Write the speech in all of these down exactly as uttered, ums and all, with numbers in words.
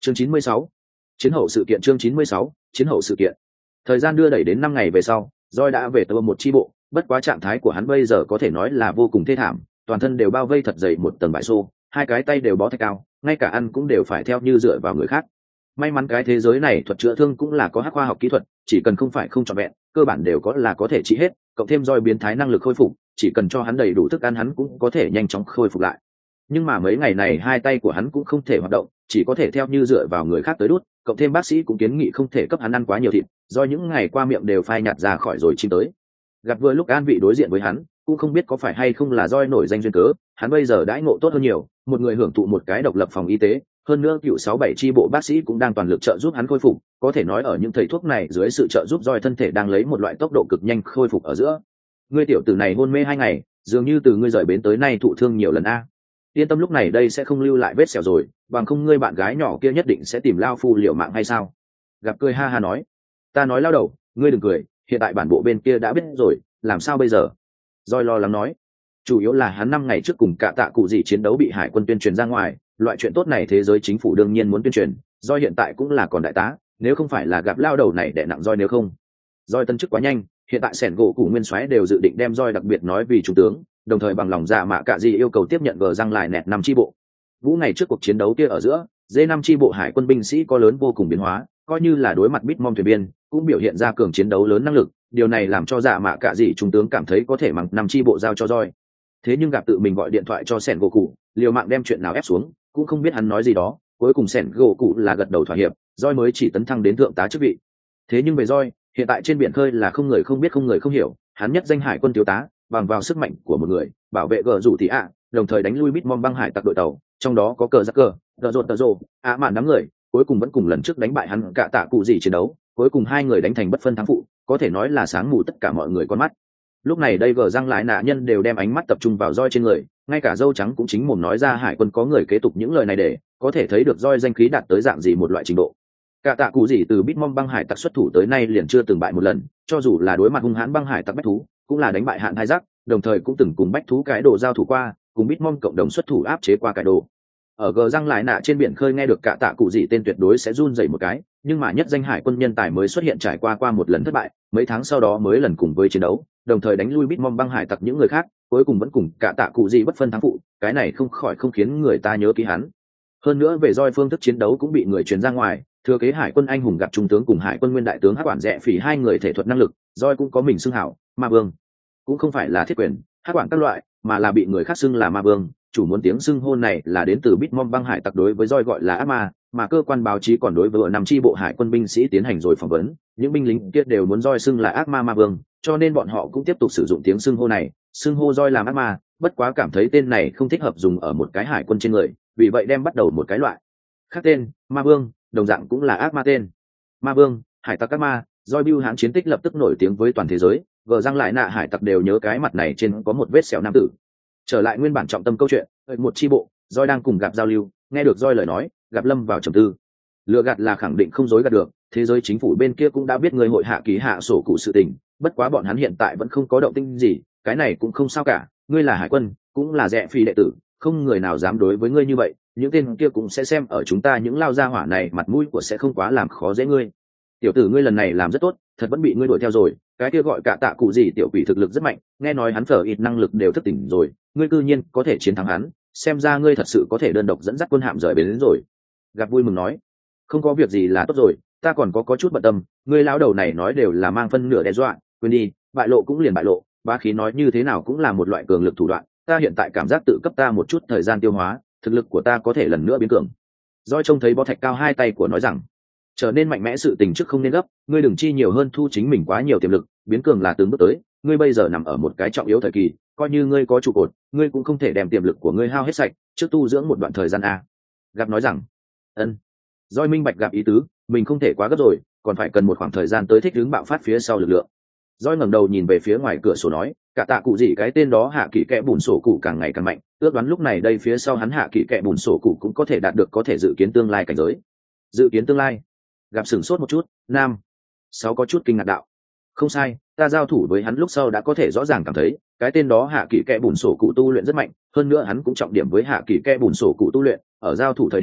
chương chín mươi sáu, chiến hậu sự kiện. Chương chín mươi sáu, chiến hậu sự kiện. Thời gian đưa đẩy đến năm ngày về sau, Joy đã về tới một chi bộ, bất quá trạng thái của hắn bây giờ có thể nói là vô cùng thê thảm, toàn thân đều bao vây thật dày một tầng vải xô, hai cái tay đều bó thạch cao, ngay cả ăn cũng đều phải theo như dựa vào người khác. May mắn cái thế giới này thuật chữa thương cũng là có hắc khoa học kỹ thuật, chỉ cần không phải không trọn vẹn, cơ bản đều có là có thể trị hết, cộng thêm Joy biến thái năng lực khôi phục, chỉ cần cho hắn đầy đủ thức ăn hắn cũng có thể nhanh chóng khôi phục lại. Nhưng mà mấy ngày này hai tay của hắn cũng không thể hoạt động, chỉ có thể theo như dựa vào người khác tới đút, cộng thêm bác sĩ cũng kiến nghị không thể cấp hắn ăn quá nhiều thịt, do những ngày qua miệng đều phai nhạt ra khỏi rồi chim tới. Gặp vừa lúc An Vị đối diện với hắn, cũng không biết có phải hay không là Joy nổi danh duyên cớ, hắn bây giờ đãi ngộ tốt hơn nhiều, một người hưởng thụ một cái độc lập phòng y tế, hơn nữa cựu sáu bảy chi bộ bác sĩ cũng đang toàn lực trợ giúp hắn khôi phục, có thể nói ở những thầy thuốc này dưới sự trợ giúp Joy thân thể đang lấy một loại tốc độ cực nhanh khôi phục ở giữa. Ngươi tiểu tử này hôn mê hai ngày, dường như từ ngươi rời bến tới nay thụ thương nhiều lần a. Yên tâm lúc này đây sẽ không lưu lại vết sẹo rồi, bằng không ngươi bạn gái nhỏ kia nhất định sẽ tìm lao phu liều mạng hay sao? Gặp cười ha ha nói, ta nói lao đầu, ngươi đừng cười, hiện tại bản bộ bên kia đã biết rồi, làm sao bây giờ? Joy lo lắng nói, chủ yếu là hắn năm ngày trước cùng cả tạ cụ gì chiến đấu bị hải quân tuyên truyền ra ngoài, loại chuyện tốt này thế giới chính phủ đương nhiên muốn tuyên truyền, Joy hiện tại cũng là còn đại tá, nếu không phải là gặp lao đầu này đè nặng Joy nếu không. Joy tân chức quá nhanh, hiện tại sẻn gỗ cụ nguyên soái đều dự định đem Joy đặc biệt nói vì trung tướng, đồng thời bằng lòng dạ mạ cạ gì yêu cầu tiếp nhận gờ răng lại nẹt năm chi bộ. Vũ ngày trước cuộc chiến đấu kia ở giữa, dê năm chi bộ hải quân binh sĩ có lớn vô cùng biến hóa, coi như là đối mặt Bitmom thuyền biên, cũng biểu hiện ra cường chiến đấu lớn năng lực, điều này làm cho dạ mạ cạ gì trung tướng cảm thấy có thể bằng năm chi bộ giao cho Joy. Thế nhưng gặp tự mình gọi điện thoại cho sẻn gỗ cụ, liều mạng đem chuyện nào ép xuống, cũng không biết hắn nói gì đó, cuối cùng sẻn gỗ cụ là gật đầu thỏa hiệp, Joy mới chỉ tấn thăng đến thượng tá chức vị. Thế nhưng về Joy, hiện tại trên biển khơi là không người không biết không người không hiểu, hắn nhất danh hải quân thiếu tá, bằng vào sức mạnh của một người bảo vệ gờ rủ thì ạ, đồng thời đánh lui Bitmom băng hải tặc đội tàu, trong đó có cờ giặc cờ, gờ rột tờ rồ, ạ mạn đám người, cuối cùng vẫn cùng lần trước đánh bại hắn cả tạ cụ gì chiến đấu, cuối cùng hai người đánh thành bất phân thắng phụ, có thể nói là sáng mù tất cả mọi người con mắt. Lúc này đây gờ răng lại nạ nhân đều đem ánh mắt tập trung vào Joy trên người, ngay cả dâu trắng cũng chính mồm nói ra hải quân có người kế tục những lời này để có thể thấy được Joy danh khí đạt tới dạng gì một loại trình độ. Cả tạ cụ gì từ Bitmom băng hải tặc xuất thủ tới nay liền chưa từng bại một lần, cho dù là đối mặt hung hãn băng hải tặc bách thú, cũng là đánh bại hạn thai giác, đồng thời cũng từng cùng bách thú cái đồ giao thủ qua, cùng Bitmom cộng đồng xuất thủ áp chế qua cái đồ. Ở gờ răng lại nạ trên biển khơi nghe được cả tạ cụ gì tên tuyệt đối sẽ run rẩy một cái, nhưng mà nhất danh hải quân nhân tài mới xuất hiện trải qua qua một lần thất bại, mấy tháng sau đó mới lần cùng với chiến đấu, đồng thời đánh lui Bitmom băng hải tặc những người khác, cuối cùng vẫn cùng cả tạ cụ gì bất phân thắng phụ, cái này không khỏi không khiến người ta nhớ ký hắn. Hơn nữa về Joy phương thức chiến đấu cũng bị người truyền ra ngoài, thừa kế hải quân anh hùng gặp trung tướng cùng hải quân nguyên đại tướng hắc quản rẽ phỉ hai người thể thuật năng lực, Joy cũng có mình xưng hảo ma vương, cũng không phải là thiết quyền hắc quản các loại, mà là bị người khác xưng là ma vương. Chủ muốn tiếng xưng hôn này là đến từ Bitmom băng hải tặc đối với Joy gọi là ác ma, mà cơ quan báo chí còn đối với năm chi bộ hải quân binh sĩ tiến hành rồi phỏng vấn, những binh lính kia đều muốn Joy xưng là ác ma ma vương, cho nên bọn họ cũng tiếp tục sử dụng tiếng xưng hô này, xưng hô Joy làm ác ma, bất quá cảm thấy tên này không thích hợp dùng ở một cái hải quân trên người, vì vậy đem bắt đầu một cái loại khác tên ma vương, đồng dạng cũng là ác ma tên ma vương hải tặc ác ma. Joy bưu hãn chiến tích lập tức nổi tiếng với toàn thế giới, gờ răng lại nạ hải tặc đều nhớ cái mặt này trên có một vết sẹo nam tử. Trở lại nguyên bản trọng tâm câu chuyện, một chi bộ, Joy đang cùng gặp giao lưu, nghe được Joy lời nói, gặp lâm vào trầm tư. Lừa gạt là khẳng định không dối gạt được, thế giới chính phủ bên kia cũng đã biết người hội hạ ký hạ sổ cụ sự tình, bất quá bọn hắn hiện tại vẫn không có động tĩnh gì, cái này cũng không sao cả, ngươi là hải quân, cũng là rẻ phi đệ tử, không người nào dám đối với ngươi như vậy, những tên kia cũng sẽ xem ở chúng ta những lao gia hỏa này mặt mũi của sẽ không quá làm khó dễ ngươi. Tiểu tử ngươi lần này làm rất tốt, thật vẫn bị ngươi đuổi theo rồi, cái kia gọi cả tạ cụ gì tiểu quỷ thực lực rất mạnh, nghe nói hắn phở ít năng lực đều thức tỉnh rồi, ngươi cư nhiên có thể chiến thắng hắn, xem ra ngươi thật sự có thể đơn độc dẫn dắt quân hạm rời bến đến rồi. Gặp vui mừng nói, không có việc gì là tốt rồi, ta còn có có chút bận tâm, ngươi lão đầu này nói đều là mang phân nửa đe dọa, quên đi, bại lộ cũng liền bại lộ, bá khí nói như thế nào cũng là một loại cường lực thủ đoạn, ta hiện tại cảm giác tự cấp ta một chút thời gian tiêu hóa, thực lực của ta có thể lần nữa biến cường. Doi trông thấy bó thạch cao hai tay của nói rằng, trở nên mạnh mẽ sự tình trước không nên gấp, ngươi đừng chi nhiều hơn thu chính mình quá nhiều tiềm lực, biến cường là từng bước tới, ngươi bây giờ nằm ở một cái trọng yếu thời kỳ, coi như ngươi có trụ cột, ngươi cũng không thể đem tiềm lực của ngươi hao hết sạch, trước tu dưỡng một đoạn thời gian a. Gặp nói rằng, ân. Doi minh bạch gặp ý tứ, mình không thể quá gấp rồi, còn phải cần một khoảng thời gian tới thích ứng bạo phát phía sau lực lượng. Doi ngẩng đầu nhìn về phía ngoài cửa sổ nói, cả tạ cụ gì cái tên đó hạ kỳ kẽ bùn sổ cụ càng ngày càng mạnh, ước đoán lúc này đây phía sau hắn hạ kỳ kẽ bùn sổ cụ cũng có thể đạt được có thể dự kiến tương lai cảnh giới. Dự kiến tương lai? Gặp sửng sốt một chút, nam. Sáu có chút kinh ngạc đạo. Không sai, ta giao thủ với hắn lúc sau đã có thể rõ ràng cảm thấy, cái tên đó hạ kỳ kẽ bùn sổ cụ tu luyện rất mạnh, hơn nữa hắn cũng trọng điểm với hạ kỳ kẽ bùn sổ cụ tu luyện, ở giao thủ thời điểm,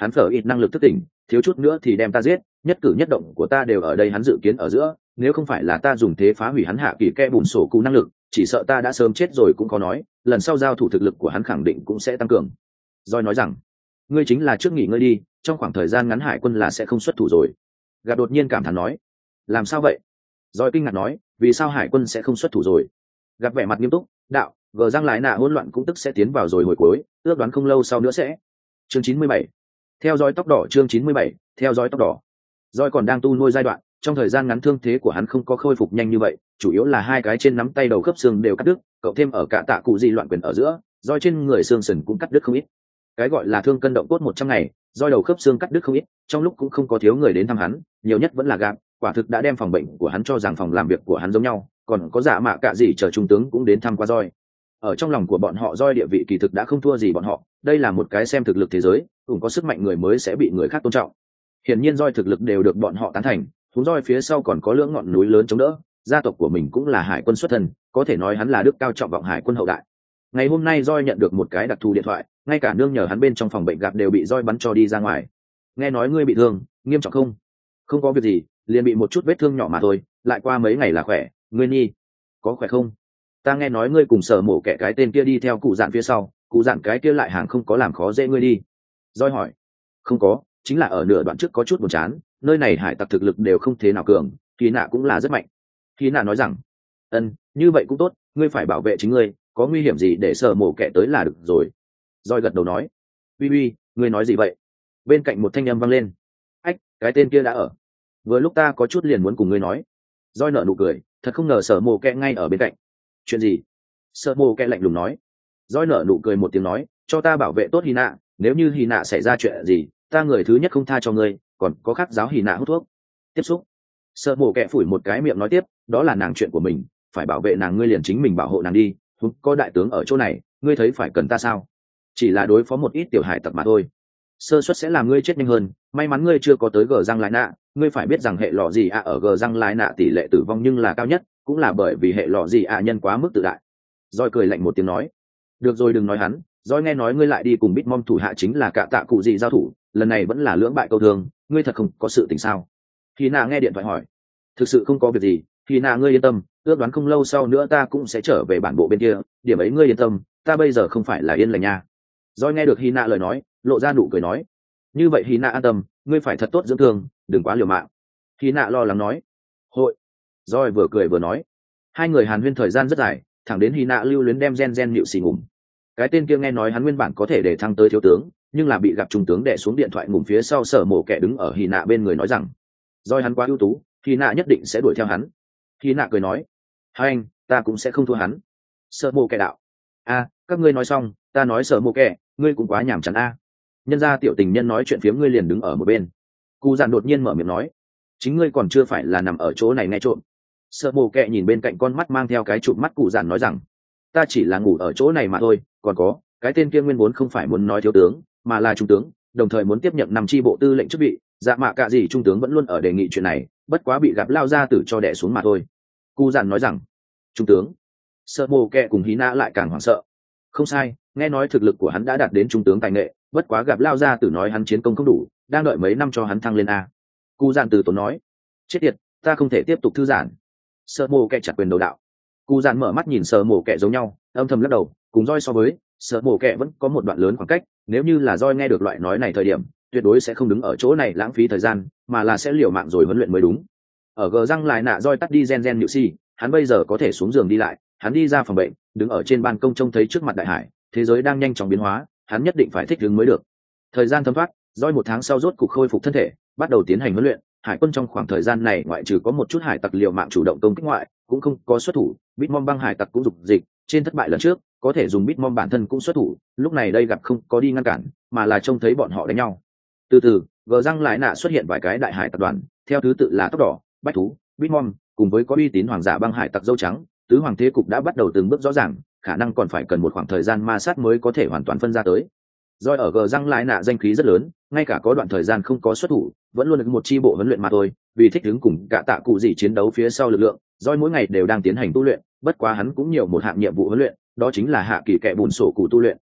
hắn phở ít năng lực thức tỉnh, thiếu chút nữa thì đem ta giết, nhất cử nhất động của ta đều ở đây hắn dự kiến ở giữa, nếu không phải là ta dùng thế phá hủy hắn hạ kỳ kẽ bùn sổ cụ năng lực, chỉ sợ ta đã sớm chết rồi cũng có nói, lần sau giao thủ thực lực của hắn khẳng định cũng sẽ tăng cường. Rồi nói rằng, ngươi chính là trước nghỉ ngơi đi, trong khoảng thời gian ngắn hải quân là sẽ không xuất thủ rồi. Gặp đột nhiên cảm thán nói, làm sao vậy? Rồi kinh ngạc nói, vì sao hải quân sẽ không xuất thủ rồi? Gặp vẻ mặt nghiêm túc, đạo, gờ răng lại nạ hỗn loạn cũng tức sẽ tiến vào rồi hồi cuối, ước đoán không lâu sau nữa sẽ. Chương chín mươi bảy, theo dõi tóc đỏ. Chương chín mươi bảy, theo dõi tóc đỏ. Rồi còn đang tu nuôi giai đoạn, trong thời gian ngắn thương thế của hắn không có khôi phục nhanh như vậy, chủ yếu là hai cái trên nắm tay đầu khớp xương đều cắt đứt, cộng thêm ở cả tạ cụ gì loạn quyền ở giữa, roi trên người xương sườn cũng cắt đứt không ít. Cái gọi là thương cân động cốt một trăm ngày, roi đầu khớp xương cắt đứt không ít, trong lúc cũng không có thiếu người đến thăm hắn, nhiều nhất vẫn là Gạp, quả thực đã đem phòng bệnh của hắn cho rằng phòng làm việc của hắn giống nhau, còn có Dạ Mạ Cạ gì chờ trung tướng cũng đến thăm qua roi. Ở trong lòng của bọn họ roi địa vị kỳ thực đã không thua gì bọn họ, đây là một cái xem thực lực thế giới, cũng có sức mạnh người mới sẽ bị người khác tôn trọng. Hiển nhiên roi thực lực đều được bọn họ tán thành, chúng roi phía sau còn có lưỡng ngọn núi lớn chống đỡ, gia tộc của mình cũng là hải quân xuất thân, có thể nói hắn là đức cao trọng vọng hải quân hậu đại. Ngày hôm nay roi nhận được một cái đặc thù điện thoại, ngay cả nương nhờ hắn bên trong phòng bệnh gặp đều bị roi bắn cho đi ra ngoài. Nghe nói ngươi bị thương, nghiêm trọng không? Không có việc gì, liền bị một chút vết thương nhỏ mà thôi, lại qua mấy ngày là khỏe. Ngươi nhi, có khỏe không? Ta nghe nói ngươi cùng sở mổ kẻ cái tên kia đi theo cụ dạn phía sau, cụ dạn cái kia lại hàng không có làm khó dễ ngươi đi. Roi hỏi. Không có, chính là ở nửa đoạn trước có chút buồn chán, nơi này hải tặc thực lực đều không thế nào cường, Kỳ Nạ cũng là rất mạnh. Kỳ Nạ nói rằng, ân, như vậy cũng tốt, ngươi phải bảo vệ chính ngươi, có nguy hiểm gì để sở mổ kẻ tới là được rồi. Roi gật đầu nói, uy uy, ngươi nói gì vậy? Bên cạnh một thanh âm vang lên, ách, cái tên kia đã ở. Vừa lúc ta có chút liền muốn cùng ngươi nói. Roi nở nụ cười, thật không ngờ sở mổ kẻ ngay ở bên cạnh. Chuyện gì? Sở mổ kẻ lạnh lùng nói. Roi nở nụ cười một tiếng nói, cho ta bảo vệ tốt Hy Nạ, nếu như Hy Nạ xảy ra chuyện gì, ta người thứ nhất không tha cho ngươi, còn có khác giáo Hy Nạ hút thuốc. Tiếp xúc. Sợ mổ kẹ phủi một cái miệng nói tiếp, đó là nàng chuyện của mình, phải bảo vệ nàng ngươi liền chính mình bảo hộ nàng đi, không có đại tướng ở chỗ này, ngươi thấy phải cần ta sao? Chỉ là đối phó một ít tiểu hải tặc mà thôi. Sơ suất sẽ làm ngươi chết nhanh hơn, may mắn ngươi chưa có tới gờ răng lái nạ, ngươi phải biết rằng hệ lọ gì ạ ở gờ răng lái nạ tỷ lệ tử vong nhưng là cao nhất, cũng là bởi vì hệ lọ gì ạ nhân quá mức tự đại. Roi cười lạnh một tiếng nói, được rồi đừng nói hắn, Roi nghe nói ngươi lại đi cùng Bitmom thủ hạ chính là cả tạ cụ gì giao thủ, lần này vẫn là lưỡng bại câu thương, ngươi thật không có sự tình sao? Khi nạ nghe điện thoại hỏi, thực sự không có việc gì, khi nạ ngươi yên tâm, ước đoán không lâu sau nữa ta cũng sẽ trở về bản bộ bên kia, điểm ấy ngươi yên tâm, ta bây giờ không phải là yên lành nha. Roi nghe được Hy nạ lời nói, lộ ra nụ cười nói, như vậy Hy nạ an tâm, ngươi phải thật tốt dưỡng thương, đừng quá liều mạng. Hy nạ lo lắng nói, hội. Roi vừa cười vừa nói, hai người hàn huyên thời gian rất dài, thẳng đến Hy nạ lưu luyến đem gen gen nịu xì ngủm. Cái tên kia nghe nói hắn nguyên bản có thể để thăng tới thiếu tướng, nhưng là bị gặp trung tướng đè xuống điện thoại ngủm phía sau sở mổ kẻ đứng ở Hy nạ bên người nói rằng, Roi hắn quá ưu tú, Hy nạ nhất định sẽ đuổi theo hắn. Hy nạ cười nói, hai anh, ta cũng sẽ không thua hắn. Sở mổ kẻ đạo, a, các ngươi nói xong, ta nói sở mổ kẻ, ngươi cũng quá nhảm chán a. Nhân ra tiểu tình nhân nói chuyện phiếm ngươi liền đứng ở một bên. Cụ dạn đột nhiên mở miệng nói, chính ngươi còn chưa phải là nằm ở chỗ này nghe trộm. Sở mổ kẻ nhìn bên cạnh con mắt mang theo cái chụp mắt cụ dạn nói rằng, ta chỉ là ngủ ở chỗ này mà thôi, còn có cái tên kia nguyên vốn không phải muốn nói thiếu tướng mà là trung tướng, đồng thời muốn tiếp nhận năm chi bộ tư lệnh chức vị. Dạ mạ cạ gì trung tướng vẫn luôn ở đề nghị chuyện này, bất quá bị gặp lao ra tử cho đẻ xuống mà thôi. Cu dặn nói rằng, trung tướng. Sợ mồ kẹ cùng hí nã lại càng hoảng sợ. Không sai, nghe nói thực lực của hắn đã đạt đến trung tướng tài nghệ, bất quá gặp lao ra tử nói hắn chiến công không đủ, đang đợi mấy năm cho hắn thăng lên a. Cu dặn từ tốn nói, chết tiệt, ta không thể tiếp tục thư giãn. Sợ mồ kẹ chặt quyền đầu đạo. Cụ dạn mở mắt nhìn sợ mổ kẹ giống nhau, âm thầm lắc đầu, cùng Roi so với, sợ mổ kẹ vẫn có một đoạn lớn khoảng cách, nếu như là Roi nghe được loại nói này thời điểm, tuyệt đối sẽ không đứng ở chỗ này lãng phí thời gian, mà là sẽ liều mạng rồi huấn luyện mới đúng. Ở gờ răng lại nạ Roi tắt đi gen gen nhự si, hắn bây giờ có thể xuống giường đi lại, hắn đi ra phòng bệnh, đứng ở trên ban công trông thấy trước mặt đại hải, thế giới đang nhanh chóng biến hóa, hắn nhất định phải thích ứng mới được. Thời gian thấm thoát, Roi một tháng sau rốt cục khôi phục thân thể, bắt đầu tiến hành huấn luyện. Hải quân trong khoảng thời gian này ngoại trừ có một chút hải tặc liều mạng chủ động công kích ngoại, cũng không có xuất thủ. Bitmom băng hải tặc cũng dục dịch, trên thất bại lần trước, có thể dùng Bitmom bản thân cũng xuất thủ, lúc này đây gặp không có đi ngăn cản, mà là trông thấy bọn họ đánh nhau. Từ từ, gờ răng lại nạ xuất hiện vài cái đại hải tập đoàn, theo thứ tự là tóc đỏ, bách thú, Bitmom, cùng với có uy tín hoàng giả băng hải tặc dâu trắng, tứ hoàng thế cục đã bắt đầu từng bước rõ ràng, khả năng còn phải cần một khoảng thời gian ma sát mới có thể hoàn toàn phân ra tới. Roi ở gờ răng lại nạ danh khí rất lớn, ngay cả có đoạn thời gian không có xuất thủ, vẫn luôn được một chi bộ huấn luyện mà thôi, vì thích ứng cùng cả tạ cụ gì chiến đấu phía sau lực lượng, Roi mỗi ngày đều đang tiến hành tu luyện, bất quá hắn cũng nhiều một hạng nhiệm vụ huấn luyện, đó chính là hạ kỳ kệ bùn sổ cụ tu luyện.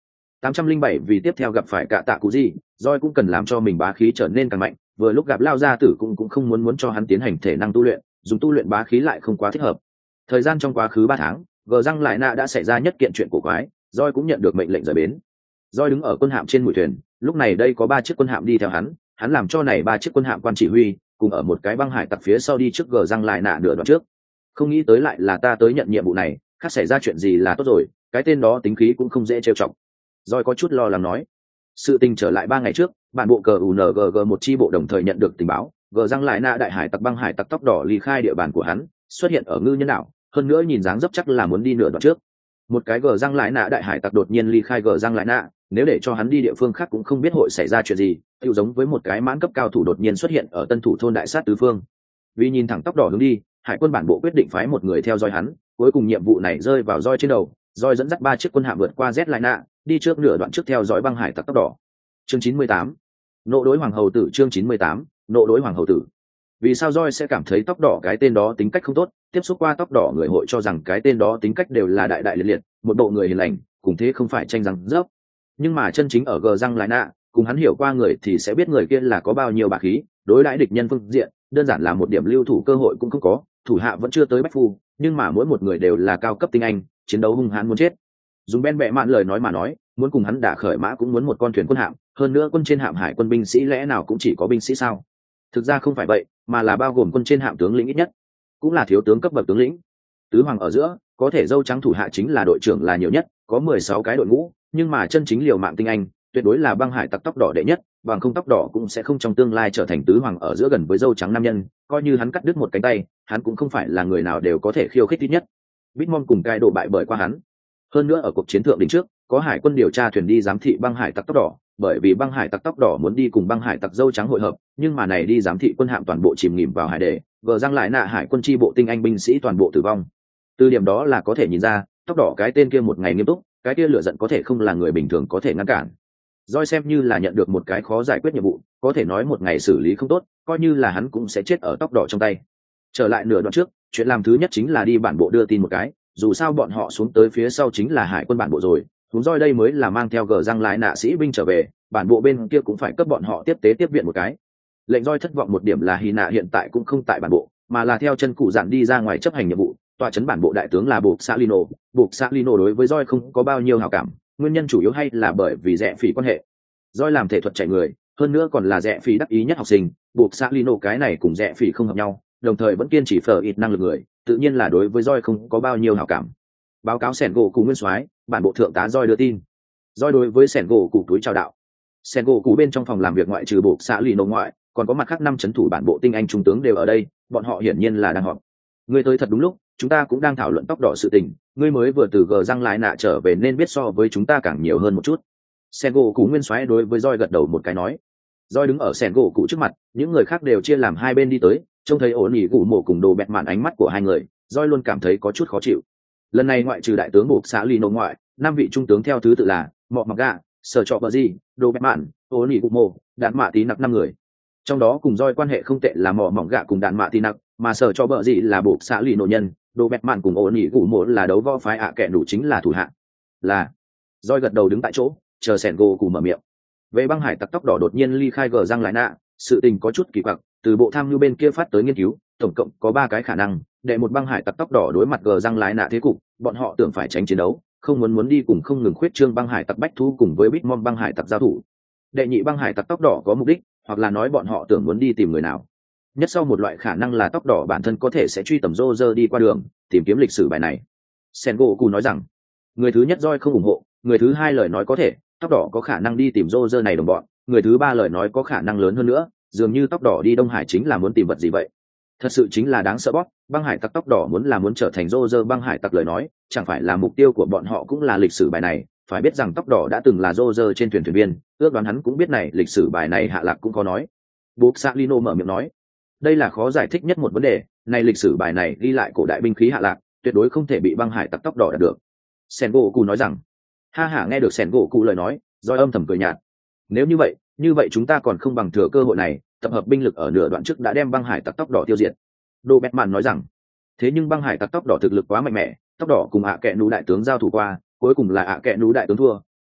tám trăm linh bảy vì tiếp theo gặp phải cả tạ cụ gì, Joy cũng cần làm cho mình bá khí trở nên càng mạnh, vừa lúc gặp lao gia tử cũng cũng không muốn muốn cho hắn tiến hành thể năng tu luyện, dùng tu luyện bá khí lại không quá thích hợp. Thời gian trong quá khứ ba tháng, gờ răng lại nạ đã xảy ra nhất kiện chuyện cổ quái, Joy cũng nhận được mệnh lệnh rời bến. Joy đứng ở quân hạm trên mũi thuyền, lúc này đây có ba chiếc quân hạm đi theo hắn, hắn làm cho này ba chiếc quân hạm quan chỉ huy, cùng ở một cái băng hải tặc phía sau đi trước gờ răng lại nạ nửa đoạn trước. Không nghĩ tới lại là ta tới nhận nhiệm vụ này, khác xảy ra chuyện gì là tốt rồi, cái tên đó tính khí cũng không dễ trêu chọc. Joy có chút lo lắng nói. Sự tình trở lại ba ngày trước, bản bộ cờ u en giê giê một chi bộ đồng thời nhận được tình báo, gờ răng lại nạ đại hải tặc băng hải tặc tóc đỏ ly khai địa bàn của hắn, xuất hiện ở ngư nhân đảo, hơn nữa nhìn dáng dấp chắc là muốn đi nửa đoạn trước. Một cái gờ răng lại nạ đại hải tặc đột nhiên ly khai gờ răng lại nạ, nếu để cho hắn đi địa phương khác cũng không biết hội xảy ra chuyện gì, tựu giống với một cái mãn cấp cao thủ đột nhiên xuất hiện ở tân thủ thôn đại sát tứ phương. Vì nhìn thẳng tóc đỏ hướng đi, hải quân bản bộ quyết định phái một người theo dõi hắn, cuối cùng nhiệm vụ này rơi vào Joy trên đầu, Joy dẫn dắt ba chiếc quân hạm vượt qua Z lại nạ, đi trước nửa đoạn trước theo dõi băng hải tặc tóc đỏ. Chương chín mươi tám, nộ đối hoàng hầu tử. Chương chín mươi tám, nộ đối hoàng hầu tử. Vì sao Joy sẽ cảm thấy tóc đỏ cái tên đó tính cách không tốt? Tiếp xúc qua tóc đỏ người hội cho rằng cái tên đó tính cách đều là đại đại liệt liệt, một bộ người hiền lành, cùng thế không phải tranh rằng dốc. Nhưng mà chân chính ở gờ răng lại nạ, cùng hắn hiểu qua người thì sẽ biết người kia là có bao nhiêu bá khí, đối đãi địch nhân phương diện, đơn giản là một điểm lưu thủ cơ hội cũng không có, thủ hạ vẫn chưa tới bách phu, nhưng mà mỗi một người đều là cao cấp tinh anh, chiến đấu hung hãn muốn chết. Dùng Ben bẹ mạn lời nói mà nói, muốn cùng hắn đả khởi mã cũng muốn một con thuyền quân hạm, hơn nữa quân trên hạm hải quân binh sĩ lẽ nào cũng chỉ có binh sĩ sao? Thực ra không phải vậy, mà là bao gồm quân trên hạm tướng lĩnh ít nhất, cũng là thiếu tướng cấp bậc tướng lĩnh. Tứ hoàng ở giữa, có thể dâu trắng thủ hạ chính là đội trưởng là nhiều nhất, có mười sáu cái đội ngũ, nhưng mà chân chính liều mạng tinh anh, tuyệt đối là băng hải tặc tóc đỏ đệ nhất, bằng không tóc đỏ cũng sẽ không trong tương lai trở thành tứ hoàng ở giữa gần với dâu trắng nam nhân, coi như hắn cắt đứt một cánh tay, hắn cũng không phải là người nào đều có thể khiêu khích ít nhất. Bitmon cùng cai độ bại bởi qua hắn. Hơn nữa ở cuộc chiến thượng đỉnh trước, có hải quân điều tra thuyền đi giám thị băng hải tặc tóc đỏ, bởi vì băng hải tặc tóc đỏ muốn đi cùng băng hải tặc dâu trắng hội hợp, nhưng mà này đi giám thị quân hạm toàn bộ chìm nghỉm vào hải đề, vờ răng lại nạ hải quân chi bộ tinh anh binh sĩ toàn bộ tử vong. Từ điểm đó là có thể nhìn ra, tóc đỏ cái tên kia một ngày nghiêm túc, cái kia lửa giận có thể không là người bình thường có thể ngăn cản. Joy xem như là nhận được một cái khó giải quyết nhiệm vụ, có thể nói một ngày xử lý không tốt, coi như là hắn cũng sẽ chết ở tóc đỏ trong tay. Trở lại nửa đoạn trước, chuyện làm thứ nhất chính là đi bản bộ đưa tin một cái, dù sao bọn họ xuống tới phía sau chính là hải quân bản bộ rồi, chúng Joy đây mới là mang theo gờ răng lái nạ sĩ binh trở về, bản bộ bên kia cũng phải cấp bọn họ tiếp tế tiếp viện một cái. Lệnh Joy thất vọng một điểm là Hy Nạ hiện tại cũng không tại bản bộ, mà là theo chân cụ dặn đi ra ngoài chấp hành nhiệm vụ, tọa trấn bản bộ đại tướng là Buộc Salino, Buộc Salino đối với Joy không có bao nhiêu hảo cảm, nguyên nhân chủ yếu hay là bởi vì rẻ phỉ quan hệ. Joy làm thể thuật chạy người, hơn nữa còn là rẻ phỉ đắc ý nhất học sinh, Buộc Salino cái này cùng rẻ phỉ không hợp nhau, đồng thời vẫn kiên trì phở ít năng lực người, tự nhiên là đối với Joy không có bao nhiêu hảo cảm. Báo cáo sẻn gỗ cụ nguyên soái, bản bộ thượng tá Joy đưa tin. Joy đối với sẻn gỗ cụ túi chào đạo. Sẻn gỗ cụ bên trong phòng làm việc ngoại trừ Buộc Salino ngoại, còn có mặt khác năm chấn thủ bản bộ tinh anh trung tướng đều ở đây, bọn họ hiển nhiên là đang họp. Ngươi tới thật đúng lúc, chúng ta cũng đang thảo luận tóc đỏ sự tình, ngươi mới vừa từ gờ răng lái nạ trở về nên biết so với chúng ta càng nhiều hơn một chút. Sẻn gỗ cụ nguyên soái đối với Joy gật đầu một cái nói. Joy đứng ở sẻn gỗ cụ trước mặt, những người khác đều chia làm hai bên đi tới, trông thấy ổn ỉ cụ mổ cùng đồ bẹt mạn ánh mắt của hai người, Joy luôn cảm thấy có chút khó chịu. Lần này ngoại trừ đại tướng Buộc xã Lino ngoại, năm vị trung tướng theo thứ tự là Mọ Mặc Gà, Sở Trọ Bờ Gì, Đồ Bẹt Mạn, ổn ỉ cụ mổ, Đạn Mạ Tí Nặc năm người. Trong đó cùng Joy quan hệ không tệ là Mọ Mỏng Gà cùng Đạn Mạ Tí Nặc, mà Sở Trọ Bờ Gì là Buộc xã Lino nhân, Đồ Bẹt Mạn cùng ổn ỉ cụ mổ là đấu võ phái ạ kẻ đủ chính là thủ hạ. Là. Joy gật đầu đứng tại chỗ, chờ sẻn gỗ cụ mở miệng. Về băng hải tặc tóc đỏ đột nhiên ly khai gờ răng lại nạ, sự tình có chút kỳ quặc, từ bộ tham mưu bên kia phát tới nghiên cứu, tổng cộng có ba cái khả năng, để một băng hải tặc tóc đỏ đối mặt gờ răng lái nạ thế cục, bọn họ tưởng phải tránh chiến đấu, không muốn muốn đi cùng không ngừng khuyết trương băng hải tặc bách thú cùng với Bitmon băng hải tặc giao thủ. Đệ nhị băng hải tặc tóc đỏ có mục đích, hoặc là nói bọn họ tưởng muốn đi tìm người nào. Nhất sau một loại khả năng là tóc đỏ bản thân có thể sẽ truy tầm Roger đi qua đường, tìm kiếm lịch sử bài này. Sengoku nói rằng, người thứ nhất Joy không ủng hộ, người thứ hai lời nói có thể, tóc đỏ có khả năng đi tìm Roger này đồng bọn, người thứ ba lời nói có khả năng lớn hơn nữa, dường như tóc đỏ đi Đông Hải chính là muốn tìm vật gì vậy. Thật sự chính là đáng sợ bóp, băng hải tặc tóc đỏ muốn là muốn trở thành Roger băng hải tặc lời nói, chẳng phải là mục tiêu của bọn họ cũng là lịch sử bài này, phải biết rằng tóc đỏ đã từng là Roger trên thuyền thuyền viên, ước đoán hắn cũng biết này lịch sử bài này hạ lạc cũng có nói. Buộc Salino mở miệng nói, đây là khó giải thích nhất một vấn đề, này lịch sử bài này ghi lại cổ đại binh khí hạ lạc, tuyệt đối không thể bị băng hải tặc tóc đỏ đạt được. Sengoku nói rằng, ha ha, nghe được Sengoku lời nói, Joy âm thầm cười nhạt. Nếu như vậy, như vậy chúng ta còn không bằng thừa cơ hội này, tập hợp binh lực ở nửa đoạn trước đã đem băng hải tặc tóc đỏ tiêu diệt. Đô Batman nói rằng, thế nhưng băng hải tặc tóc đỏ thực lực quá mạnh mẽ, tóc đỏ cùng ạ kẹ nú đại tướng giao thủ qua, cuối cùng là ạ kẹ nú đại tướng thua,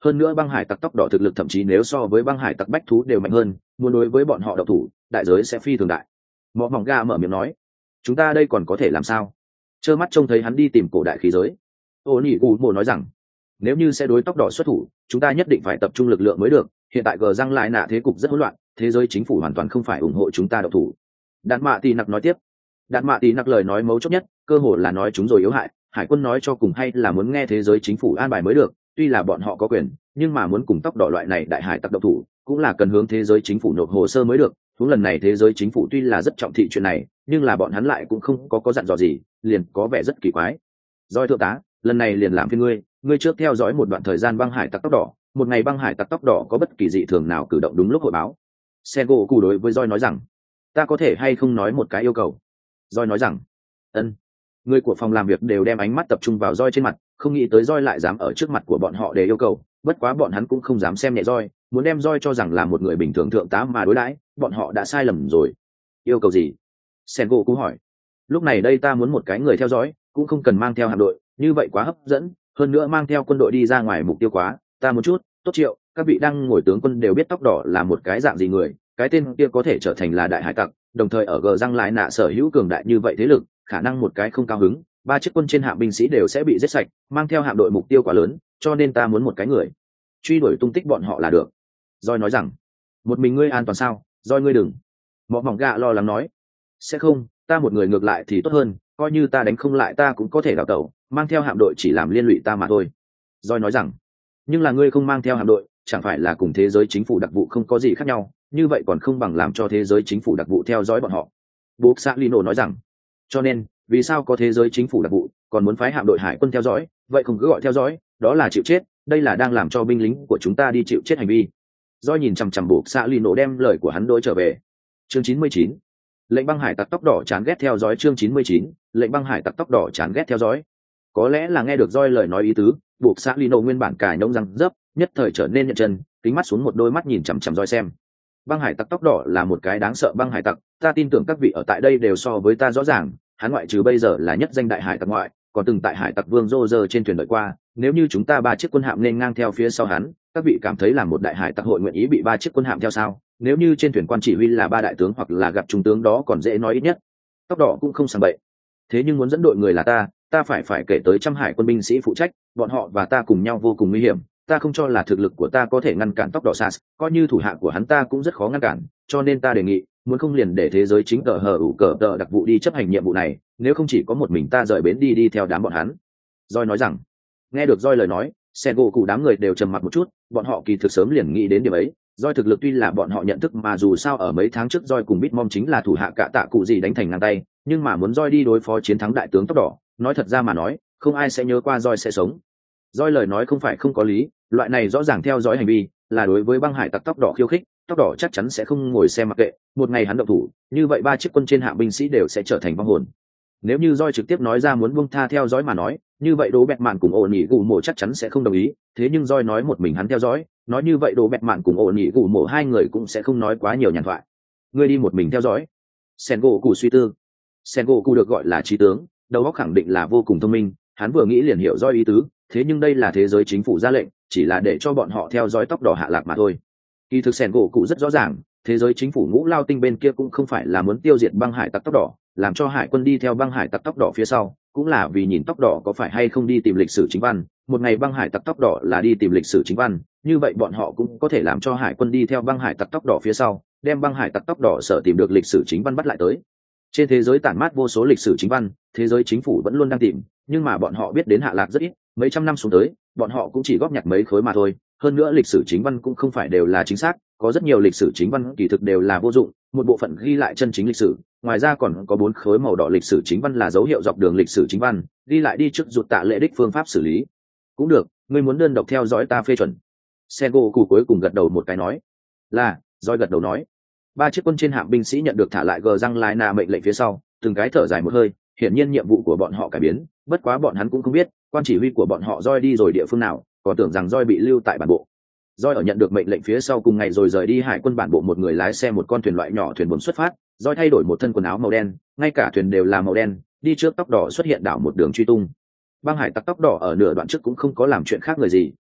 hơn nữa băng hải tặc tóc đỏ thực lực thậm chí nếu so với băng hải tặc bách thú đều mạnh hơn, muốn đối với bọn họ độc thủ đại giới sẽ phi thường đại. Mọ mỏng ga mở miệng nói, chúng ta đây còn có thể làm sao? Trơ mắt trông thấy hắn đi tìm cổ đại khí giới. Ô nhị cụ mồ nói rằng, nếu như sẽ đối tóc đỏ xuất thủ, chúng ta nhất định phải tập trung lực lượng mới được. Hiện tại gờ răng lại nạ thế cục rất hỗn loạn, thế giới chính phủ hoàn toàn không phải ủng hộ chúng ta độc thủ. Đạn mạ tì nặc nói tiếp. Đạn mạ tì nặc lời nói mấu chốt nhất, cơ hồ là nói chúng rồi yếu hại. Hải quân nói cho cùng hay là muốn nghe thế giới chính phủ an bài mới được. Tuy là bọn họ có quyền, nhưng mà muốn cùng tóc đỏ loại này đại hải tặc độc thủ, cũng là cần hướng thế giới chính phủ nộp hồ sơ mới được. Huống lần này thế giới chính phủ tuy là rất trọng thị chuyện này, nhưng là bọn hắn lại cũng không có có dặn dò gì, liền có vẻ rất kỳ quái. Doi thượng tá, lần này liền làm phiền ngươi, ngươi trước theo dõi một đoạn thời gian băng hải tặc tóc đỏ, một ngày băng hải tặc tóc đỏ có bất kỳ dị thường nào cử động đúng lúc hội báo. Sengo Cụ đối với Doi nói rằng, ta có thể hay không nói một cái yêu cầu? Doi nói rằng, ân. Người của phòng làm việc đều đem ánh mắt tập trung vào Doi trên mặt, không nghĩ tới Doi lại dám ở trước mặt của bọn họ để yêu cầu, bất quá bọn hắn cũng không dám xem nhẹ Doi, muốn đem Doi cho rằng là một người bình thường thượng tá mà đối đãi, bọn họ đã sai lầm rồi. Yêu cầu gì? Sengo Cụ hỏi. Lúc này đây ta muốn một cái người theo dõi, cũng không cần mang theo hạm đội, như vậy quá hấp dẫn, hơn nữa mang theo quân đội đi ra ngoài mục tiêu quá, ta một chút, tốt triệu, các vị đang ngồi tướng quân đều biết tóc đỏ là một cái dạng gì người, cái tên kia có thể trở thành là đại hải tặc, đồng thời ở gờ răng lại nạ sở hữu cường đại như vậy thế lực, khả năng một cái không cao hứng, ba chiếc quân trên hạm binh sĩ đều sẽ bị giết sạch, mang theo hạm đội mục tiêu quá lớn, cho nên ta muốn một cái người truy đuổi tung tích bọn họ là được. Doi nói rằng, một mình ngươi an toàn sao? Doi ngươi đừng. Mọ mỏng gạ lo lắng nói, sẽ không, ta một người ngược lại thì tốt hơn, coi như ta đánh không lại ta cũng có thể đào tẩu, mang theo hạm đội chỉ làm liên lụy ta mà thôi. Doi nói rằng, nhưng là ngươi không mang theo hạm đội, chẳng phải là cùng thế giới chính phủ đặc vụ không có gì khác nhau, như vậy còn không bằng làm cho thế giới chính phủ đặc vụ theo dõi bọn họ. Bố Sa Lino nói rằng, cho nên vì sao có thế giới chính phủ đặc vụ còn muốn phái hạm đội hải quân theo dõi, vậy không cứ gọi theo dõi, đó là chịu chết, đây là đang làm cho binh lính của chúng ta đi chịu chết hành vi. Doi nhìn chằm chằm Bố Sa Lino đem lời của hắn đối trở về. Chương chín mươi chín, lệnh băng hải tặc tóc đỏ chán ghét theo dõi. Chương chín mươi chín, lệnh băng hải tặc tóc đỏ chán ghét theo dõi. Có lẽ là nghe được Doi lời nói ý tứ, buộc xã Lino nguyên bản cài nông răng dấp, nhất thời trở nên nhận chân, kính mắt xuống một đôi mắt nhìn chằm chằm Doi xem. Băng hải tặc tóc đỏ là một cái đáng sợ băng hải tặc, ta tin tưởng các vị ở tại đây đều so với ta rõ ràng, hắn ngoại trừ bây giờ là nhất danh đại hải tặc ngoại, còn từng tại hải tặc vương Roger trên thuyền đợi qua, nếu như chúng ta ba chiếc quân hạm nên ngang theo phía sau hắn, các vị cảm thấy là một đại hải tặc hội nguyện ý bị ba chiếc quân hạm theo sao? Nếu như trên thuyền quan chỉ huy là ba đại tướng hoặc là gặp trung tướng đó còn dễ nói ít nhất. Tóc đỏ cũng không sảng bậy. Thế nhưng muốn dẫn đội người là ta, ta phải phải kể tới trăm hải quân binh sĩ phụ trách, bọn họ và ta cùng nhau vô cùng nguy hiểm, ta không cho là thực lực của ta có thể ngăn cản tóc đỏ Sas, coi như thủ hạ của hắn ta cũng rất khó ngăn cản, cho nên ta đề nghị, muốn không liền để thế giới chính cờ hờ ủ cờ tờ đặc vụ đi chấp hành nhiệm vụ này, nếu không chỉ có một mình ta rời bến đi đi theo đám bọn hắn. Doi nói rằng, nghe được Doi lời nói, Sengo cụ đám người đều trầm mặt một chút, bọn họ kỳ thực sớm liền nghĩ đến điểm ấy. Doi thực lực tuy là bọn họ nhận thức mà dù sao ở mấy tháng trước Doi cùng Bitmom chính là thủ hạ cạ tạ cụ gì đánh thành ngang tay, nhưng mà muốn Doi đi đối phó chiến thắng đại tướng tóc đỏ, nói thật ra mà nói, không ai sẽ nhớ qua Doi sẽ sống. Doi lời nói không phải không có lý, loại này rõ ràng theo dõi hành vi, là đối với băng hải tặc tóc đỏ khiêu khích, tóc đỏ chắc chắn sẽ không ngồi xem mặc kệ, một ngày hắn động thủ, như vậy ba chiếc quân trên hạng binh sĩ đều sẽ trở thành vong hồn. Nếu như Doi trực tiếp nói ra muốn buông tha theo dõi mà nói, như vậy Đỗ Bẹt Mạn cùng Ổn Nhị Gù Mộ chắc chắn sẽ không đồng ý, thế nhưng Doi nói một mình hắn theo dõi, nói như vậy Đỗ Bẹt Mạn cùng Ổn Nhị Gù Mộ hai người cũng sẽ không nói quá nhiều nhàn thoại. Ngươi đi một mình theo dõi. Sengo Cụ suy tư. Sengo Cụ được gọi là trí tướng, đầu óc khẳng định là vô cùng thông minh, hắn vừa nghĩ liền hiểu Doi ý tứ, thế nhưng đây là thế giới chính phủ ra lệnh, chỉ là để cho bọn họ theo dõi tóc đỏ hạ lạc mà thôi. Kỳ thực Sengo Cụ rất rõ ràng, thế giới chính phủ ngũ lao tinh bên kia cũng không phải là muốn tiêu diệt băng hải tặc tóc đỏ, làm cho hải quân đi theo băng hải tặc tóc đỏ phía sau, cũng là vì nhìn tóc đỏ có phải hay không đi tìm lịch sử chính văn. Một ngày băng hải tặc tóc đỏ là đi tìm lịch sử chính văn, như vậy bọn họ cũng có thể làm cho hải quân đi theo băng hải tặc tóc đỏ phía sau, đem băng hải tặc tóc đỏ sở tìm được lịch sử chính văn bắt lại tới. Trên thế giới tản mát vô số lịch sử chính văn, thế giới chính phủ vẫn luôn đang tìm, nhưng mà bọn họ biết đến hạ lạc rất ít, mấy trăm năm xuống tới, bọn họ cũng chỉ góp nhặt mấy khối mà thôi. Hơn nữa lịch sử chính văn cũng không phải đều là chính xác, có rất nhiều lịch sử chính văn kỳ thực đều là vô dụng, một bộ phận ghi lại chân chính lịch sử, ngoài ra còn có bốn khối màu đỏ lịch sử chính văn là dấu hiệu dọc đường lịch sử chính văn, ghi lại đi trước rụt tạ lệ đích phương pháp xử lý. Cũng được, ngươi muốn đơn độc theo dõi ta phê chuẩn. Sengo Cụ cuối cùng gật đầu một cái nói, là, Doi gật đầu nói. Ba chiếc quân trên hạm binh sĩ nhận được thả lại gờ răng lai na mệnh lệnh phía sau, từng cái thở dài một hơi, hiển nhiên nhiệm vụ của bọn họ cải biến, bất quá bọn hắn cũng không biết, quan chỉ huy của bọn họ Doi đi rồi địa phương nào, còn tưởng rằng Doi bị lưu tại bản bộ. Doi ở nhận được mệnh lệnh phía sau cùng ngày rồi rời đi hải quân bản bộ, một người lái xe một con thuyền loại nhỏ thuyền buồm xuất phát. Doi thay đổi một thân quần áo màu đen, ngay cả thuyền đều là màu đen, đi trước tóc đỏ xuất hiện đảo một đường truy tung. Băng hải tặc tóc đỏ ở nửa đoạn trước cũng không có làm chuyện khác người gì,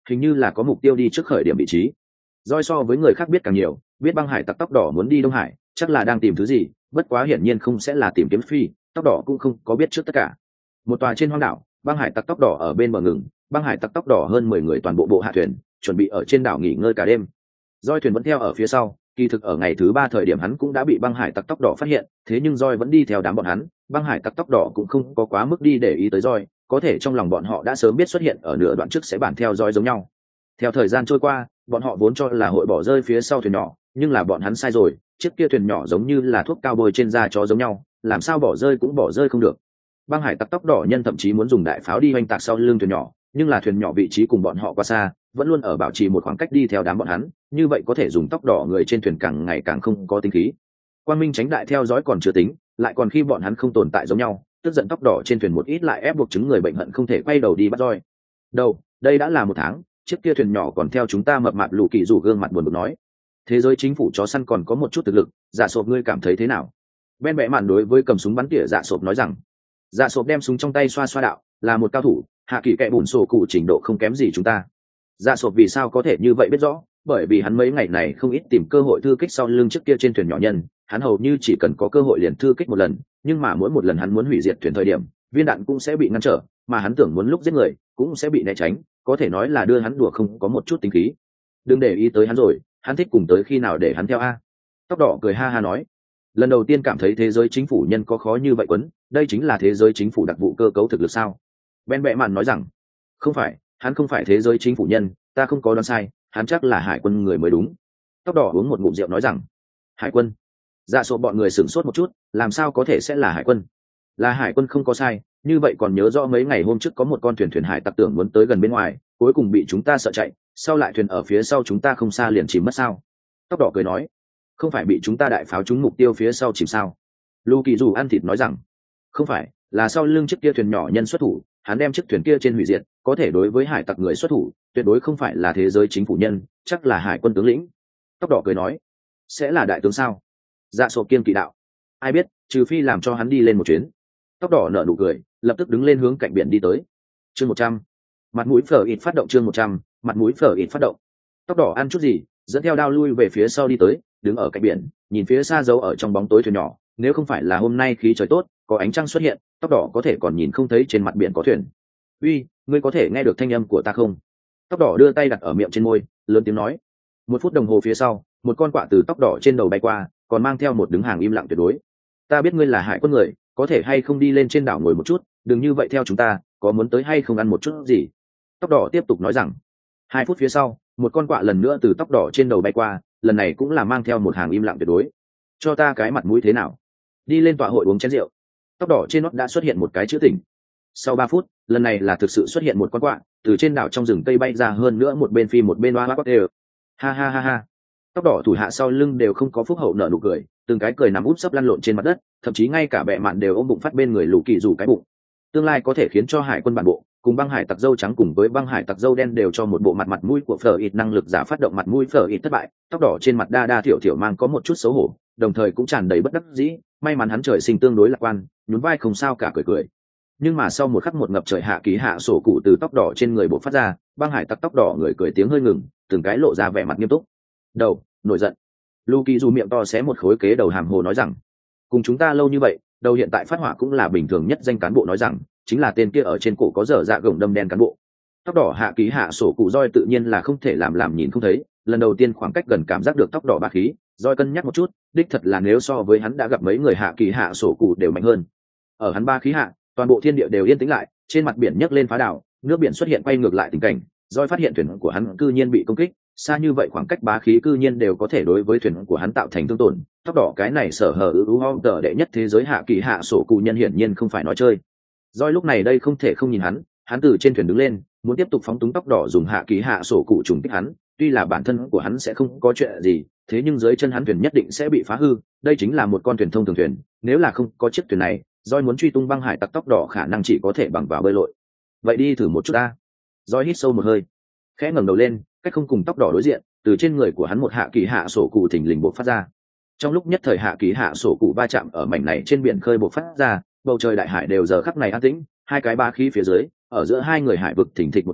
hình như là có mục tiêu đi trước khởi điểm vị trí. Doi so với người khác biết càng nhiều, biết băng hải tặc tóc đỏ muốn đi Đông Hải chắc là đang tìm thứ gì, bất quá hiển nhiên không sẽ là tìm kiếm phi tóc đỏ cũng không có biết trước tất cả. Một tòa trên hoang đảo, băng hải tặc tóc đỏ ở bên bờ ngừng, băng hải tặc tóc đỏ hơn mười người toàn bộ bộ hạ thuyền chuẩn bị ở trên đảo nghỉ ngơi cả đêm. Doi thuyền vẫn theo ở phía sau, kỳ thực ở ngày thứ ba thời điểm hắn cũng đã bị băng hải tặc tóc đỏ phát hiện, thế nhưng Doi vẫn đi theo đám bọn hắn. Băng hải tặc tóc đỏ cũng không có quá mức đi để ý tới Doi, có thể trong lòng bọn họ đã sớm biết xuất hiện ở nửa đoạn trước sẽ bản theo Doi giống nhau. Theo thời gian trôi qua, bọn họ vốn cho là hội bỏ rơi phía sau thuyền nhỏ, nhưng là bọn hắn sai rồi, chiếc kia thuyền nhỏ giống như là thuốc cao bôi trên da chó giống nhau, làm sao bỏ rơi cũng bỏ rơi không được. Băng hải tặc tóc đỏ nhân thậm chí muốn dùng đại pháo đi oanh tạc sau lưng thuyền nhỏ, nhưng là thuyền nhỏ vị trí cùng bọn họ quá xa, vẫn luôn ở bảo trì một khoảng cách đi theo đám bọn hắn, như vậy có thể dùng tóc đỏ người trên thuyền càng ngày càng không có tính khí. Quang minh tránh đại theo dõi còn chưa tính, lại còn khi bọn hắn không tồn tại giống nhau, tức giận tóc đỏ trên thuyền một ít lại ép buộc chứng người bệnh hận không thể quay đầu đi bắt roi. Đâu, đây đã là một tháng, chiếc kia thuyền nhỏ còn theo chúng ta mập mạp lù kỳ rủ gương mặt buồn bực nói. Thế giới chính phủ chó săn còn có một chút thực lực, Dạ Sộp ngươi cảm thấy thế nào? Ben bẽ mạn đối với cầm súng bắn tỉa Dạ Sộp nói rằng. Dạ Sộp đem súng trong tay xoa xoa đạo, là một cao thủ, hạ kỳ kệ bùn sổ cụ trình độ không kém gì chúng ta. Dạ Sộp vì sao có thể như vậy biết rõ, bởi vì hắn mấy ngày này không ít tìm cơ hội thư kích sau lưng trước kia trên thuyền nhỏ nhân, hắn hầu như chỉ cần có cơ hội liền thư kích một lần, nhưng mà mỗi một lần hắn muốn hủy diệt thuyền thời điểm, viên đạn cũng sẽ bị ngăn trở, mà hắn tưởng muốn lúc giết người cũng sẽ bị né tránh, có thể nói là đưa hắn đùa không có một chút tính khí. Đừng để ý tới hắn rồi, hắn thích cùng tới khi nào để hắn theo a. Tóc đỏ cười ha ha nói, lần đầu tiên cảm thấy thế giới chính phủ nhân có khó như vậy quấn, đây chính là thế giới chính phủ đặc vụ cơ cấu thực lực sao? Ben bẽ mạn nói rằng, không phải, hắn không phải thế giới chính phủ nhân, ta không có đoán sai, hắn chắc là hải quân người mới đúng. Tóc đỏ uống một ngụm rượu nói rằng, hải quân? Dạ Sộp bọn người sửng sốt một chút, làm sao có thể sẽ là hải quân? Là hải quân không có sai, như vậy còn nhớ rõ mấy ngày hôm trước có một con thuyền thuyền hải tặc tưởng muốn tới gần bên ngoài, cuối cùng bị chúng ta sợ chạy, sau lại thuyền ở phía sau chúng ta không xa liền chìm mất sao? Tóc đỏ cười nói, không phải bị chúng ta đại pháo trúng mục tiêu phía sau chìm sao? Lù Kỳ Dù ăn thịt nói rằng, không phải, là sau lưng chiếc kia thuyền nhỏ nhân xuất thủ, hắn đem chiếc thuyền kia trên hủy diệt, có thể đối với hải tặc người xuất thủ, tuyệt đối không phải là thế giới chính phủ nhân, chắc là hải quân tướng lĩnh. Tóc đỏ cười nói, sẽ là đại tướng sao? Dạ Sộp kiên kỵ đạo, ai biết, trừ phi làm cho hắn đi lên một chuyến. Tóc đỏ nở nụ cười, lập tức đứng lên hướng cạnh biển đi tới. Chương một trăm, mặt mũi phở ít phát động. Chương một trăm, mặt mũi phở ít phát động. Tóc đỏ ăn chút gì, dẫn theo đao lui về phía sau đi tới, đứng ở cạnh biển, nhìn phía xa giấu ở trong bóng tối thuyền nhỏ. Nếu không phải là hôm nay khí trời tốt, có ánh trăng xuất hiện, tóc đỏ có thể còn nhìn không thấy trên mặt biển có thuyền. Uy, ngươi có thể nghe được thanh âm của ta không? Tóc đỏ đưa tay đặt ở miệng trên môi, lớn tiếng nói. Một phút đồng hồ phía sau, một con quạ từ tóc đỏ trên đầu bay qua, còn mang theo một đứng hàng im lặng tuyệt đối. Ta biết ngươi là hải quân người, có thể hay không đi lên trên đảo ngồi một chút, đừng như vậy theo chúng ta, có muốn tới hay không ăn một chút gì? Tóc đỏ tiếp tục nói rằng. Hai phút phía sau, một con quạ lần nữa từ tóc đỏ trên đầu bay qua, lần này cũng là mang theo một hàng im lặng tuyệt đối. Cho ta cái mặt mũi thế nào? Đi lên tọa hội uống chén rượu. Tóc đỏ trên nót đã xuất hiện một cái chữ tỉnh. Sau ba phút, lần này là thực sự xuất hiện một con quạ, từ trên đảo trong rừng cây bay ra, hơn nữa một bên phi một bên oa oa đều. Ha ha ha ha. Tóc đỏ thủ hạ sau lưng đều không có phúc hậu nở nụ cười, từng cái cười nằm úp sấp lăn lộn trên mặt đất, thậm chí ngay cả bẹ mạn đều ôm bụng phát bên người Lù Kỳ Dù cái bụng. Tương lai có thể khiến cho hải quân bản bộ cùng băng hải tặc dâu trắng cùng với băng hải tặc dâu đen đều cho một bộ mặt mặt mũi của phở ít năng lực giả phát động mặt mũi phở ít thất bại. Tóc đỏ trên mặt đa đa thiểu thiểu mang có một chút xấu hổ, đồng thời cũng tràn đầy bất đắc dĩ, may mắn hắn trời sinh tương đối lạc quan, nhún vai không sao cả cười cười. Nhưng mà sau một khắc một ngập trời hạ ký hạ sổ cụ từ tóc đỏ trên người bộ phát ra, băng hải tặc tóc đỏ người cười tiếng hơi ngừng, từng cái lộ ra vẻ mặt nghiêm túc. Đầu, nổi giận. Lù Kỳ Dù miệng to xé một khối kế đầu hàm hồ nói rằng, cùng chúng ta lâu như vậy, đầu hiện tại phát hỏa cũng là bình thường nhất danh cán bộ nói rằng, chính là tên kia ở trên cổ có dở dạ gồng đâm đen cán bộ. Tóc đỏ hạ ký hạ sổ cụ roi tự nhiên là không thể làm làm nhìn không thấy, lần đầu tiên khoảng cách gần cảm giác được tóc đỏ bá khí, roi cân nhắc một chút, đích thật là nếu so với hắn đã gặp mấy người hạ kỳ hạ sổ cụ đều mạnh hơn. Ở hắn ba khí hạ, toàn bộ thiên địa đều yên tĩnh lại, trên mặt biển nhấc lên phá đảo, nước biển xuất hiện quay ngược lại tình cảnh, roi phát hiện thuyền của hắn cư nhiên bị công kích, xa như vậy khoảng cách bá khí cư nhiên đều có thể đối với thuyền của hắn tạo thành thương tổn. Tóc đỏ cái này sở hở ưu hom tờ đệ nhất thế giới hạ kỳ hạ sổ cụ nhân hiển nhiên không phải nói chơi. Roi lúc này đây không thể không nhìn hắn, hắn từ trên thuyền đứng lên, muốn tiếp tục phóng túng tóc đỏ dùng hạ kỳ hạ sổ cụ trùng kích hắn, tuy là bản thân của hắn sẽ không có chuyện gì, thế nhưng dưới chân hắn thuyền nhất định sẽ bị phá hư, đây chính là một con thuyền thông thường thuyền, nếu là không có chiếc thuyền này, Roi muốn truy tung băng hải tặc tóc đỏ khả năng chỉ có thể bằng vào bơi lội. Vậy đi thử một chút ta. Roi hít sâu một hơi, khẽ ngẩng đầu lên, cách không cùng tóc đỏ đối diện, từ trên người của hắn một hạ kỳ hạ sổ cụ thình lình bộc phát ra. Trong lúc nhất thời hạ kỳ hạ sổ cụ va chạm ở mảnh này trên biển khơi bộc phát ra, bầu trời đại hải đều giờ khắc này an tĩnh, hai cái ba khí phía dưới, ở giữa hai người hải vực thình thịch một tiếng,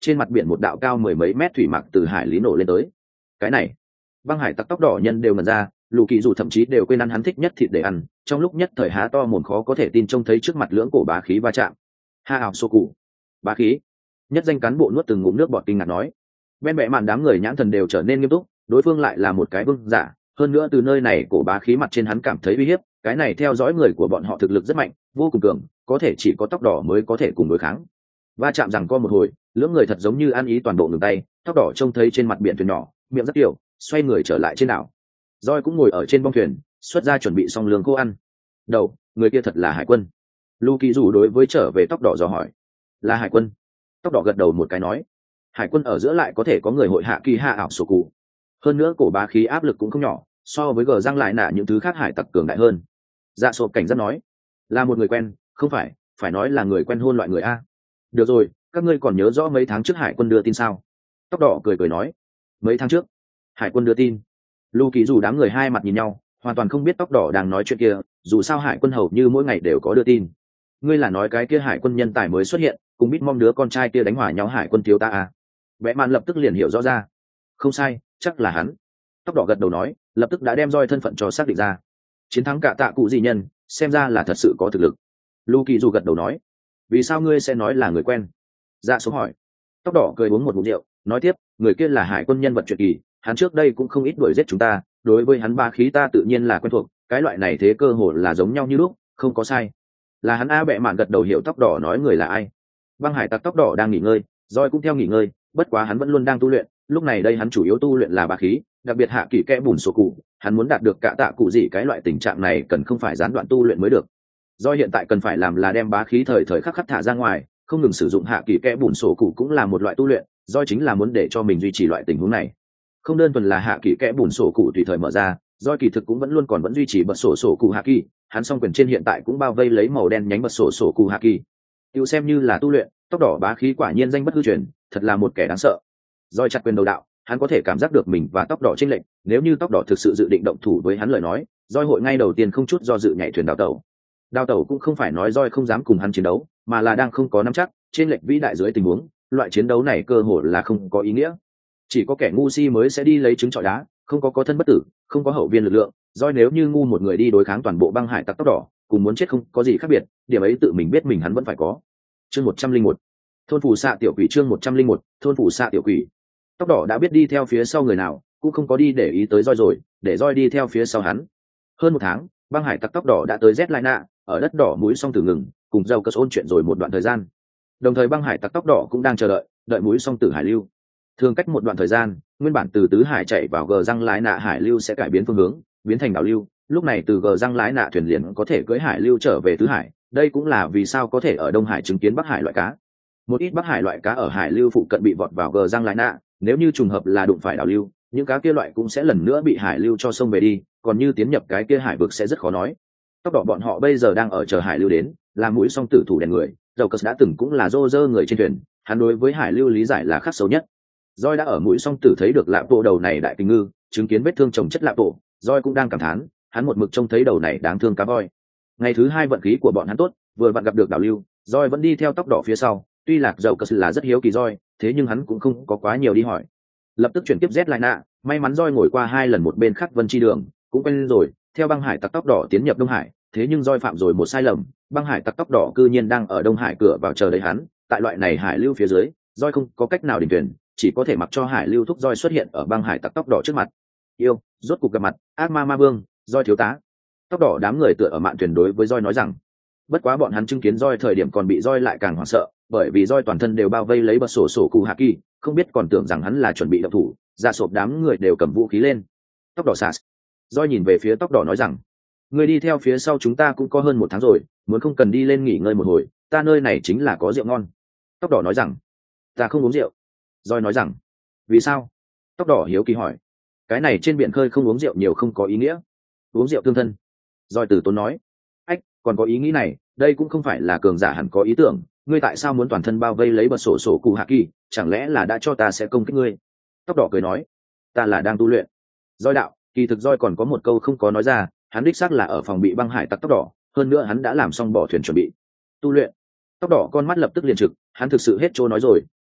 trên mặt biển một đạo cao mười mấy mét thủy mặc từ hải lý nổ lên tới. Cái này, băng hải tặc tóc đỏ nhân đều ngần ra, lù kỳ dù thậm chí đều quên ăn hắn thích nhất thịt để ăn, trong lúc nhất thời há to mồm khó có thể tin trông thấy trước mặt lưỡng cổ bá khí va chạm. Ha ảo sô cụ, bá khí. Nhất danh cán bộ nuốt từng ngụm nước bọt kinh ngạc nói. Bên bệ màn đám người nhãn thần đều trở nên nghiêm túc, đối phương lại là một cái vương giả, hơn nữa từ nơi này cổ bá khí mặt trên hắn cảm thấy uy hiếp, cái này theo dõi người của bọn họ thực lực rất mạnh, vô cùng cường, có thể chỉ có tóc đỏ mới có thể cùng đối kháng. Va chạm rằng co một hồi, lưỡng người thật giống như ăn ý toàn bộ ngừng tay, tóc đỏ trông thấy trên mặt biển thuyền nhỏ, miệng rất tiểu, xoay người trở lại trên đảo. Roi cũng ngồi ở trên bong thuyền, xuất ra chuẩn bị xong lương cô ăn. Đầu, người kia thật là hải quân. Lu Kỳ dù đối với trở về tóc đỏ dò hỏi. Là hải quân. Tóc đỏ gật đầu một cái nói. Hải quân ở giữa lại có thể có người hội hạ kỳ hạ ảo sổ cụ. Hơn nữa cổ bá khí áp lực cũng không nhỏ, so với gờ răng lại nạ những thứ khác hải tặc cường đại hơn. Dạ sộp cảnh giác nói. Là một người quen, không phải, phải nói là người quen hôn loại người a. Được rồi, các ngươi còn nhớ rõ mấy tháng trước hải quân đưa tin sao? Tóc đỏ cười cười nói. Mấy tháng trước, hải quân đưa tin. Lu Kỳ dù đám người hai mặt nhìn nhau, hoàn toàn không biết tóc đỏ đang nói chuyện kia, dù sao hải quân hầu như mỗi ngày đều có đưa tin. Ngươi là nói cái kia hải quân nhân tài mới xuất hiện, cùng biết mong đứa con trai kia đánh hòa nhau hải quân thiếu ta à? Vẽ màn lập tức liền hiểu rõ ra. Không sai, chắc là hắn. Tóc đỏ gật đầu nói, lập tức đã đem roi thân phận cho xác định ra. Chiến thắng cả tạ cụ gì nhân, xem ra là thật sự có thực lực. Lu Kỳ dù gật đầu nói. Vì sao ngươi sẽ nói là người quen? Dạ số hỏi. Tóc đỏ cười uống một ngụm rượu, nói tiếp, người kia là hải quân nhân vật truyền kỳ, hắn trước đây cũng không ít đuổi giết chúng ta, đối với hắn ba khí ta tự nhiên là quen thuộc, cái loại này thế cơ hồ là giống nhau như lúc, không có sai. Là hắn a. Bệ mạn gật đầu hiểu tóc đỏ nói người là ai. Băng hải tặc tóc đỏ đang nghỉ ngơi, roi cũng theo nghỉ ngơi, bất quá hắn vẫn luôn đang tu luyện, lúc này đây hắn chủ yếu tu luyện là ba khí, đặc biệt hạ kỳ kẽ bùn sổ cụ, hắn muốn đạt được cả tạ cụ gì cái loại tình trạng này cần không phải gián đoạn tu luyện mới được. Roi hiện tại cần phải làm là đem bá khí thời thời khắc khắc thả ra ngoài, không ngừng sử dụng hạ kỳ kẽ bùn sổ cụ cũng là một loại tu luyện, roi chính là muốn để cho mình duy trì loại tình huống này. Không đơn thuần là hạ kỳ kẽ bùn sổ cụ tùy thời mở ra, roi kỳ thực cũng vẫn luôn còn vẫn duy trì bật sổ sổ cụ hạ kỳ, hắn song quyền trên hiện tại cũng bao vây lấy màu đen nhánh bật sổ sổ cụ hạ kỳ. Tiêu xem như là tu luyện, tóc đỏ bá khí quả nhiên danh bất hư truyền, thật là một kẻ đáng sợ. Roi chặt quyền đầu đạo, hắn có thể cảm giác được mình và tóc đỏ chênh lệch, nếu như tóc đỏ thực sự dự định động thủ với hắn lời nói, roi hội ngay đầu tiên không chút do dự nhảy thuyền đào tẩu. Đào tẩu cũng không phải nói roi không dám cùng hắn chiến đấu, mà là đang không có nắm chắc, trên lệch vĩ đại dưới tình huống, loại chiến đấu này cơ hội là không có ý nghĩa. Chỉ có kẻ ngu si mới sẽ đi lấy trứng trọi đá, không có có thân bất tử, không có hậu viên lực lượng, roi nếu như ngu một người đi đối kháng toàn bộ băng hải tặc tóc đỏ, cùng muốn chết không có gì khác biệt, điểm ấy tự mình biết mình hắn vẫn phải có. Chương một trăm linh một, thôn phủ xạ tiểu quỷ. Chương một trăm linh một, thôn phủ xạ tiểu quỷ. Tóc đỏ đã biết đi theo phía sau người nào, cũng không có đi để ý tới roi rồi, để roi đi theo phía sau hắn. Hơn một tháng, băng hải tặc tóc đỏ đã tới Z ở đất đỏ mũi song tử ngừng, cùng dâu cất ôn chuyện rồi một đoạn thời gian. Đồng thời băng hải tặc tóc đỏ cũng đang chờ đợi, đợi mũi song tử hải lưu. Thường cách một đoạn thời gian, nguyên bản từ tứ hải chạy vào gờ răng lái nạ hải lưu sẽ cải biến phương hướng, biến thành đảo lưu. Lúc này từ gờ răng lái nạ thuyền liền có thể cưỡi hải lưu trở về tứ hải. Đây cũng là vì sao có thể ở Đông Hải chứng kiến Bắc Hải loại cá. Một ít Bắc Hải loại cá ở hải lưu phụ cận bị vọt vào gờ răng lái nạ, nếu như trùng hợp là đụng phải đảo lưu, những cá kia loại cũng sẽ lần nữa bị hải lưu cho sông về đi, còn như tiến nhập cái kia hải vực sẽ rất khó nói. Tóc đỏ bọn họ bây giờ đang ở chờ hải lưu đến, làm mũi song tử thủ đèn người. Dầu cất đã từng cũng là rô rơ người trên thuyền, hắn đối với hải lưu lý giải là khắc sâu nhất. Roi đã ở mũi song tử thấy được lạp bộ đầu này đại kinh ngư, chứng kiến vết thương chồng chất lạp bộ, Roi cũng đang cảm thán, hắn một mực trông thấy đầu này đáng thương cá voi. Ngày thứ hai vận khí của bọn hắn tốt, vừa vặn gặp được đảo lưu, Roi vẫn đi theo tóc đỏ phía sau, tuy lạc dầu cất là rất hiếu kỳ Roi, thế nhưng hắn cũng không có quá nhiều đi hỏi. Lập tức chuyển tiếp Z lại nạ, may mắn Roi ngồi qua hai lần một bên khác Vân Chi Đường, cũng quen rồi, theo băng hải tặc tóc đỏ tiến nhập Đông Hải, thế nhưng Roi phạm rồi một sai lầm, băng hải tặc tóc đỏ cư nhiên đang ở Đông Hải cửa vào chờ đợi hắn, tại loại này hải lưu phía dưới, Roi không có cách nào đình thuyền, chỉ có thể mặc cho hải lưu thúc Roi xuất hiện ở băng hải tặc tóc đỏ trước mặt. Yêu, rốt cục gặp mặt, ác ma ma vương, Roi thiếu tá. Tóc đỏ đám người tựa ở mạn thuyền đối với Roi nói rằng, bất quá bọn hắn chứng kiến Roi thời điểm còn bị Roi lại càng hoảng sợ, bởi vì Roi toàn thân đều bao vây lấy bật sổ sổ cụ hạ kỳ, không biết còn tưởng rằng hắn là chuẩn bị động thủ, dạ sộp đám người đều cầm vũ khí lên. Tóc đỏ sạt. Roi nhìn về phía tóc đỏ nói rằng, người đi theo phía sau chúng ta cũng có hơn một tháng rồi, muốn không cần đi lên nghỉ ngơi một hồi, ta nơi này chính là có rượu ngon. Tóc đỏ nói rằng, ta không uống rượu. Roi nói rằng, vì sao? Tóc đỏ hiếu kỳ hỏi, cái này trên biển khơi không uống rượu nhiều không có ý nghĩa, uống rượu thương thân. Roi từ tốn nói, ách, còn có ý nghĩ này, đây cũng không phải là cường giả hẳn có ý tưởng, ngươi tại sao muốn toàn thân bao vây lấy bật sổ sổ cụ hạ kỳ, chẳng lẽ là đã cho ta sẽ công kích ngươi? Tóc đỏ cười nói, ta là đang tu luyện. Roi đạo, kỳ thực Roi còn có một câu không có nói ra, hắn đích xác là ở phòng bị băng hải tặc tóc đỏ, hơn nữa hắn đã làm xong bỏ thuyền chuẩn bị tu luyện. Tóc đỏ con mắt lập tức liền trực, hắn thực sự hết trôi nói rồi,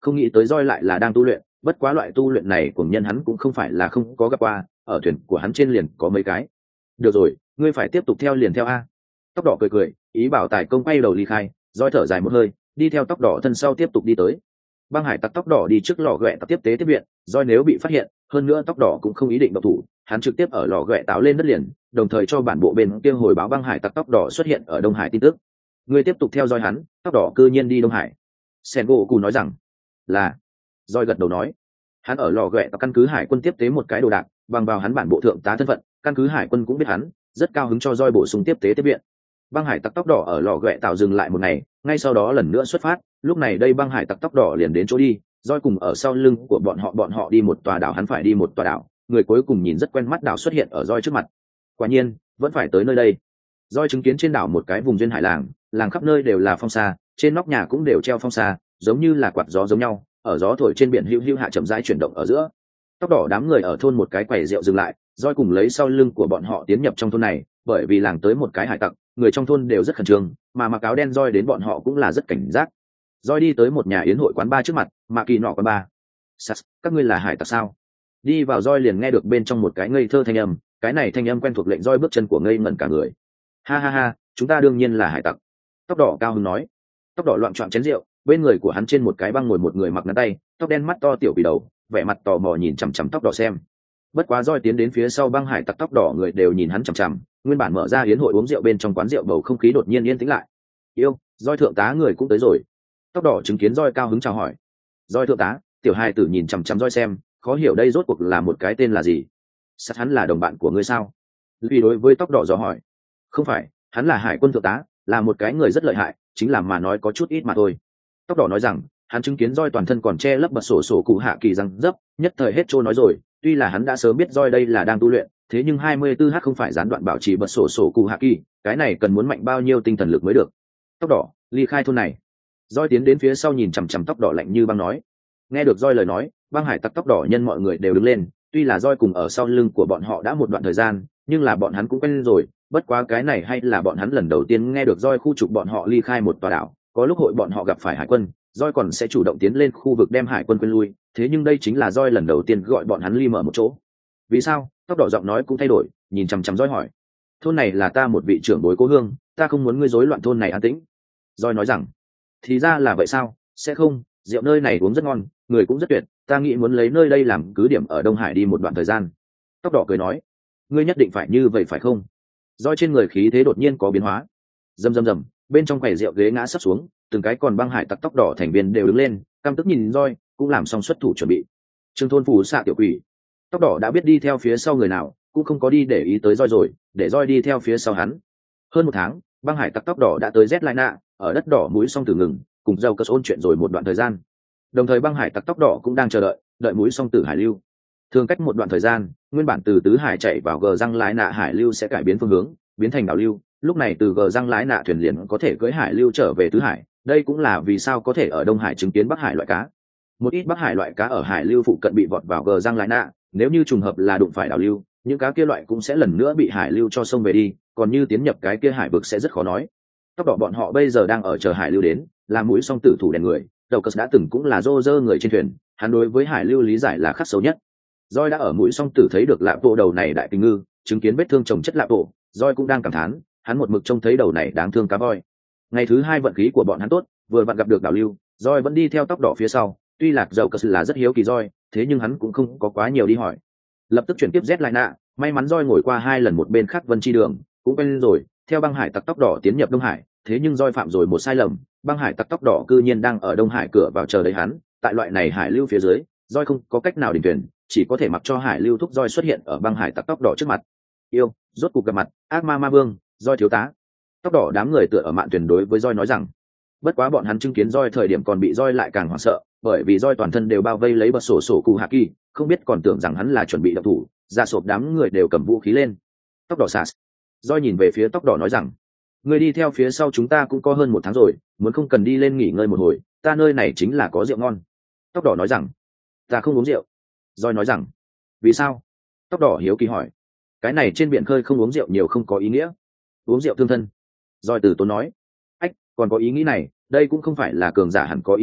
không nghĩ tới roi lại là đang tu luyện, bất quá loại tu luyện này của nhân hắn cũng không phải là không có gặp qua, ở thuyền của hắn trên liền có mấy cái. Được rồi, ngươi phải tiếp tục theo liền theo a. Tóc đỏ cười cười, ý bảo tài công quay đầu ly khai. Roi thở dài một hơi, đi theo tóc đỏ thân sau tiếp tục đi tới. Băng hải tặc tóc đỏ đi trước lò ghẹ tập tiếp tế tiếp viện. Roi nếu bị phát hiện, hơn nữa tóc đỏ cũng không ý định động thủ, hắn trực tiếp ở lò ghẹ tạo lên đất liền, đồng thời cho bản bộ bên kia hồi báo băng hải tặc tóc đỏ xuất hiện ở Đông Hải tin tức. Ngươi tiếp tục theo dõi hắn. Tóc đỏ cư nhiên đi Đông Hải. Sengoku nói rằng là. Roi gật đầu nói, hắn ở lò ghẹ tập căn cứ hải quân tiếp tế một cái đồ đạc, bằng vào hắn bản bộ thượng tá thân phận, căn cứ hải quân cũng biết hắn, rất cao hứng cho Roi bổ sung tiếp tế tiếp viện. Băng hải tặc tóc đỏ ở lò ghẹ tạo dừng lại một ngày, ngay sau đó lần nữa xuất phát. Lúc này đây băng hải tặc tóc đỏ liền đến chỗ đi, Roi cùng ở sau lưng của bọn họ bọn họ đi một tòa đảo, hắn phải đi một tòa đảo. Người cuối cùng nhìn rất quen mắt đảo xuất hiện ở Roi trước mặt. Quả nhiên vẫn phải tới nơi đây. Roi chứng kiến trên đảo một cái vùng duyên hải làng, làng khắp nơi đều là phong sa, trên nóc nhà cũng đều treo phong sa, giống như là quạt gió giống nhau, ở gió thổi trên biển hữu hữu hạ chậm rãi chuyển động ở giữa. Tóc đỏ đám người ở thôn một cái quầy rượu dừng lại, Roi cùng lấy sau lưng của bọn họ tiến nhập trong thôn này, bởi vì làng tới một cái hải tặc, người trong thôn đều rất khẩn trương, mà mặc áo đen Roi đến bọn họ cũng là rất cảnh giác. Roi đi tới một nhà yến hội quán bar trước mặt, Mạ Kỳ nọ quán bar. Sas, các ngươi là hải tặc sao? Đi vào Roi liền nghe được bên trong một cái ngây thơ thanh âm, cái này thanh âm quen thuộc lệnh Roi bước chân của ngây ngẩn cả người. Ha ha ha, chúng ta đương nhiên là hải tặc. Tóc đỏ cao hứng nói. Tóc đỏ loạn choạng chén rượu, bên người của hắn trên một cái băng ngồi một người mặc ngắn tay, tóc đen mắt to tiểu quỷ đầu, vẻ mặt tò mò nhìn chằm chằm tóc đỏ xem. Bất quá Roi tiến đến phía sau băng hải tặc tóc đỏ người đều nhìn hắn chằm chằm, nguyên bản mở ra yến hội uống rượu bên trong quán rượu bầu không khí đột nhiên yên tĩnh lại. Yêu, Roi thượng tá người cũng tới rồi. Tóc đỏ chứng kiến Roi cao hứng chào hỏi. Roi thượng tá, tiểu hai tử nhìn chằm chằm Roi xem, khó hiểu đây rốt cuộc là một cái tên là gì. Sát hắn là đồng bạn của ngươi sao? Vì đối với tóc đỏ dò hỏi. Không phải, hắn là hải quân thượng tá, là một cái người rất lợi hại, chính là mà nói có chút ít mà thôi. Tóc đỏ nói rằng, hắn chứng kiến Roi toàn thân còn che lấp bật sổ sổ cụ hạ kỳ răng dấp, nhất thời hết trôi nói rồi, tuy là hắn đã sớm biết Roi đây là đang tu luyện, thế nhưng hai mươi tư h không phải gián đoạn bảo trì bật sổ sổ cụ hạ kỳ, cái này cần muốn mạnh bao nhiêu tinh thần lực mới được. Tóc đỏ, ly khai thôn này. Roi tiến đến phía sau nhìn chằm chằm tóc đỏ lạnh như băng nói. Nghe được Roi lời nói, băng hải tặc tóc đỏ nhân mọi người đều đứng lên, tuy là Roi cùng ở sau lưng của bọn họ đã một đoạn thời gian, nhưng là bọn hắn cũng quen rồi, bất quá cái này hay là bọn hắn lần đầu tiên nghe được Roi khu trục bọn họ ly khai một tòa đảo, có lúc hội bọn họ gặp phải hải quân, Roi còn sẽ chủ động tiến lên khu vực đem hải quân quên lui, thế nhưng đây chính là Roi lần đầu tiên gọi bọn hắn ly mở một chỗ. Vì sao? Tóc đỏ giọng nói cũng thay đổi, nhìn chằm chằm Roi hỏi. Thôn này là ta một vị trưởng bối cố hương, ta không muốn ngươi rối loạn thôn này an tĩnh. Roi nói rằng, thì ra là vậy sao? Sẽ không, rượu nơi này uống rất ngon, người cũng rất tuyệt, ta nghĩ muốn lấy nơi đây làm cứ điểm ở Đông Hải đi một đoạn thời gian. Tóc đỏ cười nói, ngươi nhất định phải như vậy phải không? Roi trên người khí thế đột nhiên có biến hóa. Rầm rầm rầm, bên trong quầy rượu ghế ngã sắp xuống, từng cái còn băng hải tặc tóc đỏ thành viên đều đứng lên, căm tức nhìn Roi, cũng làm xong xuất thủ chuẩn bị. Trương thôn phù xạ tiểu quỷ. Tóc đỏ đã biết đi theo phía sau người nào, cũng không có đi để ý tới Roi rồi, để Roi đi theo phía sau hắn. Hơn một tháng, băng hải tặc tóc đỏ đã tới Z ở đất đỏ mũi song tử ngừng, cùng dâu cất ôn chuyện rồi một đoạn thời gian. Đồng thời băng hải tặc tóc đỏ cũng đang chờ đợi, đợi mũi song tử hải lưu. Thường cách một đoạn thời gian, nguyên bản từ tứ hải chạy vào gờ răng lái nạ hải lưu sẽ cải biến phương hướng, biến thành đảo lưu, lúc này từ gờ răng lái nạ thuyền liền có thể cưỡi hải lưu trở về tứ hải, đây cũng là vì sao có thể ở Đông Hải chứng kiến Bắc Hải loại cá. Một ít Bắc Hải loại cá ở hải lưu phụ cận bị vọt vào gờ răng lái nạ, nếu như trùng hợp là đụng phải đảo lưu, những cá kia loại cũng sẽ lần nữa bị hải lưu cho sông về đi, còn như tiến nhập cái kia hải vực sẽ rất khó nói. Tóc đỏ bọn họ bây giờ đang ở chờ hải lưu đến, làm mũi song tử thủ đèn người, đầu cất đã từng cũng là rô rơ người trên thuyền, hắn đối với hải lưu lý giải là khắc sâu nhất. Roi đã ở mũi song tử thấy được lạ bộ đầu này đại kinh ngư, chứng kiến vết thương chồng chất lạ bộ, Roi cũng đang cảm thán, hắn một mực trông thấy đầu này đáng thương cá voi. Ngày thứ hai vận khí của bọn hắn tốt, vừa vặn gặp được đảo lưu, Roi vẫn đi theo tóc đỏ phía sau, tuy lạc dầu cất là rất hiếu kỳ Roi, thế nhưng hắn cũng không có quá nhiều đi hỏi. Lập tức chuyển tiếp Z lại nạ, may mắn Roi ngồi qua hai lần một bên khác Vân Chi Đường, cũng quen rồi, theo băng hải tặc tóc đỏ tiến nhập Đông Hải, thế nhưng Roi phạm rồi một sai lầm, băng hải tặc tóc đỏ cư nhiên đang ở Đông Hải cửa vào chờ đấy hắn, tại loại này hải lưu phía dưới, Roi không có cách nào đình thuyền, chỉ có thể mặc cho hải lưu thúc Roi xuất hiện ở băng hải tặc tóc đỏ trước mặt. Yêu, rốt cuộc gặp mặt, ác ma ma vương, Roi thiếu tá. Tóc đỏ đám người tựa ở mạn thuyền đối với Roi nói rằng, bất quá bọn hắn chứng kiến Roi thời điểm còn bị Roi lại càng hoảng sợ, bởi vì Roi toàn thân đều bao vây lấy bật sổ sổ cụ hạ kỳ, không biết còn tưởng rằng hắn là chuẩn bị động thủ, ra sộp đám người đều cầm vũ khí lên. Tóc đỏ sạt. Roi nhìn về phía tóc đỏ nói rằng, người đi theo phía sau chúng ta cũng có hơn một tháng rồi, muốn không cần đi lên nghỉ ngơi một hồi, ta nơi này chính là có rượu ngon. Tóc đỏ nói rằng, ta không uống rượu. Roi nói rằng, vì sao? Tóc đỏ hiếu kỳ hỏi, cái này trên biển khơi không uống rượu nhiều không có ý nghĩa, uống rượu thương thân. Roi từ tốn nói, ách, còn có ý nghĩ này, đây cũng không phải là cường giả hẳn có ý tưởng,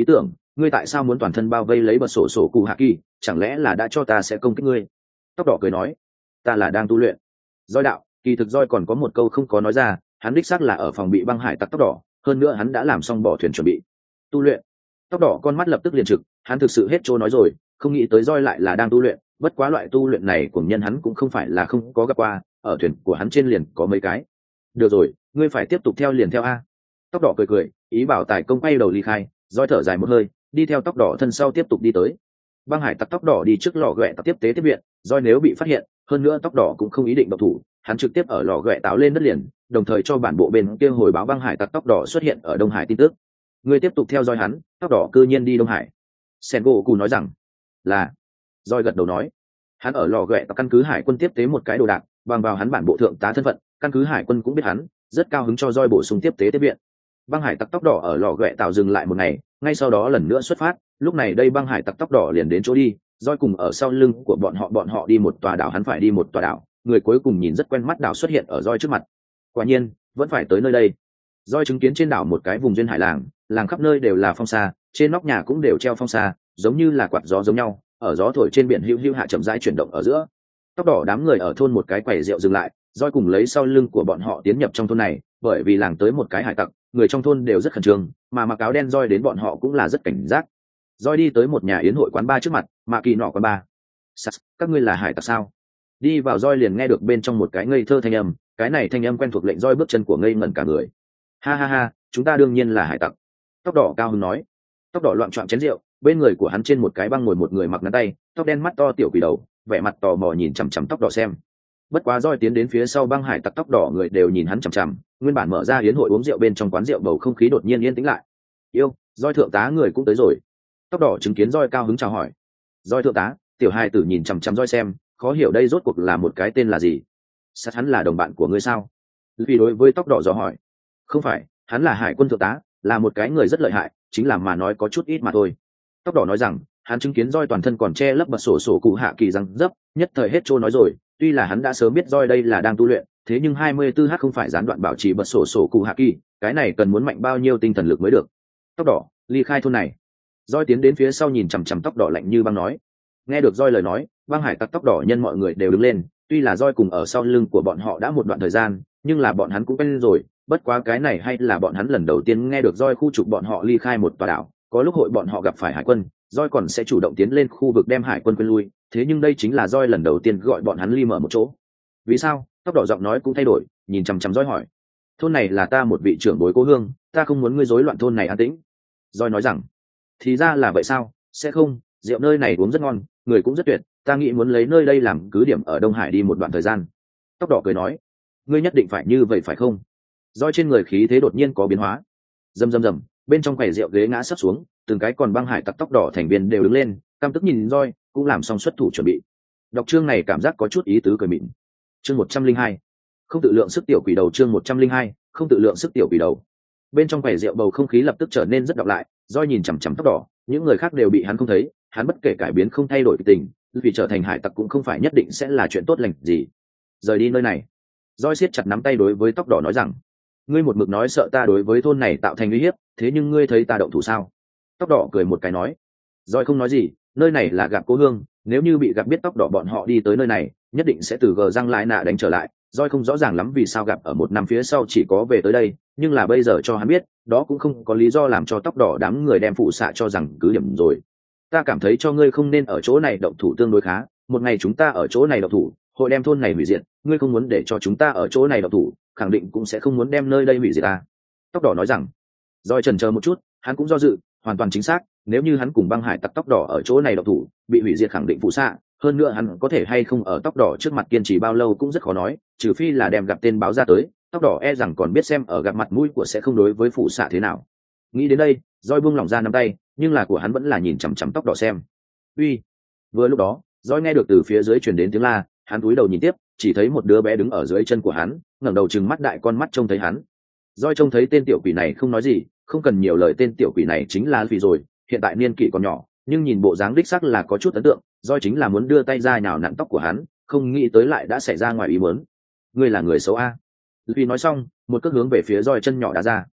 ngươi tại sao muốn toàn thân bao vây lấy bật sổ sổ cụ hạ kỳ, chẳng lẽ là đã cho ta sẽ công kích ngươi? Tóc đỏ cười nói, ta là đang tu luyện. Doi đạo, kỳ thực Doi còn có một câu không có nói ra, hắn đích xác là ở phòng bị băng hải tặc tóc đỏ, hơn nữa hắn đã làm xong bỏ thuyền chuẩn bị tu luyện. Tóc đỏ con mắt lập tức liền trực, hắn thực sự hết trôi nói rồi, không nghĩ tới Doi lại là đang tu luyện, bất quá loại tu luyện này của nhân hắn cũng không phải là không có gặp qua, ở thuyền của hắn trên liền có mấy cái. Được rồi, ngươi phải tiếp tục theo liền theo a. Tóc đỏ cười cười, ý bảo tài công quay đầu ly khai. Doi thở dài một hơi, đi theo tóc đỏ thân sau tiếp tục đi tới. Băng hải tặc tóc đỏ đi trước lò ghẹ tập tiếp tế tiếp viện, Doi nếu bị phát hiện, hơn nữa tóc đỏ cũng không ý định động thủ, hắn trực tiếp ở lò ghẹ tạo lên đất liền, đồng thời cho bản bộ bên kia hồi báo băng hải tặc tóc đỏ xuất hiện ở Đông Hải tin tức. Ngươi tiếp tục theo dõi hắn, tóc đỏ cư nhiên đi Đông Hải. Sengoku nói rằng, là. Doi gật đầu nói, hắn ở lò ghẹ tập căn cứ hải quân tiếp tế một cái đồ đạc, bằng vào hắn bản bộ thượng tá thân phận, căn cứ hải quân cũng biết hắn, rất cao hứng cho Doi bổ sung tiếp tế tiếp viện. Băng hải tặc tóc đỏ ở lò ghẹ tạo dừng lại một ngày, ngay sau đó lần nữa xuất phát. Lúc này đây băng hải tặc tóc đỏ liền đến chỗ đi, Doi cùng ở sau lưng của bọn họ bọn họ đi một tòa đảo, hắn phải đi một tòa đảo. Người cuối cùng nhìn rất quen mắt đảo xuất hiện ở Doi trước mặt. Quả nhiên, vẫn phải tới nơi đây. Doi chứng kiến trên đảo một cái vùng duyên hải làng, làng khắp nơi đều là phong sa, trên nóc nhà cũng đều treo phong sa, giống như là quạt gió giống nhau, ở gió thổi trên biển hữu hữu hạ chậm rãi chuyển động ở giữa. Tóc đỏ đám người ở thôn một cái quầy rượu dừng lại, Doi cùng lấy sau lưng của bọn họ tiến nhập trong thôn này, bởi vì làng tới một cái hải tặc, người trong thôn đều rất khẩn trương, mà mặc áo đen Doi đến bọn họ cũng là rất cảnh giác. Doi đi tới một nhà yến hội quán bar trước mặt, Mạ Kỳ nọ quán bar. Sắt, các ngươi là hải tặc sao? Đi vào Doi liền nghe được bên trong một cái ngây thơ thanh âm, cái này thanh âm quen thuộc lệnh Doi bước chân của ngây ngẩn cả người. Ha ha ha, chúng ta đương nhiên là hải tặc. Tóc đỏ cao hứng nói. Tóc đỏ loạn choạng chén rượu, bên người của hắn trên một cái băng ngồi một người mặc ngắn tay, tóc đen mắt to tiểu quỷ đầu, vẻ mặt tò mò nhìn chằm chằm tóc đỏ xem. Bất quá Doi tiến đến phía sau băng hải tặc tóc đỏ người đều nhìn hắn chằm chằm, nguyên bản mở ra yến hội uống rượu bên trong quán rượu bầu không khí đột nhiên yên tĩnh lại. Yêu, Doi thượng tá người cũng tới rồi. Tóc đỏ chứng kiến Doi cao hứng chào hỏi. Doi thượng tá, tiểu hai tử nhìn chằm chằm Doi xem, khó hiểu đây rốt cuộc là một cái tên là gì. Sát hắn là đồng bạn của ngươi sao? Vì đối với tóc đỏ dò hỏi. Không phải, hắn là hải quân thượng tá, là một cái người rất lợi hại, chính là mà nói có chút ít mà thôi. Tóc đỏ nói rằng, hắn chứng kiến Doi toàn thân còn che lấp bật sổ sổ cụ hạ kỳ răng dấp, nhất thời hết trôi nói rồi, tuy là hắn đã sớm biết Doi đây là đang tu luyện, thế nhưng hai mươi tư h không phải gián đoạn bảo trì bật sổ sổ cụ hạ kỳ, cái này cần muốn mạnh bao nhiêu tinh thần lực mới được. Tóc đỏ, ly khai thôn này. Doi tiến đến phía sau nhìn chằm chằm tóc đỏ lạnh như băng nói. Nghe được Doi lời nói, băng hải tặc tóc đỏ nhân mọi người đều đứng lên, tuy là Doi cùng ở sau lưng của bọn họ đã một đoạn thời gian, nhưng là bọn hắn cũng quen rồi, bất quá cái này hay là bọn hắn lần đầu tiên nghe được Doi khu trục bọn họ ly khai một tòa đảo, có lúc hội bọn họ gặp phải hải quân, Doi còn sẽ chủ động tiến lên khu vực đem hải quân quên lui, thế nhưng đây chính là Doi lần đầu tiên gọi bọn hắn ly mở một chỗ. Vì sao? Tóc đỏ giọng nói cũng thay đổi, nhìn chằm chằm Doi hỏi. Thôn này là ta một vị trưởng bối cố hương, ta không muốn ngươi rối loạn thôn này an tĩnh. Doi nói rằng, thì ra là vậy sao? Sẽ không, rượu nơi này uống rất ngon, người cũng rất tuyệt, ta nghĩ muốn lấy nơi đây làm cứ điểm ở Đông Hải đi một đoạn thời gian. Tóc đỏ cười nói, ngươi nhất định phải như vậy phải không? Doi trên người khí thế đột nhiên có biến hóa, rầm rầm rầm, bên trong quầy rượu ghế ngã sấp xuống, từng cái còn băng hải tặc tóc đỏ thành viên đều đứng lên, căm tức nhìn Doi, cũng làm xong xuất thủ chuẩn bị. Đọc chương này cảm giác có chút ý tứ cười mịn. Chương một trăm linh hai, không tự lượng sức tiểu quỷ đầu. Chương một trăm linh hai, không tự lượng sức tiểu quỷ đầu. Bên trong quầy rượu bầu không khí lập tức trở nên rất đọc lại, Doi nhìn chằm chằm tóc đỏ, những người khác đều bị hắn không thấy, hắn bất kể cải biến không thay đổi tình, vì trở thành hải tặc cũng không phải nhất định sẽ là chuyện tốt lành gì. Rời đi nơi này. Doi siết chặt nắm tay đối với tóc đỏ nói rằng, ngươi một mực nói sợ ta đối với thôn này tạo thành uy hiếp, thế nhưng ngươi thấy ta động thủ sao? Tóc đỏ cười một cái nói. Doi không nói gì, nơi này là gặp cố hương, nếu như bị gặp biết tóc đỏ bọn họ đi tới nơi này, nhất định sẽ từ gờ răng lại nạ đánh trở lại. Doi không rõ ràng lắm vì sao gặp ở một năm phía sau chỉ có về tới đây, nhưng là bây giờ cho hắn biết, đó cũng không có lý do làm cho tóc đỏ đám người đem phụ xạ cho rằng cứ điểm rồi. Ta cảm thấy cho ngươi không nên ở chỗ này động thủ tương đối khá, một ngày chúng ta ở chỗ này động thủ, hội đem thôn này hủy diệt, ngươi không muốn để cho chúng ta ở chỗ này động thủ, khẳng định cũng sẽ không muốn đem nơi đây hủy diệt ta. Tóc đỏ nói rằng. Doi chần chờ một chút, hắn cũng do dự, hoàn toàn chính xác, nếu như hắn cùng băng hải tặc tóc đỏ ở chỗ này động thủ, bị hủy diệt khẳng định phụ xạ, hơn nữa hắn có thể hay không ở tóc đỏ trước mặt kiên trì bao lâu cũng rất khó nói, trừ phi là đem gặp tên báo ra tới, tóc đỏ e rằng còn biết xem ở gặp mặt mũi của sẽ không đối với phụ xạ thế nào. Nghĩ đến đây, Doi buông lỏng ra nắm tay, nhưng là của hắn vẫn là nhìn chằm chằm tóc đỏ xem. Uy! Vừa lúc đó, Doi nghe được từ phía dưới truyền đến tiếng la, hắn cúi đầu nhìn tiếp, chỉ thấy một đứa bé đứng ở dưới chân của hắn, ngẩng đầu trừng mắt đại con mắt trông thấy hắn. Doi trông thấy tên tiểu quỷ này không nói gì, không cần nhiều lời, tên tiểu quỷ này chính là Vì rồi, hiện tại niên kỷ còn nhỏ, nhưng nhìn bộ dáng đích xác là có chút ấn tượng, Doi chính là muốn đưa tay ra nhào nặn tóc của hắn, không nghĩ tới lại đã xảy ra ngoài ý muốn. Ngươi là người xấu a? Vì nói xong, một cước hướng về phía Doi chân nhỏ đá ra.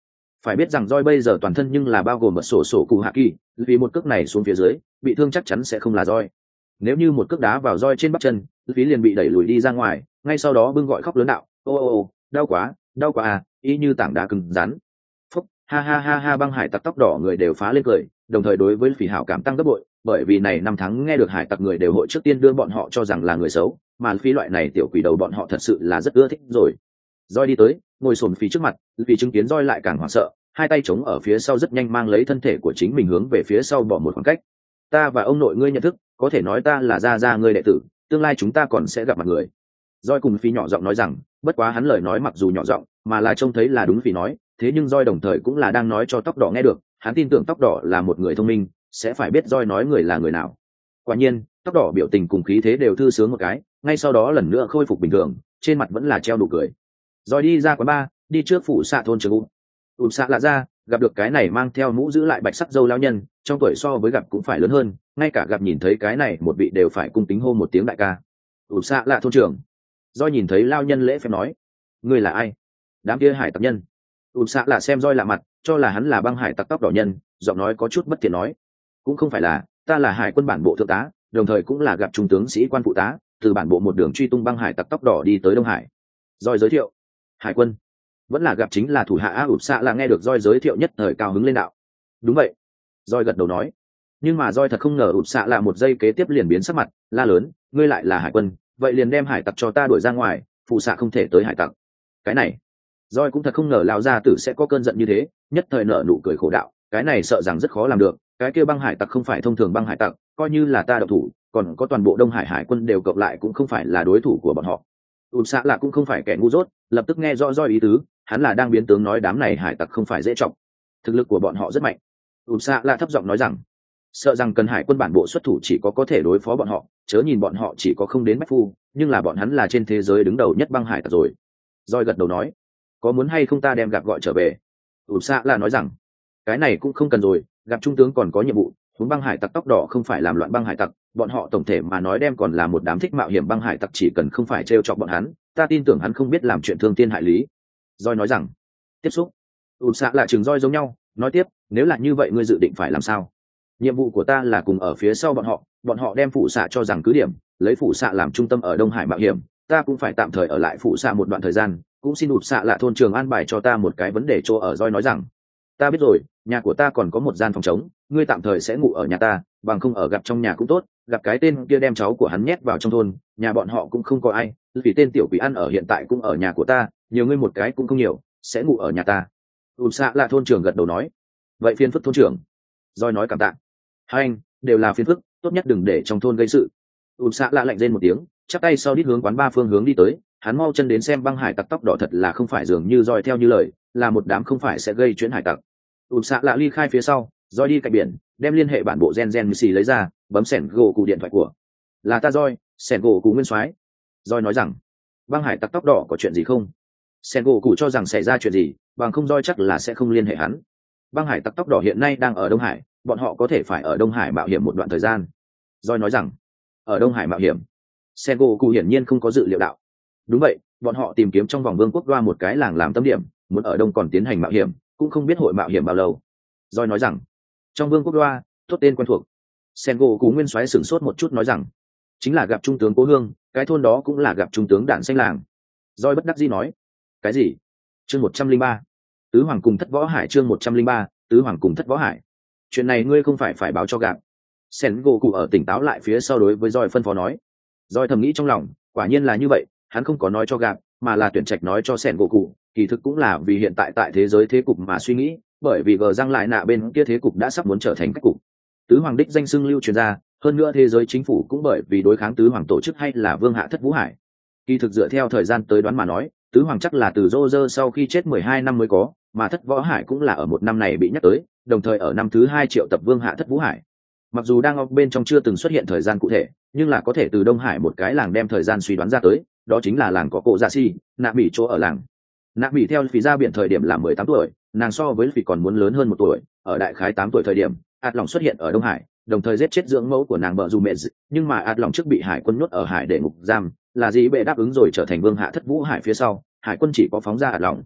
Phải biết rằng roi bây giờ toàn thân nhưng là bao gồm một sổ sổ cụ hạ kỳ, vì một cước này xuống phía dưới bị thương chắc chắn sẽ không là roi. Nếu như một cước đá vào roi trên bắp chân, phí liền bị đẩy lùi đi ra ngoài, ngay sau đó bưng gọi khóc lớn đạo ô ô ô đau quá đau quá à, y như tảng đá cứng rắn. Phúc, ha ha ha ha, băng hải tặc tóc đỏ người đều phá lên cười, đồng thời đối với phỉ hảo cảm tăng gấp bội, bởi vì này năm tháng nghe được hải tặc người đều hội trước tiên đưa bọn họ cho rằng là người xấu, mà phí loại này tiểu quỷ đầu bọn họ thật sự là rất ưa thích rồi. Roi đi tới, ngồi xổm phí trước mặt, vì chứng kiến roi lại càng hoảng sợ, hai tay chống ở phía sau rất nhanh mang lấy thân thể của chính mình hướng về phía sau bỏ một khoảng cách. Ta và ông nội ngươi nhận thức, có thể nói ta là gia gia ngươi đệ tử, tương lai chúng ta còn sẽ gặp mặt người. Roi cùng phí nhỏ giọng nói rằng, bất quá hắn lời nói mặc dù nhỏ giọng, mà là trông thấy là đúng phí nói, thế nhưng Roi đồng thời cũng là đang nói cho tóc đỏ nghe được, hắn tin tưởng tóc đỏ là một người thông minh, sẽ phải biết Roi nói người là người nào. Quả nhiên, tóc đỏ biểu tình cùng khí thế đều thư sướng một cái, ngay sau đó lần nữa khôi phục bình thường, trên mặt vẫn là treo nụ cười. Roi đi ra quán bar, đi trước phủ xạ thôn trường u. Ùm xạ lạ ra, gặp được cái này mang theo mũ giữ lại bạch sắc dâu lao nhân, trong tuổi so với gặp cũng phải lớn hơn, ngay cả gặp nhìn thấy cái này một vị đều phải cung kính hô một tiếng đại ca. Ùm xạ lạ thôn trưởng. Roi nhìn thấy lao nhân lễ phép nói, ngươi là ai? Đám kia hải tặc nhân. Ùm xạ lạ xem Roi lạ mặt, cho là hắn là băng hải tặc tóc đỏ nhân, giọng nói có chút bất thiện nói, cũng không phải là, ta là hải quân bản bộ thượng tá, đồng thời cũng là gặp trung tướng sĩ quan phụ tá, từ bản bộ một đường truy tung băng hải tặc tóc đỏ đi tới Đông Hải. Roi giới thiệu, hải quân vẫn là gặp chính là thủ hạ a. Ùm xạ là nghe được Roi giới thiệu nhất thời cao hứng lên đạo. Đúng vậy. Roi gật đầu nói. Nhưng mà Roi thật không ngờ Ùm xạ là một giây kế tiếp liền biến sắc mặt, la lớn, ngươi lại là hải quân, vậy liền đem hải tặc cho ta đuổi ra ngoài, phụ xạ không thể tới hải tặc. Cái này, Roi cũng thật không ngờ lão gia tử sẽ có cơn giận như thế, nhất thời nở nụ cười khổ đạo, cái này sợ rằng rất khó làm được, cái kia băng hải tặc không phải thông thường băng hải tặc, coi như là ta độc thủ, còn có toàn bộ Đông Hải hải quân đều cộng lại cũng không phải là đối thủ của bọn họ. Ùm xạ là cũng không phải kẻ ngu dốt, lập tức nghe rõ Roi ý tứ, hắn là đang biến tướng nói đám này hải tặc không phải dễ trọng, thực lực của bọn họ rất mạnh. Ùm xạ là thấp giọng nói rằng, sợ rằng cần hải quân bản bộ xuất thủ chỉ có có thể đối phó bọn họ, chớ nhìn bọn họ chỉ có không đến bách phu, nhưng là bọn hắn là trên thế giới đứng đầu nhất băng hải tặc rồi. Roi gật đầu nói, có muốn hay không ta đem gặp gọi trở về? Ùm xạ là nói rằng, cái này cũng không cần rồi, gặp trung tướng còn có nhiệm vụ, chúng băng hải tặc tóc đỏ không phải làm loạn băng hải tặc, bọn họ tổng thể mà nói đem còn là một đám thích mạo hiểm băng hải tặc, chỉ cần không phải trêu chọc bọn hắn, ta tin tưởng hắn không biết làm chuyện thương thiên hại lý. Roi nói rằng, tiếp xúc. Ùm xạ là chừng Roi giống nhau, nói tiếp, nếu là như vậy ngươi dự định phải làm sao? Nhiệm vụ của ta là cùng ở phía sau bọn họ, bọn họ đem phụ xạ cho rằng cứ điểm, lấy phụ xạ làm trung tâm ở Đông Hải mạo hiểm, ta cũng phải tạm thời ở lại phụ xạ một đoạn thời gian, cũng xin Ùm xạ là thôn trường an bài cho ta một cái vấn đề chỗ ở. Roi nói rằng, ta biết rồi, nhà của ta còn có một gian phòng trống, ngươi tạm thời sẽ ngủ ở nhà ta, bằng không ở gặp trong nhà cũng tốt, gặp cái tên kia đem cháu của hắn nhét vào trong thôn, nhà bọn họ cũng không có ai, vì tên tiểu quỷ ăn ở hiện tại cũng ở nhà của ta, nhiều ngươi một cái cũng không nhiều, sẽ ngủ ở nhà ta. Ùm xạ là thôn trưởng gật đầu nói, vậy phiền phức thôn trưởng. Roi nói cảm tạ. Hai anh đều là phiền phức, tốt nhất đừng để trong thôn gây sự. Ùm xạ lạ lạnh lên một tiếng, chắp tay sau đít hướng quán ba phương hướng đi tới, hắn mau chân đến xem băng hải tặc tóc đỏ thật là không phải dường như Roi theo như lời, là một đám không phải sẽ gây chuyện hải tặc. Ùm xạ lạ ly khai phía sau, Roi đi cạnh biển, đem liên hệ bản bộ gen gen xì lấy ra, bấm sẻn gỗ cụ điện thoại của, là ta Roi, sẻn gỗ cụ nguyên soái. Roi nói rằng, băng hải tặc tóc đỏ có chuyện gì không? Sẻn gỗ cụ cho rằng xảy ra chuyện gì, bằng không Roi chắc là sẽ không liên hệ hắn. Băng hải tặc tóc đỏ hiện nay đang ở Đông Hải, bọn họ có thể phải ở Đông Hải mạo hiểm một đoạn thời gian. Roi nói rằng, ở Đông Hải mạo hiểm. Sẻn gỗ cụ hiển nhiên không có dự liệu đạo. Đúng vậy, bọn họ tìm kiếm trong vòng vương quốc đoa một cái làng làm tâm điểm, muốn ở đông còn tiến hành mạo hiểm, cũng không biết hội mạo hiểm bao lâu. Roi nói rằng, trong vương quốc đoa, tốt tên quen thuộc. Sen gỗ cú nguyên soái sửng sốt một chút nói rằng, chính là gặp trung tướng Cố Hương, cái thôn đó cũng là gặp trung tướng Đản Xanh làng. Roi bất đắc dĩ nói, cái gì? Chương một trăm linh ba, tứ hoàng cùng thất võ hải. Chương một trăm linh ba, tứ hoàng cùng thất võ hải. Chuyện này ngươi không phải phải báo cho gặp. Sen gỗ cụ ở tỉnh táo lại phía sau đối với Roi phân phó nói. Roi thầm nghĩ trong lòng, quả nhiên là như vậy, hắn không có nói cho gặp, mà là tuyển trạch nói cho Sen gỗ cụ, kỳ thực cũng là vì hiện tại tại thế giới thế cục mà suy nghĩ, bởi vì gờ răng lại nạ bên kia thế cục đã sắp muốn trở thành cách cục. Tứ hoàng đích danh xưng lưu truyền ra, hơn nữa thế giới chính phủ cũng bởi vì đối kháng tứ hoàng tổ chức hay là vương hạ thất vũ hải. Kỳ thực dựa theo thời gian tới đoán mà nói, tứ hoàng chắc là từ Roger sau khi chết mười hai năm mới có, mà thất võ hải cũng là ở một năm này bị nhắc tới, đồng thời ở năm thứ hai triệu tập vương hạ thất vũ hải. Mặc dù đang ở bên trong chưa từng xuất hiện thời gian cụ thể, nhưng là có thể từ Đông Hải một cái làng đem thời gian suy đoán ra tới, đó chính là làng có cổ dạ si, nạ mỹ chỗ ở làng. Nạ mỹ theo phí ra biển thời điểm là mười tám tuổi, nàng so với phí còn muốn lớn hơn một tuổi, ở đại khái tám tuổi thời điểm, ạt lòng xuất hiện ở Đông Hải, đồng thời giết chết dưỡng mẫu của nàng bợ dù mẹ, nhưng mà ạt lòng trước bị hải quân nhốt ở hải để ngục giam, là gì bệ đáp ứng rồi trở thành vương hạ thất vũ hải phía sau, hải quân chỉ có phóng ra ạt lòng.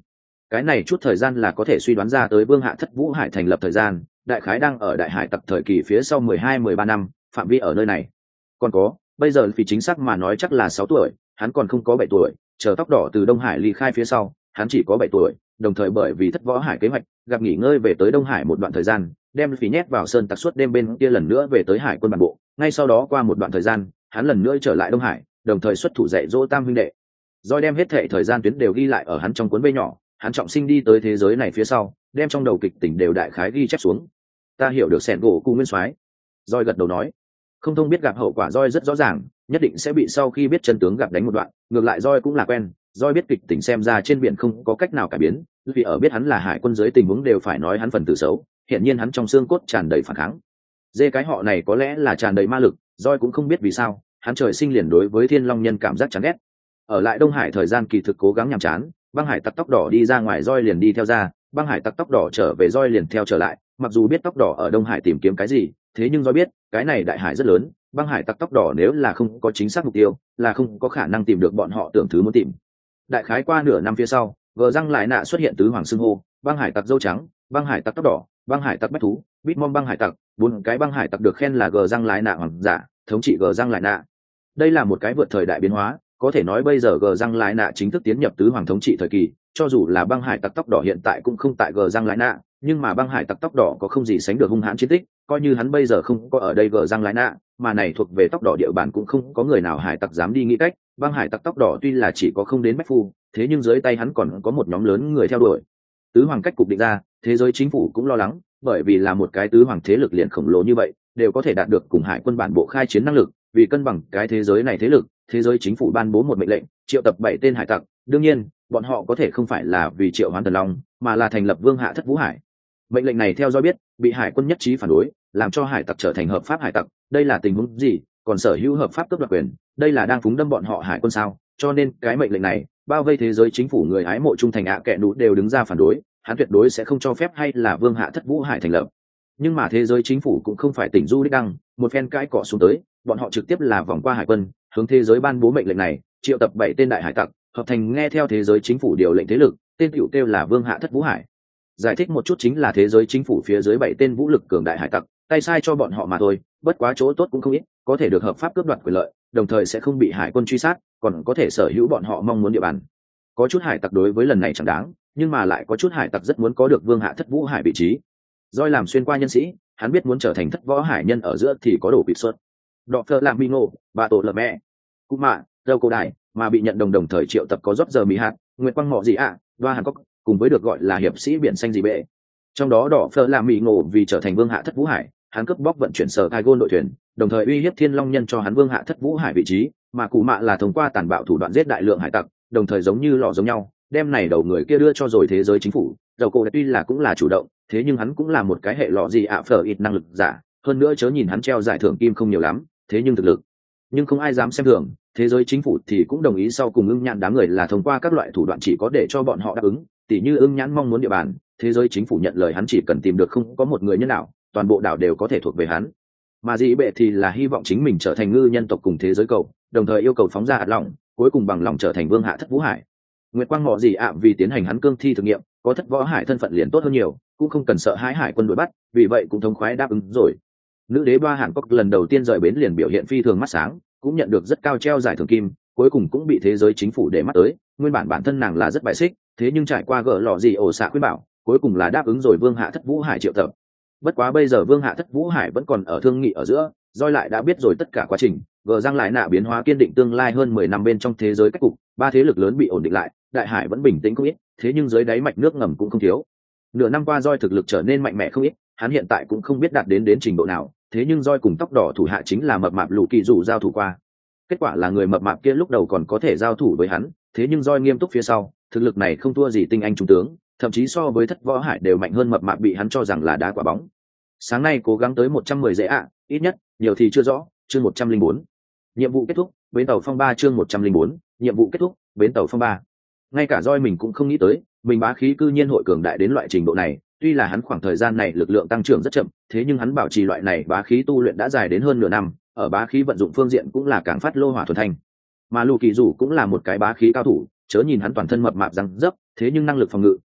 cái này chút thời gian là có thể suy đoán ra tới vương hạ thất vũ hải thành lập thời gian, đại khái đang ở đại hải tặc thời kỳ phía sau mười hai mười ba năm, phạm vi ở nơi này. Còn có, bây giờ vì chính xác mà nói chắc là sáu tuổi, hắn còn không có bảy tuổi, chờ tóc đỏ từ Đông Hải ly khai phía sau, hắn chỉ có bảy tuổi, đồng thời bởi vì thất võ hải kế hoạch, gặp nghỉ ngơi về tới Đông Hải một đoạn thời gian, đem phí nhét vào sơn tặc suốt đêm bên kia lần nữa về tới hải quân bản bộ, ngay sau đó qua một đoạn thời gian, hắn lần nữa trở lại Đông Hải, đồng thời xuất thủ dạy dỗ tam huynh đệ. Rồi đem hết thệ thời gian tuyến đều ghi lại ở hắn trong cuốn bê nhỏ, hắn trọng sinh đi tới thế giới này phía sau, đem trong đầu kịch tỉnh đều đại khái ghi chép xuống. Ta hiểu được sẹn gỗ cụ nguyên soái. Rồi gật đầu nói, không thông biết gặp hậu quả Rồi rất rõ ràng, nhất định sẽ bị sau khi biết chân tướng gặp đánh một đoạn, ngược lại Rồi cũng là quen, Rồi biết kịch tỉnh xem ra trên biển không có cách nào cải biến, vì ở biết hắn là hải quân dưới tình huống đều phải nói hắn phần tử xấu, hiện nhiên hắn trong xương cốt tràn đầy phản kháng. Dê cái họ này có lẽ là tràn đầy ma lực, Rồi cũng không biết vì sao, hắn trời sinh liền đối với Thiên Long Nhân cảm giác chán ghét. Ở lại Đông Hải thời gian kỳ thực cố gắng nhàm chán, băng hải tặc tóc đỏ đi ra ngoài Rồi liền đi theo ra, băng hải tặc tóc đỏ trở về Rồi liền theo trở lại, mặc dù biết tóc đỏ ở Đông Hải tìm kiếm cái gì, thế nhưng Rồi biết, cái này đại hải rất lớn, băng hải tặc tóc đỏ nếu là không có chính xác mục tiêu, là không có khả năng tìm được bọn họ tưởng thứ muốn tìm. Đại khái qua nửa năm phía sau, gờ răng lại nạ xuất hiện tứ hoàng xưng hô, băng hải tặc dâu trắng, băng hải tặc tóc đỏ, băng hải tặc bách thú, bitmom băng hải tặc, bốn cái băng hải tặc được khen là gờ răng lại nạ hoàng giả, thống trị gờ răng lại nạ. Đây là một cái vượt thời đại biến hóa, có thể nói bây giờ gờ răng lại nạ chính thức tiến nhập tứ hoàng thống trị thời kỳ, cho dù là băng hải tặc tóc đỏ hiện tại cũng không tại gờ răng lại nạ, nhưng mà băng hải tặc tóc đỏ có không gì sánh được hung hãn chiến tích, coi như hắn bây giờ không có ở đây gờ răng lại nạ, mà này thuộc về tóc đỏ địa bàn cũng không có người nào hải tặc dám đi nghĩ cách. Băng hải tặc tóc đỏ tuy là chỉ có không đến bách phu, thế nhưng dưới tay hắn còn có một nhóm lớn người theo đuổi. Tứ hoàng cách cục định ra, thế giới chính phủ cũng lo lắng, bởi vì là một cái tứ hoàng thế lực liền khổng lồ như vậy, đều có thể đạt được cùng hải quân bản bộ khai chiến năng lực, vì cân bằng cái thế giới này thế lực, thế giới chính phủ ban bố một mệnh lệnh, triệu tập bảy tên hải tặc, đương nhiên, bọn họ có thể không phải là vì triệu hoán thần long, mà là thành lập vương hạ thất vũ hải. Mệnh lệnh này theo do biết, bị hải quân nhất trí phản đối, làm cho hải tặc trở thành hợp pháp hải tặc, đây là tình huống gì? Còn sở hữu hợp pháp cướp đoạt quyền, đây là đang phúng đâm bọn họ hải quân sao? Cho nên cái mệnh lệnh này, bao vây thế giới chính phủ người ái mộ trung thành ạ kệ nụ đều đứng ra phản đối, hắn tuyệt đối sẽ không cho phép hay là vương hạ thất vũ hải thành lập. Nhưng mà thế giới chính phủ cũng không phải tỉnh du đích đăng, một phen cãi cọ xuống tới, bọn họ trực tiếp là vòng qua hải quân, hướng thế giới ban bố mệnh lệnh này, triệu tập bảy tên đại hải tặc, hợp thành nghe theo thế giới chính phủ điều lệnh thế lực, tên hữu kêu là vương hạ thất vũ hải. Giải thích một chút chính là thế giới chính phủ phía dưới bảy tên vũ lực cường đại hải tặc, tay sai cho bọn họ mà thôi, bất quá chỗ tốt cũng không ít, có thể được hợp pháp cướp đoạt quyền lợi, đồng thời sẽ không bị hải quân truy sát, còn có thể sở hữu bọn họ mong muốn địa bàn. Có chút hải tặc đối với lần này chẳng đáng, nhưng mà lại có chút hải tặc rất muốn có được vương hạ thất vũ hải vị trí. Doi làm xuyên qua nhân sĩ, hắn biết muốn trở thành thất võ hải nhân ở giữa thì có đủ bị xuất. Đọ phơ làm Mingo, bà tổ lập mẹ, cũng mạ, dâu cổ đại, mà bị nhận đồng đồng thời triệu tập có rót giờ mỹ hạt, nguyệt quang mọ gì ạ, à, đoa hàn cốc, cùng với được gọi là hiệp sĩ biển xanh gì bệ. Trong đó đỏ phơ làm mỹ ngộ vì trở thành vương hạ thất vũ hải, hắn cướp bóc vận chuyển sở hai gôn đội thuyền, đồng thời uy hiếp thiên long nhân cho hắn vương hạ thất vũ hải vị trí, mà cụ mạ là thông qua tàn bạo thủ đoạn giết đại lượng hải tặc, đồng thời giống như lọ giống nhau, đem này đầu người kia đưa cho rồi thế giới chính phủ. Dầu cổ tuy là cũng là chủ động, thế nhưng hắn cũng là một cái hệ lọ gì ạ phở ít năng lực giả, hơn nữa chớ nhìn hắn treo giải thưởng kim không nhiều lắm, thế nhưng thực lực, nhưng không ai dám xem thường. Thế giới chính phủ thì cũng đồng ý sau cùng ưng nhãn đám người là thông qua các loại thủ đoạn chỉ có để cho bọn họ đáp ứng, tỉ như ưng nhãn mong muốn địa bàn, thế giới chính phủ nhận lời hắn chỉ cần tìm được không có một người nhân nào, toàn bộ đảo đều có thể thuộc về hắn. Mà dị bệ thì là hy vọng chính mình trở thành ngư nhân tộc cùng thế giới cầu, đồng thời yêu cầu phóng ra hạt lòng, cuối cùng bằng lòng trở thành vương hạ thất vũ hải. Nguyệt quang mọ gì ạ vì tiến hành hắn cương thi thực nghiệm, có thất võ hải thân phận liền tốt hơn nhiều, cũng không cần sợ hãi hải quân đuổi bắt, vì vậy cũng thống khoái đáp ứng rồi. Nữ đế Ba Hàn Cốc lần đầu tiên rời bến liền biểu hiện phi thường mắt sáng, cũng nhận được rất cao treo giải thưởng kim, cuối cùng cũng bị thế giới chính phủ để mắt tới. Nguyên bản bản thân nàng là rất bài xích, thế nhưng trải qua gỡ lọ gì ổ xạ khuyên bảo, cuối cùng là đáp ứng rồi vương hạ thất vũ hải triệu tập. Bất quá bây giờ vương hạ thất vũ hải vẫn còn ở thương nghị ở giữa, Doi lại đã biết rồi tất cả quá trình, gờ răng lại nạ biến hóa kiên định tương lai hơn mười năm bên trong thế giới cách cục, ba thế lực lớn bị ổn định lại, đại hải vẫn bình tĩnh không ít, thế nhưng dưới đáy mạch nước ngầm cũng không thiếu. Nửa năm qua Doi thực lực trở nên mạnh mẽ không ít, hắn hiện tại cũng không biết đạt đến đến trình độ nào, thế nhưng Doi cùng tóc đỏ thủ hạ chính là mập mạp lũ kỳ dụ giao thủ qua. Kết quả là người mập mạp kia lúc đầu còn có thể giao thủ với hắn, thế nhưng Doi nghiêm túc phía sau, thực lực này không thua gì tinh anh trung tướng, thậm chí so với thất võ hải đều mạnh hơn, mập mạp bị hắn cho rằng là đá quả bóng. Sáng nay cố gắng tới một trăm mười dễ ạ, à, ít nhất, nhiều thì chưa rõ, chương một trăm linh bốn. Nhiệm vụ kết thúc, bến tàu phong ba chương một trăm linh bốn, nhiệm vụ kết thúc, bến tàu phong ba. Ngay cả Doi mình cũng không nghĩ tới, mình bá khí cư nhiên hội cường đại đến loại trình độ này, tuy là hắn khoảng thời gian này lực lượng tăng trưởng rất chậm, thế nhưng hắn bảo trì loại này bá khí tu luyện đã dài đến hơn nửa năm, ở bá khí vận dụng phương diện cũng là càng phát lô hỏa thuần thanh. Mà Lù Kỳ Dụ cũng là một cái bá khí cao thủ, chớ nhìn hắn toàn thân mập mạp răng dấp, thế nhưng năng lực phòng ngự,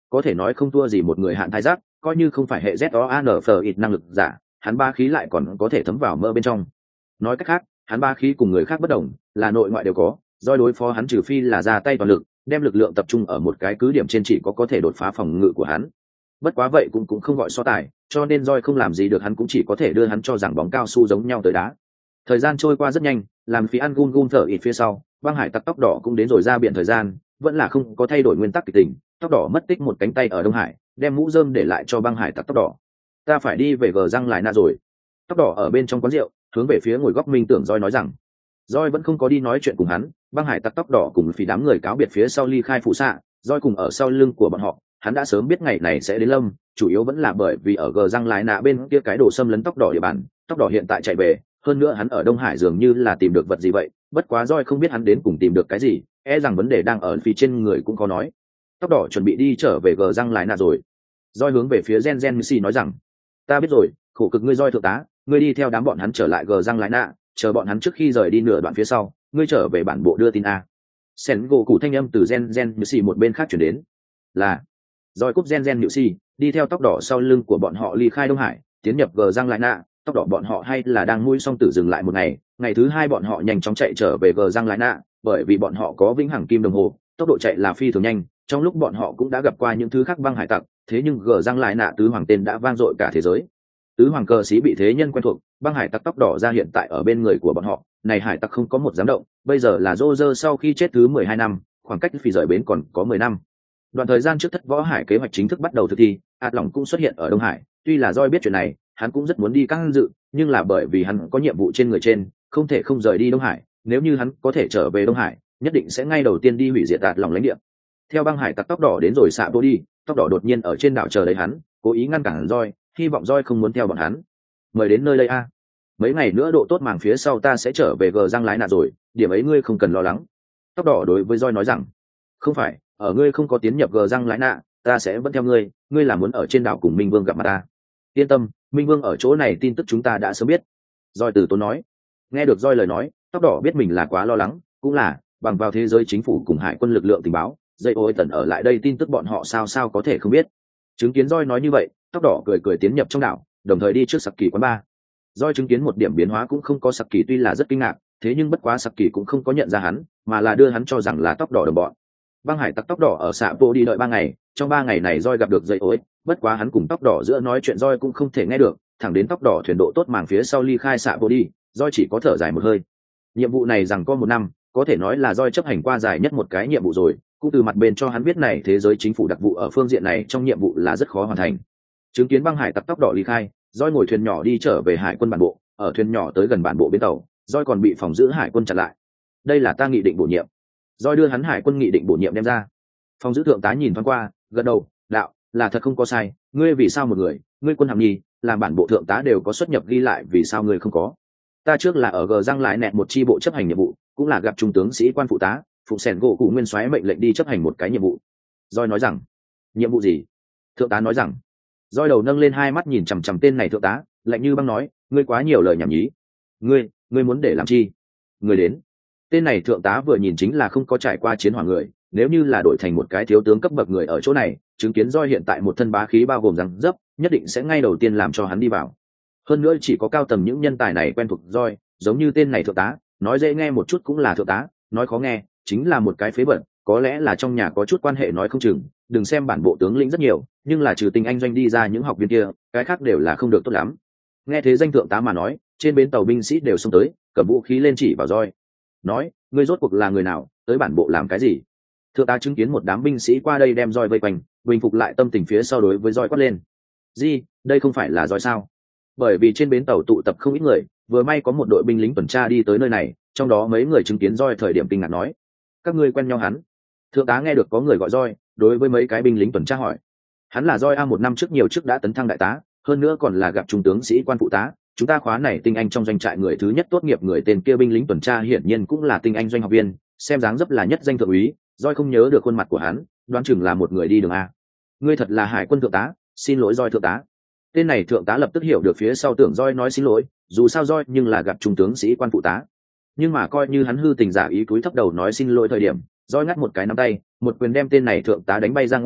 có thể nói không thua gì một người hạn thái giác, coi như không phải hệ Z O A N F ít năng lực giả, hắn ba khí lại còn có thể thấm vào mơ bên trong. Nói cách khác, hắn ba khí cùng người khác bất đồng, là nội ngoại đều có, do đối phó hắn trừ phi là ra tay toàn lực, đem lực lượng tập trung ở một cái cứ điểm trên chỉ có có thể đột phá phòng ngự của hắn. Bất quá vậy cũng cũng không gọi so tài, cho nên Joy không làm gì được hắn cũng chỉ có thể đưa hắn cho rằng bóng cao su giống nhau tới đá. Thời gian trôi qua rất nhanh, làm phí ăn gun gun thở ít phía sau, băng hải tặc tóc đỏ cũng đến rồi ra biển thời gian, vẫn là không có thay đổi nguyên tắc kịch tình. Tóc đỏ mất tích một cánh tay ở Đông Hải, đem mũ rơm để lại cho băng hải tặc tóc đỏ. Ta phải đi về gờ răng lại nạ rồi. Tóc đỏ ở bên trong quán rượu, hướng về phía ngồi góc Minh Tưởng Joy nói rằng. Joy vẫn không có đi nói chuyện cùng hắn, băng hải tặc tóc đỏ cùng phí đám người cáo biệt phía sau ly khai phụ xạ, Joy cùng ở sau lưng của bọn họ. Hắn đã sớm biết ngày này sẽ đến lâm, chủ yếu vẫn là bởi vì ở gờ răng lại nạ bên kia cái đồ xâm lấn tóc đỏ địa bàn, tóc đỏ hiện tại chạy về, hơn nữa hắn ở Đông Hải dường như là tìm được vật gì vậy, bất quá Joy không biết hắn đến cùng tìm được cái gì, e rằng vấn đề đang ở phía trên người cũng có nói. Tóc đỏ chuẩn bị đi trở về gờ răng lại nạ rồi. Joy hướng về phía Gen Gen Missy nói rằng, ta biết rồi, khổ cực ngươi Joy thượng tá, ngươi đi theo đám bọn hắn trở lại gờ răng lại nạ, chờ bọn hắn trước khi rời đi nửa đoạn phía sau, ngươi trở về bản bộ đưa tin a. Sen gỗ cụ thanh âm từ Gen Gen Missy một bên khác chuyển đến, là Joy cúp Gen Gen Missy đi theo tóc đỏ sau lưng của bọn họ ly khai Đông Hải, tiến nhập gờ răng lại nạ. Tóc đỏ bọn họ hay là đang mũi xong tử dừng lại một ngày, ngày thứ hai bọn họ nhanh chóng chạy trở về gờ răng lại nạ, bởi vì bọn họ có vĩnh hằng kim đồng hồ, tốc độ chạy là phi thường nhanh. Trong lúc bọn họ cũng đã gặp qua những thứ khác băng hải tặc, thế nhưng gờ răng lại nạ tứ hoàng tên đã vang dội cả thế giới. Tứ hoàng cờ sĩ bị thế nhân quen thuộc, băng hải tặc tóc đỏ ra hiện tại ở bên người của bọn họ, này hải tặc không có một dám động. Bây giờ là Roger sau khi chết thứ mười hai năm, khoảng cách phi rời bến còn có mười năm. Đoạn thời gian trước thất võ hải kế hoạch chính thức bắt đầu thực thi, ạt lỏng cũng xuất hiện ở Đông Hải. Tuy là Joy biết chuyện này, hắn cũng rất muốn đi căng dự, nhưng là bởi vì hắn có nhiệm vụ trên người trên, không thể không rời đi Đông Hải. Nếu như hắn có thể trở về Đông Hải, nhất định sẽ ngay đầu tiên đi hủy diệt ạt lỏng lãnh địa. Theo băng hải tặc tóc đỏ đến rồi xạ vô đi, tóc đỏ đột nhiên ở trên đảo chờ lấy hắn, cố ý ngăn cản Joy, hy vọng Joy không muốn theo bọn hắn. Mời đến nơi đây a. Mấy ngày nữa độ tốt màng phía sau ta sẽ trở về gờ răng lái nạ rồi, điểm ấy ngươi không cần lo lắng. Tóc đỏ đối với Joy nói rằng, không phải, ở ngươi không có tiến nhập gờ răng lái nạ, ta sẽ vẫn theo ngươi, ngươi là muốn ở trên đảo cùng Minh Vương gặp mặt ta. Yên tâm, Minh Vương ở chỗ này tin tức chúng ta đã sớm biết. Joy từ tốn nói. Nghe được Joy lời nói, tóc đỏ biết mình là quá lo lắng, cũng là bằng vào thế giới chính phủ cùng hải quân lực lượng tình báo, dây ôi tần ở lại đây tin tức bọn họ sao sao có thể không biết. Chứng kiến Joy nói như vậy, tóc đỏ cười cười tiến nhập trong đảo, đồng thời đi trước Sặc Kỳ quán bar. Joy chứng kiến một điểm biến hóa cũng không có Sặc Kỳ tuy là rất kinh ngạc, thế nhưng bất quá Sặc Kỳ cũng không có nhận ra hắn, mà là đưa hắn cho rằng là tóc đỏ đồng bọn. Băng hải tặc tóc đỏ ở xạ vô đi đợi ba ngày, trong ba ngày này Joy gặp được dây ối, bất quá hắn cùng tóc đỏ giữa nói chuyện Joy cũng không thể nghe được, thẳng đến tóc đỏ thuyền độ tốt màng phía sau ly khai xạ vô đi, Joy chỉ có thở dài một hơi. Nhiệm vụ này rằng có một năm, có thể nói là Joy chấp hành qua dài nhất một cái nhiệm vụ rồi, cũng từ mặt bên cho hắn biết này thế giới chính phủ đặc vụ ở phương diện này trong nhiệm vụ là rất khó hoàn thành. Chứng kiến băng hải tặc tóc đỏ ly khai, Joy ngồi thuyền nhỏ đi trở về hải quân bản bộ, ở thuyền nhỏ tới gần bản bộ bến tàu, Joy còn bị phòng giữ hải quân chặn lại. Đây là ta nghị định bổ nhiệm. Joy đưa hắn hải quân nghị định bổ nhiệm đem ra. Phòng giữ thượng tá nhìn thoáng qua, gật đầu, đạo, là thật không có sai, ngươi vì sao một người, ngươi quân hàm nhi, làm bản bộ thượng tá đều có xuất nhập ghi lại, vì sao ngươi không có? Ta trước là ở gờ răng lại nẹt một chi bộ chấp hành nhiệm vụ, cũng là gặp trung tướng sĩ quan phụ tá, phụ sẻn gỗ cụ nguyên soái mệnh lệnh đi chấp hành một cái nhiệm vụ. Joy nói rằng, nhiệm vụ gì? Thượng tá nói rằng. Joy đầu nâng lên hai mắt nhìn chằm chằm tên này thượng tá, lạnh như băng nói, ngươi quá nhiều lời nhảm nhí. Ngươi, ngươi muốn để làm chi? Ngươi đến. Tên này thượng tá vừa nhìn chính là không có trải qua chiến hỏa người, nếu như là đổi thành một cái thiếu tướng cấp bậc người ở chỗ này, chứng kiến Joy hiện tại một thân bá khí bao gồm răng dấp, nhất định sẽ ngay đầu tiên làm cho hắn đi vào. Hơn nữa chỉ có cao tầng những nhân tài này quen thuộc Joy, giống như tên này thượng tá, nói dễ nghe một chút cũng là thượng tá, nói khó nghe chính là một cái phế vật, có lẽ là trong nhà có chút quan hệ nói không chừng. Đừng xem bản bộ tướng lĩnh rất nhiều, nhưng là trừ tình anh doanh đi ra những học viên kia, cái khác đều là không được tốt lắm. Nghe thế danh thượng tá mà nói, trên bến tàu binh sĩ đều xông tới, cầm vũ khí lên chỉ vào Joy, nói, ngươi rốt cuộc là người nào, tới bản bộ làm cái gì? Thượng tá chứng kiến một đám binh sĩ qua đây đem Joy vây quanh, bình phục lại tâm tình phía sau đối với Joy quát lên, gì, đây không phải là Joy sao? Bởi vì trên bến tàu tụ tập không ít người, vừa may có một đội binh lính tuần tra đi tới nơi này, trong đó mấy người chứng kiến Joy thời điểm kinh ngạc nói, các ngươi quen nhau hắn? Thượng tá nghe được có người gọi Joy, đối với mấy cái binh lính tuần tra hỏi, hắn là Joy a một năm trước nhiều trước đã tấn thăng đại tá, hơn nữa còn là gặp trung tướng sĩ quan phụ tá. Chúng ta khóa này tinh anh trong doanh trại người thứ nhất tốt nghiệp người tên kia binh lính tuần tra hiển nhiên cũng là tinh anh doanh học viên, xem dáng dấp là nhất danh thượng úy. Joy không nhớ được khuôn mặt của hắn, đoán chừng là một người đi đường a. Ngươi thật là hải quân thượng tá, xin lỗi Joy thượng tá. Tên này thượng tá lập tức hiểu được phía sau tưởng Joy nói xin lỗi, dù sao Joy nhưng là gặp trung tướng sĩ quan phụ tá. Nhưng mà coi như hắn hư tình giả ý cúi thấp đầu nói xin lỗi thời điểm, Joy ngắt một cái nắm tay, một quyền đem tên này thượng tá đánh bay ra ngoài,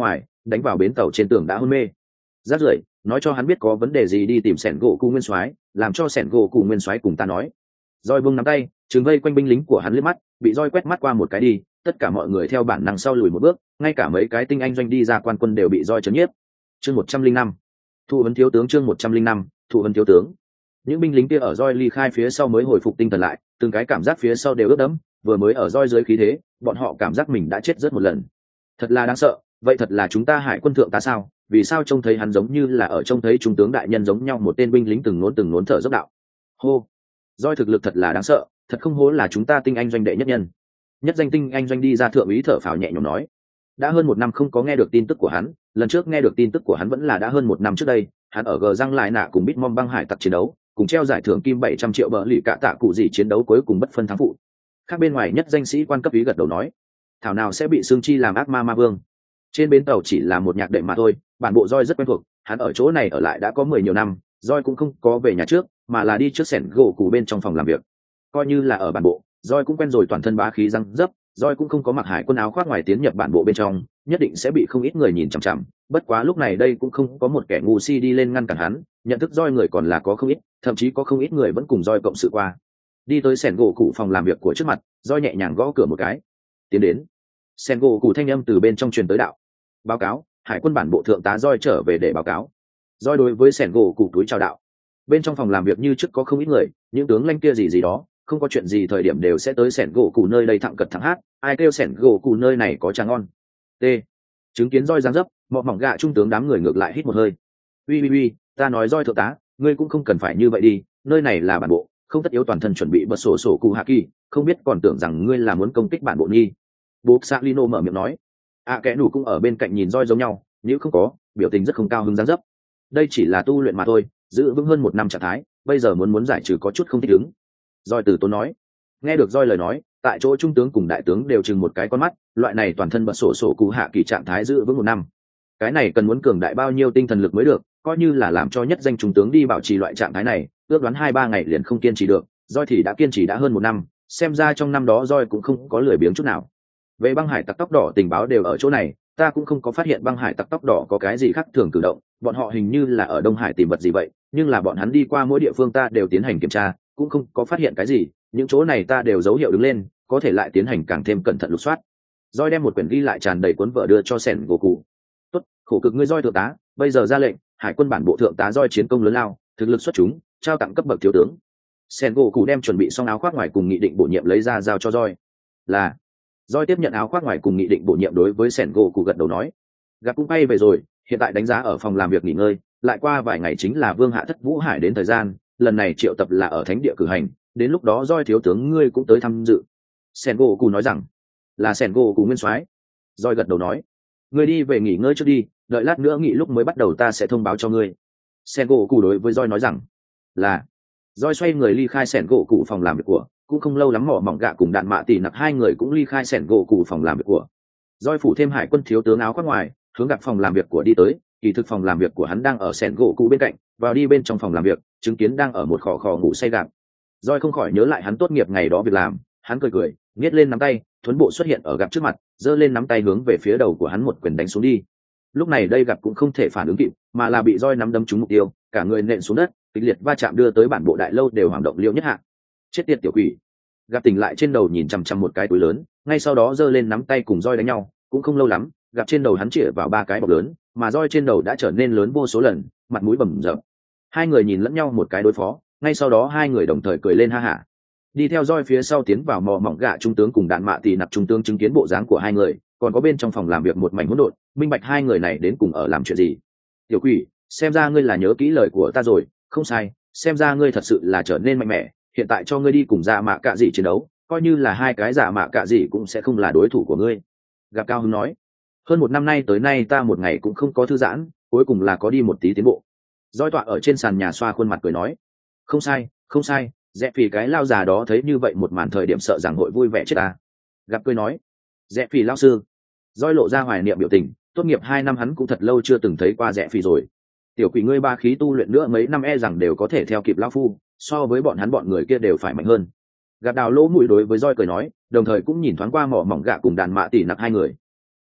đánh vào bến tàu trên tường đã hôn mê. Rát rưởi, nói cho hắn biết có vấn đề gì đi tìm sẻn gỗ cụ nguyên soái, làm cho sẻn gỗ cụ nguyên soái cùng ta nói. Roi buông nắm tay, trừng vây quanh binh lính của hắn liếc mắt, bị roi quét mắt qua một cái đi, tất cả mọi người theo bản năng sau lùi một bước, ngay cả mấy cái tinh anh doanh đi ra quan quân đều bị roi chấn nhiếp. Chương một trăm linh năm, thụ vấn thiếu tướng. Chương một trăm linh năm, thụ vấn thiếu tướng. Những binh lính kia ở roi ly khai phía sau mới hồi phục tinh thần lại, từng cái cảm giác phía sau đều ướt đẫm, vừa mới ở roi dưới khí thế, bọn họ cảm giác mình đã chết rất một lần. Thật là đáng sợ, vậy thật là chúng ta hải quân thượng tá sao? Vì sao trông thấy hắn giống như là ở trông thấy trung tướng đại nhân giống nhau? Một tên binh lính từng nốn từng nốn thở dốc đạo. Hô, roi thực lực thật là đáng sợ, thật không hổ là chúng ta tinh anh doanh đệ nhất nhân. Nhất danh tinh anh doanh đi ra thượng úy thở phào nhẹ nhõm nói. Đã hơn một năm không có nghe được tin tức của hắn, lần trước nghe được tin tức của hắn vẫn là đã hơn một năm trước đây, hắn ở gờ răng lại nạ cùng Bitmom băng hải tặc chiến đấu, cùng treo giải thưởng kim bảy trăm triệu bờ lì cả tạ cụ gì chiến đấu cuối cùng bất phân thắng phụ. Khác bên ngoài nhất danh sĩ quan cấp úy gật đầu nói, thảo nào sẽ bị xương chi làm ác ma ma vương. Trên bến tàu chỉ là một nhạc đệm mà thôi, bản bộ roi rất quen thuộc, hắn ở chỗ này ở lại đã có mười nhiều năm, roi cũng không có về nhà trước, mà là đi trước sẻn gỗ cụ bên trong phòng làm việc. Coi như là ở bản bộ, roi cũng quen rồi toàn thân bá khí răng dấp, roi cũng không có mặc hải quân áo khoác ngoài tiến nhập bản bộ bên trong, nhất định sẽ bị không ít người nhìn chằm chằm. Bất quá lúc này đây cũng không có một kẻ ngu si đi lên ngăn cản hắn, nhận thức roi người còn là có không ít, thậm chí có không ít người vẫn cùng roi cộng sự qua. Đi tới sẻn gỗ cụ phòng làm việc của trước mặt, roi nhẹ nhàng gõ cửa một cái. Tiến đến. Sẻn gỗ cụ thanh âm từ bên trong truyền tới đạo. Báo cáo, hải quân bản bộ thượng tá roi trở về để báo cáo. Roi đối với sẻn gỗ cụ túi chào đạo. Bên trong phòng làm việc như trước có không ít người, những tướng lãnh kia gì gì đó, không có chuyện gì thời điểm đều sẽ tới sẻn gỗ cụ nơi đây thẳng cật thẳng hát, ai kêu sẻn gỗ cụ nơi này có trà ngon. T. Chứng kiến roi giáng dấp, mọ mỏng gạ trung tướng đám người ngược lại hít một hơi. Uy uy uy, ta nói roi thượng tá, ngươi cũng không cần phải như vậy đi, nơi này là bản bộ, không tất yếu toàn thân chuẩn bị bật sổ sổ cụ hạ kỳ, không biết còn tưởng rằng ngươi là muốn công kích bản bộ nghi. Bố Salino mở miệng nói. À kẻ nủ cũng ở bên cạnh nhìn roi giống nhau, nếu không có, biểu tình rất không cao hứng dáng dấp. Đây chỉ là tu luyện mà thôi, giữ vững hơn một năm trạng thái, bây giờ muốn muốn giải trừ có chút không thích ứng. Roi từ tốn nói. Nghe được roi lời nói, tại chỗ trung tướng cùng đại tướng đều chừng một cái con mắt, loại này toàn thân bật sổ sổ cụ hạ kỳ trạng thái giữ vững một năm, cái này cần muốn cường đại bao nhiêu tinh thần lực mới được, coi như là làm cho nhất danh trung tướng đi bảo trì loại trạng thái này, ước đoán hai ba ngày liền không kiên trì được, roi thì đã kiên trì đã hơn một năm, xem ra trong năm đó roi cũng không có lười biếng chút nào. Về băng hải tặc tóc đỏ tình báo đều ở chỗ này, ta cũng không có phát hiện băng hải tặc tóc đỏ có cái gì khác thường cử động, bọn họ hình như là ở Đông Hải tìm vật gì vậy, nhưng là bọn hắn đi qua mỗi địa phương ta đều tiến hành kiểm tra, cũng không có phát hiện cái gì, những chỗ này ta đều dấu hiệu đứng lên, có thể lại tiến hành càng thêm cẩn thận lục soát. Roi đem một quyển ghi lại tràn đầy cuốn vở đưa cho sẻn gỗ cụ. Tốt, khổ cực ngươi roi thượng tá, bây giờ ra lệnh, hải quân bản bộ thượng tá roi chiến công lớn lao, thực lực xuất chúng, trao tặng cấp bậc thiếu tướng. Sẻn gỗ cụ đem chuẩn bị xong áo khoác ngoài cùng nghị định bổ nhiệm lấy ra giao cho roi. Là roi tiếp nhận áo khoác ngoài cùng nghị định bổ nhiệm, đối với sẻn gỗ cụ gật đầu nói. Gặp cũng bay về rồi, hiện tại đánh giá ở phòng làm việc nghỉ ngơi, lại qua vài ngày chính là Vương Hạ Thất Vũ Hải đến thời gian, lần này triệu tập là ở thánh địa cử hành, đến lúc đó roi thiếu tướng ngươi cũng tới tham dự. Sẻn gỗ cụ nói rằng. Là sẻn gỗ cụ nguyên soái. Roi gật đầu nói. Ngươi đi về nghỉ ngơi trước đi, đợi lát nữa nghỉ lúc mới bắt đầu ta sẽ thông báo cho ngươi. Sẻn gỗ cụ đối với roi nói rằng. Là. Roi xoay người ly khai sẻn gỗ cụ phòng làm việc của, cũng không lâu lắm mỏ mỏng gạ cùng đạn mạ tỉ nặc hai người cũng ly khai sẻn gỗ cụ phòng làm việc của. Roi phủ thêm hải quân thiếu tướng áo khoác ngoài, hướng gặp phòng làm việc của đi tới, kỳ thực phòng làm việc của hắn đang ở sẻn gỗ cụ bên cạnh, vào đi bên trong phòng làm việc, chứng kiến đang ở một khò khò ngủ say gạp. Roi không khỏi nhớ lại hắn tốt nghiệp ngày đó việc làm, hắn cười cười, nhét lên nắm tay, thuấn bộ xuất hiện ở gặp trước mặt, giơ lên nắm tay hướng về phía đầu của hắn một quyền đánh xuống đi. Lúc này đây gặp cũng không thể phản ứng kịp, mà là bị roi nắm đấm trúng mục tiêu, cả người nện xuống đất, kịch liệt va chạm đưa tới bản bộ đại lâu đều hoảng động liêu nhất hạ. Chết tiệt tiểu quỷ! Gặp tỉnh lại trên đầu nhìn chằm chằm một cái túi lớn, ngay sau đó giơ lên nắm tay cùng roi đánh nhau, cũng không lâu lắm, gặp trên đầu hắn chĩa vào ba cái bọc lớn, mà roi trên đầu đã trở nên lớn vô số lần, mặt mũi bầm dập. Hai người nhìn lẫn nhau một cái đối phó, ngay sau đó hai người đồng thời cười lên ha hả. Đi theo roi phía sau tiến vào mò mỏng gạ trung tướng cùng đạn mạ tỉ nặc trung tướng chứng kiến bộ dáng của hai người, còn có bên trong phòng làm việc một mảnh hỗn độn, minh bạch hai người này đến cùng ở làm chuyện gì. Tiểu quỷ, xem ra ngươi là nhớ kỹ lời của ta rồi, không sai, xem ra ngươi thật sự là trở nên mạnh mẽ, hiện tại cho ngươi đi cùng dạ mạ cạ dị chiến đấu, coi như là hai cái dạ mạ cạ dị cũng sẽ không là đối thủ của ngươi. Gặp cao hứng nói. Hơn một năm nay tới nay ta một ngày cũng không có thư giãn, cuối cùng là có đi một tí tiến bộ. Roi tọa ở trên sàn nhà xoa khuôn mặt cười nói. Không sai, không sai, dẹ phì cái lao già đó thấy như vậy một màn thời điểm sợ rằng hội vui vẻ chết ta. Gặp cười nói. Dẹ phì lao sư. Roi lộ ra hoài niệm biểu tình, tốt nghiệp hai năm hắn cũng thật lâu chưa từng thấy qua dẹ phì rồi. Tiểu quỷ ngươi ba khí tu luyện nữa mấy năm e rằng đều có thể theo kịp lao phu, so với bọn hắn bọn người kia đều phải mạnh hơn. Gặp đào lỗ mũi đối với Roi cười nói, đồng thời cũng nhìn thoáng qua mỏ mỏng gạ cùng đàn mạ tỉ nặc hai người.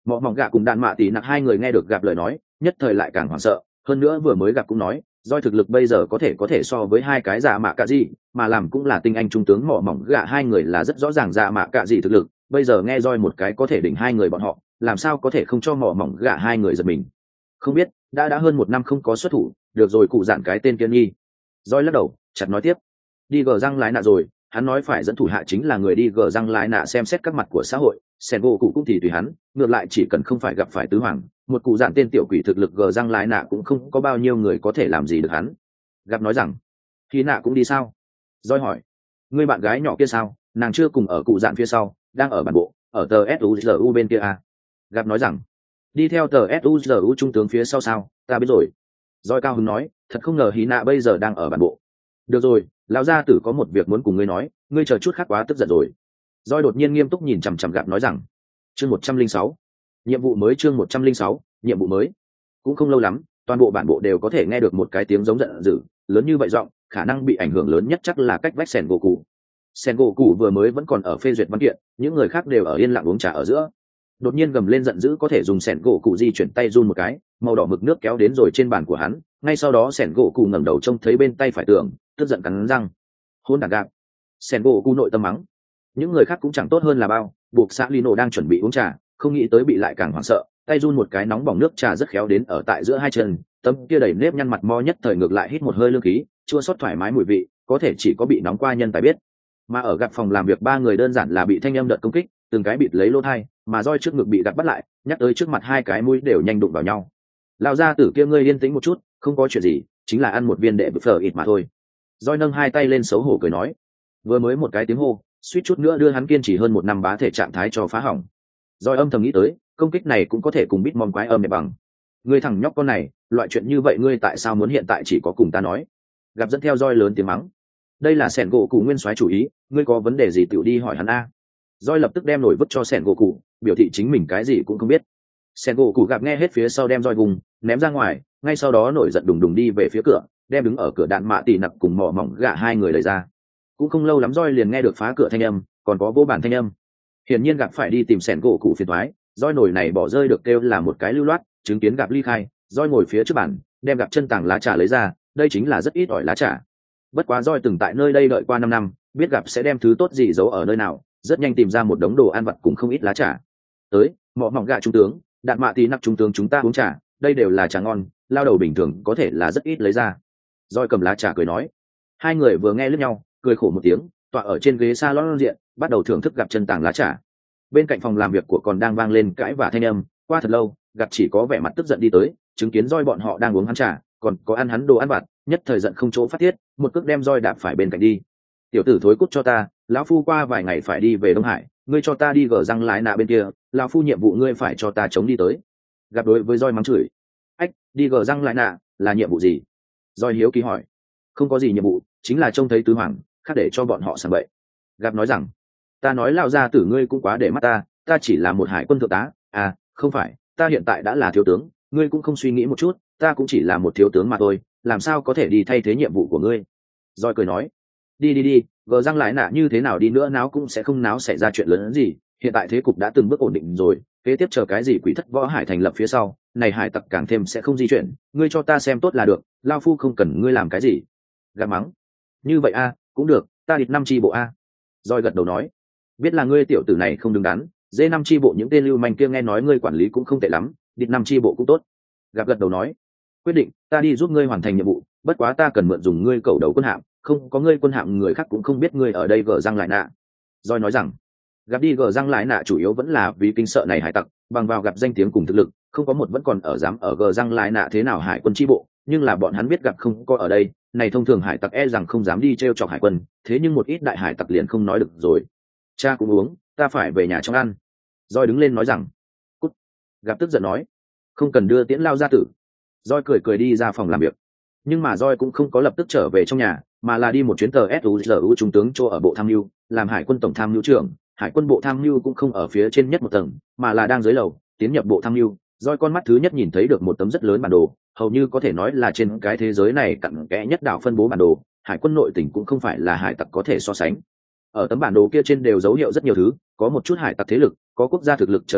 mọ mỏng gạ cùng đạn mạ tỷ nặc hai người nghe được gặp lời nói nhất thời lại càng hoảng sợ. Hơn nữa vừa mới gặp cũng nói doi thực lực bây giờ có thể có thể so với hai cái dạ mạ cạ gì, mà làm cũng là tinh anh trung tướng mọ mỏng gạ hai người là rất rõ ràng dạ mạ cạ gì thực lực. Bây giờ nghe doi một cái có thể đỉnh hai người bọn họ, làm sao có thể không cho mọ mỏng gạ hai người giật mình. Không biết đã đã hơn một năm không có xuất thủ, được rồi cụ dạn cái tên kiên nghi. Doi lắc đầu chặt nói tiếp, đi gờ răng lái nạ rồi, hắn nói phải dẫn thủ hạ chính là người đi gờ răng lái nạ xem xét các mặt của xã hội. Sen gỗ cụ cũng thì tùy hắn, ngược lại chỉ cần không phải gặp phải tứ hoàng, một cụ dạn tên tiểu quỷ thực lực gờ răng lái nạ cũng không có bao nhiêu người có thể làm gì được hắn. Gặp nói rằng khi nạ cũng đi sao? Doi hỏi, người bạn gái nhỏ kia sao? Nàng chưa cùng ở cụ dạn phía sau, đang ở bản bộ, ở tờ suzu bên kia à? Gặp nói rằng đi theo tờ suzu trung tướng phía sau sao? Ta biết rồi. Doi cao hứng nói, thật không ngờ hí nạ bây giờ đang ở bản bộ. Được rồi, lão gia tử có một việc muốn cùng ngươi nói, ngươi chờ chút khác quá tức giận rồi. Doi đột nhiên nghiêm túc nhìn chằm chằm gặp nói rằng chương một trăm linh sáu nhiệm vụ mới chương một trăm linh sáu nhiệm vụ mới. Cũng không lâu lắm toàn bộ bản bộ đều có thể nghe được một cái tiếng giống giận dữ lớn như vậy giọng, khả năng bị ảnh hưởng lớn nhất chắc là cách vách Sen gỗ cụ. Sen gỗ cụ vừa mới vẫn còn ở phê duyệt văn kiện, những người khác đều ở yên lặng uống trà ở giữa. Đột nhiên gầm lên giận dữ có thể dùng Sen gỗ cụ di chuyển tay run một cái, màu đỏ mực nước kéo đến rồi trên bàn của hắn, ngay sau đó Sen gỗ cụ ngẩng đầu trông thấy bên tay phải tường, tức giận cắn răng hôn đản gạp. Sen gỗ cụ nội tâm mắng. Những người khác cũng chẳng tốt hơn là bao, buộc xã Lino đang chuẩn bị uống trà, không nghĩ tới bị lại càng hoảng sợ, tay run một cái nóng bỏng nước trà rất khéo đến ở tại giữa hai chân, tấm kia đầy nếp nhăn mặt mo nhất thời ngược lại hít một hơi lương khí, chua xót thoải mái mùi vị, có thể chỉ có bị nóng qua nhân tài biết. Mà ở gặp phòng làm việc ba người đơn giản là bị thanh âm đợt công kích, từng cái bịt lấy lỗ thai, mà roi trước ngực bị gặp bắt lại, nhắc tới trước mặt hai cái mũi đều nhanh đụng vào nhau. Lão gia tử kia ngươi yên tĩnh một chút, không có chuyện gì, chính là ăn một viên đệ bự phở ít mà thôi. Roi nâng hai tay lên xấu hổ cười nói, vừa mới một cái tiếng hô suýt chút nữa đưa hắn kiên trì hơn một năm bá thể trạng thái cho phá hỏng. Rồi âm thầm nghĩ tới, công kích này cũng có thể cùng bít mom quái âm để bằng. Ngươi thằng nhóc con này, loại chuyện như vậy ngươi tại sao muốn hiện tại chỉ có cùng ta nói? Gặp dẫn theo roi lớn tiếng mắng. Đây là Sẻn gỗ cụ nguyên soái chủ ý, ngươi có vấn đề gì tự đi hỏi hắn a. Roi lập tức đem nổi vứt cho Sẻn gỗ cụ, biểu thị chính mình cái gì cũng không biết. Sẻn gỗ cụ gặp nghe hết phía sau đem roi vùng ném ra ngoài, ngay sau đó nổi giận đùng đùng đi về phía cửa, đem đứng ở cửa đạn mạ tỉ nặc cùng mỏ mỏng gạ hai người đẩy ra. Cũng không lâu lắm roi liền nghe được phá cửa thanh âm, còn có vô bản thanh âm. Hiển nhiên gặp phải đi tìm Sẻn gỗ cụ phiền toái, roi nổi này bỏ rơi được kêu là một cái lưu loát, chứng kiến gặp ly khai, roi ngồi phía trước bàn, đem gặp chân tàng lá trà lấy ra, đây chính là rất ít ỏi lá trà. Bất quá roi từng tại nơi đây đợi qua năm năm, biết gặp sẽ đem thứ tốt gì giấu ở nơi nào, rất nhanh tìm ra một đống đồ ăn vặt cùng không ít lá trà. Tới, mọ mỏng gạ trung tướng, đạn mạ tí nặc trung tướng chúng ta uống trà, đây đều là trà ngon, lao đầu bình thường có thể là rất ít lấy ra. Roi cầm lá trà cười nói. Hai người vừa nghe lướt nhau, cười khổ một tiếng, tọa ở trên ghế salon diện, bắt đầu thưởng thức gặp chân tàng lá trà. Bên cạnh phòng làm việc của còn đang vang lên cãi vã thanh âm, qua thật lâu, gặp chỉ có vẻ mặt tức giận đi tới, chứng kiến roi bọn họ đang uống hắn trà, còn có ăn hắn đồ ăn vặt, nhất thời giận không chỗ phát tiết, một cước đem roi đạp phải bên cạnh đi. Tiểu tử thối cút cho ta, lão phu qua vài ngày phải đi về Đông Hải, ngươi cho ta đi gờ răng lái nạ bên kia, lão phu nhiệm vụ ngươi phải cho ta chống đi tới. Gặp đối với roi mắng chửi. Ách, đi gờ răng lái nạ là nhiệm vụ gì? Roi hiếu kỳ hỏi. Không có gì nhiệm vụ, chính là trông thấy tứ hoàng, khác để cho bọn họ sảng bậy. Gặp nói rằng, ta nói lão gia tử ngươi cũng quá để mắt ta, ta chỉ là một hải quân thượng tá, à, không phải, ta hiện tại đã là thiếu tướng, ngươi cũng không suy nghĩ một chút, ta cũng chỉ là một thiếu tướng mà thôi, làm sao có thể đi thay thế nhiệm vụ của ngươi? Rồi cười nói, đi đi đi, gờ răng lại nạ như thế nào đi nữa náo cũng sẽ không náo xảy ra chuyện lớn hơn gì, hiện tại thế cục đã từng bước ổn định rồi, kế tiếp chờ cái gì quỷ thất võ hải thành lập phía sau, này hải tặc càng thêm sẽ không di chuyển, ngươi cho ta xem tốt là được, lao phu không cần ngươi làm cái gì. Gạt mắng, như vậy a, cũng được, ta địt năm chi bộ a. Rồi gật đầu nói, biết là ngươi tiểu tử này không đứng đắn, dê năm chi bộ những tên lưu manh kia nghe nói ngươi quản lý cũng không tệ lắm, địt năm chi bộ cũng tốt. Gặp gật đầu nói, quyết định, ta đi giúp ngươi hoàn thành nhiệm vụ, bất quá ta cần mượn dùng ngươi cầu đầu quân hạm, không có ngươi quân hạm người khác cũng không biết ngươi ở đây gờ răng lại nạ. Rồi nói rằng, gặp đi gờ răng lại nạ chủ yếu vẫn là vì kinh sợ này hải tặc, bằng vào gặp danh tiếng cùng thực lực, không có một vẫn còn ở dám ở gờ răng lại nạ thế nào hải quân chi bộ, nhưng là bọn hắn biết gặp không có ở đây, này thông thường hải tặc e rằng không dám đi treo chọc hải quân, thế nhưng một ít đại hải tặc liền không nói được rồi. Cha cũng uống, ta phải về nhà trong ăn. Rồi đứng lên nói rằng, cút. Gặp tức giận nói, không cần đưa tiễn lao gia tử. Rồi cười cười đi ra phòng làm việc, nhưng mà Rồi cũng không có lập tức trở về trong nhà, mà là đi một chuyến tờ suzu trung tướng chỗ ở bộ tham mưu, làm hải quân tổng tham mưu trưởng. Hải quân bộ tham mưu cũng không ở phía trên nhất một tầng, mà là đang dưới lầu, tiến nhập bộ tham mưu. Rồi con mắt thứ nhất nhìn thấy được một tấm rất lớn bản đồ, hầu như có thể nói là trên cái thế giới này cặn kẽ nhất đảo phân bố bản đồ, hải quân nội tỉnh cũng không phải là hải tặc có thể so sánh. Ở tấm bản đồ kia trên đều dấu hiệu rất nhiều thứ, có một chút hải tặc thế lực, có quốc gia thực lực chờ đã,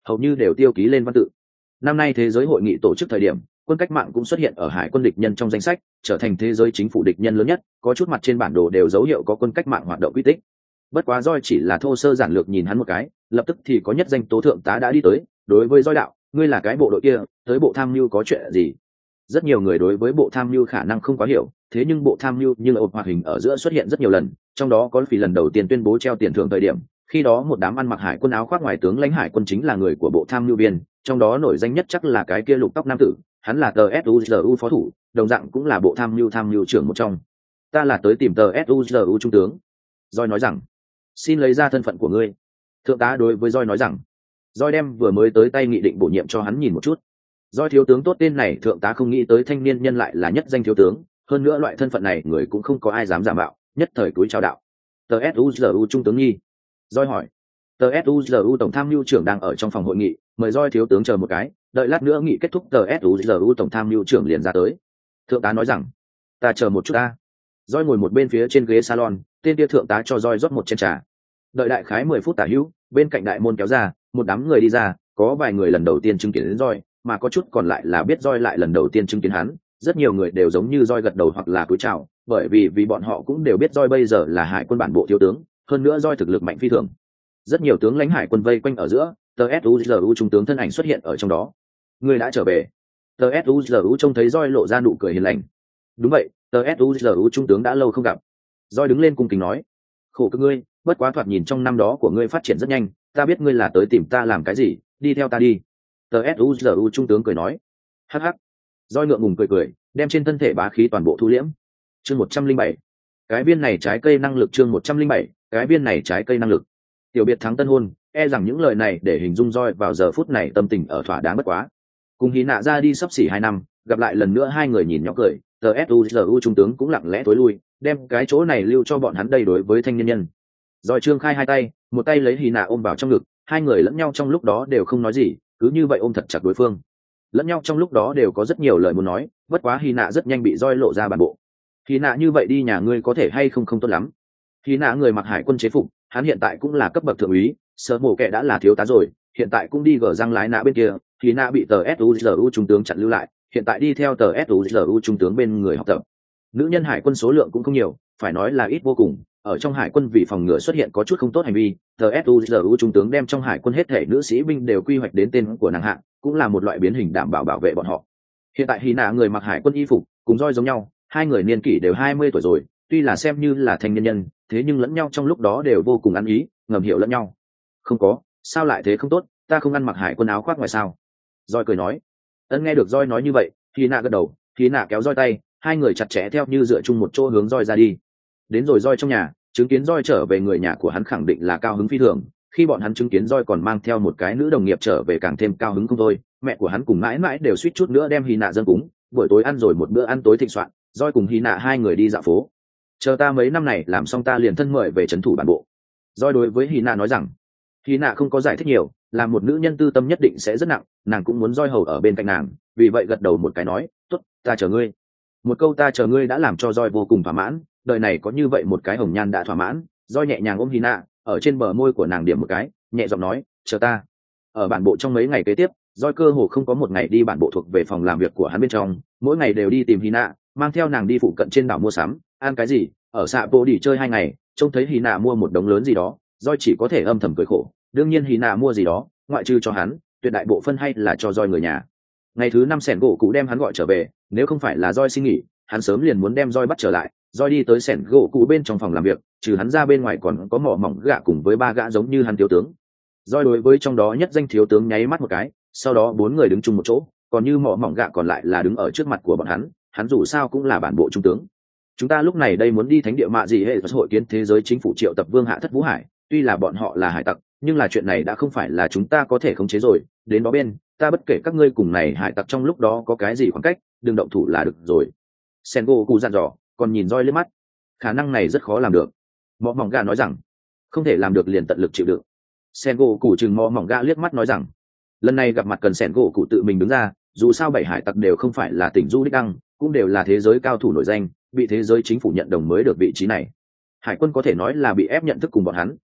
hầu như đều tiêu ký lên văn tự. Năm nay thế giới hội nghị tổ chức thời điểm, quân cách mạng cũng xuất hiện ở hải quân địch nhân trong danh sách, trở thành thế giới chính phủ địch nhân lớn nhất, có chút mặt trên bản đồ đều dấu hiệu có quân cách mạng hoạt động quy tích. Bất quá Doi chỉ là thô sơ giản lược nhìn hắn một cái, lập tức thì có nhất danh tố thượng tá đã đi tới, đối với Doi đạo, ngươi là cái bộ đội kia, tới bộ tham mưu có chuyện gì? Rất nhiều người đối với bộ tham mưu khả năng không quá hiểu, thế nhưng bộ tham mưu nhưng ở hoạt hình ở giữa xuất hiện rất nhiều lần, trong đó có vì lần đầu tiên tuyên bố treo tiền thưởng thời điểm, khi đó một đám ăn mặc hải quân áo khoác ngoài tướng lãnh hải quân chính là người của bộ tham mưu viên, trong đó nổi danh nhất chắc là cái kia lục tóc nam tử, hắn là tờ suzu phó thủ, đồng dạng cũng là bộ tham mưu tham mưu trưởng một trong. Ta là tới tìm tờ suzu trung tướng. Doi nói rằng, xin lấy ra thân phận của ngươi. Thượng tá đối với Doi nói rằng, Doi đem vừa mới tới tay nghị định bổ nhiệm cho hắn nhìn một chút. Doi thiếu tướng tốt tên này thượng tá không nghĩ tới thanh niên nhân lại là nhất danh thiếu tướng, hơn nữa loại thân phận này người cũng không có ai dám giả mạo, nhất thời túi chào đạo. Tờ suzu trung tướng nghi. Doi hỏi, tờ suzu tổng tham mưu trưởng đang ở trong phòng hội nghị, mời Doi thiếu tướng chờ một cái, đợi lát nữa nghị kết thúc tờ suzu tổng tham mưu trưởng liền ra tới. Thượng tá nói rằng, ta chờ một chút ta. Doi ngồi một bên phía trên ghế salon, tên kia thượng tá cho Doi rót một chén trà. Đợi đại khái mười phút tả hữu, bên cạnh đại môn kéo ra, một đám người đi ra, có vài người lần đầu tiên chứng kiến đến Doi, mà có chút còn lại là biết Doi lại lần đầu tiên chứng kiến hắn. Rất nhiều người đều giống như Doi gật đầu hoặc là cúi chào, bởi vì vì bọn họ cũng đều biết Doi bây giờ là hải quân bản bộ thiếu tướng, hơn nữa Doi thực lực mạnh phi thường. Rất nhiều tướng lãnh hải quân vây quanh ở giữa, tờ suzu trung tướng thân ảnh xuất hiện ở trong đó. Người đã trở về. Tờ suzu trông thấy Doi lộ ra nụ cười hiền lành. Đúng vậy, tờ suzu trung tướng đã lâu không gặp. Doi đứng lên cung kính nói, khổ cực ngươi, bất quá thoạt nhìn trong năm đó của ngươi phát triển rất nhanh, ta biết ngươi là tới tìm ta làm cái gì, đi theo ta đi. Tờ suzu trung tướng cười nói. Hắc hắc. Doi ngượng ngùng cười cười, đem trên thân thể bá khí toàn bộ thu liễm. Chương một trăm linh bảy, cái viên này trái cây năng lực. Chương một trăm linh bảy, cái viên này trái cây năng lực. Tiểu biệt thắng tân hôn, e rằng những lời này để hình dung Doi vào giờ phút này tâm tình ở thỏa đáng bất quá. Cùng Hy Nạ ra đi sắp xỉ hai năm, gặp lại lần nữa hai người nhìn nhỏ cười, tờ suzu trung tướng cũng lặng lẽ tối lui, đem cái chỗ này lưu cho bọn hắn đây đối với thanh niên nhân. Doi trương khai hai tay, một tay lấy Hy Nạ ôm vào trong ngực, hai người lẫn nhau trong lúc đó đều không nói gì, cứ như vậy ôm thật chặt đối phương. Lẫn nhau trong lúc đó đều có rất nhiều lời muốn nói, bất quá Hy Nạ rất nhanh bị Doi lộ ra bản bộ. Hy Nạ như vậy đi nhà ngươi có thể hay không không tốt lắm. Hy Nạ người mặc hải quân chế phục, hắn hiện tại cũng là cấp bậc thượng úy, sơ mổ kệ đã là thiếu tá rồi, hiện tại cũng đi gờ răng lái nạ bên kia. Hy Nạ bị tờ suzu trung tướng chặn lưu lại, hiện tại đi theo tờ suzu trung tướng bên người học tập. Nữ nhân hải quân số lượng cũng không nhiều, phải nói là ít vô cùng. Ở trong hải quân vì phòng ngừa xuất hiện có chút không tốt hành vi, tờ suzu trung tướng đem trong hải quân hết thể nữ sĩ binh đều quy hoạch đến tên của nàng hạng, cũng là một loại biến hình đảm bảo bảo vệ bọn họ. Hiện tại Hy Nạ người mặc hải quân y phục, cùng Doi giống nhau, hai người niên kỷ đều hai mươi tuổi rồi, tuy là xem như là thanh niên nhân, thế nhưng lẫn nhau trong lúc đó đều vô cùng ăn ý, ngầm hiểu lẫn nhau. Không có, sao lại thế không tốt, ta không ăn mặc hải quân áo khoác ngoài sao? Doi cười nói. Ân nghe được Doi nói như vậy, Hy Nạ gật đầu, Hy Nạ kéo Doi tay, hai người chặt chẽ theo như dựa chung một chỗ hướng Doi ra đi. Đến rồi Doi trong nhà, chứng kiến Doi trở về người nhà của hắn khẳng định là cao hứng phi thường. Khi bọn hắn chứng kiến Doi còn mang theo một cái nữ đồng nghiệp trở về càng thêm cao hứng không thôi. Mẹ của hắn cùng mãi mãi đều suýt chút nữa đem Hy Nạ dâng cúng. Buổi tối ăn rồi một bữa ăn tối thịnh soạn, Doi cùng Hy Nạ hai người đi dạo phố. Chờ ta mấy năm này làm xong ta liền thân mời về trấn thủ bản bộ. Doi đối với Hy Nạ nói rằng. Hy Nạ không có giải thích nhiều, là một nữ nhân tư tâm nhất định sẽ rất nặng, nàng cũng muốn Doi hầu ở bên cạnh nàng, vì vậy gật đầu một cái nói, tốt, ta chờ ngươi. Một câu ta chờ ngươi đã làm cho Doi vô cùng thỏa mãn, đời này có như vậy một cái hồng nhan đã thỏa mãn. Doi nhẹ nhàng ôm Hy Nạ, ở trên bờ môi của nàng điểm một cái, nhẹ giọng nói, chờ ta. Ở bản bộ trong mấy ngày kế tiếp, Doi cơ hồ không có một ngày đi bản bộ thuộc về phòng làm việc của hắn bên trong, mỗi ngày đều đi tìm Hy Nạ, mang theo nàng đi phụ cận trên đảo mua sắm, ăn cái gì, ở xạ bộ đi chơi hai ngày, trông thấy Hy Nạ mua một đống lớn gì đó, Doi chỉ có thể âm thầm cười khổ. Đương nhiên Hy Nạ mua gì đó, ngoại trừ cho hắn, tuyệt đại bộ phân hay là cho Doi người nhà. Ngày thứ năm sẻn gỗ cụ đem hắn gọi trở về, nếu không phải là Doi xin nghỉ, hắn sớm liền muốn đem Doi bắt trở lại. Doi đi tới sẻn gỗ cụ bên trong phòng làm việc, trừ hắn ra bên ngoài còn có mỏ mỏng gạ cùng với ba gã giống như hắn thiếu tướng. Doi đối với trong đó nhất danh thiếu tướng nháy mắt một cái, sau đó bốn người đứng chung một chỗ, còn như mỏ mỏng gạ còn lại là đứng ở trước mặt của bọn hắn, hắn dù sao cũng là bản bộ trung tướng. Chúng ta lúc này đây muốn đi thánh địa mạ gì hệ hội kiến thế giới chính phủ triệu tập vương hạ thất vũ hải, tuy là bọn họ là hải tặc, nhưng là chuyện này đã không phải là chúng ta có thể khống chế rồi, đến đó bên, ta bất kể các ngươi cùng này hải tặc trong lúc đó có cái gì khoảng cách, đừng động thủ là được rồi. Sengo cụ dặn dò, còn nhìn Doi lên mắt. Khả năng này rất khó làm được. Mỏ mỏng gạ nói rằng, không thể làm được liền tận lực chịu đựng. Sengo cụ chừng mỏ mỏng gạ liếc mắt nói rằng, lần này gặp mặt cần Sengo cụ tự mình đứng ra, dù sao bảy hải tặc đều không phải là tỉnh du đích đăng, cũng đều là thế giới cao thủ nổi danh, bị thế giới chính phủ nhận đồng mới được vị trí này. Hải quân có thể nói là bị ép nhận thức cùng bọn hắn,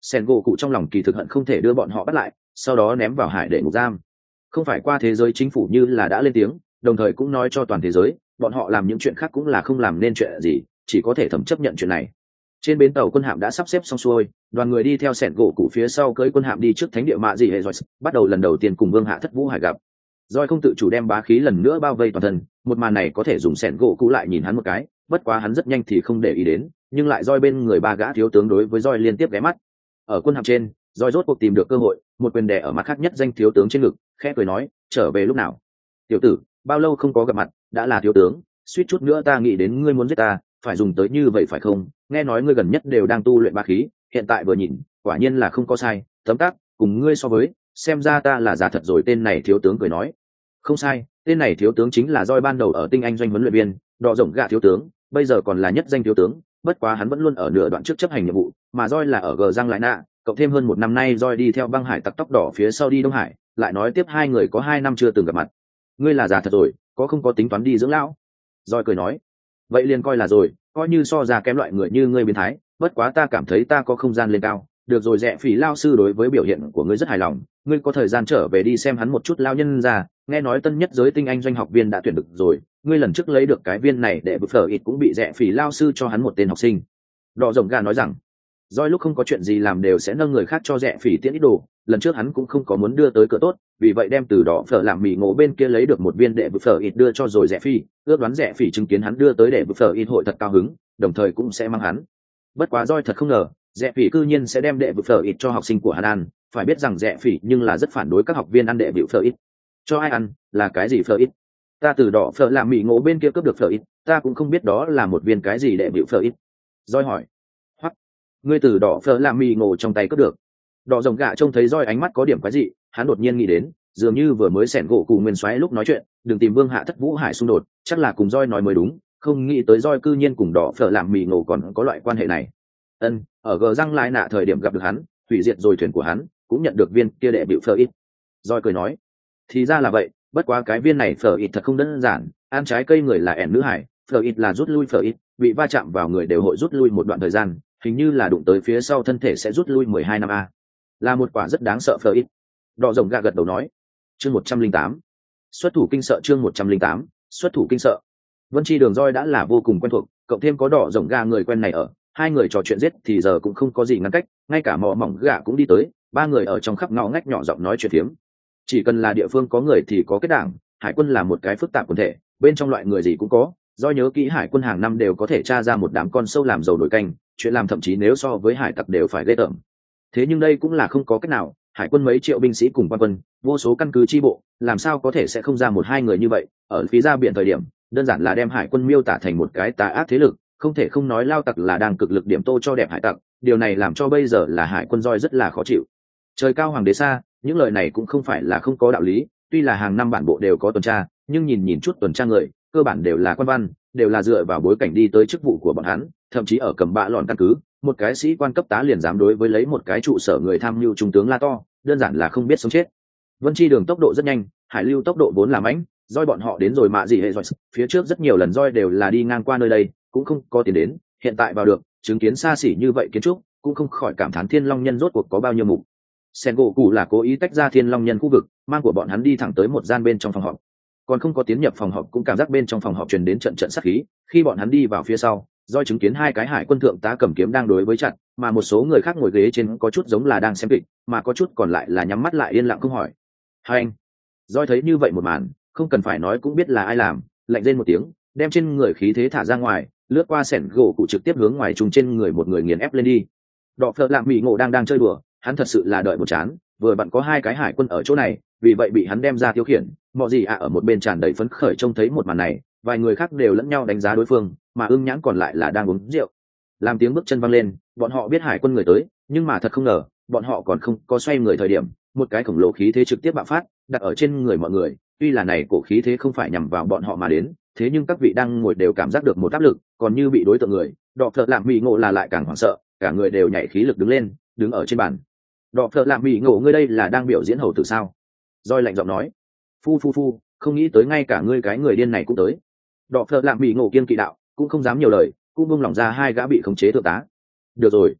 sen gỗ cụ trong lòng kỳ thực hận không thể đưa bọn họ bắt lại sau đó ném vào hải để ngục giam. Không phải qua thế giới chính phủ như là đã lên tiếng, đồng thời cũng nói cho toàn thế giới bọn họ làm những chuyện khác cũng là không làm nên chuyện gì, chỉ có thể thẩm chấp nhận chuyện này. Trên bến tàu quân hạm đã sắp xếp xong xuôi, đoàn người đi theo sẻn gỗ cụ phía sau cưỡi quân hạm đi trước thánh địa mạ dị hệ rồi bắt đầu lần đầu tiên cùng vương hạ thất vũ hải gặp. Doi không tự chủ đem bá khí lần nữa bao vây toàn thân, một màn này có thể dùng sẻn gỗ cụ lại nhìn hắn một cái, bất quá hắn rất nhanh thì không để ý đến, nhưng lại Doi bên người ba gã thiếu tướng đối với Doi liên tiếp ghé mắt. Ở quân hạm trên, Doi rốt cuộc tìm được cơ hội, một quyền đè ở mặt khác nhất danh thiếu tướng trên ngực, khẽ cười nói, trở về lúc nào? Tiểu tử, bao lâu không có gặp mặt, đã là thiếu tướng, suýt chút nữa ta nghĩ đến ngươi muốn giết ta, phải dùng tới như vậy phải không? Nghe nói ngươi gần nhất đều đang tu luyện bá khí, hiện tại vừa nhìn, quả nhiên là không có sai, tấm tắc, cùng ngươi so với, xem ra ta là già thật rồi. Tên này thiếu tướng cười nói, không sai, tên này thiếu tướng chính là Doi ban đầu ở tinh anh doanh huấn luyện viên, đọ rộng gạ thiếu tướng, bây giờ còn là nhất danh thiếu tướng, bất quá hắn vẫn luôn ở nửa đoạn trước chấp hành nhiệm vụ, mà Doi là ở gờ răng lại nạ, cộng thêm hơn một năm nay Doi đi theo băng hải tặc tóc đỏ phía sau đi Đông Hải, lại nói tiếp hai người có hai năm chưa từng gặp mặt. Ngươi là già thật rồi, có không có tính toán đi dưỡng lão? Doi cười nói, vậy liền coi là rồi, coi như so ra kém loại người như ngươi biến thái, bất quá ta cảm thấy ta có không gian lên cao. Được rồi, Rẽ Phỉ lao sư đối với biểu hiện của ngươi rất hài lòng, ngươi có thời gian trở về đi xem hắn một chút. Lao nhân ra, nghe nói tân nhất giới tinh anh doanh học viên đã tuyển được rồi, ngươi lần trước lấy được cái viên này để bực phở ít cũng bị Rẽ Phỉ lao sư cho hắn một tên học sinh. Đỏ rồng gà nói rằng, Doi lúc không có chuyện gì làm đều sẽ nâng người khác cho Rẽ Phỉ tiễn ít đồ, lần trước hắn cũng không có muốn đưa tới cửa tốt, vì vậy đem từ đỏ phở làm mì ngộ bên kia lấy được một viên đệ bực phở ít đưa cho rồi Rẽ Phỉ, ước đoán Rẽ Phỉ chứng kiến hắn đưa tới đệ bực phở ít hội thật cao hứng, đồng thời cũng sẽ mang hắn. Bất quá Doi thật không ngờ, Rẽ Phỉ cư nhiên sẽ đem đệ bực phở ít cho học sinh của hắn ăn, phải biết rằng Rẽ Phỉ nhưng là rất phản đối các học viên ăn đệ bực phở ít. Cho ai ăn, là cái gì phở ít? Ta từ đỏ phở làm mì ngộ bên kia cướp được phở ít, ta cũng không biết đó là một viên cái gì đệ bực phở ít. Doi hỏi, hoặc ngươi từ đỏ phở làm mì ngộ trong tay cướp được? Đỏ rồng gạ trông thấy Doi ánh mắt có điểm quái dị, hắn đột nhiên nghĩ đến, dường như vừa mới xẻn gỗ cụ nguyên xoáy lúc nói chuyện, đừng tìm vương hạ thất vũ hải xung đột, chắc là cùng Doi nói mới đúng, không nghĩ tới Doi cư nhiên cùng đỏ phở làm mì ngộ còn có loại quan hệ này. Ân, ở gờ răng lại nạ thời điểm gặp được hắn, hủy diệt rồi thuyền của hắn, cũng nhận được viên kia đệ bịu phở ít. Doi cười nói, thì ra là vậy, bất quá cái viên này phở ít thật không đơn giản, ăn trái cây người là ẻn nữ hải, phở ít là rút lui phở ít, bị va chạm vào người đều hội rút lui một đoạn thời gian, hình như là đụng tới phía sau thân thể sẽ rút lui mười hai năm a. Là một quả rất đáng sợ phở ít. Đỏ rồng gà gật đầu nói, chương một trăm linh tám, xuất thủ kinh sợ. Chương một trăm linh tám, xuất thủ kinh sợ. Vân Chi Đường Doi đã là vô cùng quen thuộc, cộng thêm có đỏ rồng gà người quen này ở, hai người trò chuyện giết thì giờ cũng không có gì ngăn cách, ngay cả mỏ mỏng gà cũng đi tới, ba người ở trong khắp ngõ ngách nhỏ giọng nói chuyện phiếm. Chỉ cần là địa phương có người thì có kết đảng, hải quân là một cái phức tạp quần thể, bên trong loại người gì cũng có. Do nhớ kỹ hải quân hàng năm đều có thể tra ra một đám con sâu làm dầu nổi canh, chuyện làm thậm chí nếu so với hải tặc đều phải ghê tởm. Thế nhưng đây cũng là không có cách nào, hải quân mấy triệu binh sĩ cùng quan quân, vô số căn cứ chi bộ, làm sao có thể sẽ không ra một hai người như vậy. Ở phía ra biển thời điểm, đơn giản là đem hải quân miêu tả thành một cái tà ác thế lực, không thể không nói lao tặc là đang cực lực điểm tô cho đẹp hải tặc, điều này làm cho bây giờ là hải quân Doi rất là khó chịu. Trời cao hoàng đế xa, những lời này cũng không phải là không có đạo lý, tuy là hàng năm bản bộ đều có tuần tra, nhưng nhìn nhìn chút tuần tra người, cơ bản đều là quan văn, đều là dựa vào bối cảnh đi tới chức vụ của bọn hắn, thậm chí ở cầm bạ lọn căn cứ, một cái sĩ quan cấp tá liền dám đối với lấy một cái trụ sở người tham mưu trung tướng la to, đơn giản là không biết sống chết. Vân Chi Đường tốc độ rất nhanh, hải lưu tốc độ vốn là mãnh, Doi bọn họ đến rồi mạ gì hệ rồi, phía trước rất nhiều lần Doi đều là đi ngang qua nơi đây, cũng không có tiền đến, hiện tại vào được, chứng kiến xa xỉ như vậy kiến trúc, cũng không khỏi cảm thán Thiên Long Nhân rốt cuộc có bao nhiêu mục. Sen gỗ cụ là cố ý tách ra Thiên Long Nhân khu vực, mang của bọn hắn đi thẳng tới một gian bên trong phòng họp. Còn không có tiến nhập phòng họp cũng cảm giác bên trong phòng họp truyền đến trận trận sát khí, khi bọn hắn đi vào phía sau, Doi chứng kiến hai cái hải quân thượng tá cầm kiếm đang đối với chặt, mà một số người khác ngồi ghế trên có chút giống là đang xem kịch, mà có chút còn lại là nhắm mắt lại yên lặng không hỏi. Hai anh, Doi thấy như vậy một màn, không cần phải nói cũng biết là ai làm, lạnh rên một tiếng, đem trên người khí thế thả ra ngoài, lướt qua sẻn gỗ cụ trực tiếp hướng ngoài trùng trên người một người nghiền ép lên đi. Đọ phợ lạm mỹ ngộ đang đang chơi đùa, hắn thật sự là đợi một chán, vừa vặn có hai cái hải quân ở chỗ này, vì vậy bị hắn đem ra tiêu khiển. Mọi gì ạ ở một bên tràn đầy phấn khởi trông thấy một màn này, vài người khác đều lẫn nhau đánh giá đối phương, mà ưng nhãn còn lại là đang uống rượu. Làm tiếng bước chân văng lên, bọn họ biết hải quân người tới, nhưng mà thật không ngờ, bọn họ còn không có xoay người thời điểm, một cái khổng lồ khí thế trực tiếp bạo phát, đặt ở trên người mọi người. Tuy là này cổ khí thế không phải nhằm vào bọn họ mà đến, thế nhưng các vị đang ngồi đều cảm giác được một áp lực, còn như bị đối tượng người. Đọ phợ lạm mỹ ngộ là lại càng hoảng sợ, cả người đều nhảy khí lực đứng lên, đứng ở trên bàn. Đọ phợ lạm mỹ ngộ, ngươi đây là đang biểu diễn hầu tử sao? Doi lạnh giọng nói. Phu phu phu, không nghĩ tới ngay cả ngươi cái người điên này cũng tới. Đọ phợ lạm mỹ ngộ kiên kỵ đạo, cũng không dám nhiều lời, cũng buông lỏng ra hai gã bị khống chế thượng tá. Được rồi,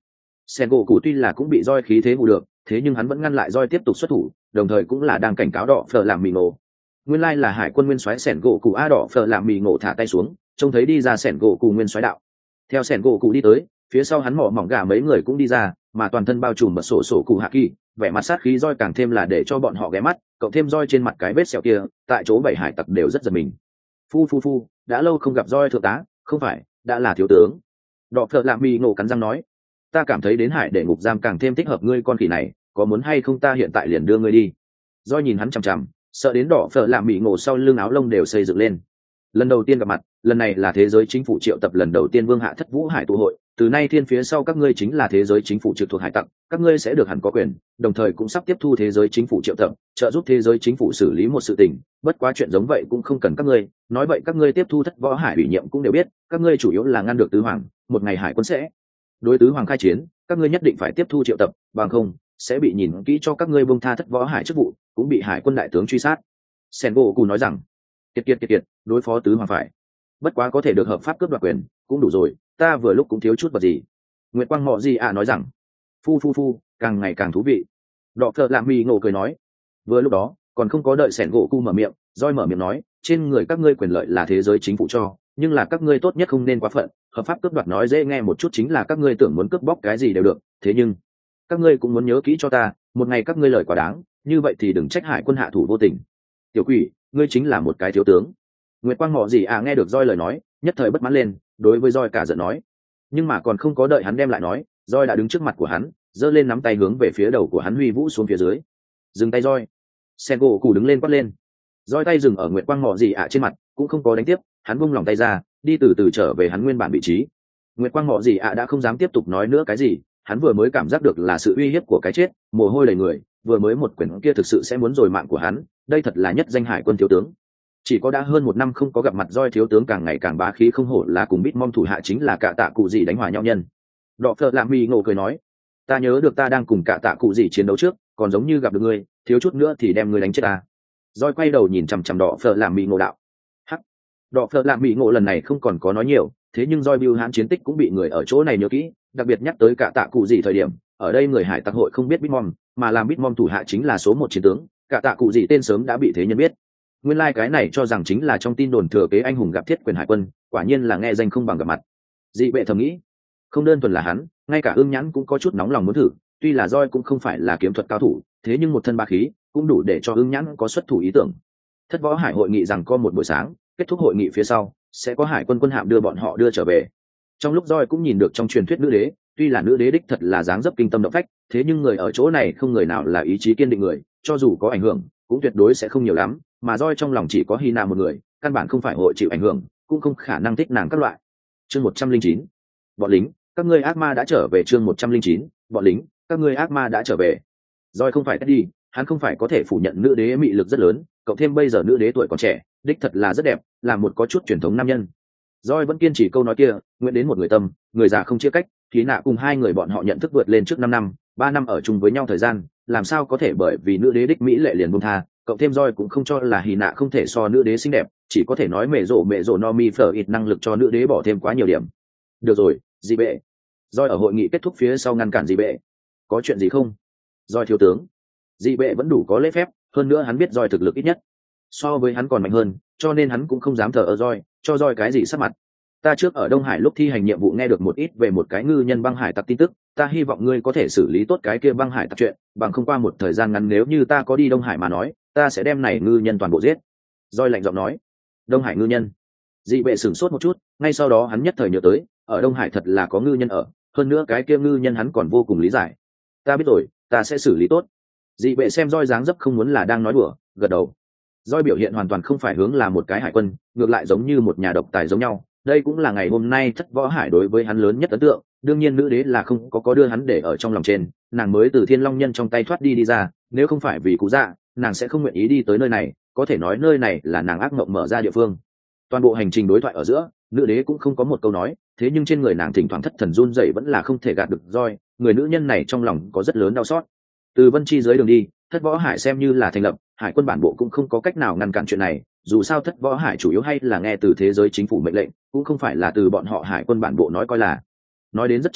Sen gỗ cụ tuy là cũng bị roi khí thế hù được, thế nhưng hắn vẫn ngăn lại roi tiếp tục xuất thủ, đồng thời cũng là đang cảnh cáo đỏ phở làm mì ngộ. Nguyên lai là hải quân nguyên soái Sen gỗ cụ a. Đỏ phở làm mì ngộ thả tay xuống, trông thấy đi ra Sen gỗ cụ nguyên soái đạo. Theo Sen gỗ cụ đi tới, phía sau hắn mỏ mỏng gà mấy người cũng đi ra, mà toàn thân bao trùm bật sổ sổ cụ hạ kỳ, vẻ mặt sát khí roi càng thêm là để cho bọn họ ghé mắt, cộng thêm roi trên mặt cái vết sẹo kia, tại chỗ bảy hải tặc đều rất giật mình. Phu phu phu, đã lâu không gặp roi thượng tá, không phải, đã là thiếu tướng. Đỏ phở làm mì ngộ cắn răng nói, ta cảm thấy đến hải để ngục giam càng thêm thích hợp ngươi con khỉ này, có muốn hay không ta hiện tại liền đưa ngươi đi. Roi nhìn hắn chằm chằm, sợ đến đỏ phở làm mì ngộ sau lưng áo lông đều xây dựng lên. Lần đầu tiên gặp mặt, lần này là thế giới chính phủ triệu tập lần đầu tiên vương hạ thất vũ hải tụ hội, từ nay thiên phía sau các ngươi chính là thế giới chính phủ trực thuộc hải tặc, các ngươi sẽ được hẳn có quyền, đồng thời cũng sắp tiếp thu thế giới chính phủ triệu tập, trợ giúp thế giới chính phủ xử lý một sự tình, bất quá chuyện giống vậy cũng không cần các ngươi, nói vậy các ngươi tiếp thu thất võ hải ủy nhiệm cũng đều biết, các ngươi chủ yếu là ngăn được tứ hoàng, một ngày hải quân sẽ đối tứ hoàng khai chiến, các ngươi nhất định phải tiếp thu triệu tập, bằng không sẽ bị nhìn kỹ cho các ngươi buông tha thất võ hải chức vụ, cũng bị hải quân đại tướng truy sát. Sengoku nói rằng, kiệt kiệt kiệt kiệt, đối phó tứ hoàng phải, bất quá có thể được hợp pháp cướp đoạt quyền cũng đủ rồi, ta vừa lúc cũng thiếu chút vật gì. Nguyệt Quang Mọ Gì ạ nói rằng, phu phu phu, càng ngày càng thú vị. Đọ Phở làm mì ngộ cười nói, vừa lúc đó còn không có đợi Sengoku mở miệng, roi mở miệng nói, trên người các ngươi quyền lợi là thế giới chính phủ cho, nhưng là các ngươi tốt nhất không nên quá phận, hợp pháp cướp đoạt nói dễ nghe một chút chính là các ngươi tưởng muốn cướp bóc cái gì đều được, thế nhưng các ngươi cũng muốn nhớ kỹ cho ta, một ngày các ngươi lời quá đáng, như vậy thì đừng trách hải quân hạ thủ vô tình. Tiểu quỷ, ngươi chính là một cái thiếu tướng. Nguyệt Quang Mọ Gì à nghe được roi lời nói, nhất thời bất mãn lên, đối với roi cả giận nói, nhưng mà còn không có đợi hắn đem lại nói, roi đã đứng trước mặt của hắn, giơ lên nắm tay hướng về phía đầu của hắn huy vũ xuống phía dưới. Dừng tay roi. Sengoku đứng lên quát lên. Roi tay dừng ở Nguyệt Quang Mọ Gì ạ trên mặt, cũng không có đánh tiếp, hắn buông lòng tay ra, đi từ từ trở về hắn nguyên bản vị trí. Nguyệt Quang Mọ Gì ạ đã không dám tiếp tục nói nữa cái gì, hắn vừa mới cảm giác được là sự uy hiếp của cái chết, mồ hôi đầy người, vừa mới một quyển kia thực sự sẽ muốn rồi mạng của hắn, đây thật là nhất danh hải quân thiếu tướng. Chỉ có đã hơn một năm không có gặp mặt roi thiếu tướng càng ngày càng bá khí không hổ là cùng Bitmom thủ hạ chính là cả tạ cụ gì đánh hòa nhau nhân. Đọ Phở làm mì ngộ cười nói, ta nhớ được ta đang cùng cả tạ cụ gì chiến đấu trước, còn giống như gặp được ngươi, thiếu chút nữa thì đem ngươi đánh chết ta. Roi quay đầu nhìn chằm chằm Đọ Phở làm mì ngộ đạo. Hắc. Đọ Phở làm mì ngộ lần này không còn có nói nhiều, thế nhưng roi bưu hãn chiến tích cũng bị người ở chỗ này nhớ kỹ, đặc biệt nhắc tới cả tạ cụ gì thời điểm, ở đây người hải tặc hội không biết Bitmom, mà làm Bitmom thủ hạ chính là số một chiến tướng, cả tạ cụ gì tên sớm đã bị thế nhân biết. Nguyên lai like cái này cho rằng chính là trong tin đồn thừa kế anh hùng gặp thiết quyền hải quân, quả nhiên là nghe danh không bằng gặp mặt. Dị Bệ thầm nghĩ, không đơn thuần là hắn, ngay cả Ưng Nhãn cũng có chút nóng lòng muốn thử, tuy là roi cũng không phải là kiếm thuật cao thủ, thế nhưng một thân ba khí cũng đủ để cho Ưng Nhãn có xuất thủ ý tưởng. Thất võ hải hội nghị rằng có một buổi sáng, kết thúc hội nghị phía sau sẽ có hải quân quân hạm đưa bọn họ đưa trở về. Trong lúc roi cũng nhìn được trong truyền thuyết nữ đế, tuy là nữ đế đích thật là dáng dấp kinh tâm động phách, thế nhưng người ở chỗ này không người nào là ý chí kiên định người, cho dù có ảnh hưởng cũng tuyệt đối sẽ không nhiều lắm, mà roi trong lòng chỉ có Hina một người, căn bản không phải hội chịu ảnh hưởng, cũng không khả năng thích nàng các loại. Chương một trăm linh chín, bọn lính, các ngươi ác ma đã trở về. Chương một trăm linh chín, bọn lính, các ngươi ác ma đã trở về. Roi không phải Teddy, hắn không phải có thể phủ nhận nữ đế mị lực rất lớn, cộng thêm bây giờ nữ đế tuổi còn trẻ, đích thật là rất đẹp, là một có chút truyền thống nam nhân. Roi vẫn kiên trì câu nói kia, nguyện đến một người tâm, người già không chia cách, khí nạ cùng hai người bọn họ nhận thức vượt lên trước năm năm, ba năm ở chung với nhau thời gian, làm sao có thể bởi vì nữ đế đích mỹ lệ liền buông tha, cộng thêm roi cũng không cho là hì nạ không thể so nữ đế xinh đẹp, chỉ có thể nói mẹ rổ mẹ rổ no mi phở ít năng lực cho nữ đế bỏ thêm quá nhiều điểm. Được rồi, Dị Bệ. Roi ở hội nghị kết thúc phía sau ngăn cản Dị Bệ. Có chuyện gì không? Roi thiếu tướng. Dị Bệ vẫn đủ có lễ phép, hơn nữa hắn biết roi thực lực ít nhất so với hắn còn mạnh hơn, cho nên hắn cũng không dám thờ ơ roi, cho roi cái gì sắc mặt. Ta trước ở Đông Hải lúc thi hành nhiệm vụ nghe được một ít về một cái ngư nhân băng hải tặc tin tức, ta hy vọng ngươi có thể xử lý tốt cái kia băng hải tặc chuyện, bằng không qua một thời gian ngắn nếu như ta có đi Đông Hải mà nói, ta sẽ đem này ngư nhân toàn bộ giết. Roi lạnh giọng nói. Đông Hải ngư nhân. Dị Bệ sửng sốt một chút, ngay sau đó hắn nhất thời nhớ tới, ở Đông Hải thật là có ngư nhân ở, hơn nữa cái kia ngư nhân hắn còn vô cùng lý giải. Ta biết rồi, ta sẽ xử lý tốt. Dị Bệ xem roi dáng dấp không muốn là đang nói đùa, gật đầu. Roi biểu hiện hoàn toàn không phải hướng là một cái hải quân, ngược lại giống như một nhà độc tài giống nhau. Đây cũng là ngày hôm nay thất võ hải đối với hắn lớn nhất ấn tượng, đương nhiên nữ đế là không có có đưa hắn để ở trong lòng trên, nàng mới từ Thiên Long Nhân trong tay thoát đi đi ra, nếu không phải vì Cú Dạ, nàng sẽ không nguyện ý đi tới nơi này, có thể nói nơi này là nàng ác mộng mở ra địa phương. Toàn bộ hành trình đối thoại ở giữa, nữ đế cũng không có một câu nói, thế nhưng trên người nàng thỉnh thoảng thất thần run rẩy vẫn là không thể gạt được roi, người nữ nhân này trong lòng có rất lớn đau xót. Từ Vân Chi dưới đường đi, thất võ hải xem như là thành lập, hải quân bản bộ cũng không có cách nào ngăn cản chuyện này, dù sao thất võ hải chủ yếu hay là nghe từ thế giới chính phủ mệnh lệnh, cũng không phải là từ bọn họ hải quân bản bộ nói coi là. Nói đến rất trầm trọng,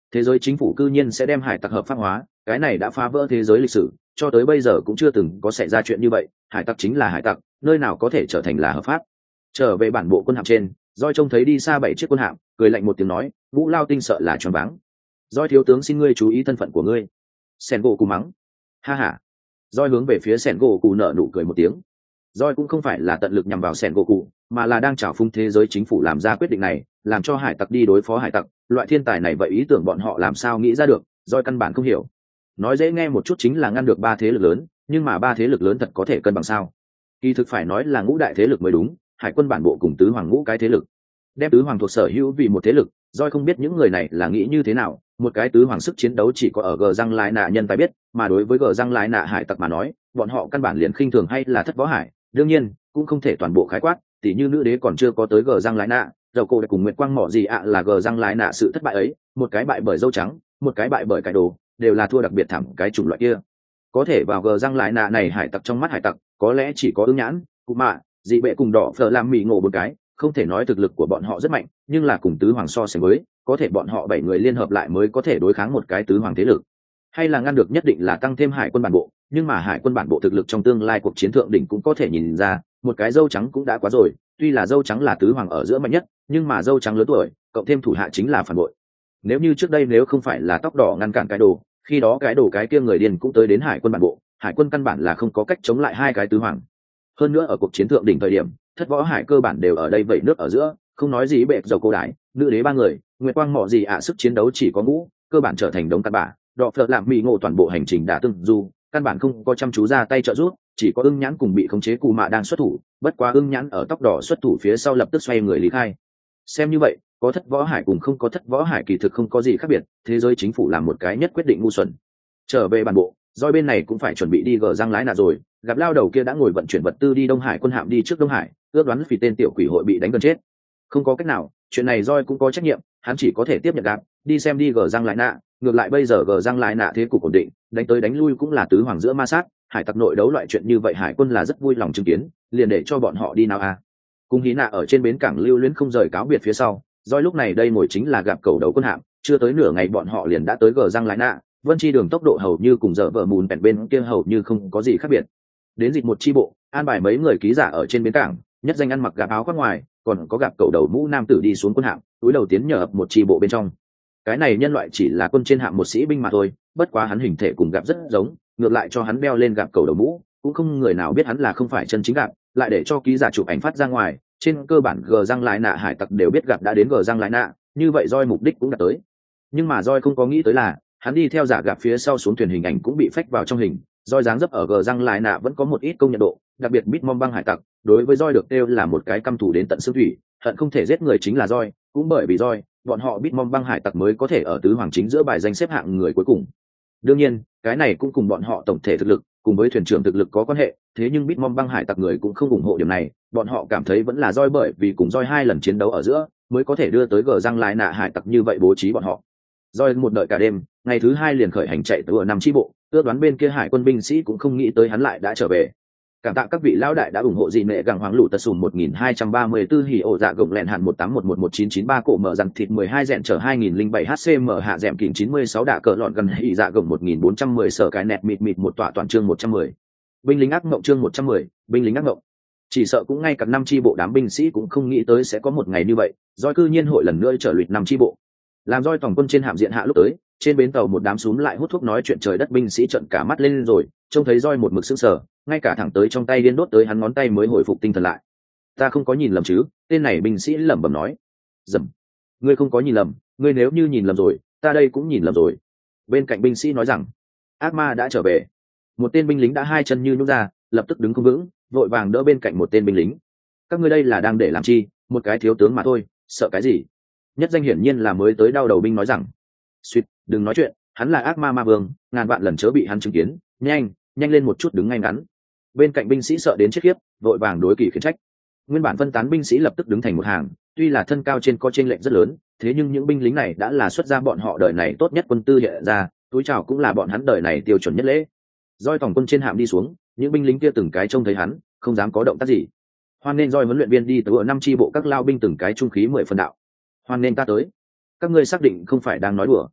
thế giới chính phủ cư nhiên sẽ đem hải tặc hợp pháp hóa, cái này đã phá vỡ thế giới lịch sử, cho tới bây giờ cũng chưa từng có xảy ra chuyện như vậy. Hải tặc chính là hải tặc, nơi nào có thể trở thành là hợp pháp. Trở về bản bộ quân hạm trên, Doi trông thấy đi xa bảy chiếc quân hạm, cười lạnh một tiếng nói, Ngũ Lao Tinh sợ là choáng váng. Doi thiếu tướng xin ngươi chú ý thân phận của ngươi. Sen gỗ cù mắng. Ha ha. Doi hướng về phía Sen gỗ cù nở nụ cười một tiếng. Doi cũng không phải là tận lực nhằm vào Sen gỗ cù, mà là đang trào phúng thế giới chính phủ làm ra quyết định này, làm cho hải tặc đi đối phó hải tặc. Loại thiên tài này vậy ý tưởng bọn họ làm sao nghĩ ra được, Doi căn bản không hiểu. Nói dễ nghe một chút chính là ngăn được ba thế lực lớn, nhưng mà ba thế lực lớn thật có thể cân bằng sao? Kỳ thực phải nói là ngũ đại thế lực mới đúng, hải quân bản bộ cùng tứ hoàng ngũ cái thế lực, đem tứ hoàng thuộc sở hữu vì một thế lực. Doi không biết những người này là nghĩ như thế nào, một cái tứ hoàng sức chiến đấu chỉ có ở gờ răng lái nạ nhân tài biết, mà đối với gờ răng lái nạ hải tặc mà nói, bọn họ căn bản liền khinh thường hay là thất võ hải. Đương nhiên cũng không thể toàn bộ khái quát, tỉ như nữ đế còn chưa có tới gờ răng lái nạ, dầu cổ cùng nguyệt quang mỏ gì ạ là gờ răng lái nạ sự thất bại ấy, một cái bại bởi dâu trắng, một cái bại bởi cải đồ, đều là thua đặc biệt thảm cái chủng loại kia. Có thể vào gờ răng lái nạ này hải tặc trong mắt hải tặc có lẽ chỉ có ứng nhãn, cụ mạ, dị bệ cùng đỏ phở làm mì ngộ một cái, không thể nói thực lực của bọn họ rất mạnh, nhưng là cùng tứ hoàng so sánh với, có thể bọn họ bảy người liên hợp lại mới có thể đối kháng một cái tứ hoàng thế lực, hay là ngăn được nhất định là tăng thêm hải quân bản bộ. Nhưng mà hải quân bản bộ thực lực trong tương lai cuộc chiến thượng đỉnh cũng có thể nhìn ra, một cái dâu trắng cũng đã quá rồi. Tuy là dâu trắng là tứ hoàng ở giữa mạnh nhất, nhưng mà dâu trắng lớn tuổi, cộng thêm thủ hạ chính là phản bội. Nếu như trước đây nếu không phải là tóc đỏ ngăn cản cái đồ, khi đó cái đồ cái kia người điên cũng tới đến hải quân bản bộ, hải quân căn bản là không có cách chống lại hai cái tứ hoàng. Hơn nữa ở cuộc chiến thượng đỉnh thời điểm, thất võ hải cơ bản đều ở đây vậy nước ở giữa, không nói gì bệ dầu cô đái, nữ đế ba người, nguyệt quang mọ gì ạ sức chiến đấu chỉ có ngũ, cơ bản trở thành đống cặn bã. Đọ phật làm mỹ ngộ toàn bộ hành trình đã từng dù căn bản không có chăm chú ra tay trợ giúp, chỉ có ưng nhãn cùng bị khống chế cù mạ đang xuất thủ. Bất quá ưng nhãn ở tóc đỏ xuất thủ phía sau lập tức xoay người lý khai. Xem như vậy, có thất võ hải cùng không có thất võ hải kỳ thực không có gì khác biệt, thế giới chính phủ làm một cái nhất quyết định ngu xuẩn. Trở về bản bộ, Doi bên này cũng phải chuẩn bị đi gờ răng lái nạ rồi, gặp lao đầu kia đã ngồi vận chuyển vật tư đi Đông Hải quân hạm đi trước Đông Hải, ước đoán vì tên tiểu quỷ hội bị đánh gần chết. Không có cách nào, chuyện này Doi cũng có trách nhiệm, hắn chỉ có thể tiếp nhận gặp, đi xem đi gờ răng lái nạ. Ngược lại bây giờ gờ răng lái nạ thế cục ổn định, đánh tới đánh lui cũng là tứ hoàng giữa ma sát, hải tặc nội đấu loại chuyện như vậy hải quân là rất vui lòng chứng kiến, liền để cho bọn họ đi nào à. Cùng hí nạ ở trên bến cảng lưu luyến không rời cáo biệt phía sau, Doi lúc này đây ngồi chính là gặp cầu đấu quân hạm, chưa tới nửa ngày bọn họ liền đã tới gờ răng lái nạ. Vân chi đường tốc độ hầu như cùng giờ vợ mùn bèn bên kia hầu như không có gì khác biệt. Đến dịch một chi bộ, an bài mấy người ký giả ở trên bến cảng, nhất danh ăn mặc gặp áo khoác ngoài, còn có gặp cầu đầu mũ nam tử đi xuống quân hạm, túi đầu tiến nhờ ập một chi bộ bên trong. Cái này nhân loại chỉ là quân trên hạm một sĩ binh mà thôi, bất quá hắn hình thể cùng gặp rất giống, ngược lại cho hắn đeo lên gặp cầu đầu mũ, cũng không người nào biết hắn là không phải chân chính gặp, lại để cho ký giả chụp ảnh phát ra ngoài. Trên cơ bản gờ răng lái nạ hải tặc đều biết gặp đã đến gờ răng lái nạ, như vậy Doi mục đích cũng đã tới. Nhưng mà Doi không có nghĩ tới là hắn đi theo giả gặp phía sau xuống thuyền hình ảnh cũng bị phách vào trong hình. Doi dáng dấp ở gờ răng lái nạ vẫn có một ít công nhận độ, đặc biệt Bitmom băng hải tặc đối với Doi được kêu là một cái căm thù đến tận xương thủy, hận không thể giết người chính là Doi. Cũng bởi vì Doi, bọn họ Bitmom băng hải tặc mới có thể ở tứ hoàng chính giữa bài danh xếp hạng người cuối cùng. Đương nhiên cái này cũng cùng bọn họ tổng thể thực lực cùng với thuyền trưởng thực lực có quan hệ, thế nhưng Bitmom băng hải tặc người cũng không ủng hộ điểm này, bọn họ cảm thấy vẫn là Doi bởi vì cùng Doi hai lần chiến đấu ở giữa mới có thể đưa tới gờ răng lái nạ hải tặc như vậy bố trí bọn họ. Doi một đợi cả đêm, ngày thứ hai liền khởi hành chạy tới ở năm chi bộ, ước đoán bên kia hải quân binh sĩ cũng không nghĩ tới hắn lại đã trở về. Cảm tạ các vị lão đại đã ủng hộ dị nệ gặng hoàng lũ tật sùn một nghìn hai trăm ba mươi tư hỉ ổ dạ gồng lẹn hạn một tám một một một chín chín ba cổ mở rằng thịt mười hai dẹn chở hai nghìn lẻ bảy hcm hạ dẹm kỉnh chín mươi sáu đạ cờ lọn gần hỉ dạ gồng một nghìn bốn trăm mười sở cái nẹt mịt mịt một tọa toàn chương một trăm mười. Binh lính ác mộng chương một trăm mười, binh lính ác mộng. Chỉ sợ cũng ngay cả năm chi bộ đám binh sĩ cũng không nghĩ tới sẽ có một ngày như vậy, Doi cư nhiên hội lần nữa trở lụy năm chi bộ. Làm Doi tổng quân trên hạm diện hạ lúc tới, trên bến tàu một đám súm lại hút thuốc nói chuyện trời đất binh sĩ trợn cả mắt lên rồi, trông thấy Doi một mực sững sờ, ngay cả thẳng tới trong tay điên đốt tới hắn ngón tay mới hồi phục tinh thần lại. Ta không có nhìn lầm chứ? Tên này binh sĩ lẩm bẩm nói. Dầm. Ngươi không có nhìn lầm, ngươi nếu như nhìn lầm rồi, ta đây cũng nhìn lầm rồi. Bên cạnh binh sĩ nói rằng, ác ma đã trở về. Một tên binh lính đã hai chân như nhũn ra, lập tức đứng không vững, vội vàng đỡ bên cạnh một tên binh lính. Các ngươi đây là đang để làm chi? Một cái thiếu tướng mà thôi, sợ cái gì? Nhất danh hiển nhiên là mới tới đau đầu binh nói rằng, suýt, đừng nói chuyện, hắn là ác ma ma vương, ngàn vạn lần chớ bị hắn chứng kiến, nhanh, nhanh lên một chút đứng ngay ngắn. Bên cạnh binh sĩ sợ đến chết khiếp, vội vàng đối kỳ khiển trách. Nguyên bản phân tán binh sĩ lập tức đứng thành một hàng, tuy là thân cao trên có chênh lệch rất lớn, thế nhưng những binh lính này đã là xuất ra bọn họ đời này tốt nhất quân tư hiện ra, túi chào cũng là bọn hắn đời này tiêu chuẩn nhất lễ. Doi tổng quân trên hạm đi xuống, những binh lính kia từng cái trông thấy hắn, không dám có động tác gì. Hoan nên Doi huấn luyện viên đi tới ở năm chi bộ các lao binh từng cái trung khí mười phần đạo. Hoan nên ta tới. Các ngươi xác định không phải đang nói đùa.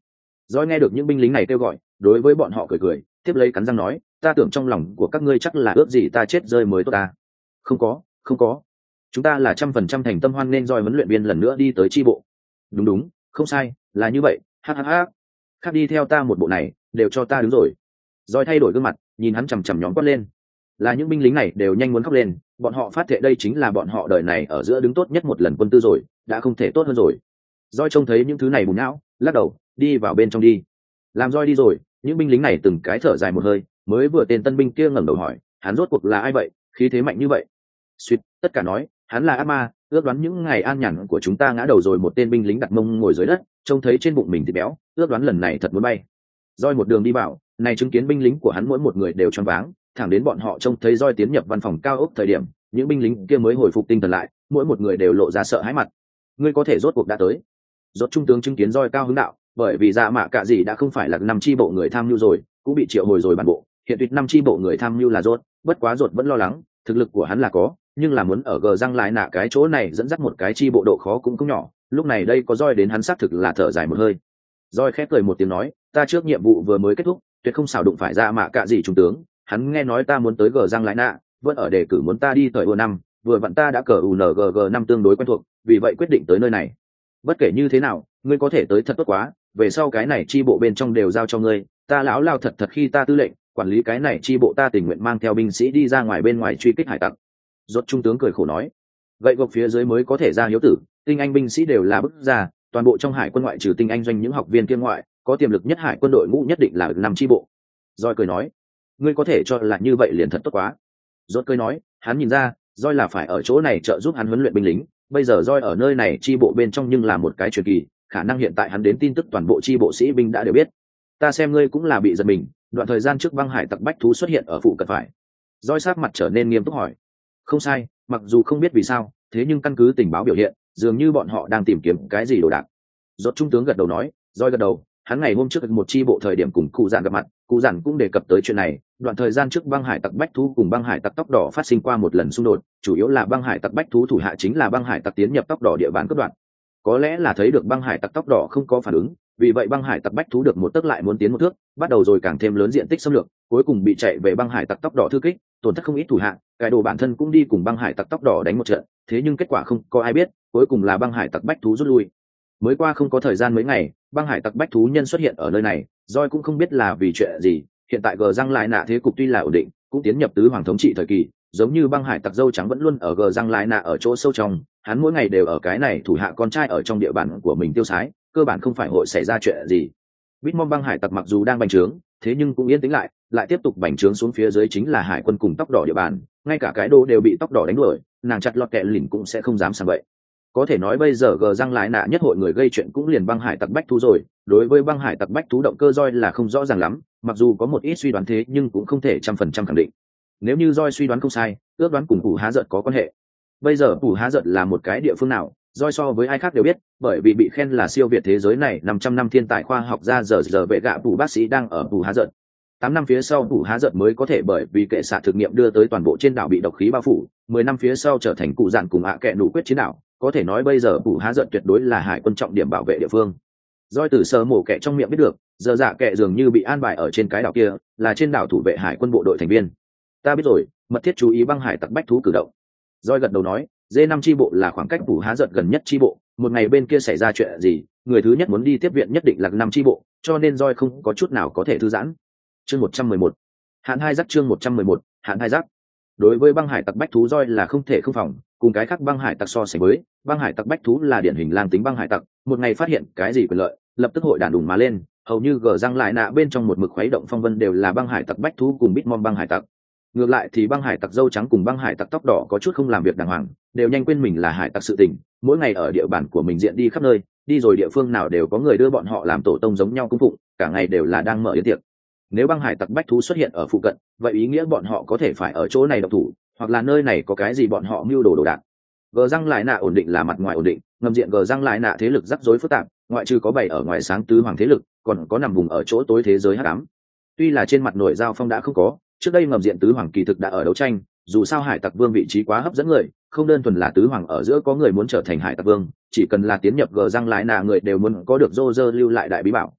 Doi nghe được những binh lính này kêu gọi, đối với bọn họ cười cười, tiếp lấy cắn răng nói, ta tưởng trong lòng của các ngươi chắc là ước gì ta chết rơi mới tốt ta. Không có, không có, chúng ta là trăm phần trăm thành tâm hoan nên Doi huấn luyện viên lần nữa đi tới chi bộ. Đúng đúng, không sai, là như vậy, ha ha ha. Khác đi theo ta một bộ này, đều cho ta đứng rồi. Doi thay đổi gương mặt, nhìn hắn chằm chằm nhóm quát lên. Là những binh lính này đều nhanh muốn khóc lên, bọn họ phát thệ đây chính là bọn họ đời này ở giữa đứng tốt nhất một lần quân tư rồi, đã không thể tốt hơn rồi. Doi trông thấy những thứ này bùn não, lắc đầu, đi vào bên trong đi. Làm Doi đi rồi, những binh lính này từng cái thở dài một hơi, mới vừa tên tân binh kia ngẩng đầu hỏi, hắn rốt cuộc là ai vậy, khí thế mạnh như vậy? Suýt, tất cả nói, hắn là ác ma, ước đoán những ngày an nhàn của chúng ta ngã đầu rồi. Một tên binh lính đặt mông ngồi dưới đất, trông thấy trên bụng mình thịt béo, ước đoán lần này thật muốn bay. Doi một đường đi vào, này chứng kiến binh lính của hắn mỗi một người đều choáng váng, thẳng đến bọn họ trông thấy Doi tiến nhập văn phòng cao ốc thời điểm, những binh lính kia mới hồi phục tinh thần lại, mỗi một người đều lộ ra sợ hãi mặt. Ngươi có thể rốt cuộc đã tới. Rốt trung tướng chứng kiến Doi cao hứng đạo, bởi vì dạ mạ cả gì đã không phải là năm chi bộ người tham mưu rồi, cũng bị triệu hồi rồi bản bộ, hiện tuyệt năm chi bộ người tham mưu là Rốt, bất quá Rốt vẫn lo lắng, thực lực của hắn là có, nhưng là muốn ở gờ răng lại nạ cái chỗ này dẫn dắt một cái chi bộ độ khó cũng không nhỏ. Lúc này đây có Doi đến hắn xác thực là thở dài một hơi. Doi khép cười một tiếng nói, ta trước nhiệm vụ vừa mới kết thúc, tuyệt không xảo đụng phải dạ mạ cả gì trung tướng, hắn nghe nói ta muốn tới gờ răng lại nạ, vẫn ở đề cử muốn ta đi thời ua năm, vừa vặn ta đã cờ u en giê giê năm tương đối quen thuộc, vì vậy quyết định tới nơi này. Bất kể như thế nào, ngươi có thể tới thật tốt quá, về sau cái này chi bộ bên trong đều giao cho ngươi, ta lão lao thật thật khi ta tư lệnh quản lý cái này chi bộ, ta tình nguyện mang theo binh sĩ đi ra ngoài bên ngoài truy kích hải tặc. Rốt trung tướng cười khổ nói, gậy gộc phía dưới mới có thể ra hiếu tử, tinh anh binh sĩ đều là bức ra, toàn bộ trong hải quân ngoại trừ tinh anh doanh những học viên kia ngoại, có tiềm lực nhất hải quân đội ngũ nhất định là năm chi bộ. Doi cười nói, ngươi có thể cho là như vậy liền thật tốt quá. Rốt cười nói, hắn nhìn ra Doi là phải ở chỗ này trợ giúp hắn huấn luyện binh lính, bây giờ Doi ở nơi này chi bộ bên trong nhưng là một cái truyền kỳ, khả năng hiện tại hắn đến tin tức toàn bộ chi bộ sĩ binh đã đều biết. Ta xem ngươi cũng là bị giật mình, đoạn thời gian trước băng hải tặc bách thú xuất hiện ở phụ cận phải. Doi sát mặt trở nên nghiêm túc hỏi. Không sai, mặc dù không biết vì sao, thế nhưng căn cứ tình báo biểu hiện, dường như bọn họ đang tìm kiếm cái gì đồ đạc. Rốt trung tướng gật đầu nói, Doi gật đầu, hắn ngày hôm trước một chi bộ thời điểm cùng cụ giản gặp mặt, cụ giản cũng đề cập tới chuyện này. Đoạn thời gian trước băng hải tặc bách thú cùng băng hải tặc tóc đỏ phát sinh qua một lần xung đột, chủ yếu là băng hải tặc bách thú thủ hạ chính là băng hải tặc tiến nhập tóc đỏ địa bàn cướp đoạt. Có lẽ là thấy được băng hải tặc tóc đỏ không có phản ứng, vì vậy băng hải tặc bách thú được một tấc lại muốn tiến một thước, bắt đầu rồi càng thêm lớn diện tích xâm lược, cuối cùng bị chạy về băng hải tặc tóc đỏ thư kích, tổn thất không ít thủ hạ. Cái đồ bản thân cũng đi cùng băng hải tặc tóc đỏ đánh một trận, thế nhưng kết quả không có ai biết, cuối cùng là băng hải tặc bách thú rút lui. Mới qua không có thời gian mấy ngày, băng hải tặc bách thú nhân xuất hiện ở nơi này, Doi cũng không biết là vì chuyện gì. Hiện tại gờ răng lại nạ thế cục tuy là ổn định, cũng tiến nhập tứ hoàng thống trị thời kỳ, giống như băng hải tặc dâu trắng vẫn luôn ở gờ răng lại nạ ở chỗ sâu trong, hắn mỗi ngày đều ở cái này thủ hạ con trai ở trong địa bàn của mình tiêu sái, cơ bản không phải hội xảy ra chuyện gì. Bitmom băng hải tặc mặc dù đang bành trướng, thế nhưng cũng yên tĩnh lại, lại tiếp tục bành trướng xuống phía dưới chính là hải quân cùng tóc đỏ địa bàn, ngay cả cái đô đều bị tóc đỏ đánh đuổi, nàng chặt lọt kẹ lìn cũng sẽ không dám sang vậy. Có thể nói bây giờ gờ răng lại nạ nhất hội người gây chuyện cũng liền băng hải tặc bách thú rồi. Đối với băng hải tặc bách thú động cơ Doi là không rõ ràng lắm, mặc dù có một ít suy đoán thế nhưng cũng không thể trăm phần trăm khẳng định. Nếu như Doi suy đoán không sai, ước đoán cùng Phủ Há Giận có quan hệ. Bây giờ Phủ Há Giận là một cái địa phương nào, Doi so với ai khác đều biết, bởi vì bị khen là siêu việt thế giới này năm trăm năm thiên tài khoa học gia giờ giờ vệ gạ Phủ bác sĩ đang ở Phủ Há Giận. Tám năm phía sau Phủ Há Giận mới có thể bởi vì kệ xạ thực nghiệm đưa tới toàn bộ trên đảo bị độc khí bao phủ, mười năm phía sau trở thành cụ dạn cùng ạ kệ nụ quyết chiến đảo, có thể nói bây giờ Phủ Há Giận tuyệt đối là hải quân trọng điểm bảo vệ địa phương. Doi từ sơ mổ kệ trong miệng biết được, giờ dạ kệ dường như bị an bài ở trên cái đảo kia, là trên đảo thủ vệ hải quân bộ đội thành viên. Ta biết rồi, mật thiết chú ý băng hải tặc bách thú cử động. Doi gật đầu nói, dê năm chi bộ là khoảng cách Phủ Há Giận gần nhất chi bộ, một ngày bên kia xảy ra chuyện gì, người thứ nhất muốn đi tiếp viện nhất định là năm chi bộ, cho nên Doi không có chút nào có thể thư giãn. Chương một trăm mười một, hạn hai giác. Chương một trăm mười một, hạn hai giác. Đối với băng hải tặc bách thú Doi là không thể không phòng, cùng cái khác băng hải tặc so sánh với, băng hải tặc bách thú là điển hình lang tính băng hải tặc, một ngày phát hiện cái gì quyền lợi, lập tức hội đàn đùng mà lên, hầu như gờ răng lại nạ bên trong một mực khuấy động phong vân đều là băng hải tặc bách thú cùng Bitmom băng hải tặc. Ngược lại thì băng hải tặc dâu trắng cùng băng hải tặc tóc đỏ có chút không làm việc đàng hoàng, đều nhanh quên mình là hải tặc sự tình, mỗi ngày ở địa bàn của mình diện đi khắp nơi, đi rồi địa phương nào đều có người đưa bọn họ làm tổ tông giống nhau cung phụng, cả ngày đều là đang mở yến tiệc. Nếu băng hải tặc bách thú xuất hiện ở phụ cận, vậy ý nghĩa bọn họ có thể phải ở chỗ này độc thủ, hoặc là nơi này có cái gì bọn họ mưu đồ đồ đạc. Gờ răng lại nạ ổn định là mặt ngoài ổn định, ngầm diện gờ răng lại nạ thế lực rắc rối phức tạp, ngoại trừ có bảy ở ngoài sáng tứ hoàng thế lực, còn có nằm vùng ở chỗ tối thế giới hắc ám. Tuy là trên mặt nội giao phong đã không có, trước đây ngầm diện tứ hoàng kỳ thực đã ở đấu tranh, dù sao hải tặc vương vị trí quá hấp dẫn người, không đơn thuần là tứ hoàng ở giữa có người muốn trở thành hải tặc vương, chỉ cần là tiến nhập gờ răng lại nạ người đều muốn có được Roger lưu lại đại bí bảo.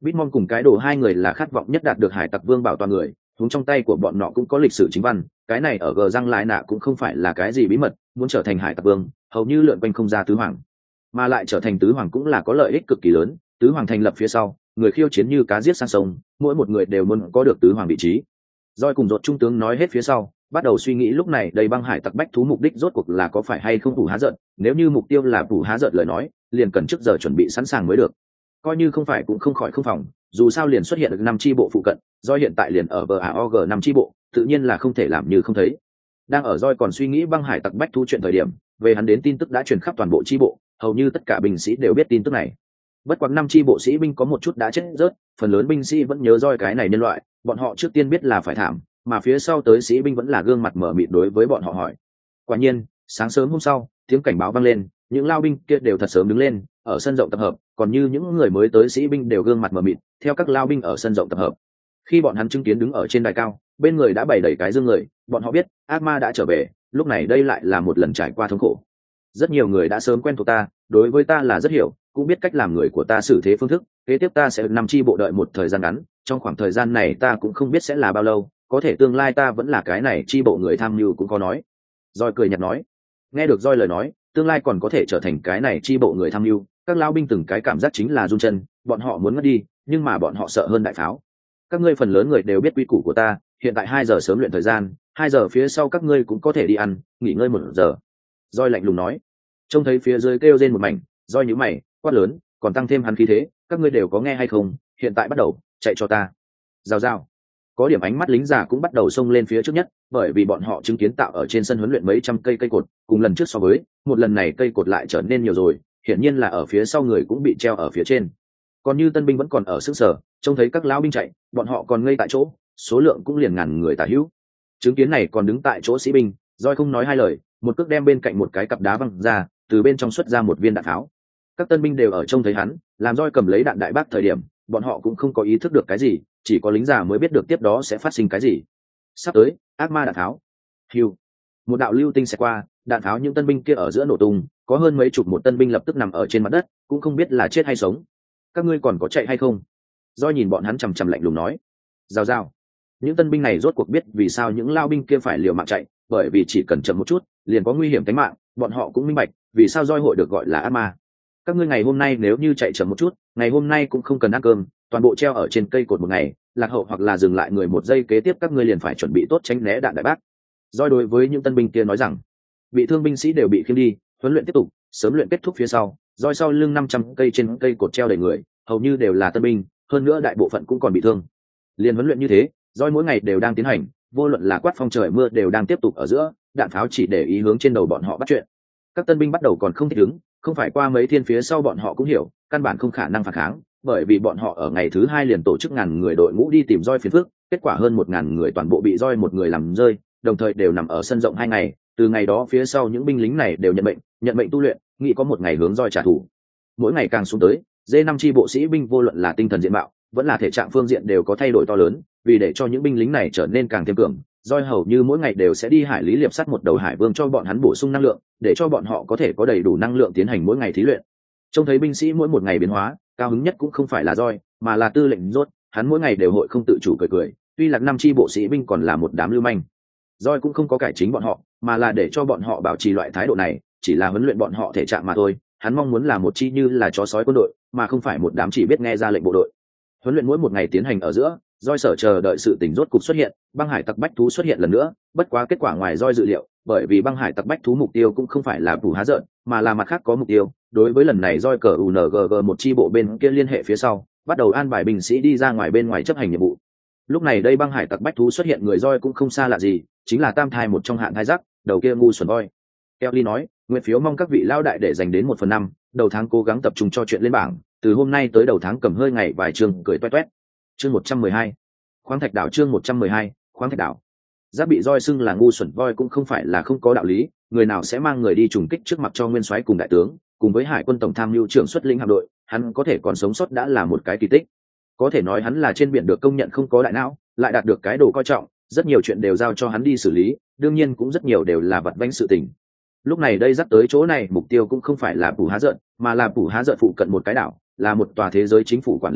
Bitmon cùng cái đồ hai người là khát vọng nhất đạt được hải tặc vương bảo toàn người, huống trong tay của bọn nọ cũng có lịch sử chính văn, cái này ở gờ răng lại nạ cũng không phải là cái gì bí mật, muốn trở thành hải tặc vương hầu như lượn quanh không ra tứ hoàng, mà lại trở thành tứ hoàng cũng là có lợi ích cực kỳ lớn. Tứ hoàng thành lập phía sau, người khiêu chiến như cá giết sang sông, mỗi một người đều muốn có được tứ hoàng vị trí. Doi cùng Rốt trung tướng nói hết phía sau, bắt đầu suy nghĩ lúc này đầy băng hải tặc bách thú mục đích rốt cuộc là có phải hay không phủ há giận. Nếu như mục tiêu là phủ há giận lời nói, liền cần trước giờ chuẩn bị sẵn sàng mới được. Coi như không phải cũng không khỏi không phòng, dù sao liền xuất hiện được năm chi bộ phụ cận, Doi hiện tại liền ở bờ a o giê năm chi bộ, tự nhiên là không thể làm như không thấy. Đang ở Doi còn suy nghĩ băng hải tặc bách thú chuyện thời điểm, về hắn đến tin tức đã truyền khắp toàn bộ chi bộ, hầu như tất cả binh sĩ đều biết tin tức này. Bất quá năm chi bộ sĩ binh có một chút đã chết rớt, phần lớn binh sĩ vẫn nhớ Doi cái này nhân loại, bọn họ trước tiên biết là phải thảm, mà phía sau tới sĩ binh vẫn là gương mặt mở mịt đối với bọn họ hỏi. Quả nhiên, sáng sớm hôm sau, tiếng cảnh báo vang lên, những lao binh kia đều thật sớm đứng lên, ở sân rộng tập hợp, còn như những người mới tới sĩ binh đều gương mặt mở mịt, theo các lao binh ở sân rộng tập hợp. Khi bọn hắn chứng kiến đứng ở trên đài cao, bên người đã bày đầy cái dương người, bọn họ biết, ác ma đã trở về, lúc này đây lại là một lần trải qua thống khổ. Rất nhiều người đã sớm quen thuộc ta, đối với ta là rất hiểu, cũng biết cách làm người của ta xử thế phương thức, kế tiếp ta sẽ năm chi bộ đợi một thời gian ngắn, trong khoảng thời gian này ta cũng không biết sẽ là bao lâu, có thể tương lai ta vẫn là cái này chi bộ người tham mưu cũng có nói. Doi cười nhạt nói. Nghe được Doi lời nói, tương lai còn có thể trở thành cái này chi bộ người tham mưu, các lao binh từng cái cảm giác chính là run chân, bọn họ muốn ngất đi, nhưng mà bọn họ sợ hơn đại pháo. Các ngươi phần lớn người đều biết quy củ của ta, hiện tại hai giờ sớm luyện thời gian, hai giờ phía sau các ngươi cũng có thể đi ăn, nghỉ ngơi một giờ. Doi lạnh lùng nói. Trông thấy phía dưới kêu rên một mảnh, Doi nhíu mày, quát lớn, còn tăng thêm hắn khí thế, các ngươi đều có nghe hay không? Hiện tại bắt đầu, chạy cho ta. Rào rào. Có điểm ánh mắt lính già cũng bắt đầu xông lên phía trước nhất, bởi vì bọn họ chứng kiến tạo ở trên sân huấn luyện mấy trăm cây cây cột, cùng lần trước so với, một lần này cây cột lại trở nên nhiều rồi, hiển nhiên là ở phía sau người cũng bị treo ở phía trên. Còn như tân binh vẫn còn ở sức sở, trông thấy các lão binh chạy, bọn họ còn ngây tại chỗ, số lượng cũng liền ngàn người tả hữu. Chứng kiến này còn đứng tại chỗ sĩ binh, Doi không nói hai lời, một cước đem bên cạnh một cái cặp đá văng ra, từ bên trong xuất ra một viên đạn pháo. Các tân binh đều ở trông thấy hắn, làm Doi cầm lấy đạn đại bác thời điểm, bọn họ cũng không có ý thức được cái gì, chỉ có lính già mới biết được tiếp đó sẽ phát sinh cái gì. Sắp tới, ác ma đạn tháo. Hiu. Một đạo lưu tinh sẽ qua, đạn tháo những tân binh kia ở giữa nổ tung, có hơn mấy chục một tân binh lập tức nằm ở trên mặt đất, cũng không biết là chết hay sống. Các ngươi còn có chạy hay không? Doi nhìn bọn hắn chằm chằm lạnh lùng nói. Rào rào. Những tân binh này rốt cuộc biết vì sao những lao binh kia phải liều mạng chạy, bởi vì chỉ cần chậm một chút, liền có nguy hiểm tính mạng, bọn họ cũng minh bạch, vì sao Doi hội được gọi là ác ma. Các ngươi ngày hôm nay nếu như chạy chậm một chút, ngày hôm nay cũng không cần ăn cơm, toàn bộ treo ở trên cây cột một ngày, lạc hậu hoặc là dừng lại người một giây kế tiếp các ngươi liền phải chuẩn bị tốt tránh né đạn đại bác. Doi đối với những tân binh kia nói rằng, bị thương binh sĩ đều bị khiêng đi, huấn luyện tiếp tục, sớm luyện kết thúc phía sau, Doi sau lưng năm trăm cây trên cây cột treo đầy người, hầu như đều là tân binh, hơn nữa đại bộ phận cũng còn bị thương. Liên huấn luyện như thế, Doi mỗi ngày đều đang tiến hành, vô luận là quát phong trời mưa đều đang tiếp tục ở giữa, đạn pháo chỉ để ý hướng trên đầu bọn họ bắt chuyện. Các tân binh bắt đầu còn không thích ứng, không phải qua mấy thiên phía sau bọn họ cũng hiểu, căn bản không khả năng phản kháng, bởi vì bọn họ ở ngày thứ hai liền tổ chức ngàn người đội ngũ đi tìm Doi phiền phức, kết quả hơn một ngàn người toàn bộ bị Doi một người làm rơi, đồng thời đều nằm ở sân rộng hai ngày. Từ ngày đó phía sau những binh lính này đều nhận mệnh, nhận mệnh tu luyện, nghĩ có một ngày hướng Doi trả thù. Mỗi ngày càng xuống tới, dê năm chi bộ sĩ binh vô luận là tinh thần diện mạo, vẫn là thể trạng phương diện đều có thay đổi to lớn, vì để cho những binh lính này trở nên càng thêm cường, Doi hầu như mỗi ngày đều sẽ đi hải lý liệp sắt một đầu hải vương cho bọn hắn bổ sung năng lượng, để cho bọn họ có thể có đầy đủ năng lượng tiến hành mỗi ngày thí luyện. Trông thấy binh sĩ mỗi một ngày biến hóa, cao hứng nhất cũng không phải là Doi, mà là tư lệnh Rốt, hắn mỗi ngày đều hội không tự chủ cười cười, tuy là năm chi bộ sĩ binh còn là một đám lưu manh. Doi cũng không có cải chính bọn họ, mà là để cho bọn họ bảo trì loại thái độ này, chỉ là huấn luyện bọn họ thể trạng mà thôi, hắn mong muốn là một chi như là chó sói quân đội, mà không phải một đám chỉ biết nghe ra lệnh bộ đội. Huấn luyện mỗi một ngày tiến hành ở giữa, Doi sở chờ đợi sự tình rốt cục xuất hiện, băng hải tặc bách thú xuất hiện lần nữa, bất quá kết quả ngoài Doi dự liệu, bởi vì băng hải tặc bách thú mục tiêu cũng không phải là Phủ Há Giận, mà là mặt khác có mục tiêu. Đối với lần này Doi cờ u en giê giê một chi bộ bên kia liên hệ phía sau, bắt đầu an bài binh sĩ đi ra ngoài bên ngoài chấp hành nhiệm vụ. Lúc này đây băng hải tặc bách thú xuất hiện người Doi cũng không xa lạ gì, chính là tam thai một trong hạn thai rắc, đầu kia ngu xuẩn voi. Kelly nói, nguyện phiếu mong các vị lao đại để dành đến một phần năm, đầu tháng cố gắng tập trung cho chuyện lên bảng, từ hôm nay tới đầu tháng cầm hơi ngày vài trường cười toét toét. Chương một trăm mười hai, khoáng thạch đảo. Chương một trăm mười hai, khoáng thạch đảo. Giáp bị Doi xưng là ngu xuẩn voi cũng không phải là không có đạo lý, người nào sẽ mang người đi trùng kích trước mặt cho nguyên soái cùng đại tướng, cùng với hải quân tổng tham mưu trưởng xuất lĩnh hạm đội, hắn có thể còn sống sót đã là một cái kỳ tích. Có thể nói hắn là trên biển được công nhận không có đại não, lại đạt được cái đồ coi trọng, rất nhiều chuyện đều giao cho hắn đi xử lý, đương nhiên cũng rất nhiều đều là vặt vãnh sự tình. Lúc này đây dắt tới chỗ này mục tiêu cũng không phải là Phủ Há Giận, mà là Phủ Há Giận phụ cận một cái đảo, là một tòa thế giới chính phủ quản lý đảo,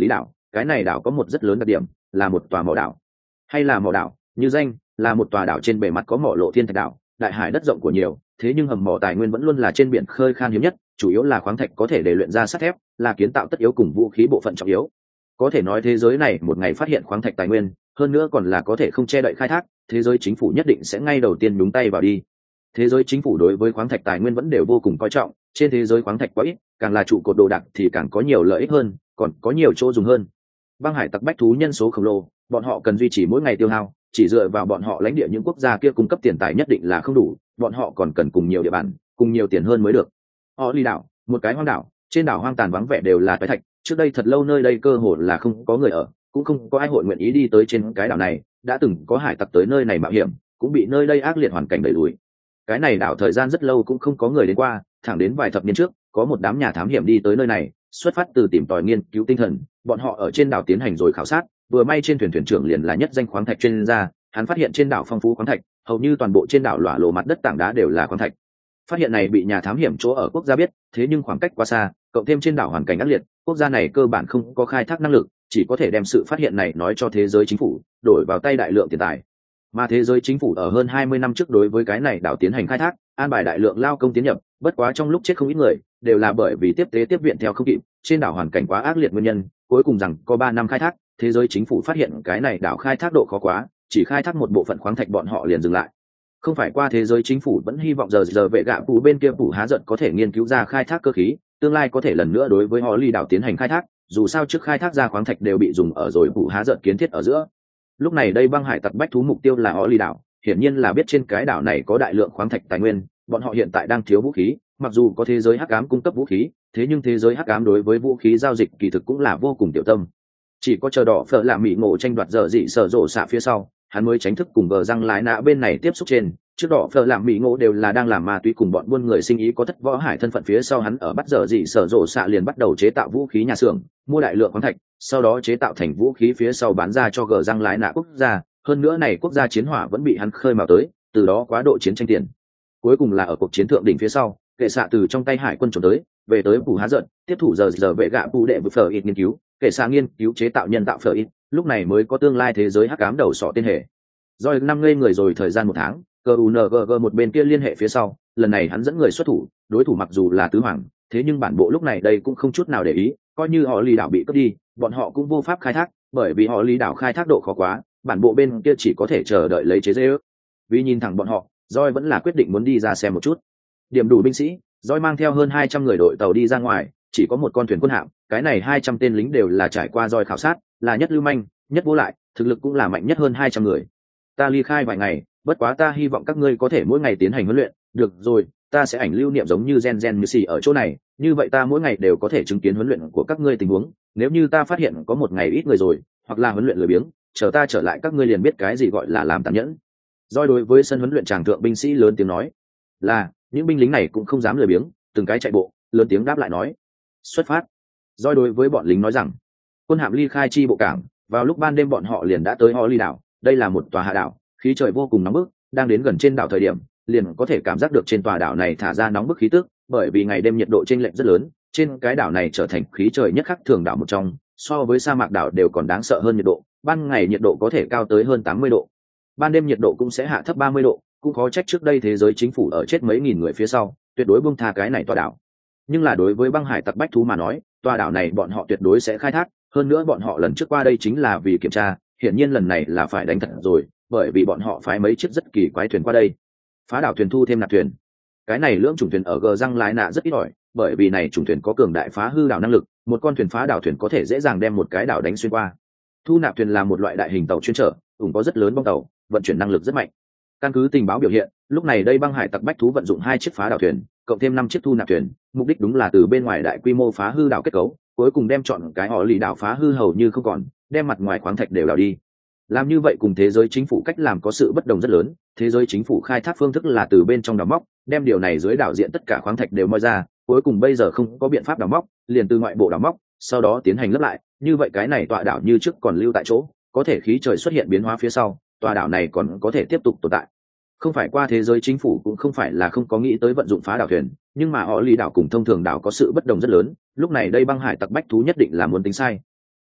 cái này đảo có một rất lớn đặc điểm, là một tòa mỏ đảo. Hay là mỏ đảo, như danh, là một tòa đảo trên bề mặt có mỏ lộ thiên thạch đảo, đại hải đất rộng của nhiều, thế nhưng hầm mỏ tài nguyên vẫn luôn là trên biển khơi khan hiếm nhất, chủ yếu là khoáng thạch có thể để luyện ra sắt thép, là kiến tạo tất yếu cùng vũ khí bộ phận trọng yếu. Có thể nói thế giới này một ngày phát hiện khoáng thạch tài nguyên, hơn nữa còn là có thể không che đậy khai thác, thế giới chính phủ nhất định sẽ ngay đầu tiên nhúng tay vào đi. Thế giới chính phủ đối với khoáng thạch tài nguyên vẫn đều vô cùng coi trọng, trên thế giới khoáng thạch quá ít, càng là trụ cột đồ đạc thì càng có nhiều lợi ích hơn, còn có nhiều chỗ dùng hơn. Băng hải tặc bách thú nhân số khổng lồ, bọn họ cần duy trì mỗi ngày tiêu hao, chỉ dựa vào bọn họ lãnh địa những quốc gia kia cung cấp tiền tài nhất định là không đủ, bọn họ còn cần cùng nhiều địa bàn, cùng nhiều tiền hơn mới được. Họ ly đảo, một cái hoang đảo, trên đảo hoang tàn vắng vẻ đều là toái thạch, trước đây thật lâu nơi đây cơ hồ là không có người ở, cũng không có ai hội nguyện ý đi tới trên cái đảo này, đã từng có hải tặc tới nơi này mạo hiểm, cũng bị nơi đây ác liệt hoàn cảnh đẩy lùi. Cái này đảo thời gian rất lâu cũng không có người đến qua, thẳng đến vài thập niên trước, có một đám nhà thám hiểm đi tới nơi này, xuất phát từ tìm tòi nghiên cứu tinh thần, bọn họ ở trên đảo tiến hành rồi khảo sát, vừa may trên thuyền thuyền trưởng liền là nhất danh khoáng thạch chuyên gia, hắn phát hiện trên đảo phong phú khoáng thạch, hầu như toàn bộ trên đảo lỏa lộ mặt đất tảng đá đều là khoáng thạch. Phát hiện này bị nhà thám hiểm chỗ ở quốc gia biết, thế nhưng khoảng cách quá xa, cộng thêm trên đảo hoàn cảnh ác liệt, quốc gia này cơ bản không có khai thác năng lực, chỉ có thể đem sự phát hiện này nói cho thế giới chính phủ, đổi vào tay đại lượng tiền tài. Mà thế giới chính phủ ở hơn hai mươi năm trước đối với cái này đảo tiến hành khai thác, an bài đại lượng lao công tiến nhập, bất quá trong lúc chết không ít người, đều là bởi vì tiếp tế tiếp viện theo không kịp, trên đảo hoàn cảnh quá ác liệt nguyên nhân, cuối cùng rằng có ba năm khai thác, thế giới chính phủ phát hiện cái này đảo khai thác độ khó quá, chỉ khai thác một bộ phận khoáng thạch bọn họ liền dừng lại. Không phải qua thế giới chính phủ vẫn hy vọng giờ giờ vệ gạ phủ bên kia phủ há giận có thể nghiên cứu ra khai thác cơ khí, tương lai có thể lần nữa đối với họ ly đảo tiến hành khai thác, dù sao trước khai thác ra khoáng thạch đều bị dùng ở rồi phủ há giận kiến thiết ở giữa. Lúc này đây băng hải tặc bách thú mục tiêu là họ ly đảo, hiển nhiên là biết trên cái đảo này có đại lượng khoáng thạch tài nguyên, bọn họ hiện tại đang thiếu vũ khí, mặc dù có thế giới hắc ám cung cấp vũ khí, thế nhưng thế giới hắc ám đối với vũ khí giao dịch kỳ thực cũng là vô cùng tiểu tâm. Chỉ có chờ đỏ phở là mỹ ngộ tranh đoạt dở dị sở rộ xạ phía sau, hắn mới tránh thức cùng gờ răng lái nạ bên này tiếp xúc trên. Trước đỏ phở làm mỹ ngộ đều là đang làm ma túy cùng bọn buôn người sinh ý có thất võ hải thân phận, phía sau hắn ở bắt dở dị sở rộ xạ liền bắt đầu chế tạo vũ khí nhà xưởng, mua đại lượng khoáng thạch, sau đó chế tạo thành vũ khí phía sau bán ra cho gờ răng lái nạ quốc gia. Hơn nữa này quốc gia chiến hỏa vẫn bị hắn khơi mào tới, từ đó quá độ chiến tranh tiền. Cuối cùng là ở cuộc chiến thượng đỉnh phía sau, kệ xạ từ trong tay hải quân trốn tới, về tới phủ há giận, tiếp thủ giờ giờ vệ gạ phủ đệ với phở ít nghiên cứu, kệ xạ nghiên cứu chế tạo nhân tạo phở ít, lúc này mới có tương lai thế giới hắc ám đầu sọ tên hệ. Do năm ngây người rồi thời gian một tháng, cờ u en giê giê một bên kia liên hệ phía sau, lần này hắn dẫn người xuất thủ, đối thủ mặc dù là tứ hoàng, thế nhưng bản bộ lúc này đây cũng không chút nào để ý, coi như họ ly đảo bị cướp đi, bọn họ cũng vô pháp khai thác, bởi vì họ ly đảo khai thác độ khó quá, bản bộ bên kia chỉ có thể chờ đợi lấy chế dễ ước. Vì nhìn thẳng bọn họ, Joy vẫn là quyết định muốn đi ra xem một chút. Điểm đủ binh sĩ, Joy mang theo hơn hai trăm người đội tàu đi ra ngoài, chỉ có một con thuyền quân hạm, cái này hai trăm tên lính đều là trải qua Joy khảo sát, là nhất lưu manh, nhất vô lại, thực lực cũng là mạnh nhất hơn hai trăm người. Ta ly khai vài ngày, bất quá ta hy vọng các ngươi có thể mỗi ngày tiến hành huấn luyện, được rồi, ta sẽ ảnh lưu niệm giống như gen gen như xì ở chỗ này, như vậy ta mỗi ngày đều có thể chứng kiến huấn luyện của các ngươi tình huống, nếu như ta phát hiện có một ngày ít người rồi, hoặc là huấn luyện lười biếng, chờ ta trở lại các ngươi liền biết cái gì gọi là làm tàn nhẫn. Doi đối với sân huấn luyện tràng thượng binh sĩ lớn tiếng nói, là những binh lính này cũng không dám lười biếng, từng cái chạy bộ, lớn tiếng đáp lại nói, xuất phát. Doi đối với bọn lính nói rằng, quân hạm ly khai chi bộ cảng, vào lúc ban đêm bọn họ liền đã tới Ho Ly đảo, đây là một tòa hạ đảo, khí trời vô cùng nóng bức, đang đến gần trên đảo thời điểm, liền có thể cảm giác được trên tòa đảo này thả ra nóng bức khí tức, bởi vì ngày đêm nhiệt độ chênh lệch rất lớn, trên cái đảo này trở thành khí trời nhất khắc thường đảo một trong, so với sa mạc đảo đều còn đáng sợ hơn nhiệt độ, ban ngày nhiệt độ có thể cao tới hơn tám mươi độ, ban đêm nhiệt độ cũng sẽ hạ thấp ba mươi độ, cũng khó trách trước đây thế giới chính phủ ở chết mấy nghìn người phía sau, tuyệt đối buông tha cái này tòa đảo. Nhưng là đối với băng hải tặc bách thú mà nói, tòa đảo này bọn họ tuyệt đối sẽ khai thác, hơn nữa bọn họ lần trước qua đây chính là vì kiểm tra, hiển nhiên lần này là phải đánh thật rồi, bởi vì bọn họ phái mấy chiếc rất kỳ quái thuyền qua đây. Phá đảo thuyền thu thêm nạp thuyền. Cái này lưỡng chủng thuyền ở gờ răng lái nạ rất ít ỏi, bởi vì này chủng thuyền có cường đại phá hư đảo năng lực, một con thuyền phá đảo thuyền có thể dễ dàng đem một cái đảo đánh xuyên qua. Thu nạp thuyền là một loại đại hình tàu chuyên trở, cũng có rất lớn bong tàu, vận chuyển năng lực rất mạnh. Căn cứ tình báo biểu hiện, lúc này đây băng hải tặc bách thú vận dụng hai chiếc phá đảo thuyền, cộng thêm năm chiếc thu nạp thuyền, mục đích đúng là từ bên ngoài đại quy mô phá hư đảo kết cấu, cuối cùng đem chọn cái họ lì đảo phá hư hầu như không còn, đem mặt ngoài khoáng thạch đều đào đi. Làm như vậy cùng thế giới chính phủ cách làm có sự bất đồng rất lớn, thế giới chính phủ khai thác phương thức là từ bên trong đào móc, đem điều này dưới đảo diện tất cả khoáng thạch đều moi ra, cuối cùng bây giờ không có biện pháp đào móc, liền từ ngoại bộ đào móc, sau đó tiến hành lấp lại, như vậy cái này tọa đảo như trước còn lưu tại chỗ, có thể khí trời xuất hiện biến hóa phía sau, tòa đảo này còn có thể tiếp tục tồn tại. Không phải qua thế giới chính phủ cũng không phải là không có nghĩ tới vận dụng phá đảo thuyền, nhưng mà họ lì đảo cùng thông thường đảo có sự bất đồng rất lớn, lúc này đây băng hải tặc bách thú nhất định là muốn tính sai.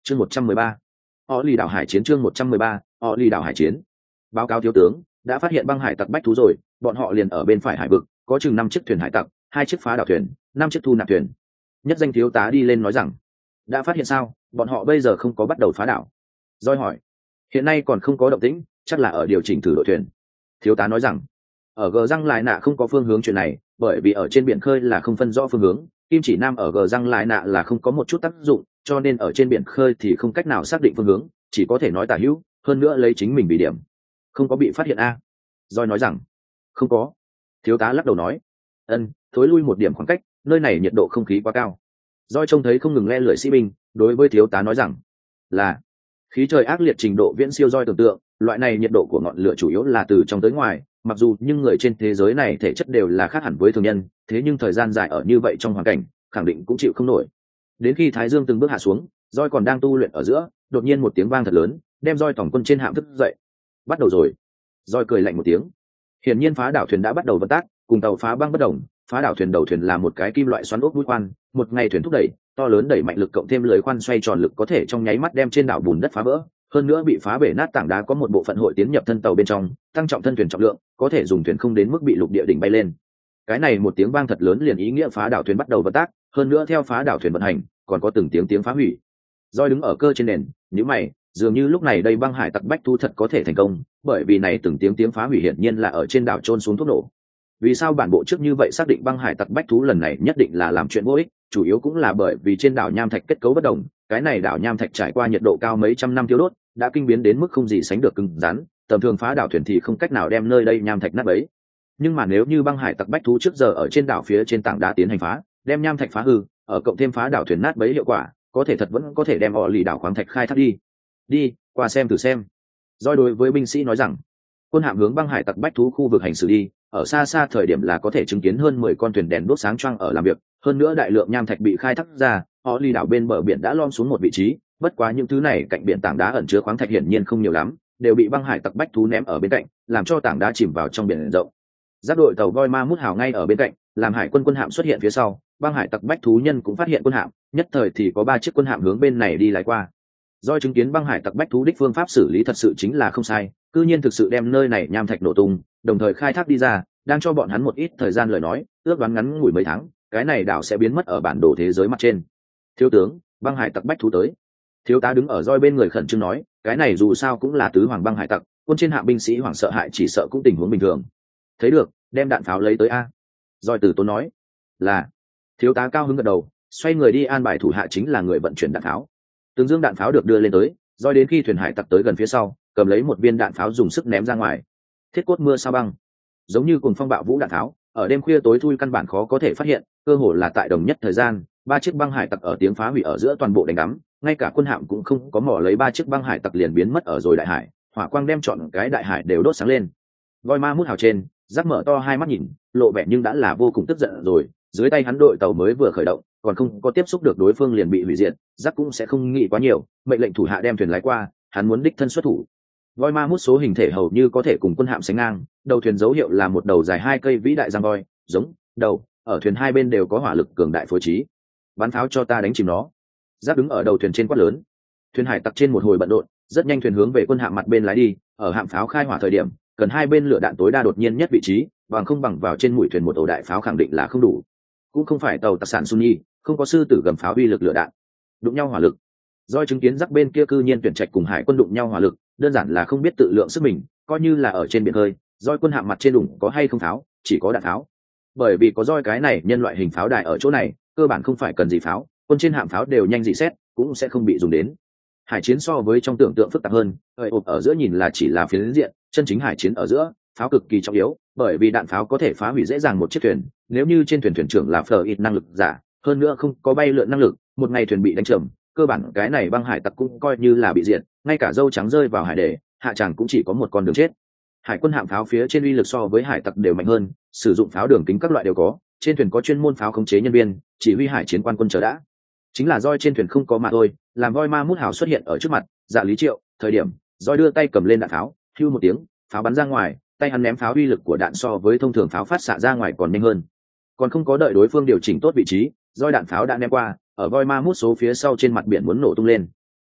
chương một trăm mười ba, họ lì đảo hải chiến. chương một trăm mười ba, họ lì đảo hải chiến. Báo cáo thiếu tướng, đã phát hiện băng hải tặc bách thú rồi, bọn họ liền ở bên phải hải vực, có chừng năm chiếc thuyền hải tặc, hai chiếc phá đảo thuyền, năm chiếc thu nạp thuyền. Nhất danh thiếu tá đi lên nói rằng, đã phát hiện sao? Bọn họ bây giờ không có bắt đầu phá đảo. Doi hỏi, hiện nay còn không có động tĩnh, chắc là ở điều chỉnh thử đội thuyền. Thiếu tá nói rằng, ở gờ răng lại nạ không có phương hướng chuyện này, bởi vì ở trên biển khơi là không phân rõ phương hướng, kim chỉ nam ở gờ răng lại nạ là không có một chút tác dụng, cho nên ở trên biển khơi thì không cách nào xác định phương hướng, chỉ có thể nói tả hữu, hơn nữa lấy chính mình bị điểm. Không có bị phát hiện a? Doi nói rằng, không có. Thiếu tá lắc đầu nói, ân, thối lui một điểm khoảng cách, nơi này nhiệt độ không khí quá cao. Doi trông thấy không ngừng le lưỡi sĩ binh, đối với thiếu tá nói rằng, là khí trời ác liệt trình độ viễn siêu Doi tưởng tượng, loại này nhiệt độ của ngọn lửa chủ yếu là từ trong tới ngoài, mặc dù nhưng người trên thế giới này thể chất đều là khác hẳn với thường nhân, thế nhưng thời gian dài ở như vậy trong hoàn cảnh, khẳng định cũng chịu không nổi. Đến khi thái dương từng bước hạ xuống, Doi còn đang tu luyện ở giữa, đột nhiên một tiếng vang thật lớn, đem Doi tổng quân trên hạm thức dậy. Bắt đầu rồi. Doi cười lạnh một tiếng. Hiển nhiên phá đảo thuyền đã bắt đầu vận tác, cùng tàu phá băng bất đồng, phá đảo thuyền đầu thuyền là một cái kim loại xoắn ốc mũi khoan, một ngày thuyền thúc đẩy, to lớn đẩy mạnh lực cộng thêm lưới khoan xoay tròn lực có thể trong nháy mắt đem trên đảo bùn đất phá vỡ, hơn nữa bị phá bể nát tảng đá có một bộ phận hội tiến nhập thân tàu bên trong, tăng trọng thân thuyền trọng lượng, có thể dùng thuyền không đến mức bị lục địa đỉnh bay lên. Cái này một tiếng vang thật lớn liền ý nghĩa phá đảo thuyền bắt đầu vận tác, hơn nữa theo phá đảo thuyền vận hành, còn có từng tiếng tiếng phá hủy. Doi đứng ở cơ trên nền, nhíu mày, dường như lúc này đây băng hải tặc bách thu thật có thể thành công, bởi vì này từng tiếng tiếng phá hủy hiển nhiên là ở trên đảo trôn xuống thuốc nổ. Vì sao bản bộ trước như vậy xác định băng hải tặc bách thú lần này nhất định là làm chuyện vô ích, chủ yếu cũng là bởi vì trên đảo nham thạch kết cấu bất đồng, cái này đảo nham thạch trải qua nhiệt độ cao mấy trăm năm thiêu đốt, đã kinh biến đến mức không gì sánh được cứng rắn, tầm thường phá đảo thuyền thì không cách nào đem nơi đây nham thạch nát bấy. Nhưng mà nếu như băng hải tặc bách thú trước giờ ở trên đảo phía trên tảng đá tiến hành phá, đem nham thạch phá hư, ở cộng thêm phá đảo thuyền nát bấy hiệu quả, có thể thật vẫn có thể đem họ lì đảo khoáng thạch khai thác đi. Đi, qua xem thử xem. Doi đối với binh sĩ nói rằng, quân hạm hướng băng hải tặc bách thú khu vực hành xử đi, ở xa xa thời điểm là có thể chứng kiến hơn mười con thuyền đèn đuốc sáng choang ở làm việc, hơn nữa đại lượng nham thạch bị khai thác ra, họ lì đảo bên bờ biển đã lom xuống một vị trí, bất quá những thứ này cạnh biển tảng đá ẩn chứa khoáng thạch hiển nhiên không nhiều lắm, đều bị băng hải tặc bách thú ném ở bên cạnh, làm cho tảng đá chìm vào trong biển rộng. Giáp đội tàu voi ma mút hào ngay ở bên cạnh, làm hải quân quân hạm xuất hiện phía sau, băng hải tặc bách thú nhân cũng phát hiện quân hạm, nhất thời thì có ba chiếc quân hạm hướng bên này đi lái qua. Do chứng kiến băng hải tặc bách thú đích phương pháp xử lý thật sự chính là không sai, cư nhiên thực sự đem nơi này nham thạch nổ tung, đồng thời khai thác đi ra, đang cho bọn hắn một ít thời gian lời nói, ước đoán ngắn ngủi mấy tháng, cái này đảo sẽ biến mất ở bản đồ thế giới mặt trên. Thiếu tướng, băng hải tặc bách thú tới. Thiếu tá đứng ở roi bên người khẩn trương nói, cái này dù sao cũng là tứ hoàng băng hải tặc, quân trên hạng binh sĩ hoảng sợ hại chỉ sợ cũng tình huống bình thường. Thấy được, đem đạn pháo lấy tới a. Roi từ tốn nói, là. Thiếu tá cao hứng gật đầu, xoay người đi an bài thủ hạ chính là người vận chuyển đạn pháo. Từng dương đạn pháo được đưa lên tới, roi đến khi thuyền hải tặc tới gần phía sau, cầm lấy một viên đạn pháo dùng sức ném ra ngoài. Thiết cốt mưa sao băng, giống như cùng phong bạo vũ đạn tháo, ở đêm khuya tối thui căn bản khó có thể phát hiện, cơ hồ là tại đồng nhất thời gian, ba chiếc băng hải tặc ở tiếng phá hủy ở giữa toàn bộ đánh đắm, ngay cả quân hạm cũng không có mỏ lấy ba chiếc băng hải tặc liền biến mất ở rồi đại hải, hỏa quang đem trọn cái đại hải đều đốt sáng lên. Voi ma mút hào trên, Giác mở to hai mắt nhìn, lộ vẻ nhưng đã là vô cùng tức giận rồi, dưới tay hắn đội tàu mới vừa khởi động, còn không có tiếp xúc được đối phương liền bị hủy diệt, Giác cũng sẽ không nghĩ quá nhiều, mệnh lệnh thủ hạ đem thuyền lái qua, hắn muốn đích thân xuất thủ. Voi ma mút số hình thể hầu như có thể cùng quân hạm sánh ngang, đầu thuyền dấu hiệu là một đầu dài hai cây vĩ đại giang voi, giống đầu, ở thuyền hai bên đều có hỏa lực cường đại phối trí. Bắn pháo cho ta đánh chìm nó. Giác đứng ở đầu thuyền trên quát lớn. Thuyền hải tặc trên một hồi bận rộn, rất nhanh thuyền hướng về quân hạm mặt bên lái đi, ở hạm pháo khai hỏa thời điểm, cần hai bên lửa đạn tối đa đột nhiên nhất vị trí, bằng không bằng vào trên mũi thuyền một ổ đại pháo khẳng định là không đủ. Cũng không phải tàu tặc sản Sunni, không có sư tử gầm pháo uy lực lửa đạn. Đụng nhau hỏa lực. Doi chứng kiến Giác bên kia cư nhiên tuyển trạch cùng hải quân đụng nhau hỏa lực, đơn giản là không biết tự lượng sức mình, coi như là ở trên biển hơi, Doi quân hạm mặt trên đủng có hay không pháo, chỉ có đạn pháo. Bởi vì có Doi cái này nhân loại hình pháo đài ở chỗ này, cơ bản không phải cần gì pháo, quân trên hạm pháo đều nhanh dị xét, cũng sẽ không bị dùng đến. Hải chiến so với trong tưởng tượng phức tạp hơn, ở ộp ở giữa nhìn là chỉ là phiến diện, chân chính hải chiến ở giữa, pháo cực kỳ trọng yếu, bởi vì đạn pháo có thể phá hủy dễ dàng một chiếc thuyền, nếu như trên thuyền thuyền trưởng là phờ ít năng lực giả, hơn nữa không có bay lượn năng lực, một ngày thuyền bị đánh trầm, cơ bản cái này băng hải tặc cũng coi như là bị diệt, ngay cả dâu trắng rơi vào hải để, hạ tràng cũng chỉ có một con đường chết. Hải quân hạm pháo phía trên uy lực so với hải tặc đều mạnh hơn, sử dụng pháo đường kính các loại đều có, trên thuyền có chuyên môn pháo khống chế nhân viên, chỉ huy hải chiến quan quân chờ đã. Chính là Doi trên thuyền không có mà thôi, làm voi ma mút hào xuất hiện ở trước mặt, Dạ Lý Triệu, thời điểm, Doi đưa tay cầm lên đạn pháo, hưu một tiếng, pháo bắn ra ngoài, tay hắn ném pháo uy lực của đạn so với thông thường pháo phát xạ ra ngoài còn nhanh hơn. Còn không có đợi đối phương điều chỉnh tốt vị trí, Doi đạn pháo đã ném qua, ở voi ma mút số phía sau trên mặt biển muốn nổ tung lên.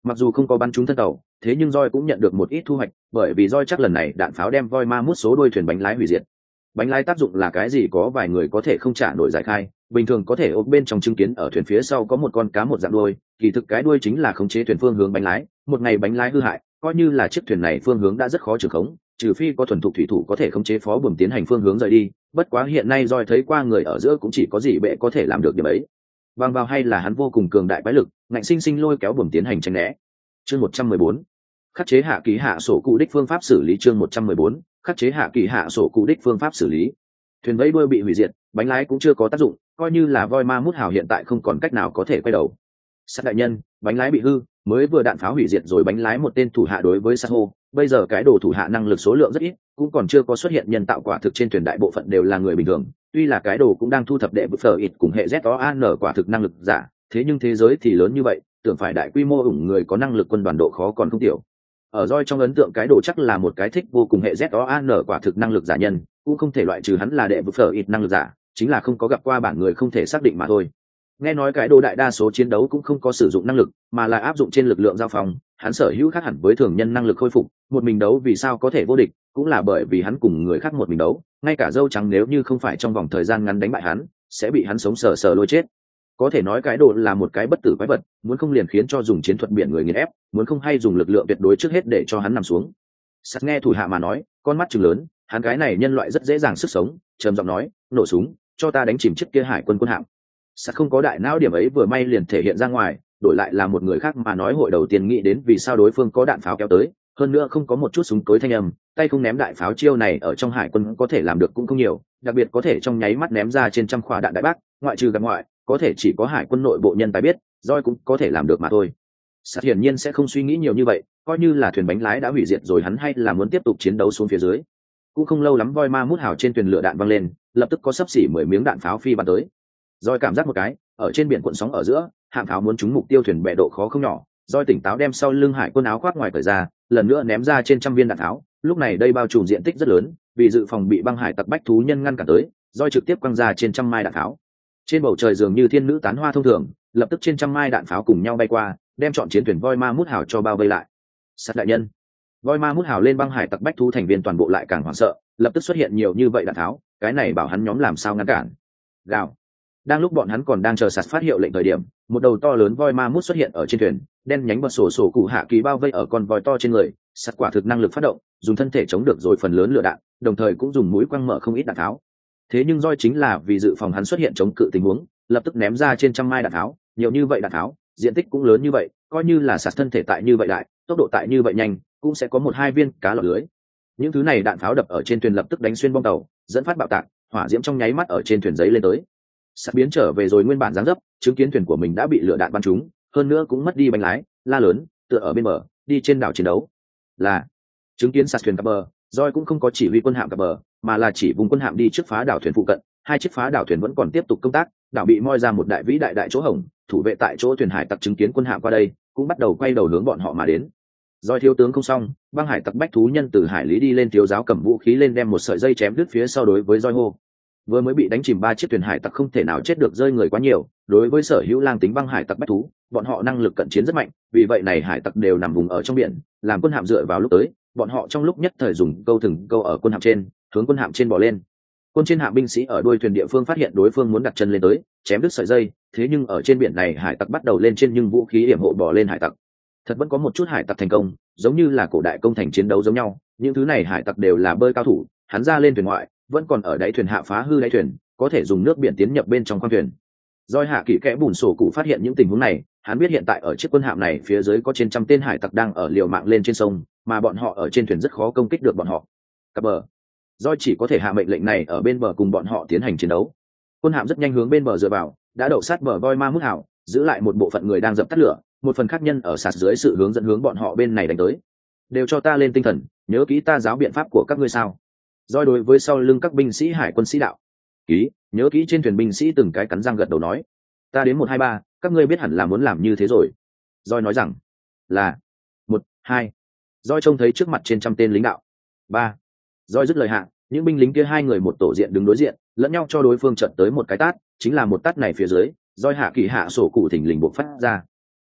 Mặc dù không có bắn trúng thân tàu, thế nhưng roi cũng nhận được một ít thu hoạch, bởi vì roi chắc lần này đạn pháo đem voi ma mút số đuôi thuyền bánh lái hủy diệt. Bánh lái tác dụng là cái gì có vài người có thể không trả nổi giải khai, bình thường có thể ôm bên trong chứng kiến ở thuyền phía sau có một con cá một dạng đuôi, kỳ thực cái đuôi chính là khống chế thuyền phương hướng bánh lái, một ngày bánh lái hư hại, coi như là chiếc thuyền này phương hướng đã rất khó trường khống, trừ phi có thuần thục thủy thủ có thể khống chế phó buồm tiến hành phương hướng rời đi, bất quá hiện nay roi thấy qua người ở giữa cũng chỉ có gì bệ có thể làm được điểm ấy. Bằng vào hay là hắn vô cùng cường đại quái lực, ngạnh sinh sinh lôi kéo buồm tiến hành tránh né. Chương một trăm mười bốn, khắc chế hạ kỳ hạ sổ cụ đích phương pháp xử lý. Chương một trăm mười bốn, khắc chế hạ kỳ hạ sổ cụ đích phương pháp xử lý. Thuyền vẫy đuôi bị hủy diệt, bánh lái cũng chưa có tác dụng, coi như là voi ma mút hào hiện tại không còn cách nào có thể quay đầu. Sát đại nhân, bánh lái bị hư, mới vừa đạn pháo hủy diệt rồi bánh lái một tên thủ hạ đối với Saho, bây giờ cái đồ thủ hạ năng lực số lượng rất ít, cũng còn chưa có xuất hiện nhân tạo quả thực trên thuyền, đại bộ phận đều là người bình thường, tuy là cái đồ cũng đang thu thập đệ bức phở ít cùng hệ Z O A N quả thực năng lực giả, thế nhưng thế giới thì lớn như vậy, tưởng phải đại quy mô ủng người có năng lực quân đoàn độ khó còn không tiểu. Ở roi trong ấn tượng cái đồ chắc là một cái thích vô cùng hệ Z O A N quả thực năng lực giả nhân, cũng không thể loại trừ hắn là đệ bức phở ít năng lực giả, chính là không có gặp qua bản người không thể xác định mà thôi. Nghe nói cái đồ đại đa số chiến đấu cũng không có sử dụng năng lực, mà là áp dụng trên lực lượng giao phòng, hắn sở hữu khác hẳn với thường nhân năng lực khôi phục, một mình đấu vì sao có thể vô địch, cũng là bởi vì hắn cùng người khác một mình đấu, ngay cả dâu trắng nếu như không phải trong vòng thời gian ngắn đánh bại hắn, sẽ bị hắn sống sờ sờ lôi chết. Có thể nói cái đồ là một cái bất tử quái vật, muốn không liền khiến cho dùng chiến thuật biển người nghiền ép, muốn không hay dùng lực lượng tuyệt đối trước hết để cho hắn nằm xuống. Sắt nghe thủ hạ mà nói, con mắt trừng lớn, hắn cái này nhân loại rất dễ dàng sức sống, trầm giọng nói, nổ súng, cho ta đánh chìm chiếc kia hải quân quân hạm. Sắt không có đại não điểm ấy vừa may liền thể hiện ra ngoài, đổi lại là một người khác mà nói hội đầu tiên nghĩ đến vì sao đối phương có đạn pháo kéo tới, hơn nữa không có một chút súng cối thanh âm, tay không ném đại pháo chiêu này ở trong hải quân có thể làm được cũng không nhiều, đặc biệt có thể trong nháy mắt ném ra trên trăm khỏa đạn đại bác, ngoại trừ gặp ngoại, có thể chỉ có hải quân nội bộ nhân tài biết, roi cũng có thể làm được mà thôi. Sắt hiển nhiên sẽ không suy nghĩ nhiều như vậy, coi như là thuyền bánh lái đã hủy diệt rồi hắn hay là muốn tiếp tục chiến đấu xuống phía dưới. Cũng không lâu lắm voi ma mút hào trên thuyền lửa đạn văng lên, lập tức có sấp xỉ mười miếng đạn pháo phi bắn tới. Roi cảm giác một cái, ở trên biển cuộn sóng ở giữa, hạm pháo muốn trúng mục tiêu thuyền bè độ khó không nhỏ, roi tỉnh táo đem sau lưng hải quân áo khoác ngoài cởi ra, lần nữa ném ra trên trăm viên đạn pháo, lúc này đây bao trùm diện tích rất lớn, vì dự phòng bị băng hải tặc bách thú nhân ngăn cản tới, roi trực tiếp quăng ra trên trăm mai đạn pháo. Trên bầu trời dường như thiên nữ tán hoa thông thường, lập tức trên trăm mai đạn pháo cùng nhau bay qua, đem chọn chiến thuyền voi ma mút hào cho bao vây lại. Sát đại nhân, voi ma mút hào lên băng hải tặc bách thú thành viên toàn bộ lại càng hoảng sợ, lập tức xuất hiện nhiều như vậy đạn pháo, cái này bảo hắn nhóm làm sao ngăn cản. Gào. Đang lúc bọn hắn còn đang chờ sạt phát hiệu lệnh thời điểm, một đầu to lớn voi ma mút xuất hiện ở trên thuyền, đen nhánh bật sổ sổ cụ hạ kỳ bao vây ở con voi to trên người, sạt quả thực năng lực phát động, dùng thân thể chống được rồi phần lớn lửa đạn, đồng thời cũng dùng mũi quăng mở không ít đạn tháo. Thế nhưng roi chính là vì dự phòng hắn xuất hiện chống cự tình huống, lập tức ném ra trên trăm mai đạn tháo, nhiều như vậy đạn tháo, diện tích cũng lớn như vậy, coi như là sạt thân thể tại như vậy đại, tốc độ tại như vậy nhanh, cũng sẽ có một hai viên cá lọt lưới. Những thứ này đạn pháo đập ở trên thuyền lập tức đánh xuyên bong tàu, dẫn phát bạo tạc, hỏa diễm trong nháy mắt ở trên thuyền giấy lên tới. Sắt biến trở về rồi nguyên bản dáng dấp, chứng kiến thuyền của mình đã bị lửa đạn bắn trúng, hơn nữa cũng mất đi bánh lái, la lớn, tựa ở bên bờ, đi trên đảo chiến đấu. Là chứng kiến sạt thuyền cập bờ, roi cũng không có chỉ huy quân hạm cập bờ, mà là chỉ vùng quân hạm đi trước phá đảo thuyền phụ cận, hai chiếc phá đảo thuyền vẫn còn tiếp tục công tác, đảo bị moi ra một đại vĩ đại đại chỗ hổng, thủ vệ tại chỗ thuyền hải tặc chứng kiến quân hạm qua đây, cũng bắt đầu quay đầu hướng bọn họ mà đến. Roi thiếu tướng không xong, băng hải tặc bách thú nhân từ hải lý đi lên, thiếu giáo cầm vũ khí lên đem một sợi dây chém đứt phía sau đối với roi hô. Vừa mới bị đánh chìm ba chiếc thuyền hải tặc không thể nào chết được, rơi người quá nhiều, đối với sở hữu lang tính băng hải tặc bách thú, bọn họ năng lực cận chiến rất mạnh, vì vậy này hải tặc đều nằm vùng ở trong biển, làm quân hạm dựa vào lúc tới, bọn họ trong lúc nhất thời dùng câu thừng câu ở quân hạm trên, hướng quân hạm trên bò lên. Quân trên hạm binh sĩ ở đuôi thuyền địa phương phát hiện đối phương muốn đặt chân lên tới, chém đứt sợi dây, thế nhưng ở trên biển này hải tặc bắt đầu lên trên nhưng vũ khí yểm hộ bò lên hải tặc. Thật vẫn có một chút hải tặc thành công, giống như là cổ đại công thành chiến đấu giống nhau, những thứ này hải tặc đều là bơi cao thủ, hắn ra lên thuyền ngoại, vẫn còn ở đáy thuyền hạ phá hư đáy thuyền, có thể dùng nước biển tiến nhập bên trong khoang thuyền. Doi hạ kỹ kẽ bùn sổ cụ phát hiện những tình huống này, hắn biết hiện tại ở chiếc quân hạm này phía dưới có trên trăm tên hải tặc đang ở liều mạng lên trên sông, mà bọn họ ở trên thuyền rất khó công kích được bọn họ. Cập bờ, Doi chỉ có thể hạ mệnh lệnh này ở bên bờ cùng bọn họ tiến hành chiến đấu. Quân hạm rất nhanh hướng bên bờ dựa vào, đã đậu sát bờ voi ma mút hảo, giữ lại một bộ phận người đang dập tắt lửa, một phần khác nhân ở sạt dưới sự hướng dẫn hướng bọn họ bên này đánh tới. Đều cho ta lên tinh thần, nhớ kỹ ta giáo biện pháp của các ngươi sao? Doi đối với sau lưng các binh sĩ hải quân sĩ đạo. Ký, nhớ kỹ. Trên thuyền binh sĩ từng cái cắn răng gật đầu nói. Ta đến một hai ba, các ngươi biết hẳn là muốn làm như thế rồi. Doi nói rằng là một hai. Doi trông thấy trước mặt trên trăm tên lính đạo. Ba. Doi dứt lời hạ, những binh lính kia hai người một tổ diện đứng đối diện, lẫn nhau cho đối phương trận tới một cái tát, chính là một tát này phía dưới, Doi hạ kỳ hạ sổ cụ thỉnh lình buộc phát ra.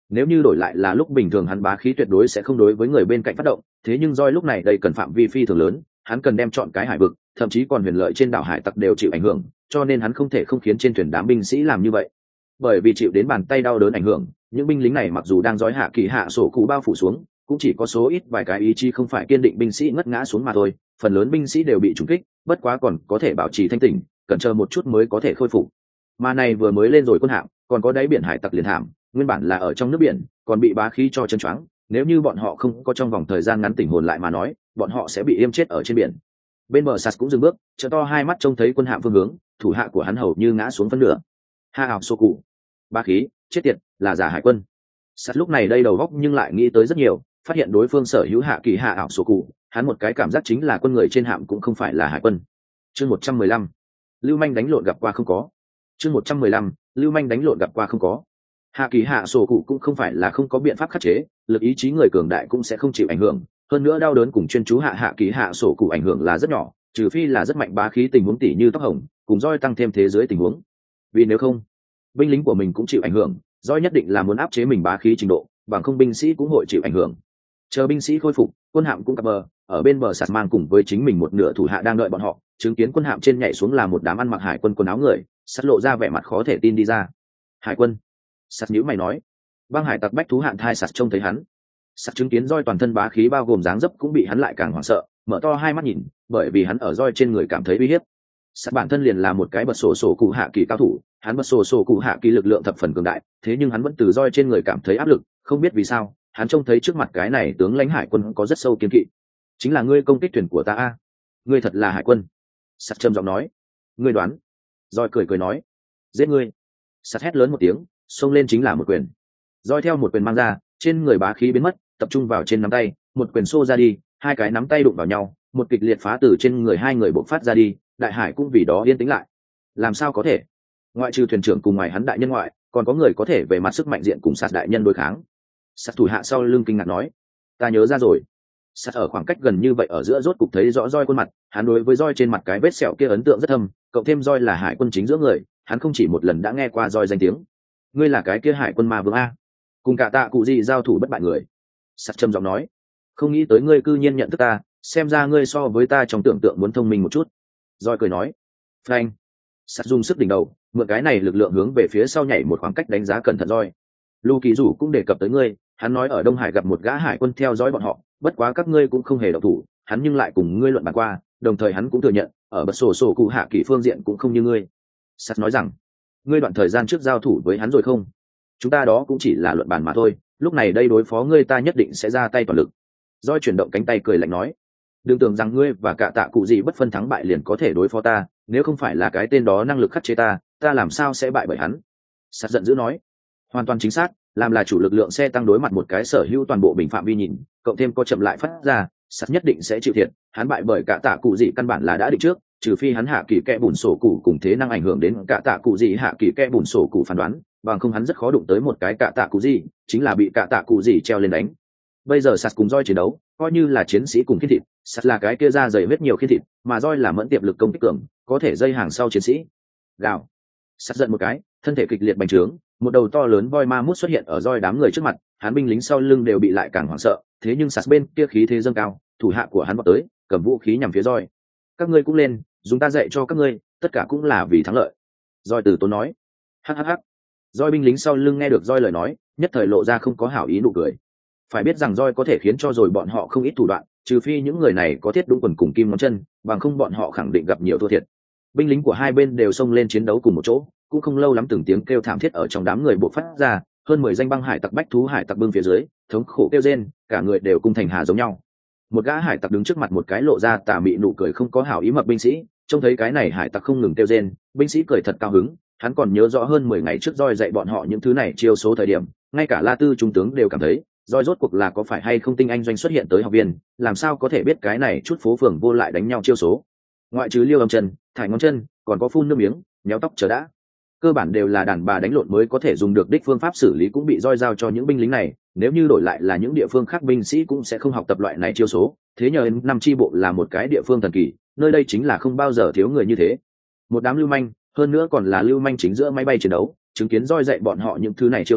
Nếu như đổi lại là lúc bình thường hắn bá khí tuyệt đối sẽ không đối với người bên cạnh phát động, thế nhưng roi lúc này đây cần phạm vi phi thường lớn, hắn cần đem chọn cái hải vực, thậm chí còn huyền lợi trên đảo hải tặc đều chịu ảnh hưởng, cho nên hắn không thể không khiến trên thuyền đám binh sĩ làm như vậy. Bởi vì chịu đến bàn tay đau đớn ảnh hưởng, những binh lính này mặc dù đang dõi hạ kỳ hạ sổ cụ bao phủ xuống, cũng chỉ có số ít vài cái ý chí không phải kiên định binh sĩ ngất ngã xuống mà thôi, phần lớn binh sĩ đều bị trúng kích, bất quá còn có thể bảo trì thanh tỉnh, cần chờ một chút mới có thể khôi phục. Mà này vừa mới lên rồi quân hạm, còn có đáy biển hải tặc liền hạm, nguyên bản là ở trong nước biển, còn bị bá khí cho chân choáng, nếu như bọn họ không có trong vòng thời gian ngắn tỉnh hồn lại mà nói, bọn họ sẽ bị yêm chết ở trên biển. Bên bờ sạt cũng dừng bước, trợ to hai mắt trông thấy quân hạm phương hướng, thủ hạ của hắn hầu như ngã xuống phân nửa. Ha ảo sô cụ, bá khí, chết tiệt, là giả hải quân. Sạt lúc này đây đầu góc nhưng lại nghĩ tới rất nhiều, phát hiện đối phương sở hữu hạ kỳ hạ ảo sô cụ, hắn một cái cảm giác chính là quân người trên hạm cũng không phải là hải quân. Chương một trăm mười lăm, lưu manh đánh lộn gặp qua không có. Chương một trăm mười lăm, lưu manh đánh lộn gặp qua không có. Hạ kỳ hạ sổ cụ cũng không phải là không có biện pháp khắc chế, lực ý chí người cường đại cũng sẽ không chịu ảnh hưởng, hơn nữa đau đớn cùng chuyên chú hạ hạ kỳ hạ sổ cụ ảnh hưởng là rất nhỏ, trừ phi là rất mạnh bá khí tình huống tỷ như tóc hồng, cùng roi tăng thêm thế giới tình huống. Vì nếu không, binh lính của mình cũng chịu ảnh hưởng, roi nhất định là muốn áp chế mình bá khí trình độ, bằng không binh sĩ cũng hội chịu ảnh hưởng. Chờ binh sĩ khôi phục, quân hạm cũng cập bờ, ở bên bờ sạt mang cùng với chính mình một nửa thủ hạ đang đợi bọn họ, chứng kiến quân hạm trên nhảy xuống là một đám ăn mặc hải quân quần áo người, sắt lộ ra vẻ mặt khó thể tin đi ra. Hải quân? Sắt nhíu mày nói. Băng hải tặc bách thú hạn thai sắt trông thấy hắn. Sắt chứng kiến roi toàn thân bá khí bao gồm dáng dấp cũng bị hắn lại càng hoảng sợ, mở to hai mắt nhìn, bởi vì hắn ở roi trên người cảm thấy uy hiếp. Sắt bản thân liền là một cái bật sổ sổ cụ hạ kỳ cao thủ, hắn bật sổ sổ cụ hạ kỳ lực lượng thập phần cường đại, thế nhưng hắn vẫn từ roi trên người cảm thấy áp lực, không biết vì sao, hắn trông thấy trước mặt cái này tướng lãnh hải quân có rất sâu kiên kỵ. Chính là ngươi công kích thuyền của ta a? Ngươi thật là hải quân? Sắt trầm giọng nói. Ngươi đoán? Roi cười cười nói. Giết ngươi. Sắt hét lớn một tiếng, xông lên chính là một quyền. Roi theo một quyền mang ra, trên người bá khí biến mất, tập trung vào trên nắm tay, một quyền xô ra đi, hai cái nắm tay đụng vào nhau, một kịch liệt phá từ trên người hai người bộc phát ra đi, đại hải cũng vì đó yên tĩnh lại. Làm sao có thể? Ngoại trừ thuyền trưởng cùng ngoài hắn đại nhân ngoại, còn có người có thể về mặt sức mạnh diện cùng Sạt đại nhân đối kháng. Sạt thủ hạ sau lưng kinh ngạc nói, ta nhớ ra rồi. Sạt ở khoảng cách gần như vậy ở giữa rốt cục thấy rõ roi khuôn mặt, hắn đối với roi trên mặt cái vết sẹo kia ấn tượng rất thâm, cộng thêm roi là hải quân chính giữa người, hắn không chỉ một lần đã nghe qua roi danh tiếng. Ngươi là cái kia hải quân ma vương a? Cùng cả tạ cụ gì giao thủ bất bại người. Sạt trầm giọng nói, không nghĩ tới ngươi cư nhiên nhận thức ta, xem ra ngươi so với ta trong tưởng tượng muốn thông minh một chút. Roi cười nói. Phanh. Sạt dùng sức đỉnh đầu, mượn cái này lực lượng hướng về phía sau nhảy một khoảng cách đánh giá cẩn thận roi. Lưu Kỳ Dụ cũng đề cập tới ngươi, hắn nói ở Đông Hải gặp một gã hải quân theo dõi bọn họ, bất quá các ngươi cũng không hề động thủ, hắn nhưng lại cùng ngươi luận bàn qua, đồng thời hắn cũng thừa nhận, ở bật sổ sổ cụ hạ kỳ phương diện cũng không như ngươi. Sắt nói rằng, ngươi đoạn thời gian trước giao thủ với hắn rồi không? Chúng ta đó cũng chỉ là luận bàn mà thôi, lúc này đây đối phó ngươi ta nhất định sẽ ra tay toàn lực. Doi chuyển động cánh tay cười lạnh nói, đừng tưởng rằng ngươi và cả tạ cụ gì bất phân thắng bại liền có thể đối phó ta, nếu không phải là cái tên đó năng lực khắc chế ta, ta làm sao sẽ bại bởi hắn? Sắt giận dữ nói, hoàn toàn chính xác, làm là chủ lực lượng xe tăng đối mặt một cái sở hữu toàn bộ bình phạm vi nhìn, cộng thêm có chậm lại phát ra, Sắt nhất định sẽ chịu thiệt, hắn bại bởi cả tạ cụ gì căn bản là đã định trước, trừ phi hắn hạ kỳ kẽ bùn sổ cụ cùng thế năng ảnh hưởng đến cả tạ cụ gì hạ kỳ kẽ bùn sổ cụ phán đoán, bằng không hắn rất khó đụng tới một cái cả tạ cụ gì, chính là bị cả tạ cụ gì treo lên đánh. Bây giờ Sắt cùng roi chiến đấu, coi như là chiến sĩ cùng khiên thịt, Sắt là cái kia ra dày huyết nhiều khiên thịt, mà roi là mẫn tiệp lực công kích cường, có thể dây hàng sau chiến sĩ. Gào. Sắt giận một cái, thân thể kịch liệt bành trướng, một đầu to lớn voi ma mút xuất hiện ở roi đám người trước mặt, hắn binh lính sau lưng đều bị lại càng hoảng sợ, thế nhưng Sắt bên kia khí thế dâng cao, thủ hạ của hắn vọt tới, cầm vũ khí nhằm phía roi. Các ngươi cũng lên, dùng ta dạy cho các ngươi, tất cả cũng là vì thắng lợi. Roi từ tốn nói. Hắc hắc hắc. Roi binh lính sau lưng nghe được roi lời nói, nhất thời lộ ra không có hảo ý nụ cười. Phải biết rằng roi có thể khiến cho rồi bọn họ không ít thủ đoạn, trừ phi những người này có thiết đúng quần cùng kim ngón chân, bằng không bọn họ khẳng định gặp nhiều thua thiệt. Binh lính của hai bên đều xông lên chiến đấu cùng một chỗ, cũng không lâu lắm từng tiếng kêu thảm thiết ở trong đám người bộc phát ra, hơn mười danh băng hải tặc bách thú hải tặc bưng phía dưới, thống khổ kêu rên, cả người đều cung thành hà giống nhau. Một gã hải tặc đứng trước mặt một cái lộ ra tà mị nụ cười không có hảo ý mập binh sĩ, trông thấy cái này hải tặc không ngừng kêu rên, binh sĩ cười thật cao hứng, hắn còn nhớ rõ hơn mười ngày trước roi dạy bọn họ những thứ này chiêu số thời điểm, ngay cả La Tư trung tướng đều cảm thấy, roi rốt cuộc là có phải hay không tinh anh doanh xuất hiện tới học viên, làm sao có thể biết cái này chút phố phường vô lại đánh nhau chiêu số. Ngoại trừ liêu âm chân, thải ngón chân, còn có phun nước miếng, nhéo tóc chờ đã. Cơ bản đều là đàn bà đánh lộn mới có thể dùng được đích phương pháp xử lý cũng bị roi giao cho những binh lính này, nếu như đổi lại là những địa phương khác binh sĩ cũng sẽ không học tập loại này chiêu số, thế nhờ năm chi bộ là một cái địa phương thần kỳ, nơi đây chính là không bao giờ thiếu người như thế. Một đám lưu manh, hơn nữa còn là lưu manh chính giữa máy bay chiến đấu, chứng kiến roi dạy bọn họ những thứ này chiêu số,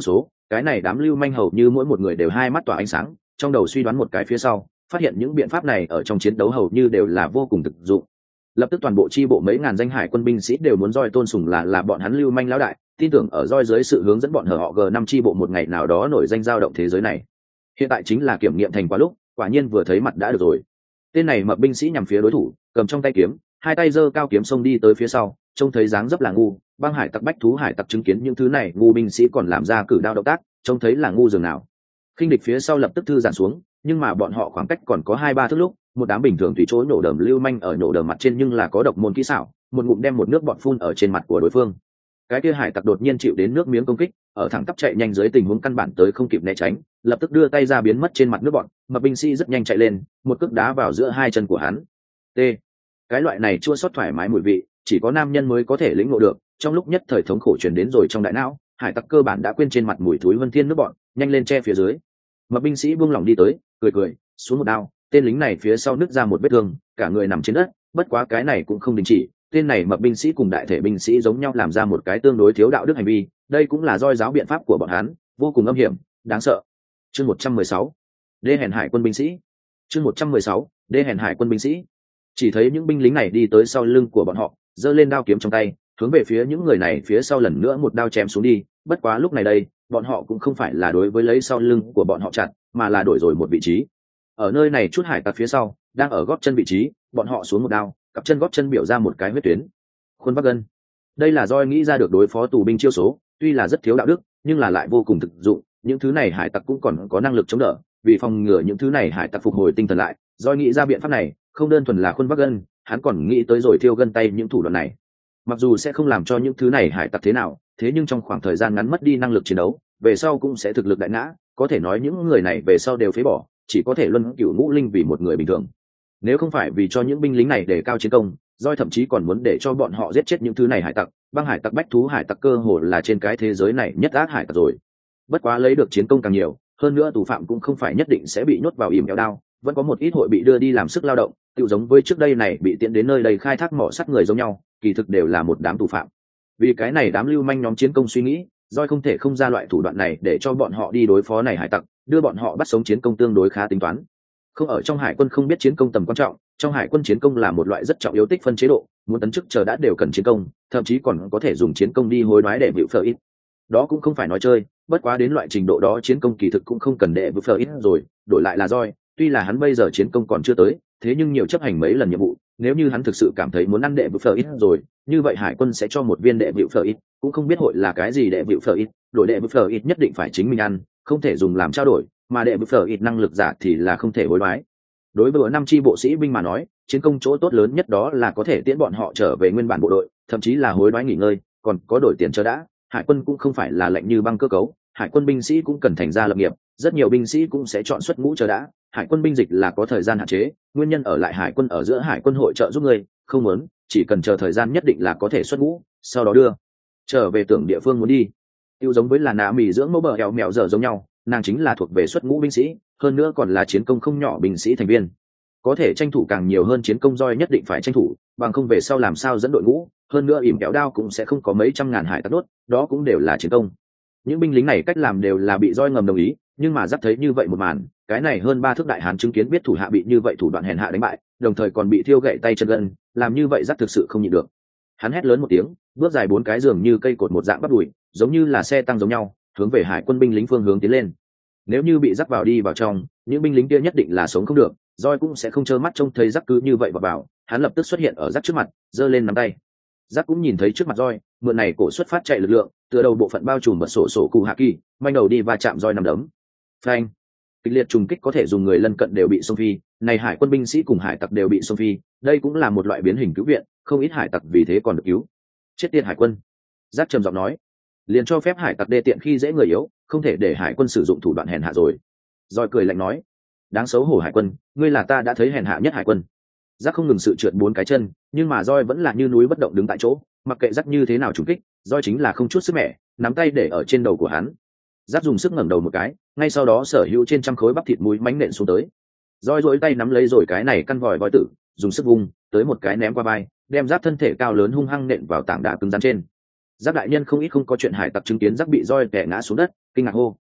cái này đám lưu manh hầu như mỗi một người đều hai mắt tỏa ánh sáng, trong đầu suy đoán một cái phía sau, phát hiện những biện pháp này ở trong chiến đấu hầu như đều là vô cùng thực dụng. Lập tức toàn bộ chi bộ mấy ngàn danh hải quân binh sĩ đều muốn roi tôn sùng là là bọn hắn lưu manh lão đại, tin tưởng ở roi dưới sự hướng dẫn bọn hở họ g năm chi bộ một ngày nào đó nổi danh dao động thế giới này. Hiện tại chính là kiểm nghiệm thành quả lúc, quả nhiên vừa thấy mặt đã được rồi. Tên này mập binh sĩ nhằm phía đối thủ, cầm trong tay kiếm, hai tay giơ cao kiếm xông đi tới phía sau, trông thấy dáng dấp là ngu, băng hải tặc bách thú hải tặc chứng kiến những thứ này, ngu binh sĩ còn làm ra cử đao động tác, trông thấy là ngu dường nào. Khinh địch phía sau lập tức thư giãn xuống, nhưng mà bọn họ khoảng cách còn có hai ba thước lúc, một đám bình thường tùy chỗ nổ đờm lưu manh ở nổ đờm mặt trên nhưng là có độc môn kỹ xảo, một ngụm đem một nước bọt phun ở trên mặt của đối phương. Cái kia hải tặc đột nhiên chịu đến nước miếng công kích, ở thẳng tắp chạy nhanh dưới tình huống căn bản tới không kịp né tránh, lập tức đưa tay ra biến mất trên mặt nước bọt, mà binh sĩ rất nhanh chạy lên, một cước đá vào giữa hai chân của hắn. T. Cái loại này chua xót thoải mái mùi vị, chỉ có nam nhân mới có thể lĩnh ngộ được, trong lúc nhất thời thống khổ truyền đến rồi trong đại não, hải tặc cơ bản đã quên trên mặt mùi thối vân thiên nước bọt, nhanh lên che phía dưới. Mà binh sĩ buông lỏng đi tới, cười cười, xuống một đao, tên lính này phía sau nứt ra một vết thương, cả người nằm trên đất, bất quá cái này cũng không đình chỉ, tên này mập binh sĩ cùng đại thể binh sĩ giống nhau làm ra một cái tương đối thiếu đạo đức hành vi, đây cũng là roi giáo biện pháp của bọn hắn, vô cùng âm hiểm, đáng sợ. Chương một trăm mười sáu, đê hèn hải quân binh sĩ. Chương một trăm mười sáu, đê hèn hải quân binh sĩ. Chỉ thấy những binh lính này đi tới sau lưng của bọn họ, giơ lên đao kiếm trong tay, hướng về phía những người này phía sau lần nữa một đao chém xuống đi, bất quá lúc này đây, bọn họ cũng không phải là đối với lấy sau lưng của bọn họ chặt, mà là đổi rồi một vị trí. Ở nơi này chút hải tặc phía sau, đang ở gót chân vị trí, bọn họ xuống một đao, cặp chân gót chân biểu ra một cái huyết tuyến. Khuôn vác gân. Đây là roi nghĩ ra được đối phó tù binh chiêu số, tuy là rất thiếu đạo đức, nhưng là lại vô cùng thực dụng, những thứ này hải tặc cũng còn có năng lực chống đỡ, vì phòng ngừa những thứ này hải tặc phục hồi tinh thần lại, roi nghĩ ra biện pháp này, không đơn thuần là khuôn vác gân, hắn còn nghĩ tới rồi thiêu gân tay những thủ đoạn này. Mặc dù sẽ không làm cho những thứ này hải tặc thế nào, thế nhưng trong khoảng thời gian ngắn mất đi năng lực chiến đấu, về sau cũng sẽ thực lực đại ngã, có thể nói những người này về sau đều phế bỏ, chỉ có thể luân cửu ngũ linh vì một người bình thường. Nếu không phải vì cho những binh lính này để cao chiến công, roi thậm chí còn muốn để cho bọn họ giết chết những thứ này hải tặc, băng hải tặc bách thú hải tặc cơ hồ là trên cái thế giới này nhất ác hải tặc rồi. Bất quá lấy được chiến công càng nhiều, hơn nữa tù phạm cũng không phải nhất định sẽ bị nhốt vào yểm kéo đao, vẫn có một ít hội bị đưa đi làm sức lao động, tự giống với trước đây này bị tiễn đến nơi đây khai thác mỏ sắt người giống nhau, kỳ thực đều là một đám tù phạm. Vì cái này đám lưu manh nhóm chiến công suy nghĩ, roi không thể không ra loại thủ đoạn này để cho bọn họ đi đối phó này hải tặc, đưa bọn họ bắt sống chiến công tương đối khá tính toán. Không ở trong hải quân không biết chiến công tầm quan trọng, trong hải quân chiến công là một loại rất trọng yếu tích phân chế độ, muốn tấn chức chờ đã đều cần chiến công, thậm chí còn có thể dùng chiến công đi hối đoái để vịu phở ít. Đó cũng không phải nói chơi, bất quá đến loại trình độ đó chiến công kỳ thực cũng không cần để vịu phở ít rồi, đổi lại là roi, tuy là hắn bây giờ chiến công còn chưa tới, thế nhưng nhiều chấp hành mấy lần nhiệm vụ, nếu như hắn thực sự cảm thấy muốn ăn đệ vịu phở ít rồi, như vậy hải quân sẽ cho một viên đệ vịu phở ít, cũng không biết hội là cái gì đệ vịu phở ít, đổi đệ vịu phở ít nhất định phải chính mình ăn, không thể dùng làm trao đổi, mà đệ vịu phở ít năng lực giả thì là không thể hối đoái. Đối với năm chi bộ sĩ binh mà nói, chiến công chỗ tốt lớn nhất đó là có thể tiễn bọn họ trở về nguyên bản bộ đội, thậm chí là hối đoái nghỉ ngơi, còn có đổi tiền cho đã. Hải quân cũng không phải là lệnh như băng cơ cấu, hải quân binh sĩ cũng cần thành ra lập nghiệp, rất nhiều binh sĩ cũng sẽ chọn xuất ngũ cho đã. Hải quân binh dịch là có thời gian hạn chế, nguyên nhân ở lại hải quân ở giữa hải quân hội trợ giúp người, không muốn, chỉ cần chờ thời gian nhất định là có thể xuất ngũ, sau đó đưa trở về tưởng địa phương muốn đi. Tiêu giống với là nạ mì dưỡng mẫu bờ heo mèo dở giống nhau, nàng chính là thuộc về xuất ngũ binh sĩ, hơn nữa còn là chiến công không nhỏ binh sĩ thành viên, có thể tranh thủ càng nhiều hơn chiến công roi nhất định phải tranh thủ, bằng không về sau làm sao dẫn đội ngũ, hơn nữa ỉm kéo đao cũng sẽ không có mấy trăm ngàn hải tặc đốt, đó cũng đều là chiến công. Những binh lính này cách làm đều là bị roi ngầm đồng ý, nhưng mà giáp thấy như vậy một màn, cái này hơn ba thước đại hán chứng kiến biết thủ hạ bị như vậy thủ đoạn hèn hạ đánh bại, đồng thời còn bị thiêu gậy tay chân gân, làm như vậy giáp thực sự không nhịn được. Hắn hét lớn một tiếng, bước dài bốn cái giường như cây cột một dạng bắt đùi, giống như là xe tăng giống nhau, hướng về hải quân binh lính phương hướng tiến lên. Nếu như bị giáp vào đi vào trong, những binh lính kia nhất định là sống không được, roi cũng sẽ không trơ mắt trông thấy giáp cứ như vậy vào vào, hắn lập tức xuất hiện ở giáp trước mặt, giơ lên nắm tay. Giáp cũng nhìn thấy trước mặt roi, mượn này cổ xuất phát chạy lực lượng, tựa đầu bộ phận bao trùm bật sổ sổ cụ hạ kỳ, manh đầu đi và chạm roi nằm đấm. Phanh! Kịch liệt trùng kích có thể dùng người lân cận đều bị xông phi, này hải quân binh sĩ cùng hải tặc đều bị xông phi, đây cũng là một loại biến hình cứu viện, không ít hải tặc vì thế còn được cứu. Chết tiệt hải quân! Giáp trầm giọng nói, liền cho phép hải tặc đê tiện khi dễ người yếu, không thể để hải quân sử dụng thủ đoạn hèn hạ rồi. Roi cười lạnh nói, đáng xấu hổ hải quân, ngươi là ta đã thấy hèn hạ nhất hải quân. Giác không ngừng sự trượt bốn cái chân, nhưng mà roi vẫn là như núi bất động đứng tại chỗ, mặc kệ Giác như thế nào trùng kích, roi chính là không chút sức mẻ, nắm tay để ở trên đầu của hắn. Giác dùng sức ngẩng đầu một cái, ngay sau đó sở hữu trên trăm khối bắp thịt muối mánh nện xuống tới. Roi duỗi tay nắm lấy rồi cái này căn vòi voi tử, dùng sức vung, tới một cái ném qua vai, đem Giác thân thể cao lớn hung hăng nện vào tảng đá cứng rắn trên. Giác đại nhân không ít không có chuyện hải tặc chứng kiến Giác bị roi kẻ ngã xuống đất, kinh ngạc hô,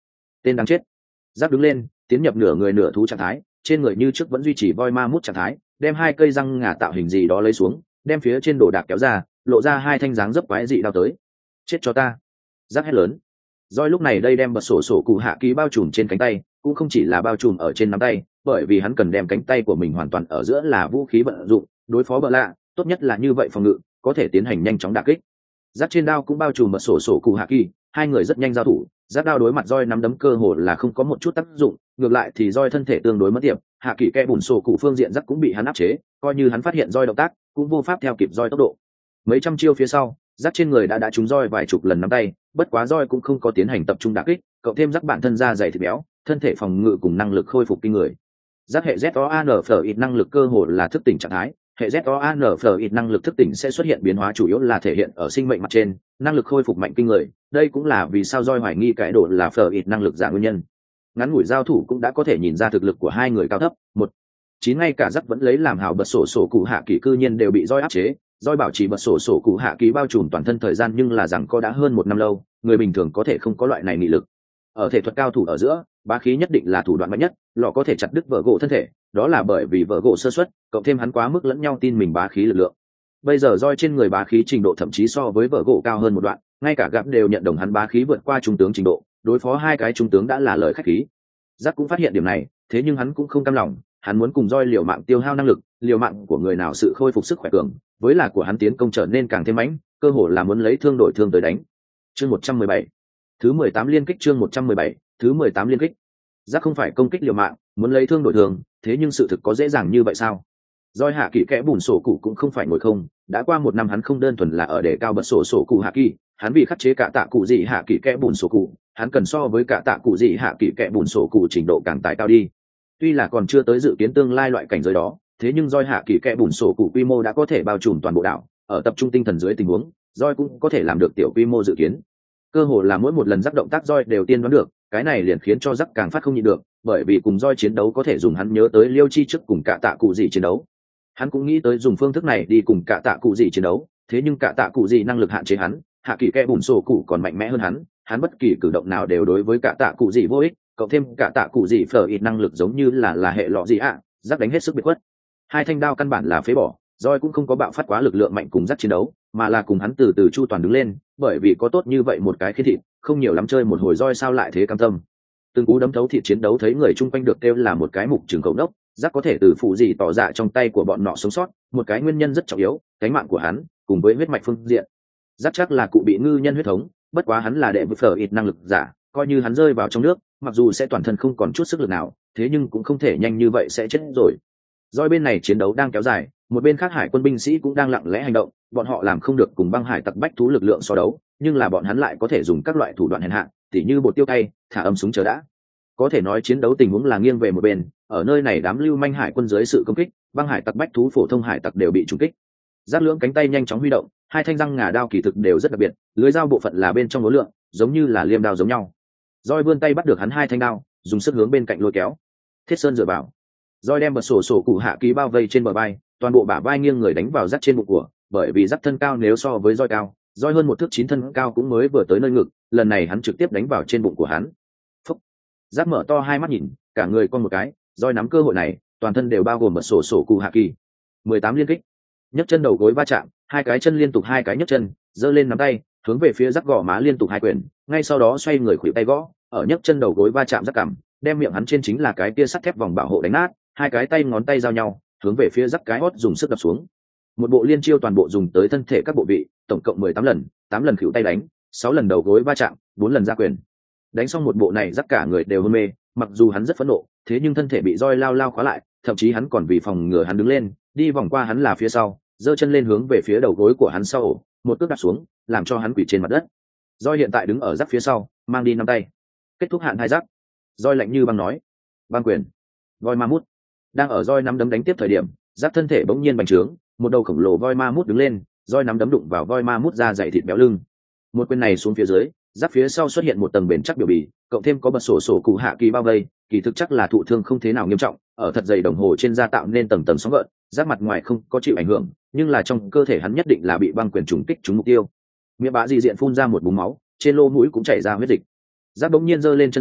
tên đáng chết. Giác đứng lên, tiến nhập nửa người nửa thú trạng thái, trên người như trước vẫn duy trì voi ma mút trạng thái, đem hai cây răng ngà tạo hình gì đó lấy xuống, đem phía trên đồ đạc kéo ra, lộ ra hai thanh dáng dấp quái dị đao tới. Chết cho ta. Giác hét lớn. Doi lúc này đây đem bật sổ sổ cụ hạ ký bao trùm trên cánh tay, cũng không chỉ là bao trùm ở trên nắm tay, bởi vì hắn cần đem cánh tay của mình hoàn toàn ở giữa là vũ khí vận dụng, đối phó bợ lạ, tốt nhất là như vậy phòng ngự, có thể tiến hành nhanh chóng đả kích. Giác trên đao cũng bao trùm bật sổ sổ cụ hạ kỳ, hai người rất nhanh giao thủ, giác đao đối mặt Doi nắm đấm cơ hồ là không có một chút tác dụng, ngược lại thì Doi thân thể tương đối mất tiệp, hạ kỳ kẽ bùn sổ cụ phương diện giác cũng bị hắn áp chế, coi như hắn phát hiện Doi động tác, cũng vô pháp theo kịp Doi tốc độ. Mấy trăm chiêu phía sau, giác trên người đã đã trúng Doi vài chục lần nắm tay, bất quá Doi cũng không có tiến hành tập trung đả kích, cộng thêm giác bản thân da dày thịt béo, thân thể phòng ngự cùng năng lực khôi phục kinh người. Giác hệ Z O A N F I năng lực cơ hồ là thức tỉnh trạng thái, hệ Z O A N F I năng lực thức tỉnh sẽ xuất hiện biến hóa chủ yếu là thể hiện ở sinh mệnh mặt trên, năng lực khôi phục mạnh kinh người, đây cũng là vì sao Doi hoài nghi cái độ là F I năng lực giả nguyên nhân. Ngắn ngủi giao thủ cũng đã có thể nhìn ra thực lực của hai người cao thấp, một chín ngay cả giác vẫn lấy làm hào bật sổ sổ cụ hạ kỳ cư nhiên đều bị Doi áp chế. Doi bảo trì bật sổ sổ cụ hạ kỳ bao trùm toàn thân thời gian nhưng là rằng có đã hơn một năm lâu, người bình thường có thể không có loại này nghị lực. Ở thể thuật cao thủ ở giữa, bá khí nhất định là thủ đoạn mạnh nhất, lọ có thể chặt đứt vợ gỗ thân thể, đó là bởi vì vợ gỗ sơ suất, cộng thêm hắn quá mức lẫn nhau tin mình bá khí lực lượng. Bây giờ Doi trên người bá khí trình độ thậm chí so với vợ gỗ cao hơn một đoạn, ngay cả gặp đều nhận đồng hắn bá khí vượt qua trung tướng trình độ, đối phó hai cái trung tướng đã là lời khách khí. Giác cũng phát hiện điểm này, thế nhưng hắn cũng không cam lòng, hắn muốn cùng Doi liều mạng tiêu hao năng lực, liều mạng của người nào sự khôi phục sức khỏe cường, với là của hắn tiến công trở nên càng thêm mãnh, cơ hồ là muốn lấy thương đổi thương tới đánh. Chương một trăm mười bảy, thứ mười tám liên kích chương một trăm mười bảy, thứ mười tám liên kích. Giác không phải công kích liều mạng, muốn lấy thương đổi thương, thế nhưng sự thực có dễ dàng như vậy sao? Doi hạ kỳ kẽ bùn sổ cụ cũng không phải ngồi không, đã qua một năm hắn không đơn thuần là ở để cao bật sổ sổ cụ hạ kỳ, hắn vì khắc chế cả tạ cụ gì hạ kỳ kẽ bùn sổ cụ, hắn cần so với cả tạ cụ gì hạ kỳ kẽ bùn sổ cụ trình độ càng tài cao đi. Tuy là còn chưa tới dự kiến tương lai loại cảnh giới đó, thế nhưng Doi hạ kỳ kẽ bùn sổ cụ quy mô đã có thể bao trùm toàn bộ đảo, ở tập trung tinh thần dưới tình huống, Doi cũng có thể làm được tiểu quy mô dự kiến. Cơ hồ là mỗi một lần giác động tác Doi đều tiên đoán được, cái này liền khiến cho giác càng phát không nhịn được, bởi vì cùng Doi chiến đấu có thể dùng hắn nhớ tới Liêu Chi trước cùng cả tạ cụ gì chiến đấu. Hắn cũng nghĩ tới dùng phương thức này đi cùng cả tạ cụ gì chiến đấu, thế nhưng cả tạ cụ gì năng lực hạn chế hắn, hạ kỳ kẽ bùn sổ cụ còn mạnh mẽ hơn hắn, hắn bất kỳ cử động nào đều đối với cả tạ cụ gì vô ích, cộng thêm cả tạ cụ gì phở ít năng lực giống như là là hệ lọ gì ạ, à, giác đánh hết sức biệt khuất. Hai thanh đao căn bản là phế bỏ, Doi cũng không có bạo phát quá lực lượng mạnh cùng giác chiến đấu, mà là cùng hắn từ từ chu toàn đứng lên, bởi vì có tốt như vậy một cái khí thịt, không nhiều lắm chơi một hồi Doi sao lại thế cam tâm. Từng cú đấm thấu thịt chiến đấu thấy người chung quanh được kêu là một cái mục trường cầu đốc, giác có thể từ phụ gì tỏ dạ trong tay của bọn nọ sống sót, một cái nguyên nhân rất trọng yếu, cánh mạng của hắn, cùng với huyết mạch phương diện. Giác chắc là cụ bị ngư nhân huyết thống, bất quá hắn là đệ vực phở ít năng lực giả, coi như hắn rơi vào trong nước, mặc dù sẽ toàn thân không còn chút sức lực nào, thế nhưng cũng không thể nhanh như vậy sẽ chết rồi. Doi bên này chiến đấu đang kéo dài, một bên khác hải quân binh sĩ cũng đang lặng lẽ hành động, bọn họ làm không được cùng băng hải tặc bách thú lực lượng so đấu, nhưng là bọn hắn lại có thể dùng các loại thủ đoạn hèn hạ, tỉ như bột tiêu cay, thả âm súng chờ đã. Có thể nói chiến đấu tình huống là nghiêng về một bên, ở nơi này đám lưu manh hải quân dưới sự công kích, băng hải tặc bách thú phổ thông hải tặc đều bị trúng kích. Giác lưỡng cánh tay nhanh chóng huy động, hai thanh răng ngà đao kỳ thực đều rất đặc biệt, lưới dao bộ phận là bên trong đối lượng, giống như là liêm đao giống nhau. Doi vươn tay bắt được hắn hai thanh đao, dùng sức hướng bên cạnh lôi kéo. Thiết sơn dựa vào. Doi đem bật sổ sổ cụ hạ ký bao vây trên bờ vai, toàn bộ bả vai nghiêng người đánh vào Giác trên bụng của, bởi vì Giác thân cao nếu so với Doi cao, Doi hơn một thước chín thân cao cũng mới vừa tới nơi ngực, lần này hắn trực tiếp đánh vào trên bụng của hắn. Phúc. Giác mở to hai mắt nhìn, cả người con một cái, Doi nắm cơ hội này, toàn thân đều bao gồm bật sổ sổ cụ hạ kỳ. mười tám liên kích. Nhấc chân đầu gối va chạm, hai cái chân liên tục hai cái nhấc chân, giơ lên nắm tay, hướng về phía Giác gò má liên tục hai quyền, ngay sau đó xoay người khuỷu tay gõ, ở nhấc chân đầu gối va chạm Giác cằm, đem miệng hắn trên chính là cái kia sắt thép vòng bảo hộ đánh nát, hai cái tay ngón tay giao nhau, hướng về phía Giác cái hót dùng sức đập xuống. Một bộ liên chiêu toàn bộ dùng tới thân thể các bộ vị, tổng cộng mười tám lần, tám lần khuỷu tay đánh, sáu lần đầu gối va chạm, bốn lần ra quyền. Đánh xong một bộ này Giác cả người đều hôn mê, mặc dù hắn rất phẫn nộ, thế nhưng thân thể bị Doi lao lao khóa lại, thậm chí hắn còn vì phòng ngừa hắn đứng lên, đi vòng qua hắn là phía sau, giơ chân lên hướng về phía đầu gối của hắn sau ổ, một cước đạp xuống, làm cho hắn quỳ trên mặt đất. Doi hiện tại đứng ở Giác phía sau, mang đi năm tay. Kết thúc hạn hai Giác. Doi lạnh như băng nói. Băng quyền. Voi ma mút. Đang ở Doi nắm đấm đánh tiếp thời điểm, Giác thân thể bỗng nhiên bành trướng, một đầu khổng lồ voi ma mút đứng lên, Doi nắm đấm đụng vào voi ma mút ra dày thịt béo lưng. Một quyền này xuống phía dưới, Giác phía sau xuất hiện một tầng bền chắc biểu bì, cộng thêm có bật sổ sổ cụ hạ kỳ bao vây, kỳ thực chắc là thụ thương không thế nào nghiêm trọng, ở thật dày đồng hồ trên da tạo nên tầng tầng sóng gợn, Giác mặt ngoài không có chịu ảnh hưởng, nhưng là trong cơ thể hắn nhất định là bị băng quyền trùng kích trúng mục tiêu. Miệng bã dị diện phun ra một búng máu, trên lỗ mũi cũng chảy ra huyết dịch. Giác bỗng nhiên giơ lên chân sau,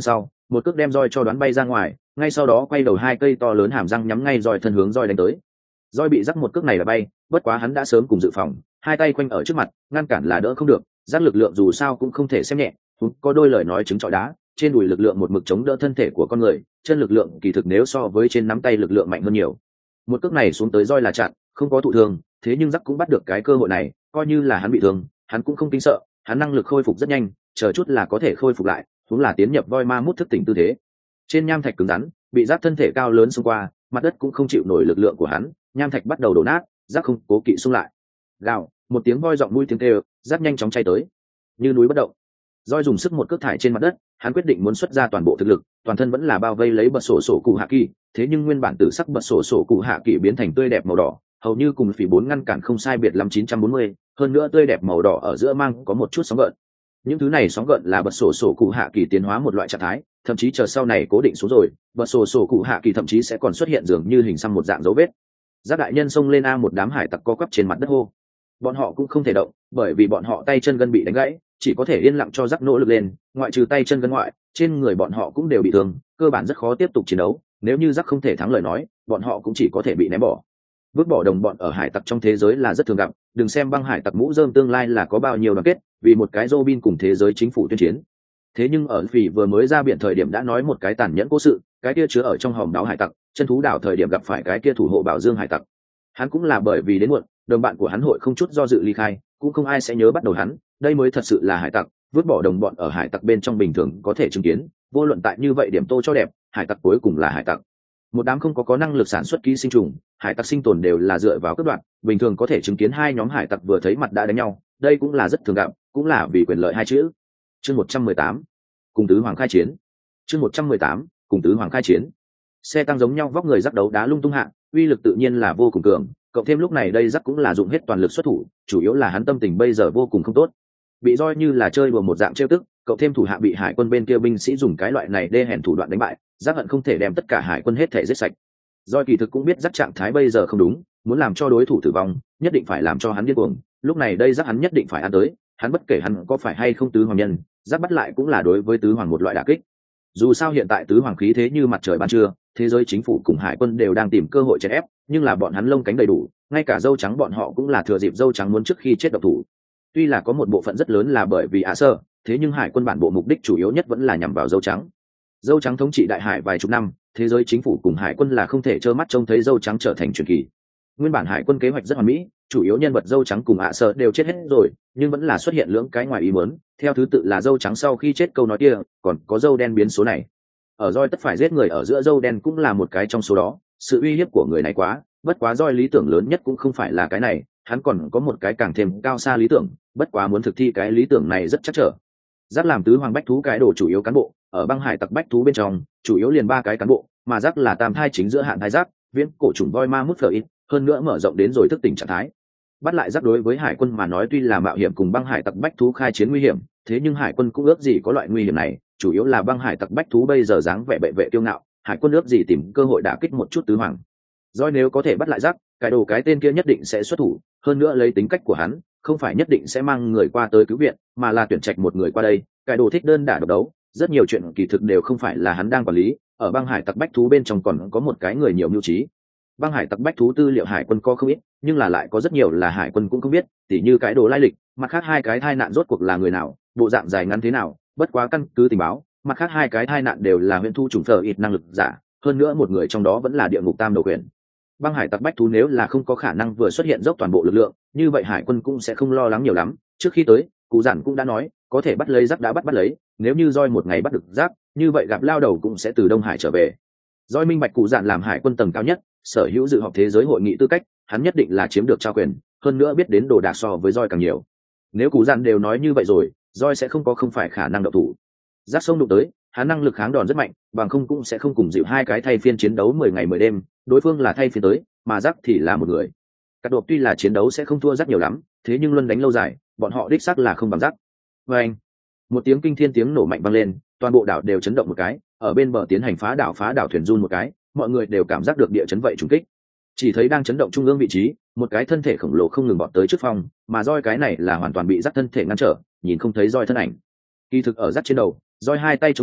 một cước đem roi cho đoán bay ra ngoài, ngay sau đó quay đầu hai cây to lớn hàm răng nhắm ngay roi thân hướng roi đánh tới. Roi bị rắc một cước này là bay, bất quá hắn đã sớm cùng dự phòng, hai tay quanh ở trước mặt, ngăn cản là đỡ không được, rắc lực lượng dù sao cũng không thể xem nhẹ, cũng có đôi lời nói chứng trọi đá, trên đùi lực lượng một mực chống đỡ thân thể của con người, chân lực lượng kỳ thực nếu so với trên nắm tay lực lượng mạnh hơn nhiều. Một cước này xuống tới roi là chặn, không có thụ thương, thế nhưng rắc cũng bắt được cái cơ hội này, coi như là hắn bị thương, hắn cũng không kinh sợ, hắn năng lực khôi phục rất nhanh, chờ chút là có thể khôi phục lại, cũng là tiến nhập voi ma mút thức tỉnh tư thế. Trên nham thạch cứng rắn, bị rác thân thể cao lớn xông qua, mặt đất cũng không chịu nổi lực lượng của hắn, nham thạch bắt đầu đổ nát, rác không cố kỵ xung lại. Gào, một tiếng voi giọng mũi tiếng kêu, rác nhanh chóng chạy tới, như núi bất động. Roi dùng sức một cước thải trên mặt đất, hắn quyết định muốn xuất ra toàn bộ thực lực, toàn thân vẫn là bao vây lấy bật sổ sổ cụ hạ kỳ, thế nhưng nguyên bản tử sắc bật sổ sổ cụ hạ kỳ biến thành tươi đẹp màu đỏ, hầu như cùng phỉ bốn ngăn cản không sai biệt lắm chín trăm bốn mươi, hơn nữa tươi đẹp màu đỏ ở giữa mang có một chút sóng gợn. Những thứ này sóng gợn là bật sổ sổ cụ hạ kỳ tiến hóa một loại trạng thái, thậm chí chờ sau này cố định xuống rồi, bật sổ sổ cụ hạ kỳ thậm chí sẽ còn xuất hiện dường như hình xăm một dạng dấu vết. Giác đại nhân xông lên a một đám hải tặc co quắp trên mặt đất hô. Bọn họ cũng không thể động, bởi vì bọn họ tay chân gân bị đánh gãy, chỉ có thể yên lặng cho rắc nỗ lực lên, ngoại trừ tay chân gân ngoại, trên người bọn họ cũng đều bị thương, cơ bản rất khó tiếp tục chiến đấu, nếu như rắc không thể thắng lời nói, bọn họ cũng chỉ có thể bị ném bỏ. Vứt bỏ đồng bọn ở hải tặc trong thế giới là rất thường gặp, đừng xem băng hải tặc mũ rơm tương lai là có bao nhiêu đoàn kết, vì một cái Robin cùng thế giới chính phủ tuyên chiến. Thế nhưng ở vì vừa mới ra biển thời điểm đã nói một cái tàn nhẫn cố sự, cái kia chứa ở trong hòm đáo hải tặc, chân thú đảo thời điểm gặp phải cái kia thủ hộ bảo dương hải tặc. Hắn cũng là bởi vì đến muộn, đồng bạn của hắn hội không chút do dự ly khai, cũng không ai sẽ nhớ bắt đầu hắn, đây mới thật sự là hải tặc, vứt bỏ đồng bọn ở hải tặc bên trong bình thường có thể chứng kiến, vô luận tại như vậy điểm tô cho đẹp, hải tặc cuối cùng là hải tặc. Một đám không có có năng lực sản xuất ký sinh trùng, hải tặc sinh tồn đều là dựa vào cướp đoạt, bình thường có thể chứng kiến hai nhóm hải tặc vừa thấy mặt đã đánh nhau, đây cũng là rất thường gặp, cũng là vì quyền lợi hai chữ. Chương một trăm mười tám, cùng tứ hoàng khai chiến. Chương một trăm mười tám, cùng tứ hoàng khai chiến. Xe tăng giống nhau vóc người rắc đấu đá lung tung hạ, uy lực tự nhiên là vô cùng cường, cộng thêm lúc này đây rắc cũng là dụng hết toàn lực xuất thủ, chủ yếu là hắn tâm tình bây giờ vô cùng không tốt, bị roi như là chơi đùa một dạng trêu tức, cộng thêm thủ hạ bị hải quân bên kia binh sĩ dùng cái loại này đê hèn thủ đoạn đánh bại, rắc hận không thể đem tất cả hải quân hết thể giết sạch. Roi kỳ thực cũng biết rắc trạng thái bây giờ không đúng, muốn làm cho đối thủ tử vong, nhất định phải làm cho hắn điên cuồng, lúc này đây rắc hắn nhất định phải ăn tới, hắn bất kể hắn có phải hay không tứ hoàng nhân, rắc bắt lại cũng là đối với tứ hoàng một loại đả kích. Dù sao hiện tại tứ hoàng khí thế như mặt trời ban trưa, thế giới chính phủ cùng hải quân đều đang tìm cơ hội chèn ép, nhưng là bọn hắn lông cánh đầy đủ, ngay cả dâu trắng bọn họ cũng là thừa dịp dâu trắng muốn trước khi chết độc thủ. Tuy là có một bộ phận rất lớn là bởi vì ạ sơ, thế nhưng hải quân bản bộ mục đích chủ yếu nhất vẫn là nhằm vào dâu trắng. Dâu trắng thống trị đại hải vài chục năm, thế giới chính phủ cùng hải quân là không thể trơ mắt trông thấy dâu trắng trở thành truyền kỳ. Nguyên bản hải quân kế hoạch rất hoàn mỹ, chủ yếu nhân vật dâu trắng cùng ạ sơ đều chết hết rồi, nhưng vẫn là xuất hiện lưỡng cái ngoài ý muốn, theo thứ tự là dâu trắng sau khi chết câu nói kia, còn có dâu đen biến số này. Ở roi tất phải giết người ở giữa dâu đen cũng là một cái trong số đó, sự uy hiếp của người này quá, bất quá roi lý tưởng lớn nhất cũng không phải là cái này, hắn còn có một cái càng thêm cao xa lý tưởng, bất quá muốn thực thi cái lý tưởng này rất chắc trở. Giác làm tứ hoàng bách thú cái đồ chủ yếu cán bộ, ở băng hải tặc bách thú bên trong, chủ yếu liền ba cái cán bộ, mà giác là tam thai chính giữa hạn thai giác, viễn cổ trùng voi ma mút phở ít, hơn nữa mở rộng đến rồi thức tỉnh trạng thái. Bắt lại giác đối với hải quân mà nói tuy là mạo hiểm cùng băng hải tặc bách thú khai chiến nguy hiểm, thế nhưng hải quân cũng ước gì có loại nguy hiểm này, chủ yếu là băng hải tặc bách thú bây giờ dáng vẻ bệ vệ kiêu ngạo, hải quân ước gì tìm cơ hội đả kích một chút tứ hoàng. Doi nếu có thể bắt lại giác, cái đồ cái tên kia nhất định sẽ xuất thủ, hơn nữa lấy tính cách của hắn, không phải nhất định sẽ mang người qua tới cứu viện, mà là tuyển trạch một người qua đây. Cái đồ thích đơn đả độc đấu, rất nhiều chuyện kỳ thực đều không phải là hắn đang quản lý, ở băng hải tặc bách thú bên trong còn có một cái người nhiều mưu trí. Băng hải tặc bách thú tư liệu hải quân có không ít, nhưng là lại có rất nhiều là hải quân cũng không biết, tỉ như cái đồ lai lịch, mặt khác hai cái thai nạn rốt cuộc là người nào, bộ dạng dài ngắn thế nào, bất quá căn cứ tình báo, mặt khác hai cái thai nạn đều là huyện thu trùng phở ít năng lực giả, hơn nữa một người trong đó vẫn là địa ngục tam đầu quyền. Băng hải tặc bách thú nếu là không có khả năng vừa xuất hiện dốc toàn bộ lực lượng, như vậy hải quân cũng sẽ không lo lắng nhiều lắm. Trước khi tới, cụ giản cũng đã nói, có thể bắt lấy giáp đã bắt bắt lấy, nếu như roi một ngày bắt được giáp, như vậy gặp lao đầu cũng sẽ từ Đông Hải trở về. Roi minh bạch cụ giản làm hải quân tầng cao nhất, sở hữu dự họp thế giới hội nghị tư cách, hắn nhất định là chiếm được trao quyền, hơn nữa biết đến đồ đạc so với roi càng nhiều. Nếu cụ giản đều nói như vậy rồi, roi sẽ không có không phải khả năng động thủ. Giáp sông đụng tới, hắn năng lực kháng đòn rất mạnh, bằng không cũng sẽ không cùng dịu hai cái thay phiên chiến đấu mười ngày mười đêm, đối phương là thay phiên tới, mà Giác thì là một người. Các đột tuy là chiến đấu sẽ không thua Giác nhiều lắm, thế nhưng luân đánh lâu dài, bọn họ đích xác là không bằng Giác. Và anh, một tiếng kinh thiên tiếng nổ mạnh vang lên, toàn bộ đảo đều chấn động một cái, ở bên bờ tiến hành phá đảo phá đảo thuyền run một cái, mọi người đều cảm giác được địa chấn vậy trùng kích. Chỉ thấy đang chấn động trung ương vị trí, một cái thân thể khổng lồ không ngừng bọt tới trước phòng, mà roi cái này là hoàn toàn bị Giác thân thể ngăn trở, nhìn không thấy roi thân ảnh. Kỳ thực ở Giác trên đầu, roi hai tay chống mở,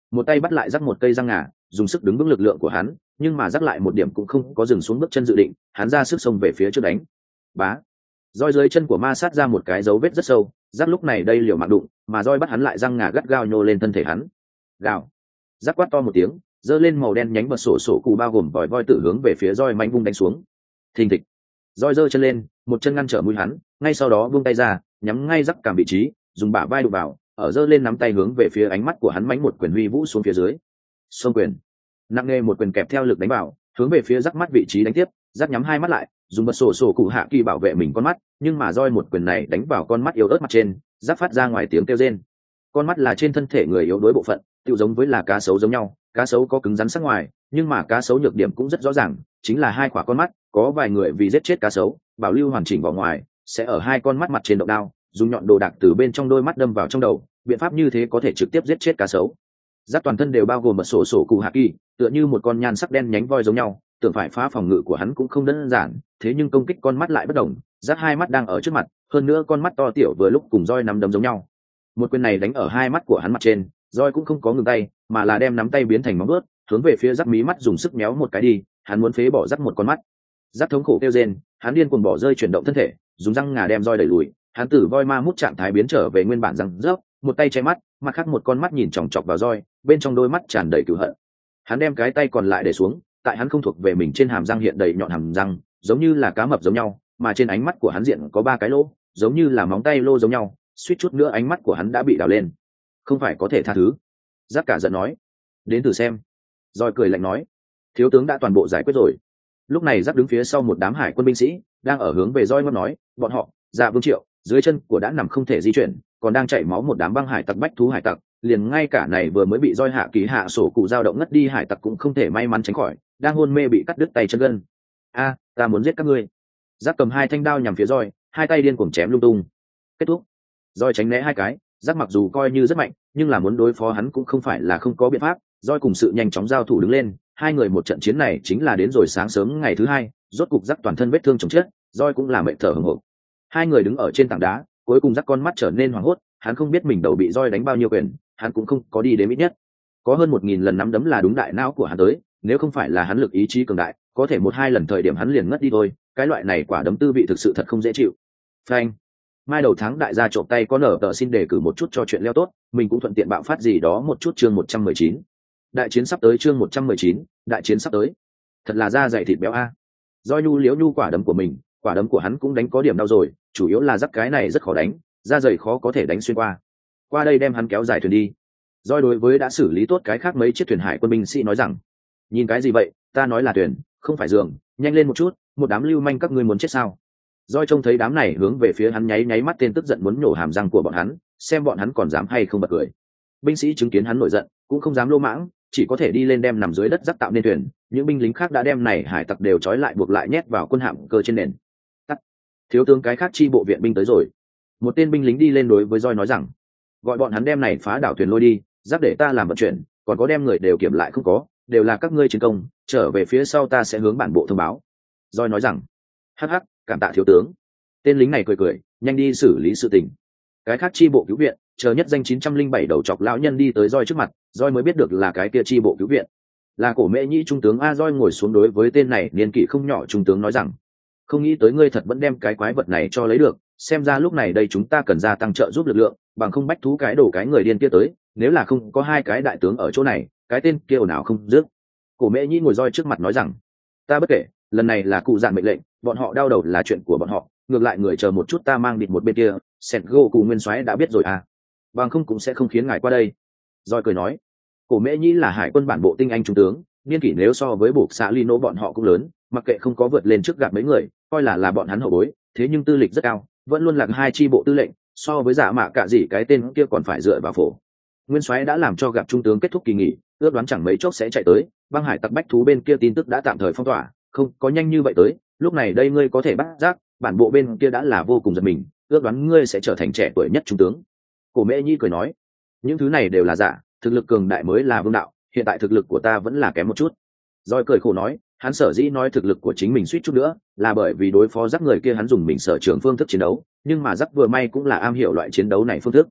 một tay bắt lại rắc một cây răng ngà, dùng sức đứng vững lực lượng của hắn, nhưng mà rắc lại một điểm cũng không có dừng xuống bước chân dự định, hắn ra sức xông về phía trước đánh. Bá, roi dưới chân của ma sát ra một cái dấu vết rất sâu, rắc lúc này đây liều mạng đụng, mà roi bắt hắn lại răng ngà gắt gao nhô lên thân thể hắn. Gào, rắc quát to một tiếng, giơ lên màu đen nhánh bật sổ sổ cụ bao gồm vòi voi tự hướng về phía roi mạnh vung đánh xuống. Thình thịch, roi giơ chân lên, một chân ngăn trở mũi hắn, ngay sau đó buông tay ra, nhắm ngay rắc cảm vị trí, dùng bả vai đụng vào, ở giơ lên nắm tay hướng về phía ánh mắt của hắn mánh một quyền huy vũ xuống phía dưới. Xông quyền, nặng nề một quyền kẹp theo lực đánh vào, hướng về phía rắc mắt vị trí đánh tiếp, rắc nhắm hai mắt lại, dùng bật sổ sổ cụ hạ kỳ bảo vệ mình con mắt, nhưng mà roi một quyền này đánh vào con mắt yếu ớt mặt trên, rắc phát ra ngoài tiếng kêu rên. Con mắt là trên thân thể người yếu đuối bộ phận, tựu giống với là cá sấu giống nhau, cá sấu có cứng rắn sắc ngoài, nhưng mà cá sấu nhược điểm cũng rất rõ ràng, chính là hai khỏa con mắt. Có vài người vì giết chết cá sấu, bảo lưu hoàn chỉnh vỏ ngoài, sẽ ở hai con mắt mặt trên động đao, dùng nhọn đồ đạc từ bên trong đôi mắt đâm vào trong đầu, biện pháp như thế có thể trực tiếp giết chết cá sấu. Giáp toàn thân đều bao gồm một sổ sổ cụ hạ kỳ, tựa như một con nhan sắc đen nhánh voi giống nhau, tưởng phải phá phòng ngự của hắn cũng không đơn giản, thế nhưng công kích con mắt lại bất đồng. Giáp hai mắt đang ở trước mặt, hơn nữa con mắt to tiểu vừa lúc cùng roi nắm đấm giống nhau. Một quyền này đánh ở hai mắt của hắn mặt trên, roi cũng không có ngừng tay, mà là đem nắm tay biến thành móng vuốt, hướng về phía Giáp mí mắt dùng sức méo một cái đi, hắn muốn phế bỏ Giáp một con mắt. Giáp thống khổ kêu rên, hắn điên cuồng bỏ rơi chuyển động thân thể, dùng răng ngà đem roi đẩy lùi, hắn tử voi ma mút trạng thái biến trở về nguyên bản răng rớp, một tay che mắt, mặt khác một con mắt nhìn chòng chọc vào roi, bên trong đôi mắt tràn đầy cừu hận. Hắn đem cái tay còn lại để xuống, tại hắn không thuộc về mình trên hàm răng hiện đầy nhọn hàm răng, giống như là cá mập giống nhau, mà trên ánh mắt của hắn diện có ba cái lỗ, giống như là móng tay lô giống nhau, suýt chút nữa ánh mắt của hắn đã bị đào lên. Không phải có thể tha thứ. Giáp cả giận nói, đến thử xem. Roi cười lạnh nói, thiếu tướng đã toàn bộ giải quyết rồi. Lúc này Giáp đứng phía sau một đám hải quân binh sĩ, đang ở hướng về roi ngót nói, bọn họ, Dạ Vương Triệu, dưới chân của đã nằm không thể di chuyển, còn đang chảy máu một đám băng hải tặc bách thú hải tặc, liền ngay cả này vừa mới bị roi hạ ký hạ sổ cụ dao động ngất đi hải tặc cũng không thể may mắn tránh khỏi, đang hôn mê bị cắt đứt tay chân gân. A, ta muốn giết các ngươi. Giáp cầm hai thanh đao nhằm phía roi, hai tay điên cuồng chém lung tung. Kết thúc. Roi tránh né hai cái, Giáp mặc dù coi như rất mạnh, nhưng là muốn đối phó hắn cũng không phải là không có biện pháp. Roi cùng sự nhanh chóng giao thủ đứng lên, hai người một trận chiến này chính là đến rồi sáng sớm ngày thứ hai, rốt cục Giáp toàn thân vết thương chồng chết, roi cũng là mệt thở hổn hộc. Hai người đứng ở trên tảng đá, cuối cùng Giáp con mắt trở nên hoảng hốt, hắn không biết mình đầu bị roi đánh bao nhiêu quyền, hắn cũng không có đi đến ít nhất có hơn một nghìn lần nắm đấm là đúng đại não của hắn tới, nếu không phải là hắn lực ý chí cường đại, có thể một hai lần thời điểm hắn liền ngất đi thôi. Cái loại này quả đấm tư vị thực sự thật không dễ chịu. Phanh. Mai đầu tháng đại gia trộm tay có nở tờ xin đề cử một chút cho chuyện leo tốt, mình cũng thuận tiện bạo phát gì đó một chút. Chương một trăm mười chín, đại chiến sắp tới. Chương một trăm mười chín, đại chiến sắp tới. Thật là da dày thịt béo a. Roi nhu liếu nhu quả đấm của mình, quả đấm của hắn cũng đánh có điểm đau rồi, chủ yếu là giáp cái này rất khó đánh, da dày khó có thể đánh xuyên qua. Qua đây đem hắn kéo dài thuyền đi. Roi đối với đã xử lý tốt cái khác mấy chiếc thuyền hải quân binh sĩ nói rằng, nhìn cái gì vậy, ta nói là thuyền, không phải giường, nhanh lên một chút, một đám lưu manh các ngươi muốn chết sao? Roi trông thấy đám này hướng về phía hắn nháy nháy mắt tên tức giận muốn nhổ hàm răng của bọn hắn, xem bọn hắn còn dám hay không bật cười. Binh sĩ chứng kiến hắn nổi giận, cũng không dám lô mãng, chỉ có thể đi lên đem nằm dưới đất rắc tạo nên thuyền. Những binh lính khác đã đem này hải tặc đều trói lại buộc lại nhét vào quân hạm cơ trên nền. Tắt. Thiếu tướng cái khác chi bộ viện binh tới rồi. Một tên binh lính đi lên đối với Roi nói rằng, gọi bọn hắn đem này phá đảo thuyền lôi đi, giáp để ta làm vận chuyển, còn có đem người đều kiểm lại không có, đều là các ngươi chiến công, trở về phía sau ta sẽ hướng bản bộ thông báo. Roi nói rằng, hắc hắc, cảm tạ thiếu tướng. Tên lính này cười cười, nhanh đi xử lý sự tình. Cái khác chi bộ cứu viện, chờ nhất danh chín trăm linh bảy đầu chọc lão nhân đi tới Roi trước mặt, Roi mới biết được là cái kia chi bộ cứu viện, là Cổ Mễ Nhĩ trung tướng. A Roi ngồi xuống đối với tên này niên kỷ không nhỏ trung tướng nói rằng, không nghĩ tới ngươi thật vẫn đem cái quái vật này cho lấy được, xem ra lúc này đây chúng ta cần gia tăng trợ giúp lực lượng, bằng không bách thú cái đổ cái người điên kia tới, nếu là không có hai cái đại tướng ở chỗ này, cái tên kia ồn ào không dứt. Cổ Mễ Nhĩ ngồi Roi trước mặt nói rằng, ta bất kể, lần này là cụ dạn mệnh lệnh, bọn họ đau đầu là chuyện của bọn họ, ngược lại người chờ một chút ta mang địt một bên kia, Sengo cụ nguyên soái đã biết rồi à, bằng không cũng sẽ không khiến ngài qua đây. Roi cười nói, Cổ Mễ Nhĩ là hải quân bản bộ tinh anh trung tướng, niên kỷ nếu so với buộc xã Lino bọn họ cũng lớn, mặc kệ không có vượt lên trước gặp mấy người, coi là là bọn hắn hậu bối, thế nhưng tư lịch rất cao, vẫn luôn là hai chi bộ tư lệnh, so với giả mạ cả gì cái tên kia còn phải dựa vào phổ. Nguyên soái đã làm cho gặp trung tướng kết thúc kỳ nghỉ, ước đoán chẳng mấy chốc sẽ chạy tới, băng hải tặc bách thú bên kia tin tức đã tạm thời phong tỏa, không có nhanh như vậy tới, lúc này đây ngươi có thể bắt giác, bản bộ bên kia đã là vô cùng giật mình, ước đoán ngươi sẽ trở thành trẻ tuổi nhất trung tướng. Cổ Mễ Nhĩ cười nói, những thứ này đều là giả, thực lực cường đại mới là vương đạo, hiện tại thực lực của ta vẫn là kém một chút. Roi cười khổ nói, hắn sở dĩ nói thực lực của chính mình suýt chút nữa, là bởi vì đối phó giáp người kia hắn dùng mình sở trường phương thức chiến đấu, nhưng mà giáp vừa may cũng là am hiểu loại chiến đấu này phương thức.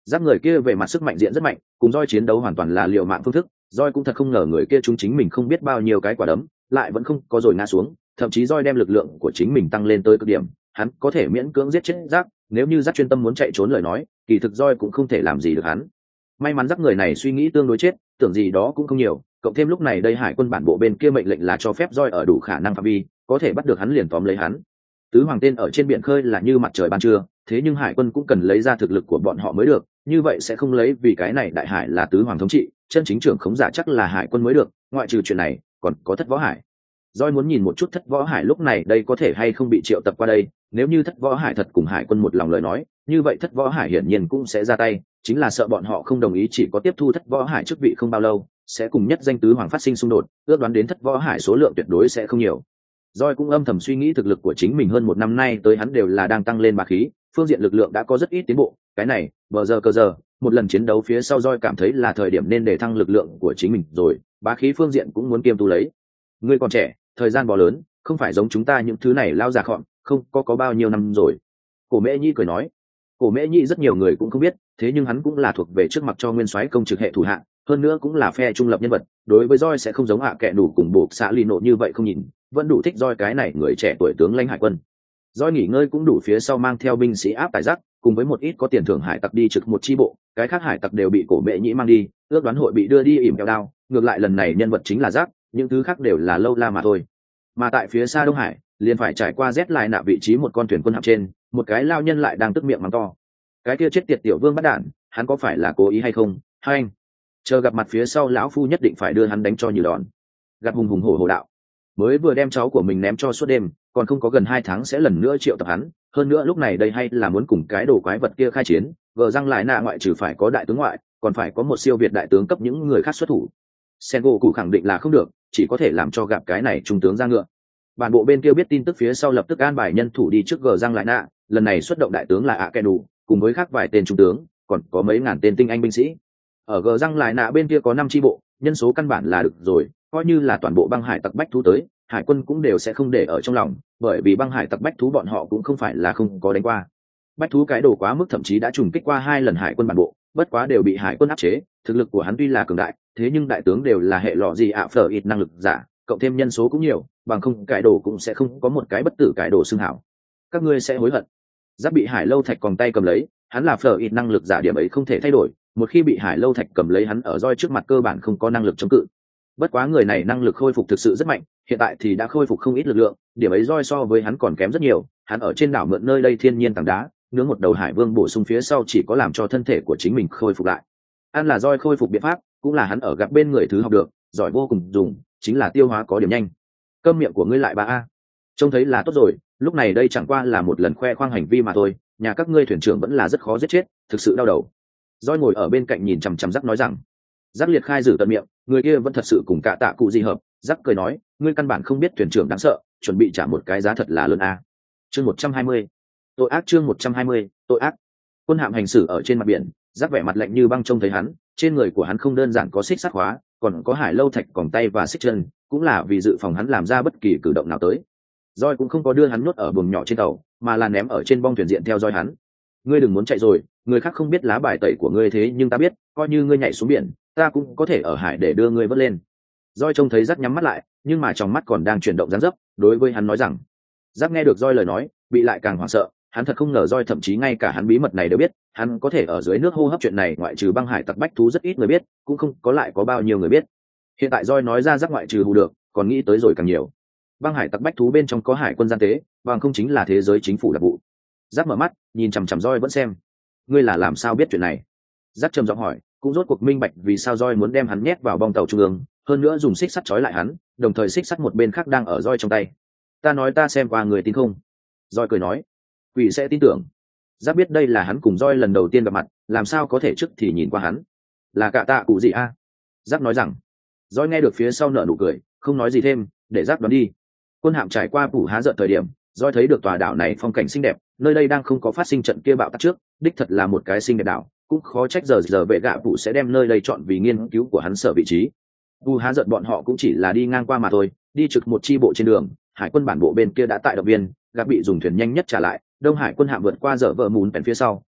Giáp người kia về mặt sức mạnh diện rất mạnh, cùng roi chiến đấu hoàn toàn là liều mạng phương thức. Roi cũng thật không ngờ người kia chúng chính mình không biết bao nhiêu cái quả đấm, lại vẫn không có rồi ngã xuống, thậm chí roi đem lực lượng của chính mình tăng lên tới cực điểm, hắn có thể miễn cưỡng giết chết Giáp. Nếu như Giáp chuyên tâm muốn chạy trốn lời nói, kỳ thực roi cũng không thể làm gì được hắn. May mắn Giáp người này suy nghĩ tương đối chết, tưởng gì đó cũng không nhiều, cộng thêm lúc này đây hải quân bản bộ bên kia mệnh lệnh là cho phép roi ở đủ khả năng phạm vi, có thể bắt được hắn liền tóm lấy hắn. Tứ hoàng tên ở trên biển khơi là như mặt trời ban trưa, thế nhưng hải quân cũng cần lấy ra thực lực của bọn họ mới được, như vậy sẽ không lấy vì cái này đại hải là tứ hoàng thống trị, chân chính trưởng khống giả chắc là hải quân mới được. Ngoại trừ chuyện này còn có thất võ hải. Doi muốn nhìn một chút thất võ hải lúc này đây có thể hay không bị triệu tập qua đây, nếu như thất võ hải thật cùng hải quân một lòng lời nói, như vậy thất võ hải hiển nhiên cũng sẽ ra tay, chính là sợ bọn họ không đồng ý chỉ có tiếp thu thất võ hải chức vị không bao lâu sẽ cùng nhất danh tứ hoàng phát sinh xung đột, ước đoán đến thất võ hải số lượng tuyệt đối sẽ không nhiều. Doi cũng âm thầm suy nghĩ thực lực của chính mình hơn một năm nay tới hắn đều là đang tăng lên bá khí, phương diện lực lượng đã có rất ít tiến bộ, cái này bờ giờ cơ giờ một lần chiến đấu phía sau Doi cảm thấy là thời điểm nên để thăng lực lượng của chính mình rồi, bá khí phương diện cũng muốn kiêm tu lấy. Ngươi còn trẻ, thời gian bò lớn, không phải giống chúng ta những thứ này lao già khọn, không có có bao nhiêu năm rồi. Cổ Mễ Nhi cười nói. Cổ Mễ Nhi rất nhiều người cũng không biết, thế nhưng hắn cũng là thuộc về trước mặt cho nguyên soái công trực hệ thủ hạ, hơn nữa cũng là phe trung lập nhân vật, đối với Doi sẽ không giống hạ kệ đủ cùng bộ xã ly nộ như vậy không nhìn, vẫn đủ thích Doi cái này người trẻ tuổi tướng lãnh hải quân. Doi nghỉ ngơi cũng đủ phía sau mang theo binh sĩ áp tải rắc, cùng với một ít có tiền thưởng hải tặc đi trực một chi bộ, cái khác hải tặc đều bị Cổ Mễ Nhi mang đi, ước đoán hội bị đưa đi ỉm kẹo đao, ngược lại lần này nhân vật chính là rắc, những thứ khác đều là lâu la mà thôi. Mà tại phía xa Đông Hải, liền phải trải qua rét lại nạ vị trí một con thuyền quân hạm trên, một cái lao nhân lại đang tức miệng mắng to. Cái kia chết tiệt tiểu vương bắt đạn, hắn có phải là cố ý hay không? Hai anh, chờ gặp mặt phía sau lão phu nhất định phải đưa hắn đánh cho như đòn. Gạt hùng hùng hổ hổ đạo. Mới vừa đem cháu của mình ném cho suốt đêm, còn không có gần hai tháng sẽ lần nữa triệu tập hắn, hơn nữa lúc này đây hay là muốn cùng cái đồ quái vật kia khai chiến, vờ răng lại nạ ngoại trừ phải có đại tướng ngoại, còn phải có một siêu việt đại tướng cấp những người khác xuất thủ. Sengo cụ khẳng định là không được, chỉ có thể làm cho gặp cái này trung tướng ra ngựa. Bản bộ bên kia biết tin tức phía sau lập tức an bài nhân thủ đi trước gờ răng lại nạ, lần này xuất động đại tướng là ạ kẻ đủ, cùng với khác vài tên trung tướng, còn có mấy ngàn tên tinh anh binh sĩ. Ở gờ răng lại nạ bên kia có năm chi bộ, nhân số căn bản là được rồi, coi như là toàn bộ băng hải tặc bách thú tới, hải quân cũng đều sẽ không để ở trong lòng, bởi vì băng hải tặc bách thú bọn họ cũng không phải là không có đánh qua. Bách thú cái đồ quá mức thậm chí đã trùng kích qua hai lần hải quân bản bộ, bất quá đều bị hải quân áp chế, thực lực của hắn tuy là cường đại, thế nhưng đại tướng đều là hệ lọ gì ạ phở ít năng lực giả, cộng thêm nhân số cũng nhiều, bằng không cái đồ cũng sẽ không có một cái bất tử cái đồ xưng hảo. Các ngươi sẽ hối hận. Giáp bị hải lâu thạch còn tay cầm lấy, hắn là phở ít năng lực giả, điểm ấy không thể thay đổi, một khi bị hải lâu thạch cầm lấy hắn ở roi trước mặt cơ bản không có năng lực chống cự. Bất quá người này năng lực khôi phục thực sự rất mạnh, hiện tại thì đã khôi phục không ít lực lượng, điểm ấy roi so với hắn còn kém rất nhiều, hắn ở trên đảo mượn nơi đây thiên nhiên tảng đá, nướng một đầu hải vương bổ sung phía sau chỉ có làm cho thân thể của chính mình khôi phục lại. Ăn là roi khôi phục biện pháp, cũng là hắn ở gặp bên người thứ học được, giỏi vô cùng dùng, chính là tiêu hóa có điểm nhanh. Câm miệng của ngươi lại ba a. Trông thấy là tốt rồi, lúc này đây chẳng qua là một lần khoe khoang hành vi mà thôi, nhà các ngươi thuyền trưởng vẫn là rất khó giết chết, thực sự đau đầu. Roi ngồi ở bên cạnh nhìn chằm chằm Dắc nói rằng. Dắc liệt khai giữ tận miệng, người kia vẫn thật sự cùng cả tạ cụ gì hợp. Dắc cười nói, ngươi căn bản không biết thuyền trưởng đáng sợ, chuẩn bị trả một cái giá thật là lớn a. Chương một trăm hai mươi. Tội ác chương một trăm hai mươi, tội ác. Quân hạm hành xử ở trên mặt biển, Dắc vẻ mặt lạnh như băng trông thấy hắn, trên người của hắn không đơn giản có xích sắt khóa, còn có hải lâu thạch còng tay và xích chân, cũng là vì dự phòng hắn làm ra bất kỳ cử động nào tới. Roi cũng không có đưa hắn nuốt ở buồng nhỏ trên tàu, mà là ném ở trên bong thuyền diện theo dõi hắn. Ngươi đừng muốn chạy rồi, người khác không biết lá bài tẩy của ngươi thế nhưng ta biết, coi như ngươi nhảy xuống biển, ta cũng có thể ở hải để đưa ngươi vớt lên. Roi trông thấy Dắc nhắm mắt lại, nhưng mà trong mắt còn đang chuyển động gián dấp, đối với hắn nói rằng. Dắc nghe được Roi lời nói, bị lại càng hoảng sợ, hắn thật không ngờ Roi thậm chí ngay cả hắn bí mật này đều biết, hắn có thể ở dưới nước hô hấp chuyện này ngoại trừ băng hải tặc bách thú rất ít người biết, cũng không có lại có bao nhiêu người biết. Hiện tại Roi nói ra Dắc ngoại trừ hù được, còn nghĩ tới rồi càng nhiều. Băng hải tặc bách thú bên trong có hải quân gian tế, bằng không chính là thế giới chính phủ đặc vụ. Dắc mở mắt, nhìn chằm chằm Roi vẫn xem. Ngươi là làm sao biết chuyện này? Dắc trầm giọng hỏi, cũng rốt cuộc minh bạch vì sao Roi muốn đem hắn nhét vào bong tàu trung ương, hơn nữa dùng xích sắt trói lại hắn, đồng thời xích sắt một bên khác đang ở Roi trong tay. Ta nói ta xem qua người tin không? Roi cười nói, quỷ sẽ tin tưởng. Dắc biết đây là hắn cùng Roi lần đầu tiên gặp mặt, làm sao có thể trước thì nhìn qua hắn? Là cả tạ cụ gì a? À? Dắc nói rằng. Roi nghe được phía sau nở nụ cười, không nói gì thêm, để Dắc đoán đi. Quân hạm trải qua phủ há giận thời điểm, Roi thấy được tòa đảo này phong cảnh xinh đẹp, nơi đây đang không có phát sinh trận kia bạo tạc trước, đích thật là một cái xinh đẹp đảo, cũng khó trách giờ giờ vệ gạ phụ sẽ đem nơi đây chọn vì nghiên cứu của hắn sở vị trí. Phủ há giận bọn họ cũng chỉ là đi ngang qua mà thôi, đi trực một chi bộ trên đường, hải quân bản bộ bên kia đã tại động viên, gặp bị dùng thuyền nhanh nhất trả lại, Đông Hải quân hạm vượt qua giờ vợ mún bèn phía sau,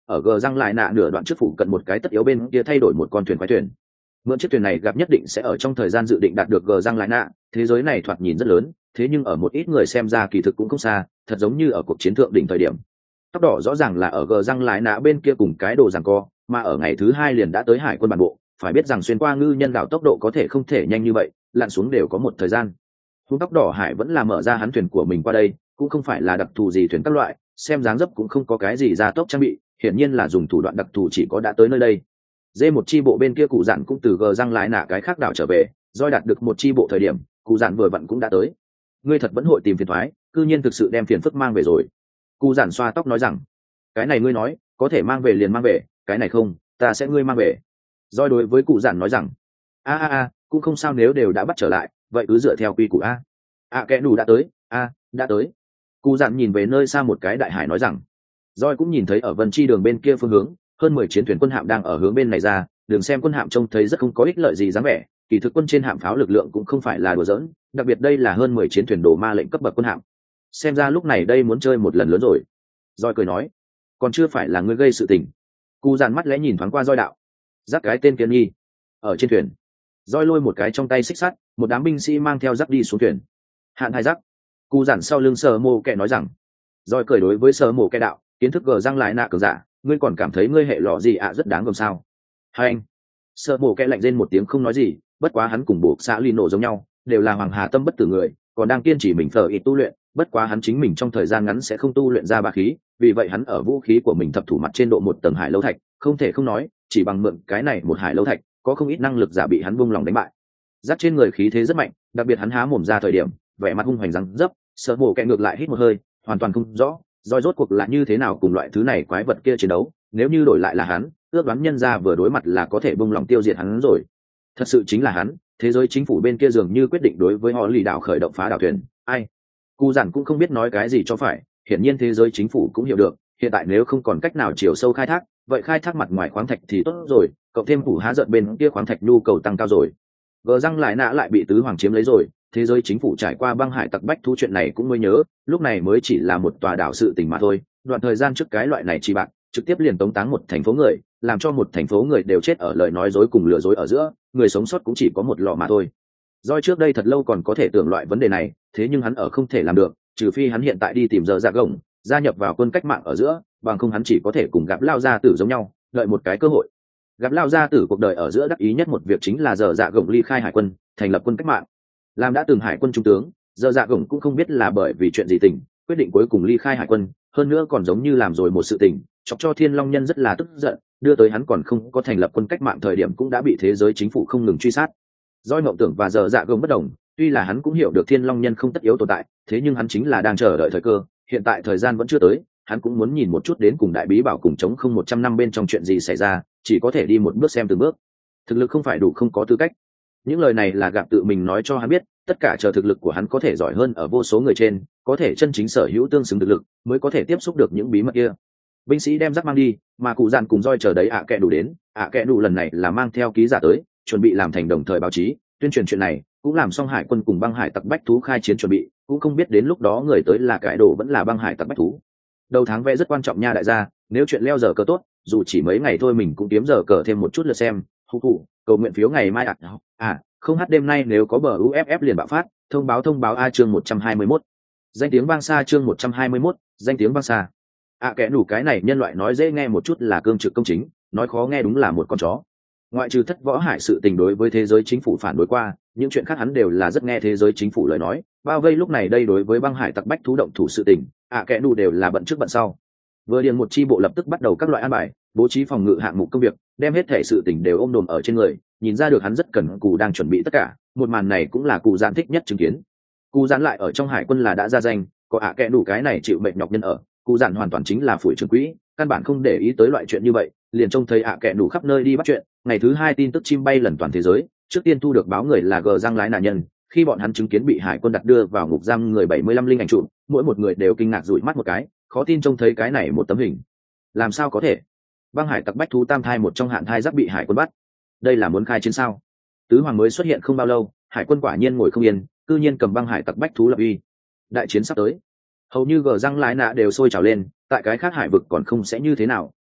ở gờ răng lại nạ nửa đoạn trước phủ cận một cái tất yếu bên kia thay đổi một con thuyền quái thuyền. Mượn chiếc thuyền này gặp nhất định sẽ ở trong thời gian dự định đạt được gờ răng lại nạ. Thế giới này thoạt nhìn rất lớn, thế nhưng ở một ít người xem ra kỳ thực cũng không xa, thật giống như ở cuộc chiến thượng đỉnh thời điểm. Tóc đỏ rõ ràng là ở gờ răng lại nạ bên kia cùng cái đồ giằng co, mà ở ngày thứ hai liền đã tới hải quân bản bộ. Phải biết rằng xuyên qua ngư nhân đảo tốc độ có thể không thể nhanh như vậy, lặn xuống đều có một thời gian. Hung tóc đỏ hải vẫn là mở ra hắn thuyền của mình qua đây, cũng không phải là đặc thù gì thuyền các loại, xem dáng dấp cũng không có cái gì ra tốc trang bị, hiển nhiên là dùng thủ đoạn đặc thù chỉ có đã tới nơi đây. Dê một chi bộ bên kia cụ dạn cũng từ gờ răng lại nạ cái khác đảo trở về, doi đạt được một chi bộ thời điểm, cụ dạn vừa vặn cũng đã tới. Ngươi thật vẫn hội tìm phiền thoái, cư nhiên thực sự đem phiền phức mang về rồi. Cụ dạn xoa tóc nói rằng, cái này ngươi nói, có thể mang về liền mang về, cái này không, ta sẽ ngươi mang về. Doi đối với cụ dạn nói rằng, a a a, cũng không sao nếu đều đã bắt trở lại, vậy cứ dựa theo quy củ a. A kẻ đủ đã tới, a, đã tới. Cụ dạn nhìn về nơi xa một cái đại hải nói rằng, Doi cũng nhìn thấy ở vân chi đường bên kia phương hướng, hơn mười chiến thuyền quân hạm đang ở hướng bên này ra, đường xem quân hạm trông thấy rất không có ích lợi gì dáng vẻ, kỳ thực quân trên hạm pháo lực lượng cũng không phải là đùa giỡn, đặc biệt đây là hơn mười chiến thuyền đồ ma lệnh cấp bậc quân hạm. Xem ra lúc này đây muốn chơi một lần lớn rồi. Doi cười nói, còn chưa phải là ngươi gây sự tình. Cụ dàn mắt lẽ nhìn thoáng qua Doi đạo, dắt cái tên kiên nghi ở trên thuyền. Doi lôi một cái trong tay xích sắt, một đám binh sĩ mang theo dắt đi xuống thuyền. Hạn hai dắt. Cụ dàn sau lưng sờ mồ kẹ nói rằng, Doi cười đối với sờ mồ kẹ đạo, kiến thức gờ răng lại nạ cường giả, ngươi còn cảm thấy ngươi hệ lọ gì ạ rất đáng gồm sao? Hai anh. Sờ mồ kẹ lạnh lên một tiếng không nói gì, bất quá hắn cùng buộc xã Lino giống nhau, đều là hoàng hà tâm bất tử người, còn đang kiên trì mình thờ ít tu luyện, bất quá hắn chính mình trong thời gian ngắn sẽ không tu luyện ra ba khí, vì vậy hắn ở vũ khí của mình thập thủ mặt trên độ một tầng hải lâu thạch, không thể không nói, chỉ bằng mượn cái này một hải lâu thạch, có không ít năng lực giả bị hắn buông lòng đánh bại. Giáp trên người khí thế rất mạnh, đặc biệt hắn há mồm ra thời điểm, vẻ mặt hung hoành răng dấp, sợ mồ kẹ ngược lại hít một hơi, hoàn toàn không rõ, Doi rốt cuộc là như thế nào cùng loại thứ này quái vật kia chiến đấu, nếu như đổi lại là hắn, ước đoán nhân ra vừa đối mặt là có thể buông lòng tiêu diệt hắn rồi. Thật sự chính là hắn, thế giới chính phủ bên kia dường như quyết định đối với họ lì đảo khởi động phá đảo thuyền, ai? Cụ giản cũng không biết nói cái gì cho phải, hiển nhiên thế giới chính phủ cũng hiểu được, hiện tại nếu không còn cách nào chiều sâu khai thác, vậy khai thác mặt ngoài khoáng thạch thì tốt rồi, cộng thêm phủ há giận bên kia khoáng thạch nhu cầu tăng cao rồi. Gờ răng lại nã lại bị tứ hoàng chiếm lấy rồi, thế giới chính phủ trải qua băng hải tặc bách thú chuyện này cũng mới nhớ, lúc này mới chỉ là một tòa đảo sự tình mà thôi, đoạn thời gian trước cái loại này chỉ bạc, trực tiếp liền tống táng một thành phố người, làm cho một thành phố người đều chết ở lời nói dối cùng lừa dối ở giữa, người sống sót cũng chỉ có một lọ mà thôi. Doi trước đây thật lâu còn có thể tưởng loại vấn đề này, thế nhưng hắn ở không thể làm được, trừ phi hắn hiện tại đi tìm giờ dạ gồng, gia nhập vào quân cách mạng ở giữa, bằng không hắn chỉ có thể cùng gặp lao gia tử giống nhau, đợi một cái cơ hội. Gặp lao gia tử cuộc đời ở giữa đắc ý nhất một việc chính là giờ dạ gồng ly khai hải quân, thành lập quân cách mạng. Làm đã từng hải quân trung tướng, giờ dạ gồng cũng không biết là bởi vì chuyện gì tình, quyết định cuối cùng ly khai hải quân, hơn nữa còn giống như làm rồi một sự tình, chọc cho Thiên Long Nhân rất là tức giận, đưa tới hắn còn không có thành lập quân cách mạng thời điểm cũng đã bị thế giới chính phủ không ngừng truy sát. Doi ngộng tưởng và giờ dạ gồng bất đồng, tuy là hắn cũng hiểu được Thiên Long Nhân không tất yếu tồn tại, thế nhưng hắn chính là đang chờ đợi thời cơ, hiện tại thời gian vẫn chưa tới, hắn cũng muốn nhìn một chút đến cùng đại bí bảo cùng chống không một trăm năm bên trong chuyện gì xảy ra, chỉ có thể đi một bước xem từng bước. Thực lực không phải đủ không có tư cách. Những lời này là Gặp tự mình nói cho hắn biết, tất cả chờ thực lực của hắn có thể giỏi hơn ở vô số người trên, có thể chân chính sở hữu tương xứng thực lực, mới có thể tiếp xúc được những bí mật kia. Binh sĩ đem rắc mang đi, mà cụ dàn cùng Doi chờ đấy ạ kẹ đủ đến, ạ kẹ đủ lần này là mang theo ký giả tới, chuẩn bị làm thành đồng thời báo chí, tuyên truyền chuyện này, cũng làm xong hải quân cùng băng hải tặc bách thú khai chiến chuẩn bị, cũng không biết đến lúc đó người tới là cái đồ vẫn là băng hải tặc bách thú. Đầu tháng vé rất quan trọng nha đại gia, nếu chuyện leo giờ cờ tốt, dù chỉ mấy ngày thôi mình cũng kiếm giờ cờ thêm một chút lượt xem, hú hụ, cầu nguyện phiếu ngày mai ạ. À, à, không hát đêm nay nếu có bờ u ép ép liền bạo phát, thông báo thông báo a chương một trăm hai mươi mốt. Danh tiếng vang xa chương một trăm hai mươi mốt, danh tiếng vang xa. À kẻ đủ cái này nhân loại nói dễ nghe một chút là cương trực công chính, nói khó nghe đúng là một con chó. Ngoại trừ thất võ hải sự tình đối với thế giới chính phủ phản đối qua, những chuyện khác hắn đều là rất nghe thế giới chính phủ lời nói, bao vây lúc này đây đối với băng hải tặc bách thú động thủ sự tình, à kẻ đủ đều là bận trước bận sau. Vừa điền một chi bộ lập tức bắt đầu các loại an bài, bố trí phòng ngự hạng mục công việc, đem hết thể sự tình đều ôm đồm ở trên người, nhìn ra được hắn rất cần cù đang chuẩn bị tất cả, một màn này cũng là cụ giãn thích nhất chứng kiến. Cụ giãn lại ở trong hải quân là đã ra danh, có ạ à kẻ đủ cái này chịu mệnh nhọc nhân ở, cụ giãn hoàn toàn chính là phủi trường quỹ, căn bản không để ý tới loại chuyện như vậy, liền trông thấy ạ à kẻ đủ khắp nơi đi bắt chuyện. Ngày thứ hai tin tức chim bay lần toàn thế giới, trước tiên thu được báo người là gờ răng lái nạn nhân, khi bọn hắn chứng kiến bị hải quân đặt đưa vào ngục giam người bảy mươi lăm linh ảnh trụ, mỗi một người đều kinh ngạc dụi mắt một cái, khó tin trông thấy cái này một tấm hình. Làm sao có thể? Băng hải tặc bách thú tam thai một trong hạn thai giáp bị hải quân bắt, đây là muốn khai chiến sao? Tứ hoàng mới xuất hiện không bao lâu, hải quân quả nhiên ngồi không yên, cư nhiên cầm băng hải tặc bách thú lập uy. Đại chiến sắp tới, hầu như gờ răng lái nạ đều sôi trào lên, tại cái khác hải vực còn không sẽ như thế nào,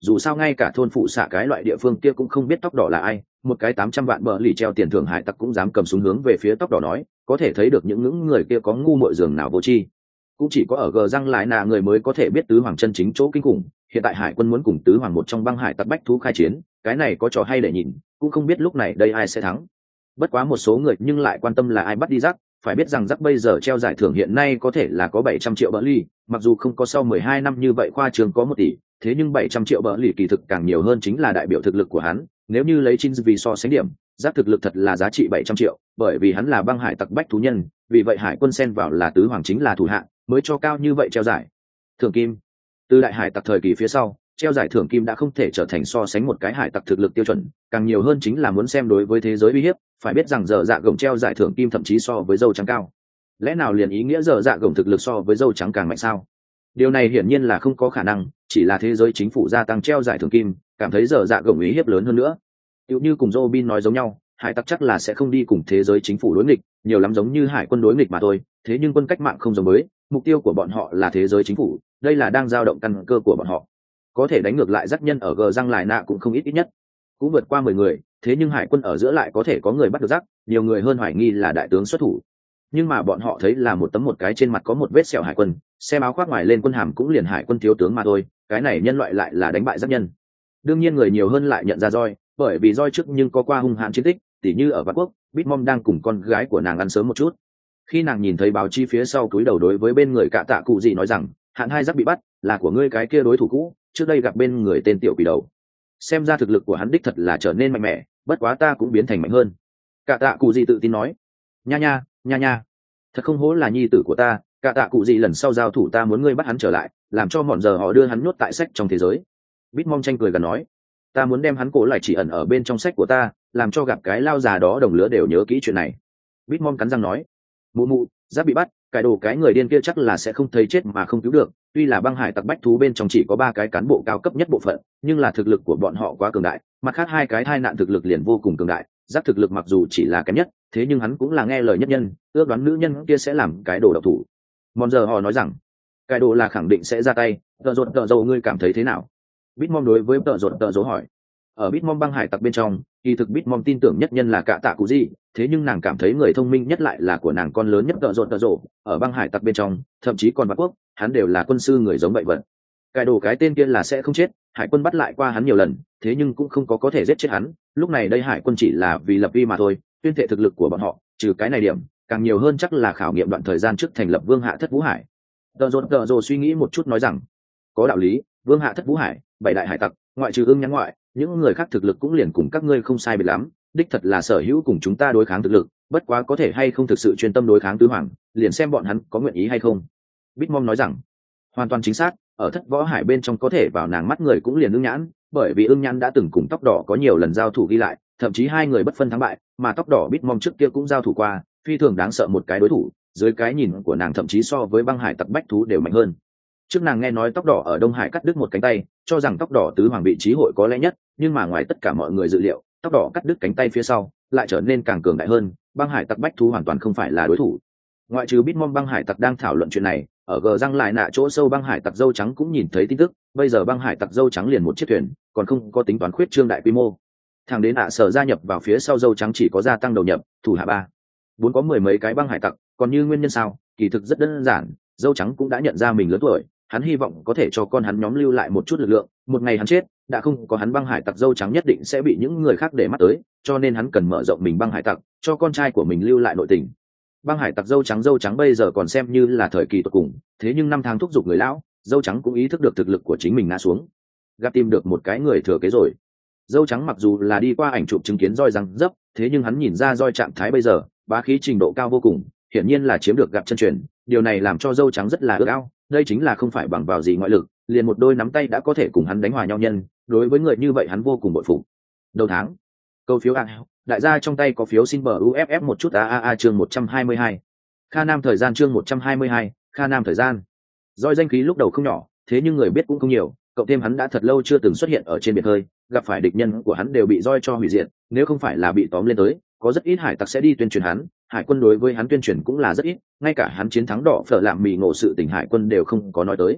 dù sao ngay cả thôn phụ xạ cái loại địa phương kia cũng không biết tóc đỏ là ai, một cái tám trăm vạn bờ lì treo tiền thưởng hải tặc cũng dám cầm súng hướng về phía tóc đỏ nói, có thể thấy được những những người kia có ngu muội giường nào vô tri. Cũng chỉ có ở gờ răng lại nà người mới có thể biết tứ hoàng chân chính chỗ kinh khủng. Hiện tại hải quân muốn cùng tứ hoàng một trong băng hải tặc bách thú khai chiến, cái này có trò hay để nhìn, cũng không biết lúc này đây ai sẽ thắng. Bất quá một số người nhưng lại quan tâm là ai bắt đi rắc, phải biết rằng rắc bây giờ treo giải thưởng hiện nay có thể là có bảy trăm triệu bờ ly, mặc dù không có sau mười hai năm như vậy khoa trường có một tỷ, thế nhưng bảy trăm triệu bờ ly kỳ thực càng nhiều hơn chính là đại biểu thực lực của hắn. Nếu như lấy chín vì so sánh điểm, rắc thực lực thật là giá trị bảy trăm triệu, bởi vì hắn là băng hải tặc bách thú nhân, vì vậy hải quân xen vào là tứ hoàng chính là thủ hạ, mới cho cao như vậy treo giải thưởng kim. Từ đại hải tặc thời kỳ phía sau, treo giải thưởng kim đã không thể trở thành so sánh một cái hải tặc thực lực tiêu chuẩn, càng nhiều hơn chính là muốn xem đối với thế giới uy hiếp. Phải biết rằng giờ dạ gồng treo giải thưởng kim thậm chí so với dâu trắng cao, lẽ nào liền ý nghĩa giờ dạ gồng thực lực so với dâu trắng càng mạnh sao? Điều này hiển nhiên là không có khả năng, chỉ là thế giới chính phủ gia tăng treo giải thưởng kim, cảm thấy giờ dạ gồng uy hiếp lớn hơn nữa. Tựu như cùng Robin nói giống nhau, hải tặc chắc là sẽ không đi cùng thế giới chính phủ đối nghịch, nhiều lắm giống như hải quân đối nghịch mà thôi. Thế nhưng quân cách mạng không giống với, mục tiêu của bọn họ là thế giới chính phủ, đây là đang dao động căn cơ của bọn họ. Có thể đánh ngược lại dắt nhân ở gờ răng lại nạ cũng không ít ít nhất cũng vượt qua mười người, thế nhưng hải quân ở giữa lại có thể có người bắt được rắc, nhiều người hơn hoài nghi là đại tướng xuất thủ. Nhưng mà bọn họ thấy là một tấm một cái trên mặt có một vết sẹo hải quân, xem áo khoác ngoài lên quân hàm cũng liền hải quân thiếu tướng mà thôi, cái này nhân loại lại là đánh bại giáp nhân. Đương nhiên người nhiều hơn lại nhận ra roi, bởi vì roi trước nhưng có qua hung hãn chiến tích, tỉ như ở Vạn Quốc, Bitmom đang cùng con gái của nàng ăn sớm một chút. Khi nàng nhìn thấy báo chí phía sau cúi đầu đối với bên người cạ tạ cụ gì nói rằng, hạn hai giáp bị bắt, là của ngươi cái kia đối thủ cũ, trước đây gặp bên người tên tiểu quỷ đầu. Xem ra thực lực của hắn đích thật là trở nên mạnh mẽ, bất quá ta cũng biến thành mạnh hơn. Cạ tạ cụ gì tự tin nói, nha nha, nha nha, thật không hổ là nhi tử của ta. Cạ tạ cụ gì lần sau giao thủ ta muốn ngươi bắt hắn trở lại, làm cho mọn giờ họ đưa hắn nhốt tại sách trong thế giới. Bitmom tranh cười gần nói, ta muốn đem hắn cổ lại chỉ ẩn ở bên trong sách của ta, làm cho gặp cái lao già đó đồng lứa đều nhớ kỹ chuyện này. Bitmom cắn răng nói, mụ mụ, giáp bị bắt, cái đồ cái người điên kia chắc là sẽ không thấy chết mà không cứu được. Tuy là băng hải tặc bách thú bên trong chỉ có ba cái cán bộ cao cấp nhất bộ phận, nhưng là thực lực của bọn họ quá cường đại, mặt khác hai cái thai nạn thực lực liền vô cùng cường đại. Giáp thực lực mặc dù chỉ là kém nhất, thế nhưng hắn cũng là nghe lời nhất nhân, ước đoán nữ nhân kia sẽ làm cái đồ độc thủ. Mòn giờ họ nói rằng, cái đồ là khẳng định sẽ ra tay. Tợ rột tợ dầu ngươi cảm thấy thế nào? Bitmom đối với tợ rột tợ dầu hỏi. Ở Bitmom băng hải tặc bên trong, kỳ thực Bitmom tin tưởng nhất nhân là cạ tạ cụ gì, thế nhưng nàng cảm thấy người thông minh nhất lại là của nàng con lớn nhất tợ rột tợ rộ. Ở băng hải tặc bên trong, thậm chí còn Bắc Quốc, hắn đều là quân sư người giống vậy vật. Cái đồ cái tên kia là sẽ không chết, hải quân bắt lại qua hắn nhiều lần, thế nhưng cũng không có có thể giết chết hắn. Lúc này đây hải quân chỉ là vì lập uy mà thôi, tuyên thệ thực lực của bọn họ, trừ cái này điểm, càng nhiều hơn chắc là khảo nghiệm đoạn thời gian trước thành lập Vương Hạ Thất Vũ Hải. Tợ rột tợ rộ suy nghĩ một chút nói rằng, có đạo lý, Vương Hạ Thất Vũ Hải, bảy đại hải tặc, ngoại trừ ưng nhãn ngoại, những người khác thực lực cũng liền cùng các ngươi không sai biệt lắm, đích thật là sở hữu cùng chúng ta đối kháng thực lực, bất quá có thể hay không thực sự chuyên tâm đối kháng tứ hoàng, liền xem bọn hắn có nguyện ý hay không. Bitmom nói rằng, hoàn toàn chính xác, ở Thất Võ Hải bên trong có thể vào nàng mắt người cũng liền ưng nhãn, bởi vì ưng nhãn đã từng cùng tóc đỏ có nhiều lần giao thủ ghi lại, thậm chí hai người bất phân thắng bại, mà tóc đỏ Bitmom trước kia cũng giao thủ qua, phi thường đáng sợ một cái đối thủ, dưới cái nhìn của nàng thậm chí so với băng hải tặc bách thú đều mạnh hơn. Trước nàng nghe nói tóc đỏ ở Đông Hải cắt đứt một cánh tay, cho rằng tóc đỏ tứ hoàng vị trí hội có lẽ nhất, nhưng mà ngoài tất cả mọi người dự liệu, tóc đỏ cắt đứt cánh tay phía sau lại trở nên càng cường đại hơn, băng hải tặc bách thú hoàn toàn không phải là đối thủ. Ngoại trừ Bitmom băng hải tặc đang thảo luận chuyện này, ở gờ răng lại nạ chỗ sâu băng hải tặc dâu trắng cũng nhìn thấy tin tức, bây giờ băng hải tặc dâu trắng liền một chiếc thuyền, còn không có tính toán khuyết trương đại quy mô. Thằng đến ạ sở gia nhập vào phía sau dâu trắng chỉ có gia tăng đầu nhập, thủ hạ ba, bốn có mười mấy cái băng hải tặc, còn như nguyên nhân sao, kỳ thực rất đơn giản, dâu trắng cũng đã nhận ra mình lớn tuổi, hắn hy vọng có thể cho con hắn nhóm lưu lại một chút lực lượng, một ngày hắn chết, đã không có hắn băng hải tặc dâu trắng nhất định sẽ bị những người khác để mắt tới, cho nên hắn cần mở rộng mình băng hải tặc, cho con trai của mình lưu lại nội tình. Băng hải tặc dâu trắng dâu trắng bây giờ còn xem như là thời kỳ tuyệt cùng, thế nhưng năm tháng thúc giục người lão, dâu trắng cũng ý thức được thực lực của chính mình ngã xuống, gặp tìm được một cái người thừa kế rồi. Dâu trắng mặc dù là đi qua ảnh chụp chứng kiến roi răng dấp, thế nhưng hắn nhìn ra roi trạng thái bây giờ, bá khí trình độ cao vô cùng, hiển nhiên là chiếm được gặp chân truyền, điều này làm cho dâu trắng rất là ước ao, đây chính là không phải bằng vào gì ngoại lực, liền một đôi nắm tay đã có thể cùng hắn đánh hòa nhau nhân, đối với người như vậy hắn vô cùng bội phục. Đầu tháng, câu phiếu a, đại gia trong tay có phiếu xin bờ u ép ép một chút a a a chương một trăm hai mươi hai. Kha Nam thời gian chương một trăm hai mươi hai, Kha Nam thời gian. Roi danh khí lúc đầu không nhỏ, thế nhưng người biết cũng không nhiều, cộng thêm hắn đã thật lâu chưa từng xuất hiện ở trên biển hơi, gặp phải địch nhân của hắn đều bị roi cho hủy diệt, nếu không phải là bị tóm lên tới, có rất ít hải tặc sẽ đi tuyên truyền hắn, hải quân đối với hắn tuyên truyền cũng là rất ít, ngay cả hắn chiến thắng đỏ phở làm mì ngộ sự tình hải quân đều không có nói tới.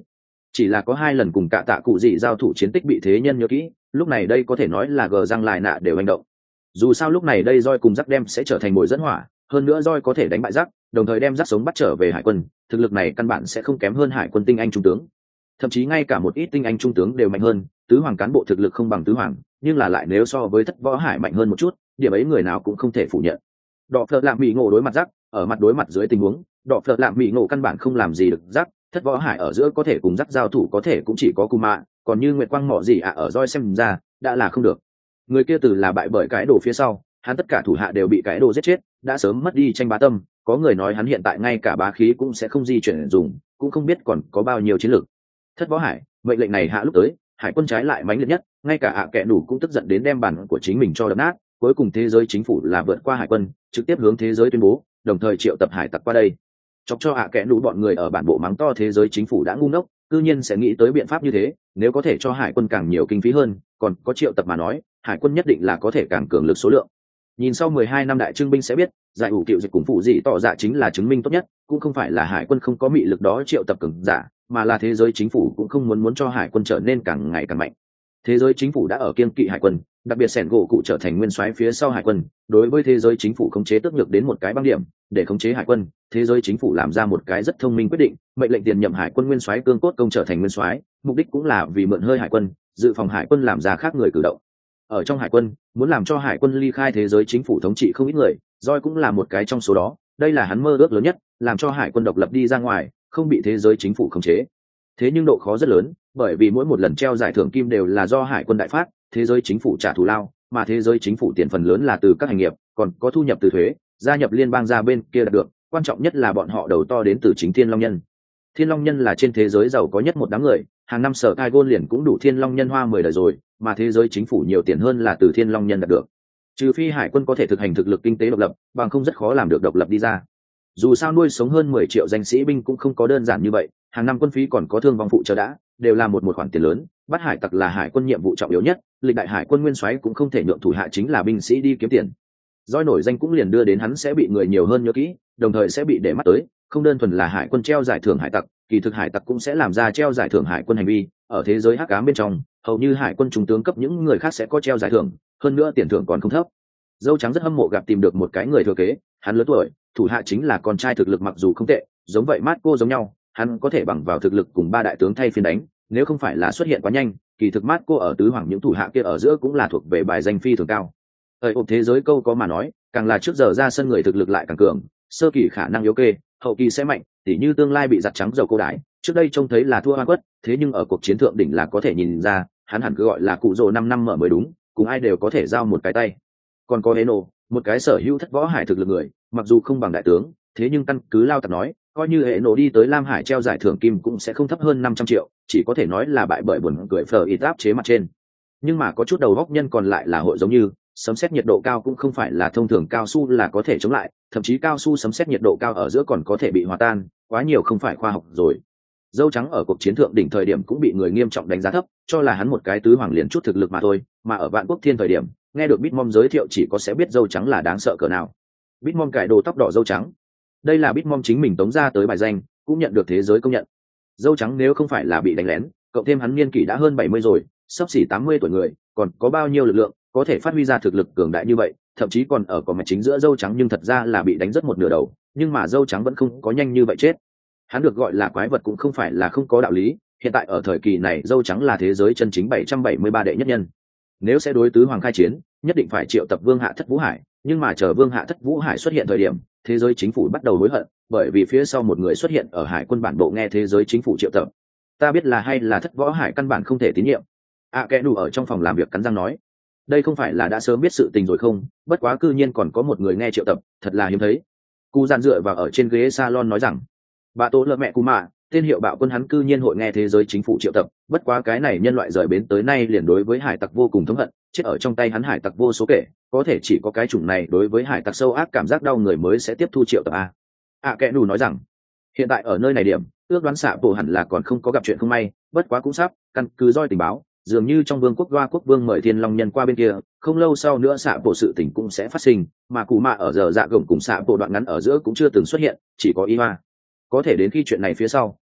chỉ là có hai lần cùng cả tạ cụ dị giao thủ chiến tích bị thế nhân nhớ kỹ, lúc này đây có thể nói là gờ răng lại nạ đều hành động. Dù sao lúc này đây roi cùng rắc đem sẽ trở thành mồi dẫn hỏa, hơn nữa roi có thể đánh bại rắc, đồng thời đem rắc sống bắt trở về hải quân, thực lực này căn bản sẽ không kém hơn hải quân tinh anh trung tướng, thậm chí ngay cả một ít tinh anh trung tướng đều mạnh hơn. Tứ hoàng cán bộ thực lực không bằng tứ hoàng, nhưng là lại nếu so với thất võ hải mạnh hơn một chút, điểm ấy người nào cũng không thể phủ nhận. Đọ phật lạm bị ngộ đối mặt rắc, ở mặt đối mặt dưới tình huống, đọ phật lạm bị ngộ căn bản không làm gì được rắc, thất võ hải ở giữa có thể cùng rắc giao thủ có thể cũng chỉ có Kuma, còn như Nguyệt Quang mỏ gì ạ à ở roi xem ra đã là không được. Người kia từ là bại bởi cái đồ phía sau, hắn tất cả thủ hạ đều bị cái đồ giết chết, đã sớm mất đi tranh bá tâm, có người nói hắn hiện tại ngay cả bá khí cũng sẽ không di chuyển dùng, cũng không biết còn có bao nhiêu chiến lược. Thất võ hải mệnh lệnh này hạ lúc tới, hải quân trái lại mãnh liệt nhất, ngay cả ạ à kẻ đủ cũng tức giận đến đem bản của chính mình cho đập nát. Cuối cùng thế giới chính phủ là vượt qua hải quân, trực tiếp hướng thế giới tuyên bố, đồng thời triệu tập hải tặc qua đây, chọc cho ạ à kẻ đủ bọn người ở bản bộ mắng to thế giới chính phủ đã ngu ngốc, cư nhiên sẽ nghĩ tới biện pháp như thế. Nếu có thể cho hải quân càng nhiều kinh phí hơn, còn có triệu tập mà nói, hải quân nhất định là có thể càng cường lực số lượng. Nhìn sau mười hai năm đại trưng binh sẽ biết, giải ủ cựu dịch cùng phụ dị tỏ dạ chính là chứng minh tốt nhất, cũng không phải là hải quân không có mị lực đó triệu tập cường giả, mà là thế giới chính phủ cũng không muốn muốn cho hải quân trở nên càng ngày càng mạnh. Thế giới chính phủ đã ở kiêng kỵ hải quân, đặc biệt sẻn gỗ cụ trở thành nguyên soái phía sau hải quân, đối với thế giới chính phủ khống chế tước nhược đến một cái băng điểm. Để khống chế hải quân, thế giới chính phủ làm ra một cái rất thông minh quyết định, mệnh lệnh tiền nhậm hải quân nguyên soái cương cốt công trở thành nguyên soái, mục đích cũng là vì mượn hơi hải quân, dự phòng hải quân làm ra khác người cử động. Ở trong hải quân, muốn làm cho hải quân ly khai thế giới chính phủ thống trị không ít người, Joy cũng là một cái trong số đó. Đây là hắn mơ ước lớn nhất, làm cho hải quân độc lập đi ra ngoài, không bị thế giới chính phủ khống chế. Thế nhưng độ khó rất lớn, bởi vì mỗi một lần treo giải thưởng kim đều là do hải quân đại phát, thế giới chính phủ trả thù lao, mà thế giới chính phủ tiền phần lớn là từ các hành nghiệp, còn có thu nhập từ thuế, gia nhập liên bang ra bên kia đạt được. Quan trọng nhất là bọn họ đầu to đến từ chính Thiên Long Nhân. Thiên Long Nhân là trên thế giới giàu có nhất một đám người, hàng năm sở cai gôn liền cũng đủ Thiên Long Nhân hoa mười đời rồi, mà thế giới chính phủ nhiều tiền hơn là từ Thiên Long Nhân đạt được. Trừ phi hải quân có thể thực hành thực lực kinh tế độc lập, bằng không rất khó làm được độc lập đi ra. Dù sao nuôi sống hơn mười triệu danh sĩ binh cũng không có đơn giản như vậy, hàng năm quân phí còn có thương vong phụ trợ đã, đều là một một khoản tiền lớn. Bắt hải tặc là hải quân nhiệm vụ trọng yếu nhất, lịch đại hải quân nguyên soái cũng không thể nhượng thủ hạ chính là binh sĩ đi kiếm tiền. Doi nổi danh cũng liền đưa đến hắn sẽ bị người nhiều hơn nhớ kỹ, đồng thời sẽ bị để mắt tới, không đơn thuần là hải quân treo giải thưởng hải tặc, kỳ thực hải tặc cũng sẽ làm ra treo giải thưởng hải quân hành vi. Ở thế giới hắc ám bên trong, hầu như hải quân trung tướng cấp những người khác sẽ có treo giải thưởng, hơn nữa tiền thưởng còn không thấp. Dâu trắng rất hâm mộ gặp tìm được một cái người thừa kế, hắn lớn tuổi, thủ hạ chính là con trai thực lực mặc dù không tệ, giống vậy Marco giống nhau, hắn có thể bằng vào thực lực cùng ba đại tướng thay phiên đánh, nếu không phải là xuất hiện quá nhanh, kỳ thực Marco ở tứ hoàng những thủ hạ kia ở giữa cũng là thuộc về bài danh phi thường cao. Ở ộp thế giới câu có mà nói, càng là trước giờ ra sân người thực lực lại càng cường, sơ kỳ khả năng yếu kê, hậu kỳ sẽ mạnh, tỉ như tương lai bị giặt trắng dầu cô đái, trước đây trông thấy là thua oan quất, thế nhưng ở cuộc chiến thượng đỉnh là có thể nhìn ra, hắn hẳn cứ gọi là cụ rồ năm năm mở mới đúng, cùng ai đều có thể giao một cái tay. Còn có Eno, một cái sở hữu thất võ hải thực lực người, mặc dù không bằng đại tướng, thế nhưng căn cứ lao tặc nói, coi như Eno đi tới Lam Hải treo giải thưởng kim cũng sẽ không thấp hơn năm trăm triệu, chỉ có thể nói là bại bởi buồn cười phở ít áp chế mặt trên. Nhưng mà có chút đầu góc nhân còn lại là hội giống như sấm sét nhiệt độ cao cũng không phải là thông thường cao su là có thể chống lại, thậm chí cao su sấm sét nhiệt độ cao ở giữa còn có thể bị hòa tan, quá nhiều không phải khoa học rồi. Dâu trắng ở cuộc chiến thượng đỉnh thời điểm cũng bị người nghiêm trọng đánh giá thấp, cho là hắn một cái tứ hoàng liền chút thực lực mà thôi, mà ở Vạn Quốc Thiên thời điểm, nghe được Bitmom giới thiệu chỉ có sẽ biết dâu trắng là đáng sợ cỡ nào. Bitmom cải đồ tóc đỏ dâu trắng. Đây là Bitmom chính mình tống ra tới bài danh, cũng nhận được thế giới công nhận. Dâu trắng nếu không phải là bị đánh lén, cộng thêm hắn niên kỷ đã hơn bảy mươi rồi, sắp xỉ tám mươi tuổi người, còn có bao nhiêu lực lượng có thể phát huy ra thực lực cường đại như vậy, thậm chí còn ở có mạch chính giữa dâu trắng nhưng thật ra là bị đánh rất một nửa đầu, nhưng mà dâu trắng vẫn không có nhanh như vậy chết. Hắn được gọi là quái vật cũng không phải là không có đạo lý, hiện tại ở thời kỳ này dâu trắng là thế giới chân chính bảy trăm bảy mươi ba đệ nhất nhân. Nếu sẽ đối tứ hoàng khai chiến, nhất định phải triệu tập Vương Hạ Thất Vũ Hải, nhưng mà chờ Vương Hạ Thất Vũ Hải xuất hiện thời điểm, thế giới chính phủ bắt đầu hối hận, bởi vì phía sau một người xuất hiện ở hải quân bản bộ nghe thế giới chính phủ triệu tập. Ta biết là hay là Thất Võ Hải căn bản không thể tín nhiệm. À kẻ đủ ở trong phòng làm việc cắn răng nói, đây không phải là đã sớm biết sự tình rồi không, bất quá cư nhiên còn có một người nghe triệu tập, thật là hiếm thấy. Cú dàn dựa vào ở trên ghế salon nói rằng, bà tố lợ mẹ cú mạ, tên hiệu bạo quân hắn cư nhiên hội nghe thế giới chính phủ triệu tập, bất quá cái này nhân loại rời bến tới nay liền đối với hải tặc vô cùng thống hận, chết ở trong tay hắn hải tặc vô số kể, có thể chỉ có cái chủng này đối với hải tặc sâu ác cảm giác đau người mới sẽ tiếp thu triệu tập a. À kẻ đủ nói rằng, hiện tại ở nơi này điểm, ước đoán xạ bộ hẳn là còn không có gặp chuyện không may, bất quá cũng sắp, căn cứ roi tình báo, dường như trong vương quốc Hoa quốc vương mời Thiên Long nhân qua bên kia, không lâu sau nữa xạ bộ sự tình cũng sẽ phát sinh, mà cú mạ ở giờ dạ gồng cùng xạ bộ đoạn ngắn ở giữa cũng chưa từng xuất hiện, chỉ có y hoa. Có thể đến khi chuyện này phía sau,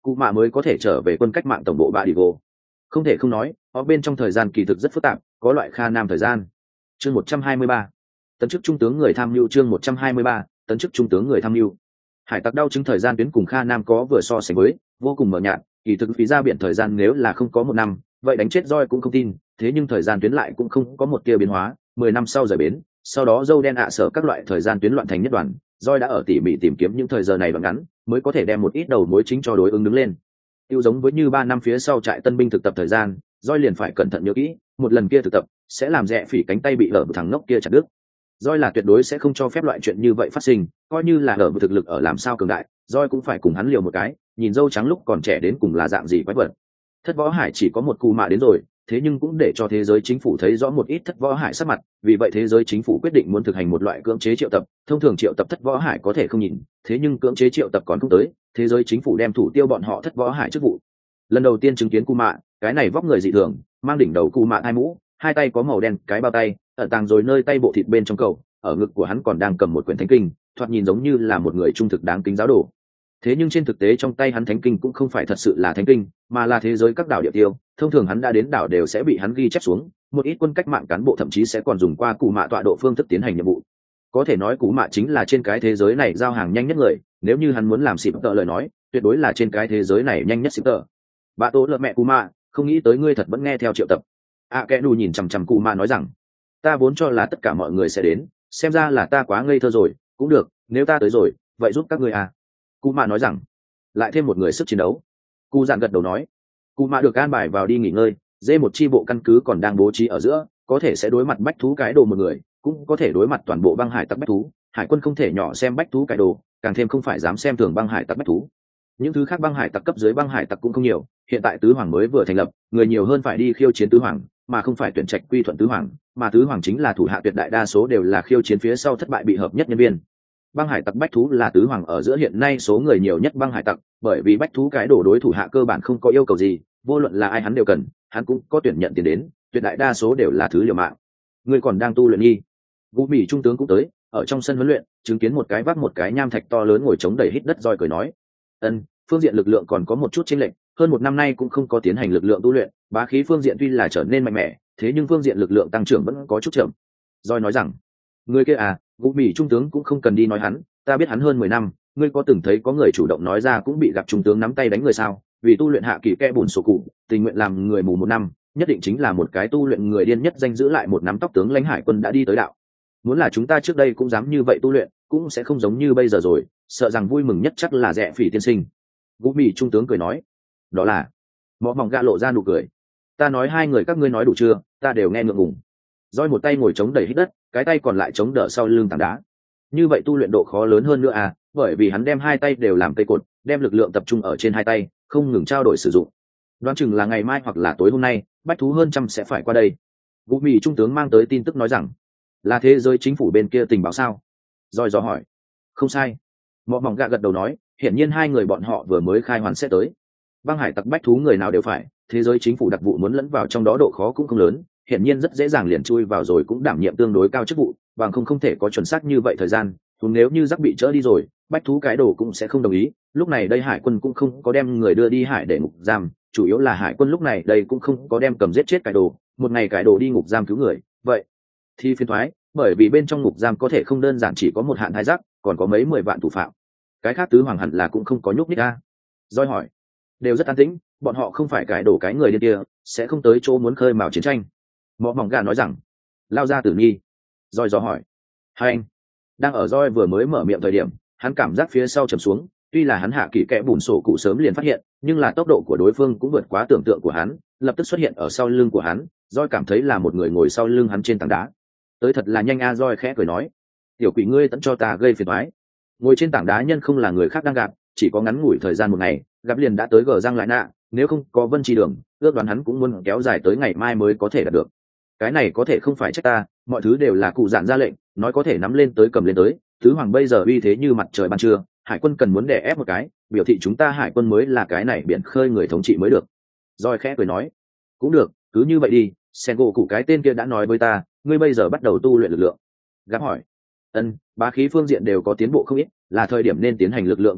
cụ mạ mới có thể trở về quân cách mạng tổng bộ bạ đi gô. Không thể không nói, ở bên trong thời gian kỳ thực rất phức tạp, có loại kha nam thời gian. Chương một trăm hai mươi ba, tấn chức trung tướng người tham mưu. Chương một trăm hai mươi ba, tấn chức trung tướng người tham mưu. Hải tặc đau chứng thời gian tuyến cùng kha nam có vừa so sánh với, vô cùng mờ nhạt, kỳ thực phí ra biển thời gian nếu là không có một năm, vậy đánh chết roi cũng không tin, thế nhưng thời gian tuyến lại cũng không có một tia biến hóa. Mười năm sau rời bến, sau đó dâu đen ạ sở các loại thời gian tuyến loạn thành nhất đoàn, roi đã ở tỉ mỉ tìm kiếm những thời giờ này đoạn ngắn, mới có thể đem một ít đầu mối chính cho đối ứng đứng lên. Tiêu giống với như ba năm phía sau trại tân binh thực tập thời gian, roi liền phải cẩn thận nhớ kỹ, một lần kia thực tập sẽ làm rẽ phỉ cánh tay bị lở một thằng ngốc kia chặt đứt. Roi là tuyệt đối sẽ không cho phép loại chuyện như vậy phát sinh, coi như là lở một thực lực ở làm sao cường đại, roi cũng phải cùng hắn liều một cái, nhìn dâu trắng lúc còn trẻ đến cùng là dạng gì quái vật. Thất võ hải chỉ có một cù mạ đến rồi, thế nhưng cũng để cho thế giới chính phủ thấy rõ một ít thất võ hải sắc mặt, vì vậy thế giới chính phủ quyết định muốn thực hành một loại cưỡng chế triệu tập. Thông thường triệu tập thất võ hải có thể không nhìn, thế nhưng cưỡng chế triệu tập còn không tới, thế giới chính phủ đem thủ tiêu bọn họ thất võ hải chức vụ. Lần đầu tiên chứng kiến cù mạ, cái này vóc người dị thường, mang đỉnh đầu cù mạ hai mũ, hai tay có màu đen cái bao tay, ở tàng rồi nơi tay bộ thịt bên trong cầu, ở ngực của hắn còn đang cầm một quyển thánh kinh, thoạt nhìn giống như là một người trung thực đáng kính giáo đồ. Thế nhưng trên thực tế trong tay hắn thánh kinh cũng không phải thật sự là thánh kinh, mà là thế giới các đảo địa tiêu, thông thường hắn đã đến đảo đều sẽ bị hắn ghi chép xuống, một ít quân cách mạng cán bộ thậm chí sẽ còn dùng qua cù mạ tọa độ phương thức tiến hành nhiệm vụ. Có thể nói cù mạ chính là trên cái thế giới này giao hàng nhanh nhất người, nếu như hắn muốn làm xịp tợ lời nói, tuyệt đối là trên cái thế giới này nhanh nhất xịp tợ. Bà tố lợ mẹ cù mạ, không nghĩ tới ngươi thật vẫn nghe theo triệu tập. À kẻ đù nhìn chằm chằm cù mạ nói rằng, ta vốn cho là tất cả mọi người sẽ đến, xem ra là ta quá ngây thơ rồi, cũng được, nếu ta tới rồi, vậy giúp các ngươi à. Cù mạ nói rằng, lại thêm một người sức chiến đấu. Cù dạn gật đầu nói, cù mạ được an bài vào đi nghỉ ngơi, dê một chi bộ căn cứ còn đang bố trí ở giữa, có thể sẽ đối mặt bách thú cái đồ một người, cũng có thể đối mặt toàn bộ băng hải tặc bách thú. Hải quân không thể nhỏ xem bách thú cái đồ, càng thêm không phải dám xem thường băng hải tặc bách thú. Những thứ khác băng hải tặc cấp dưới băng hải tặc cũng không nhiều, hiện tại tứ hoàng mới vừa thành lập, người nhiều hơn phải đi khiêu chiến tứ hoàng, mà không phải tuyển trạch quy thuận tứ hoàng, mà tứ hoàng chính là thủ hạ tuyệt đại đa số đều là khiêu chiến phía sau thất bại bị hợp nhất nhân viên. Băng hải tặc bách thú là tứ hoàng ở giữa hiện nay số người nhiều nhất băng hải tặc, bởi vì bách thú cái đồ đối thủ hạ cơ bản không có yêu cầu gì, vô luận là ai hắn đều cần, hắn cũng có tuyển nhận tiền đến, tuyệt đại đa số đều là thứ liều mạng. Người còn đang tu luyện nghi. Vũ Mỹ trung tướng cũng tới, ở trong sân huấn luyện, chứng kiến một cái vác một cái nham thạch to lớn ngồi chống đầy hít đất roi cười nói, ân, phương diện lực lượng còn có một chút chênh lệch, hơn một năm nay cũng không có tiến hành lực lượng tu luyện, bá khí phương diện tuy là trở nên mạnh mẽ, thế nhưng phương diện lực lượng tăng trưởng vẫn có chút chậm. Roi nói rằng, người kia à, Vũ Mỹ trung tướng cũng không cần đi nói hắn, ta biết hắn hơn mười năm, ngươi có từng thấy có người chủ động nói ra cũng bị gặp trung tướng nắm tay đánh người sao? Vì tu luyện hạ kỳ kẽ bùn sổ cụ, tình nguyện làm người mù một năm, nhất định chính là một cái tu luyện người điên nhất danh giữ lại một nắm tóc tướng lãnh hải quân đã đi tới đạo. Muốn là chúng ta trước đây cũng dám như vậy tu luyện, cũng sẽ không giống như bây giờ rồi, sợ rằng vui mừng nhất chắc là Rẽ Phỉ tiên sinh. Vũ Mỹ trung tướng cười nói, đó là. Mọ mỏng gạ lộ ra nụ cười. Ta nói hai người các ngươi nói đủ chưa, ta đều nghe ngượng ngùng. Roi một tay ngồi chống đẩy hít đất, cái tay còn lại chống đỡ sau lưng tảng đá. Như vậy tu luyện độ khó lớn hơn nữa à, bởi vì hắn đem hai tay đều làm cây cột, đem lực lượng tập trung ở trên hai tay, không ngừng trao đổi sử dụng. Đoán chừng là ngày mai hoặc là tối hôm nay, bách thú hơn trăm sẽ phải qua đây. Vũ Mỹ trung tướng mang tới tin tức nói rằng, là thế giới chính phủ bên kia tình báo sao? Rồi dò hỏi. Không sai. Mọ mỏng gạ gật đầu nói, hiển nhiên hai người bọn họ vừa mới khai hoàn sẽ tới. Băng hải tặc bách thú người nào đều phải, thế giới chính phủ đặc vụ muốn lẫn vào trong đó độ khó cũng không lớn, hiển nhiên rất dễ dàng liền chui vào rồi cũng đảm nhiệm tương đối cao chức vụ, bằng không không thể có chuẩn xác như vậy thời gian. Thúng nếu như rắc bị chỡ đi rồi, bách thú cái đồ cũng sẽ không đồng ý. Lúc này đây hải quân cũng không có đem người đưa đi hải để ngục giam, chủ yếu là hải quân lúc này đây cũng không có đem cầm giết chết cái đồ, một ngày cái đồ đi ngục giam cứu người, vậy thì phiền thoái, bởi vì bên trong ngục giam có thể không đơn giản chỉ có một hạn hai rắc, còn có mấy mười vạn thủ phạm. Cái khác tứ hoàng hẳn là cũng không có nhúc nhích ra. Doi hỏi, đều rất an tĩnh, bọn họ không phải cái đổ cái người điên kia, sẽ không tới chỗ muốn khơi mào chiến tranh. Mọ mỏng gà nói rằng, lao ra tử nghi. Doi dò hỏi, hai anh đang ở Doi vừa mới mở miệng thời điểm, hắn cảm giác phía sau trầm xuống, tuy là hắn hạ kỳ kẽ bùn sổ cụ sớm liền phát hiện, nhưng là tốc độ của đối phương cũng vượt quá tưởng tượng của hắn, lập tức xuất hiện ở sau lưng của hắn. Doi cảm thấy là một người ngồi sau lưng hắn trên tảng đá. Tới thật là nhanh a. Doi khẽ cười nói, tiểu quỷ ngươi tận cho ta gây phiền toái. Ngồi trên tảng đá nhân không là người khác đang gặp, chỉ có ngắn ngủi thời gian một ngày, gặp liền đã tới gờ răng lại nạ, nếu không có vân chi đường, ước đoán hắn cũng muốn kéo dài tới ngày mai mới có thể đạt được. Cái này có thể không phải trách ta, mọi thứ đều là cụ dạn ra lệnh, nói có thể nắm lên tới cầm lên tới. Tứ hoàng bây giờ uy thế như mặt trời ban trưa, hải quân cần muốn đè ép một cái, biểu thị chúng ta hải quân mới là cái này biển khơi người thống trị mới được. Rồi khẽ cười nói, cũng được, cứ như vậy đi. Sengo cụ cái tên kia đã nói với ta, ngươi bây giờ bắt đầu tu luyện lực lượng. Gáp hỏi, ân, bá khí phương diện đều có tiến bộ không ít, là thời điểm nên tiến hành lực lượng tu luyện.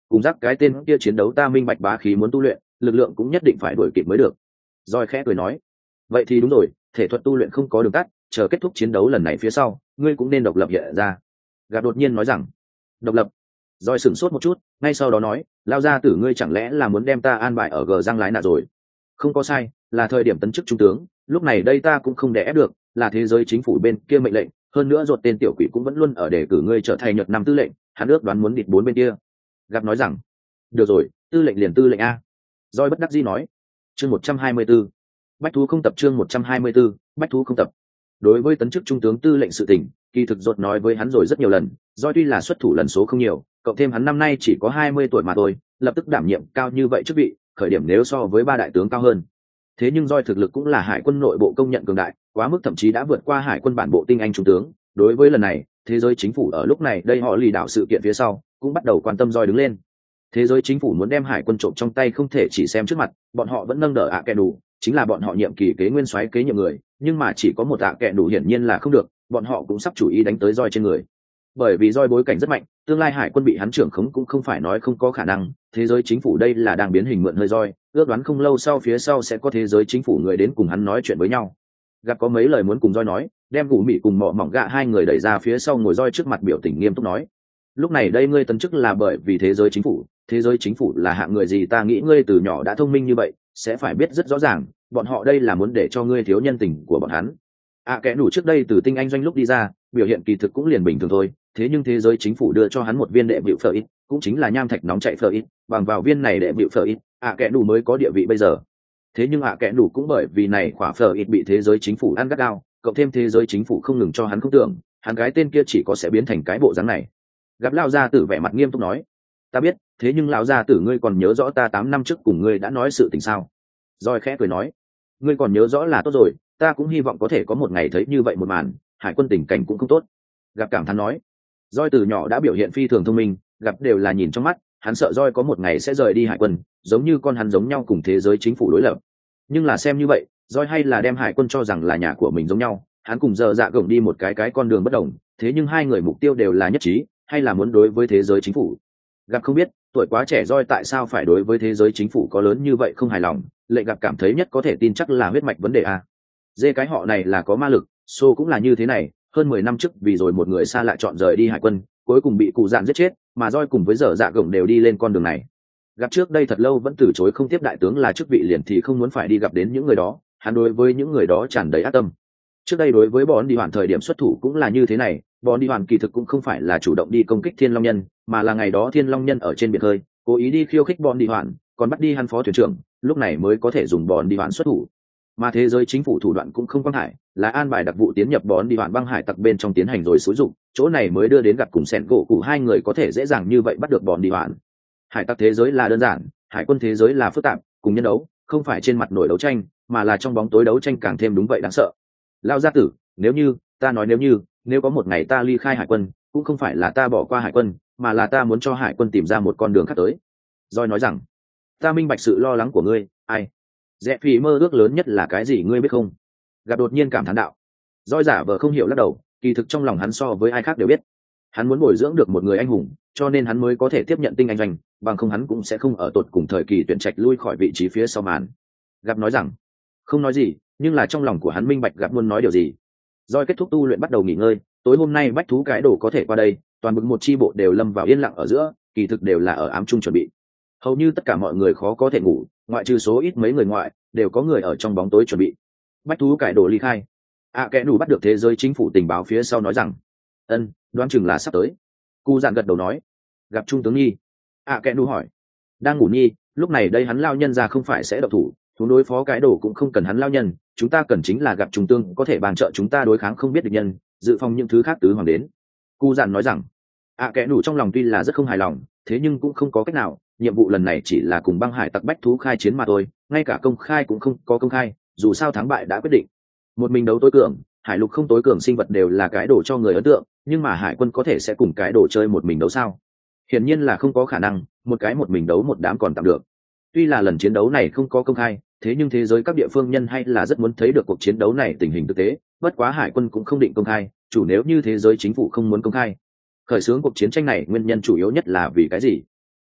cùng giác cái tên kia chiến đấu ta minh bạch bá khí muốn tu luyện, lực lượng cũng nhất định phải đuổi kịp mới được. Rồi khẽ cười nói, vậy thì đúng rồi, thể thuật tu luyện không có đường tắt, chờ kết thúc chiến đấu lần này phía sau ngươi cũng nên độc lập hiện ra. Gặp đột nhiên nói rằng, độc lập. Rồi sửng sốt một chút, ngay sau đó nói, lao ra tử ngươi chẳng lẽ là muốn đem ta an bài ở gờ giang lái nạ rồi? Không có sai, là thời điểm tấn chức trung tướng, lúc này đây ta cũng không đè ép được, là thế giới chính phủ bên kia mệnh lệnh, hơn nữa ruột tên tiểu quỷ cũng vẫn luôn ở để cử ngươi trở thành nhật năm tư lệnh, hắn ước đoán muốn địt bốn bên kia. Gặp nói rằng, được rồi, tư lệnh liền tư lệnh a. Rồi bất đắc dĩ nói, chương một trăm hai mươi 124. Bách thú không tập chương một trăm hai mươi 124, bách thú không tập. Đối với tấn chức trung tướng tư lệnh sự tình, kỳ thực ruột nói với hắn rồi rất nhiều lần, do tuy là xuất thủ lần số không nhiều, cộng thêm hắn năm nay chỉ có hai mươi tuổi mà thôi, lập tức đảm nhiệm cao như vậy chức vị, khởi điểm nếu so với ba đại tướng cao hơn. Thế nhưng Doi thực lực cũng là hải quân nội bộ công nhận cường đại, quá mức thậm chí đã vượt qua hải quân bản bộ tinh anh trung tướng. Đối với lần này, thế giới chính phủ ở lúc này đây họ lì đảo sự kiện phía sau, cũng bắt đầu quan tâm Doi đứng lên. Thế giới chính phủ muốn đem hải quân trộm trong tay không thể chỉ xem trước mặt, bọn họ vẫn nâng đỡ ạ kẹ đủ, chính là bọn họ nhiệm kỳ kế nguyên soái kế nhiệm người, nhưng mà chỉ có một ạ kẹ đủ hiển nhiên là không được, bọn họ cũng sắp chủ ý đánh tới Doi trên người. Bởi vì Doi bối cảnh rất mạnh, tương lai hải quân bị hắn trưởng khống cũng không phải nói không có khả năng, thế giới chính phủ đây là đang biến hình mượn hơi Doi, ước đoán không lâu sau phía sau sẽ có thế giới chính phủ người đến cùng hắn nói chuyện với nhau. Gặp có mấy lời muốn cùng Doi nói, đem Gù Mị cùng Mọ Mỏng Gạ hai người đẩy ra phía sau ngồi Doi trước mặt biểu tình nghiêm túc nói, lúc này đây ngươi tấn chức là bởi vì thế giới chính phủ, thế giới chính phủ là hạng người gì ta nghĩ ngươi từ nhỏ đã thông minh như vậy, sẽ phải biết rất rõ ràng, bọn họ đây là muốn để cho ngươi thiếu nhân tình của bọn hắn. À kẻ đủ trước đây từ tinh anh doanh lúc đi ra, biểu hiện kỳ thực cũng liền bình thường thôi, thế nhưng thế giới chính phủ đưa cho hắn một viên đệ bịu phở ít, cũng chính là nham thạch nóng chạy phở ít, bằng vào viên này đệ bịu phở ít, à kẻ đủ mới có địa vị bây giờ. Thế nhưng à kẻ đủ cũng bởi vì này khỏa phở ít bị thế giới chính phủ ăn gắt gao, cộng thêm thế giới chính phủ không ngừng cho hắn không tưởng, hắn gái tên kia chỉ có sẽ biến thành cái bộ dáng này. Gặp lão gia tử vẻ mặt nghiêm túc nói, ta biết, thế nhưng lão gia tử ngươi còn nhớ rõ ta tám năm trước cùng ngươi đã nói sự tình sao? Rồi khẽ cười nói, ngươi còn nhớ rõ là tốt rồi, ta cũng hy vọng có thể có một ngày thấy như vậy một màn, hải quân tình cảnh cũng không tốt. Gặp cảm thán nói, Doi từ nhỏ đã biểu hiện phi thường thông minh, gặp đều là nhìn trong mắt, hắn sợ Doi có một ngày sẽ rời đi hải quân, giống như con hắn giống nhau cùng thế giới chính phủ đối lập. Nhưng là xem như vậy, Doi hay là đem hải quân cho rằng là nhà của mình giống nhau, hắn cùng giờ dạ gồng đi một cái cái con đường bất đồng, thế nhưng hai người mục tiêu đều là nhất trí, hay là muốn đối với thế giới chính phủ. Gặp không biết, tuổi quá trẻ Doi tại sao phải đối với thế giới chính phủ có lớn như vậy không hài lòng, lệ gặp cảm thấy nhất có thể tin chắc là huyết mạch vấn đề a. Dê cái họ này là có ma lực, Sô cũng là như thế này, hơn mười năm trước vì rồi một người xa lại chọn rời đi hải quân, cuối cùng bị cụ dạn giết chết, mà Doi cùng với dở dạ gồng đều đi lên con đường này. Gặp trước đây thật lâu vẫn từ chối không tiếp đại tướng là chức vị liền thì không muốn phải đi gặp đến những người đó, hắn đối với những người đó tràn đầy ác tâm. Trước đây đối với bọn đi hoàn thời điểm xuất thủ cũng là như thế này, bọn đi hoàn kỳ thực cũng không phải là chủ động đi công kích Thiên Long Nhân, mà là ngày đó Thiên Long Nhân ở trên biển khơi, cố ý đi khiêu khích bọn đi hoàn, còn bắt đi hắn phó thuyền trưởng, lúc này mới có thể dùng bọn đi hoàn xuất thủ. Mà thế giới chính phủ thủ đoạn cũng không quang hải, là an bài đặc vụ tiến nhập bọn đi hoàn băng hải tặc bên trong tiến hành rồi xúi dụng, chỗ này mới đưa đến gặp cùng sẹn gỗ cụ hai người có thể dễ dàng như vậy bắt được bọn đi hoàn. Hải tặc thế giới là đơn giản, hải quân thế giới là phức tạp, cùng nhân đấu, không phải trên mặt nổi đấu tranh, mà là trong bóng tối đấu tranh càng thêm đúng vậy đáng sợ. Lao gia tử, nếu như, ta nói nếu như, nếu có một ngày ta ly khai hải quân, cũng không phải là ta bỏ qua hải quân, mà là ta muốn cho hải quân tìm ra một con đường khác tới. Rồi nói rằng, ta minh bạch sự lo lắng của ngươi, ai? Rẽ Phi mơ ước lớn nhất là cái gì ngươi biết không? Gặp đột nhiên cảm thán đạo. Rồi giả vờ không hiểu lắc đầu, kỳ thực trong lòng hắn so với ai khác đều biết. Hắn muốn bồi dưỡng được một người anh hùng, cho nên hắn mới có thể tiếp nhận tinh anh doanh, bằng không hắn cũng sẽ không ở tột cùng thời kỳ tuyển trạch lui khỏi vị trí phía sau màn. Gặp nói rằng, không nói gì, nhưng là trong lòng của hắn minh bạch gặp muốn nói điều gì. Rồi kết thúc tu luyện bắt đầu nghỉ ngơi, tối hôm nay bách thú cái đồ có thể qua đây, toàn bộ một chi bộ đều lâm vào yên lặng ở giữa, kỳ thực đều là ở ám trung chuẩn bị. Hầu như tất cả mọi người khó có thể ngủ, ngoại trừ số ít mấy người ngoại, đều có người ở trong bóng tối chuẩn bị. Bách thú cải đồ ly khai. À kẻ đủ bắt được thế giới chính phủ tình báo phía sau nói rằng, ân, đoán chừng là sắp tới. Cu dạn gật đầu nói, gặp trung tướng Nhi. À kẻ đủ hỏi, đang ngủ Nhi, lúc này đây hắn lao nhân ra không phải sẽ độc thủ, chúng đối phó cái đồ cũng không cần hắn lao nhân, chúng ta cần chính là gặp trung tướng có thể bàn trợ chúng ta đối kháng không biết địch nhân, dự phòng những thứ khác tứ hoàng đến. Cu dạn nói rằng, à kẻ đủ trong lòng tuy là rất không hài lòng, thế nhưng cũng không có cách nào, nhiệm vụ lần này chỉ là cùng băng hải tặc bách thú khai chiến mà thôi, ngay cả công khai cũng không có công khai, dù sao thắng bại đã quyết định. Một mình đấu tối cường, hải lục không tối cường sinh vật đều là cái đồ cho người ấn tượng, nhưng mà hải quân có thể sẽ cùng cái đồ chơi một mình đấu sao? Hiển nhiên là không có khả năng, một cái một mình đấu một đám còn tạm được. Tuy là lần chiến đấu này không có công khai, thế nhưng thế giới các địa phương nhân hay là rất muốn thấy được cuộc chiến đấu này tình hình thực tế, bất quá hải quân cũng không định công khai, chủ nếu như thế giới chính phủ không muốn công khai. Khởi xướng cuộc chiến tranh này nguyên nhân chủ yếu nhất là vì cái gì?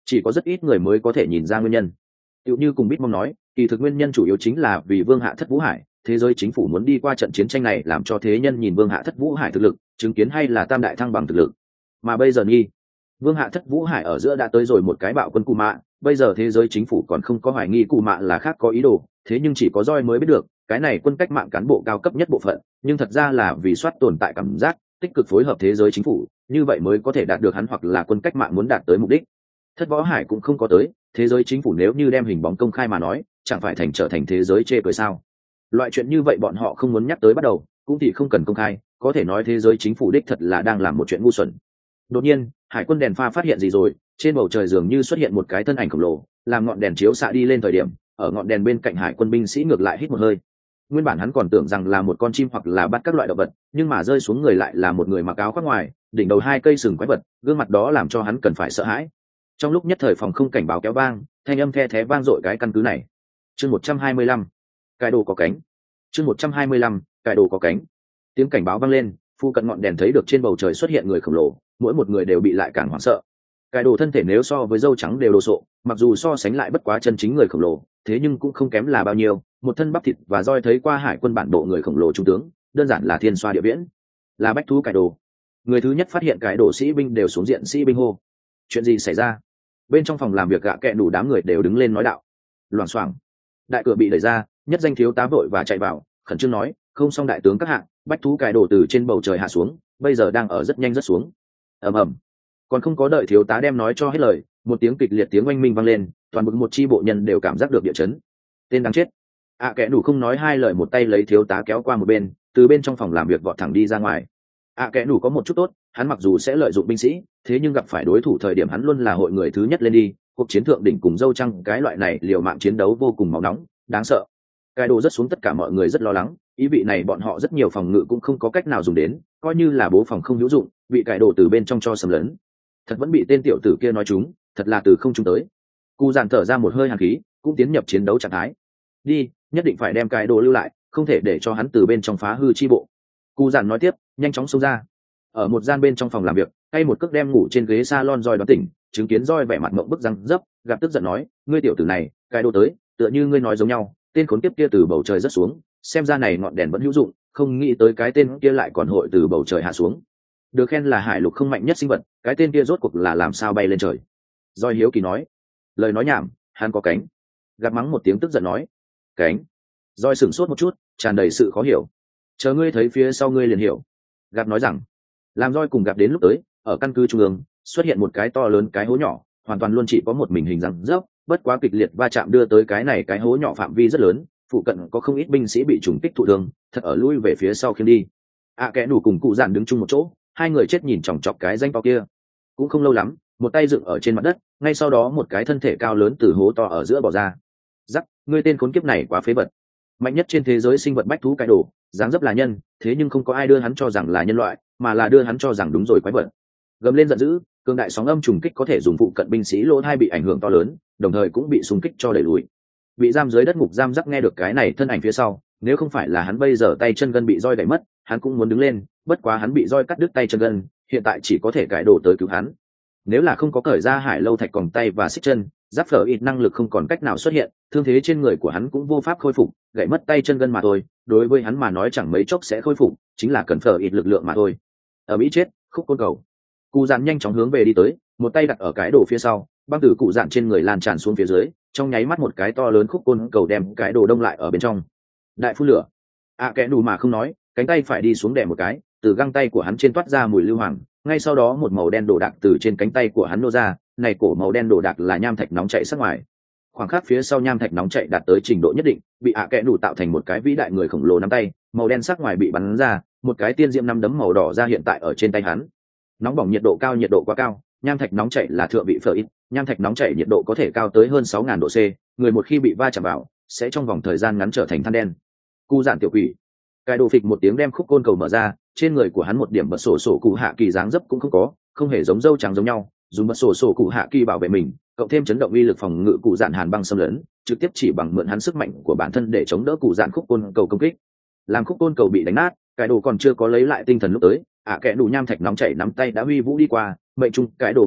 chỉ có rất ít người mới có thể nhìn ra nguyên nhân. Tựu như cùng Bít Mong nói, kỳ thực nguyên nhân chủ yếu chính là vì Vương Hạ Thất Vũ Hải, thế giới chính phủ muốn đi qua trận chiến tranh này làm cho thế nhân nhìn Vương Hạ Thất Vũ Hải thực lực, chứng kiến hay là tam đại thăng bằng thực lực. Mà bây giờ nghi, Vương Hạ Thất Vũ Hải ở giữa đã tới rồi một cái bạo quân Cù Mạ, bây giờ thế giới chính phủ còn không có hoài nghi Cù Mạ là khác có ý đồ, thế nhưng chỉ có Roi mới biết được, cái này quân cách mạng cán bộ cao cấp nhất bộ phận, nhưng thật ra là vì soát tồn tại cảm giác, tích cực phối hợp thế giới chính phủ, như vậy mới có thể đạt được hắn hoặc là quân cách mạng muốn đạt tới mục đích. Thất Võ Hải cũng không có tới, thế giới chính phủ nếu như đem hình bóng công khai mà nói, chẳng phải thành trở thành thế giới chê cười sao? Loại chuyện như vậy bọn họ không muốn nhắc tới bắt đầu, cũng thì không cần công khai, có thể nói thế giới chính phủ đích thật là đang làm một chuyện ngu xuẩn. Đột nhiên, hải quân đèn pha phát hiện gì rồi, trên bầu trời dường như xuất hiện một cái thân ảnh khổng lồ, làm ngọn đèn chiếu xạ đi lên thời điểm, ở ngọn đèn bên cạnh hải quân binh sĩ ngược lại hít một hơi. Nguyên bản hắn còn tưởng rằng là một con chim hoặc là bắt các loại động vật, nhưng mà rơi xuống người lại là một người mặc áo khoác ngoài, đỉnh đầu hai cây sừng quái vật, gương mặt đó làm cho hắn cần phải sợ hãi. Trong lúc nhất thời phòng không cảnh báo kéo vang, thanh âm the thé vang dội cái căn cứ này. Chương một trăm hai mươi lăm, cái đồ có cánh. Chương một trăm hai mươi lăm, cái đồ có cánh. Tiếng cảnh báo vang lên, phu cận ngọn đèn thấy được trên bầu trời xuất hiện người khổng lồ, mỗi một người đều bị lại càng hoảng sợ. Cái đồ thân thể nếu so với dâu trắng đều đồ sộ, mặc dù so sánh lại bất quá chân chính người khổng lồ, thế nhưng cũng không kém là bao nhiêu, một thân bắp thịt và roi thấy qua hải quân bản bộ người khổng lồ trung tướng, đơn giản là thiên xoa địa viễn. Là bách thú cái đồ. Người thứ nhất phát hiện cái đồ sĩ binh đều xuống diện sĩ binh hô. Chuyện gì xảy ra? Bên trong phòng làm việc gạ kẹ đủ đám người đều đứng lên nói đạo. Loảng xoảng. Đại cửa bị đẩy ra, nhất danh thiếu tá vội và chạy vào, khẩn trương nói, không xong đại tướng các hạng, bách thú cái đồ từ trên bầu trời hạ xuống, bây giờ đang ở rất nhanh rất xuống. Ầm ầm. Còn không có đợi thiếu tá đem nói cho hết lời, một tiếng kịch liệt tiếng oanh minh vang lên, toàn bộ một chi bộ nhân đều cảm giác được địa chấn. Tên đáng chết. À kẻ đủ không nói hai lời một tay lấy thiếu tá kéo qua một bên, từ bên trong phòng làm việc vọt thẳng đi ra ngoài. À kẻ đủ có một chút tốt, hắn mặc dù sẽ lợi dụng binh sĩ, thế nhưng gặp phải đối thủ thời điểm hắn luôn là hội người thứ nhất lên đi, cuộc chiến thượng đỉnh cùng dâu trăng cái loại này liều mạng chiến đấu vô cùng máu nóng, đáng sợ. Cái đồ rất xuống tất cả mọi người rất lo lắng, ý vị này bọn họ rất nhiều phòng ngự cũng không có cách nào dùng đến, coi như là bố phòng không hữu dụng, bị cải đồ từ bên trong cho sầm lớn. Thật vẫn bị tên tiểu tử kia nói chúng, thật là từ không trung tới. Cú giản thở ra một hơi hàn khí, cũng tiến nhập chiến đấu trạng thái. Đi, nhất định phải đem cái đồ lưu lại, không thể để cho hắn từ bên trong phá hư chi bộ. Cú giản nói tiếp, nhanh chóng xông ra. Ở một gian bên trong phòng làm việc, hay một cước đem ngủ trên ghế salon roi đoán tỉnh, chứng kiến roi vẻ mặt mộng bức răng dấp, gặp tức giận nói, ngươi tiểu tử này, cái đồ tới, tựa như ngươi nói giống nhau, tên khốn kiếp kia từ bầu trời rất xuống, xem ra này ngọn đèn vẫn hữu dụng, không nghĩ tới cái tên kia lại còn hội từ bầu trời hạ xuống. Được khen là hải lục không mạnh nhất sinh vật, cái tên kia rốt cuộc là làm sao bay lên trời? Doi hiếu kỳ nói. Lời nói nhảm, hắn có cánh. Gặp mắng một tiếng tức giận nói. Cánh. Doi sửng sốt một chút, tràn đầy sự khó hiểu. Chờ ngươi thấy phía sau ngươi liền hiểu. Gặp nói rằng, làm Doi cùng gặp đến lúc tới, ở căn cứ trung ương xuất hiện một cái to lớn cái hố nhỏ, hoàn toàn luôn chỉ có một mình hình răng rớp, bất quá kịch liệt va chạm đưa tới cái này cái hố nhỏ phạm vi rất lớn, phụ cận có không ít binh sĩ bị trùng kích thụ thương, thật ở lui về phía sau khiêng đi. À kẻ đủ cùng cụ giản đứng chung một chỗ, hai người chết nhìn chòng chọc cái danh to kia. Cũng không lâu lắm, một tay dựng ở trên mặt đất, ngay sau đó một cái thân thể cao lớn từ hố to ở giữa bò ra. Rắc, ngươi tên khốn kiếp này quá phế vật. Mạnh nhất trên thế giới sinh vật bách thú cái đồ, dáng dấp là nhân, thế nhưng không có ai đưa hắn cho rằng là nhân loại, mà là đưa hắn cho rằng đúng rồi quái vật. Gầm lên giận dữ, cường đại sóng âm trùng kích có thể dùng phụ cận binh sĩ lỗ hai bị ảnh hưởng to lớn, đồng thời cũng bị xung kích cho đẩy lùi. Bị giam dưới đất ngục giam rắc nghe được cái này thân ảnh phía sau, nếu không phải là hắn bây giờ tay chân gân bị roi đẩy mất, hắn cũng muốn đứng lên, bất quá hắn bị roi cắt đứt tay chân gân, hiện tại chỉ có thể cải đồ tới cứu hắn. Nếu là không có cởi ra hải lâu thạch còng tay và xích chân, giáp phở ít năng lực không còn cách nào xuất hiện, thương thế trên người của hắn cũng vô pháp khôi phục, gãy mất tay chân gân mà thôi, đối với hắn mà nói chẳng mấy chốc sẽ khôi phục, chính là cần phở ít lực lượng mà thôi. Ở Mỹ chết, khúc côn cầu. Cụ dạn nhanh chóng hướng về đi tới, một tay đặt ở cái đồ phía sau, băng tử cụ dạn trên người lan tràn xuống phía dưới, trong nháy mắt một cái to lớn khúc côn cầu đem cái đồ đông lại ở bên trong. Đại phun lửa. À kẻ đủ mà không nói, cánh tay phải đi xuống đè một cái, từ găng tay của hắn trên toát ra mùi lưu hoàng, ngay sau đó một màu đen đồ đạc từ trên cánh tay của hắn nô ra, này cổ màu đen đồ đạc là nham thạch nóng chảy sát ngoài. Khoảng khắc phía sau nham thạch nóng chảy đạt tới trình độ nhất định, bị ạ à kẽ đủ tạo thành một cái vĩ đại người khổng lồ nắm tay, màu đen sắc ngoài bị bắn ra, một cái tiên diệm năm đấm màu đỏ ra hiện tại ở trên tay hắn. Nóng bỏng nhiệt độ cao, nhiệt độ quá cao, nham thạch nóng chảy là thượng vị phở ít, nham thạch nóng chảy nhiệt độ có thể cao tới hơn sáu nghìn độ C, người một khi bị va chạm vào, sẽ trong vòng thời gian ngắn trở thành than đen. Cu giản tiểu quỷ. Cái đồ phịch một tiếng đem khúc côn cầu mở ra, trên người của hắn một điểm bật sổ sổ cụ hạ kỳ dáng dấp cũng không có, không hề giống dâu trắng giống nhau, dùng bật sổ sổ cụ hạ kỳ bảo vệ mình, cộng thêm chấn động uy lực phòng ngự cụ dạn hàn băng xâm lấn, trực tiếp chỉ bằng mượn hắn sức mạnh của bản thân để chống đỡ cụ dạn khúc côn cầu công kích. Làm khúc côn cầu bị đánh nát, cái đồ còn chưa có lấy lại tinh thần lúc tới, ạ à kẽ đủ nham thạch nóng chảy nắm tay đã huy vũ đi qua, mệnh trung cái đồ mặt của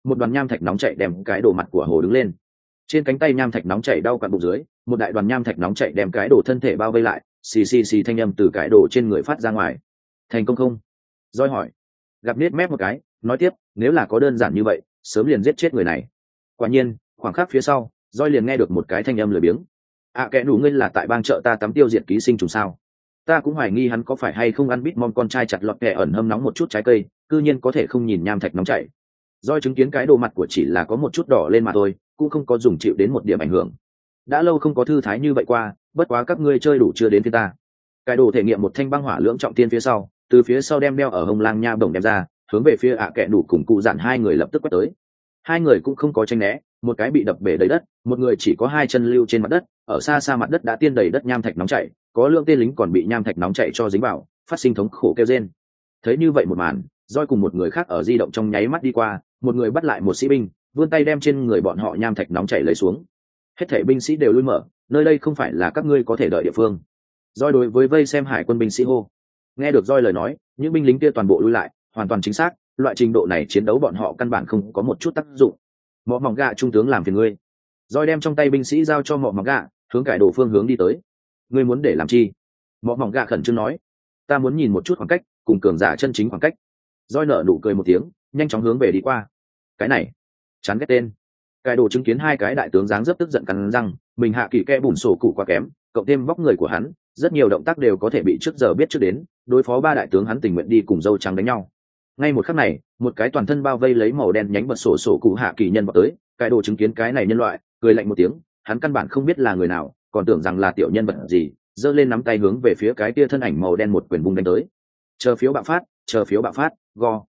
một đoàn nham thạch nóng chảy đem cái đồ mặt của hồ đứng lên. Trên cánh tay nham thạch nóng chảy đau quặn bụng dưới, một đại đoàn nham thạch nóng chảy đem cái đồ thân thể bao vây lại, xì xì xì thanh âm từ cái đồ trên người phát ra ngoài. Thành công không? Roi hỏi. Gặp nết mép một cái, nói tiếp, nếu là có đơn giản như vậy, sớm liền giết chết người này. Quả nhiên, khoảng khắc phía sau, Roi liền nghe được một cái thanh âm lười biếng. À kẻ đủ ngươi là tại bang chợ ta tắm tiêu diệt ký sinh trùng sao? Ta cũng hoài nghi hắn có phải hay không ăn bít mong con trai chặt lọt kẻ ẩn hâm nóng một chút trái cây, cư nhiên có thể không nhìn nham thạch nóng chảy. Roi chứng kiến cái đồ mặt của chỉ là có một chút đỏ lên mà thôi, cũng không có dùng chịu đến một điểm ảnh hưởng. Đã lâu không có thư thái như vậy qua, bất quá các ngươi chơi đủ chưa đến phía ta. Cái đồ thể nghiệm một thanh băng hỏa lưỡng trọng tiên phía sau, từ phía sau đem đeo ở hông lang nha bổng đem ra, hướng về phía ạ kẹ đủ cùng cụ dặn hai người lập tức quét tới. Hai người cũng không có tranh né, một cái bị đập bể đầy đất, một người chỉ có hai chân lưu trên mặt đất, ở xa xa mặt đất đã tiên đầy đất nham thạch nóng chảy, có lượng tên lính còn bị nham thạch nóng chảy cho dính vào, phát sinh thống khổ kêu rên. Thấy như vậy một màn, Roi cùng một người khác ở di động trong nháy mắt đi qua, một người bắt lại một sĩ binh, vươn tay đem trên người bọn họ nham thạch nóng chảy lấy xuống. Hết thảy binh sĩ đều lui mở, nơi đây không phải là các ngươi có thể đợi địa phương. Roi đối với vây xem hải quân binh sĩ hô. Nghe được Roi lời nói, những binh lính kia toàn bộ lui lại, hoàn toàn chính xác, loại trình độ này chiến đấu bọn họ căn bản không có một chút tác dụng. Mọ mỏng gạ trung tướng làm phiền ngươi. Roi đem trong tay binh sĩ giao cho mọ mỏng gạ, hướng cải đồ phương hướng đi tới. Ngươi muốn để làm chi? Mọ mỏng gạ khẩn trương nói. Ta muốn nhìn một chút khoảng cách, cùng cường giả chân chính khoảng cách. Roi nở nụ cười một tiếng, nhanh chóng hướng về đi qua. Cái này, chán ghét tên. Cải đồ chứng kiến hai cái đại tướng dáng dấp tức giận cắn răng, mình hạ kỳ kẽ bùn sổ cụ quá kém, cộng thêm vóc người của hắn, rất nhiều động tác đều có thể bị trước giờ biết trước đến, đối phó ba đại tướng hắn tình nguyện đi cùng dâu trắng đánh nhau. Ngay một khắc này, một cái toàn thân bao vây lấy màu đen nhánh bật sổ sổ cụ hạ kỳ nhân vào tới, cái đồ chứng kiến cái này nhân loại, cười lạnh một tiếng, hắn căn bản không biết là người nào, còn tưởng rằng là tiểu nhân vật gì, giơ lên nắm tay hướng về phía cái kia thân ảnh màu đen một quyền bung đánh tới. Chờ phiếu bạo phát, chờ phiếu bạo phát, go.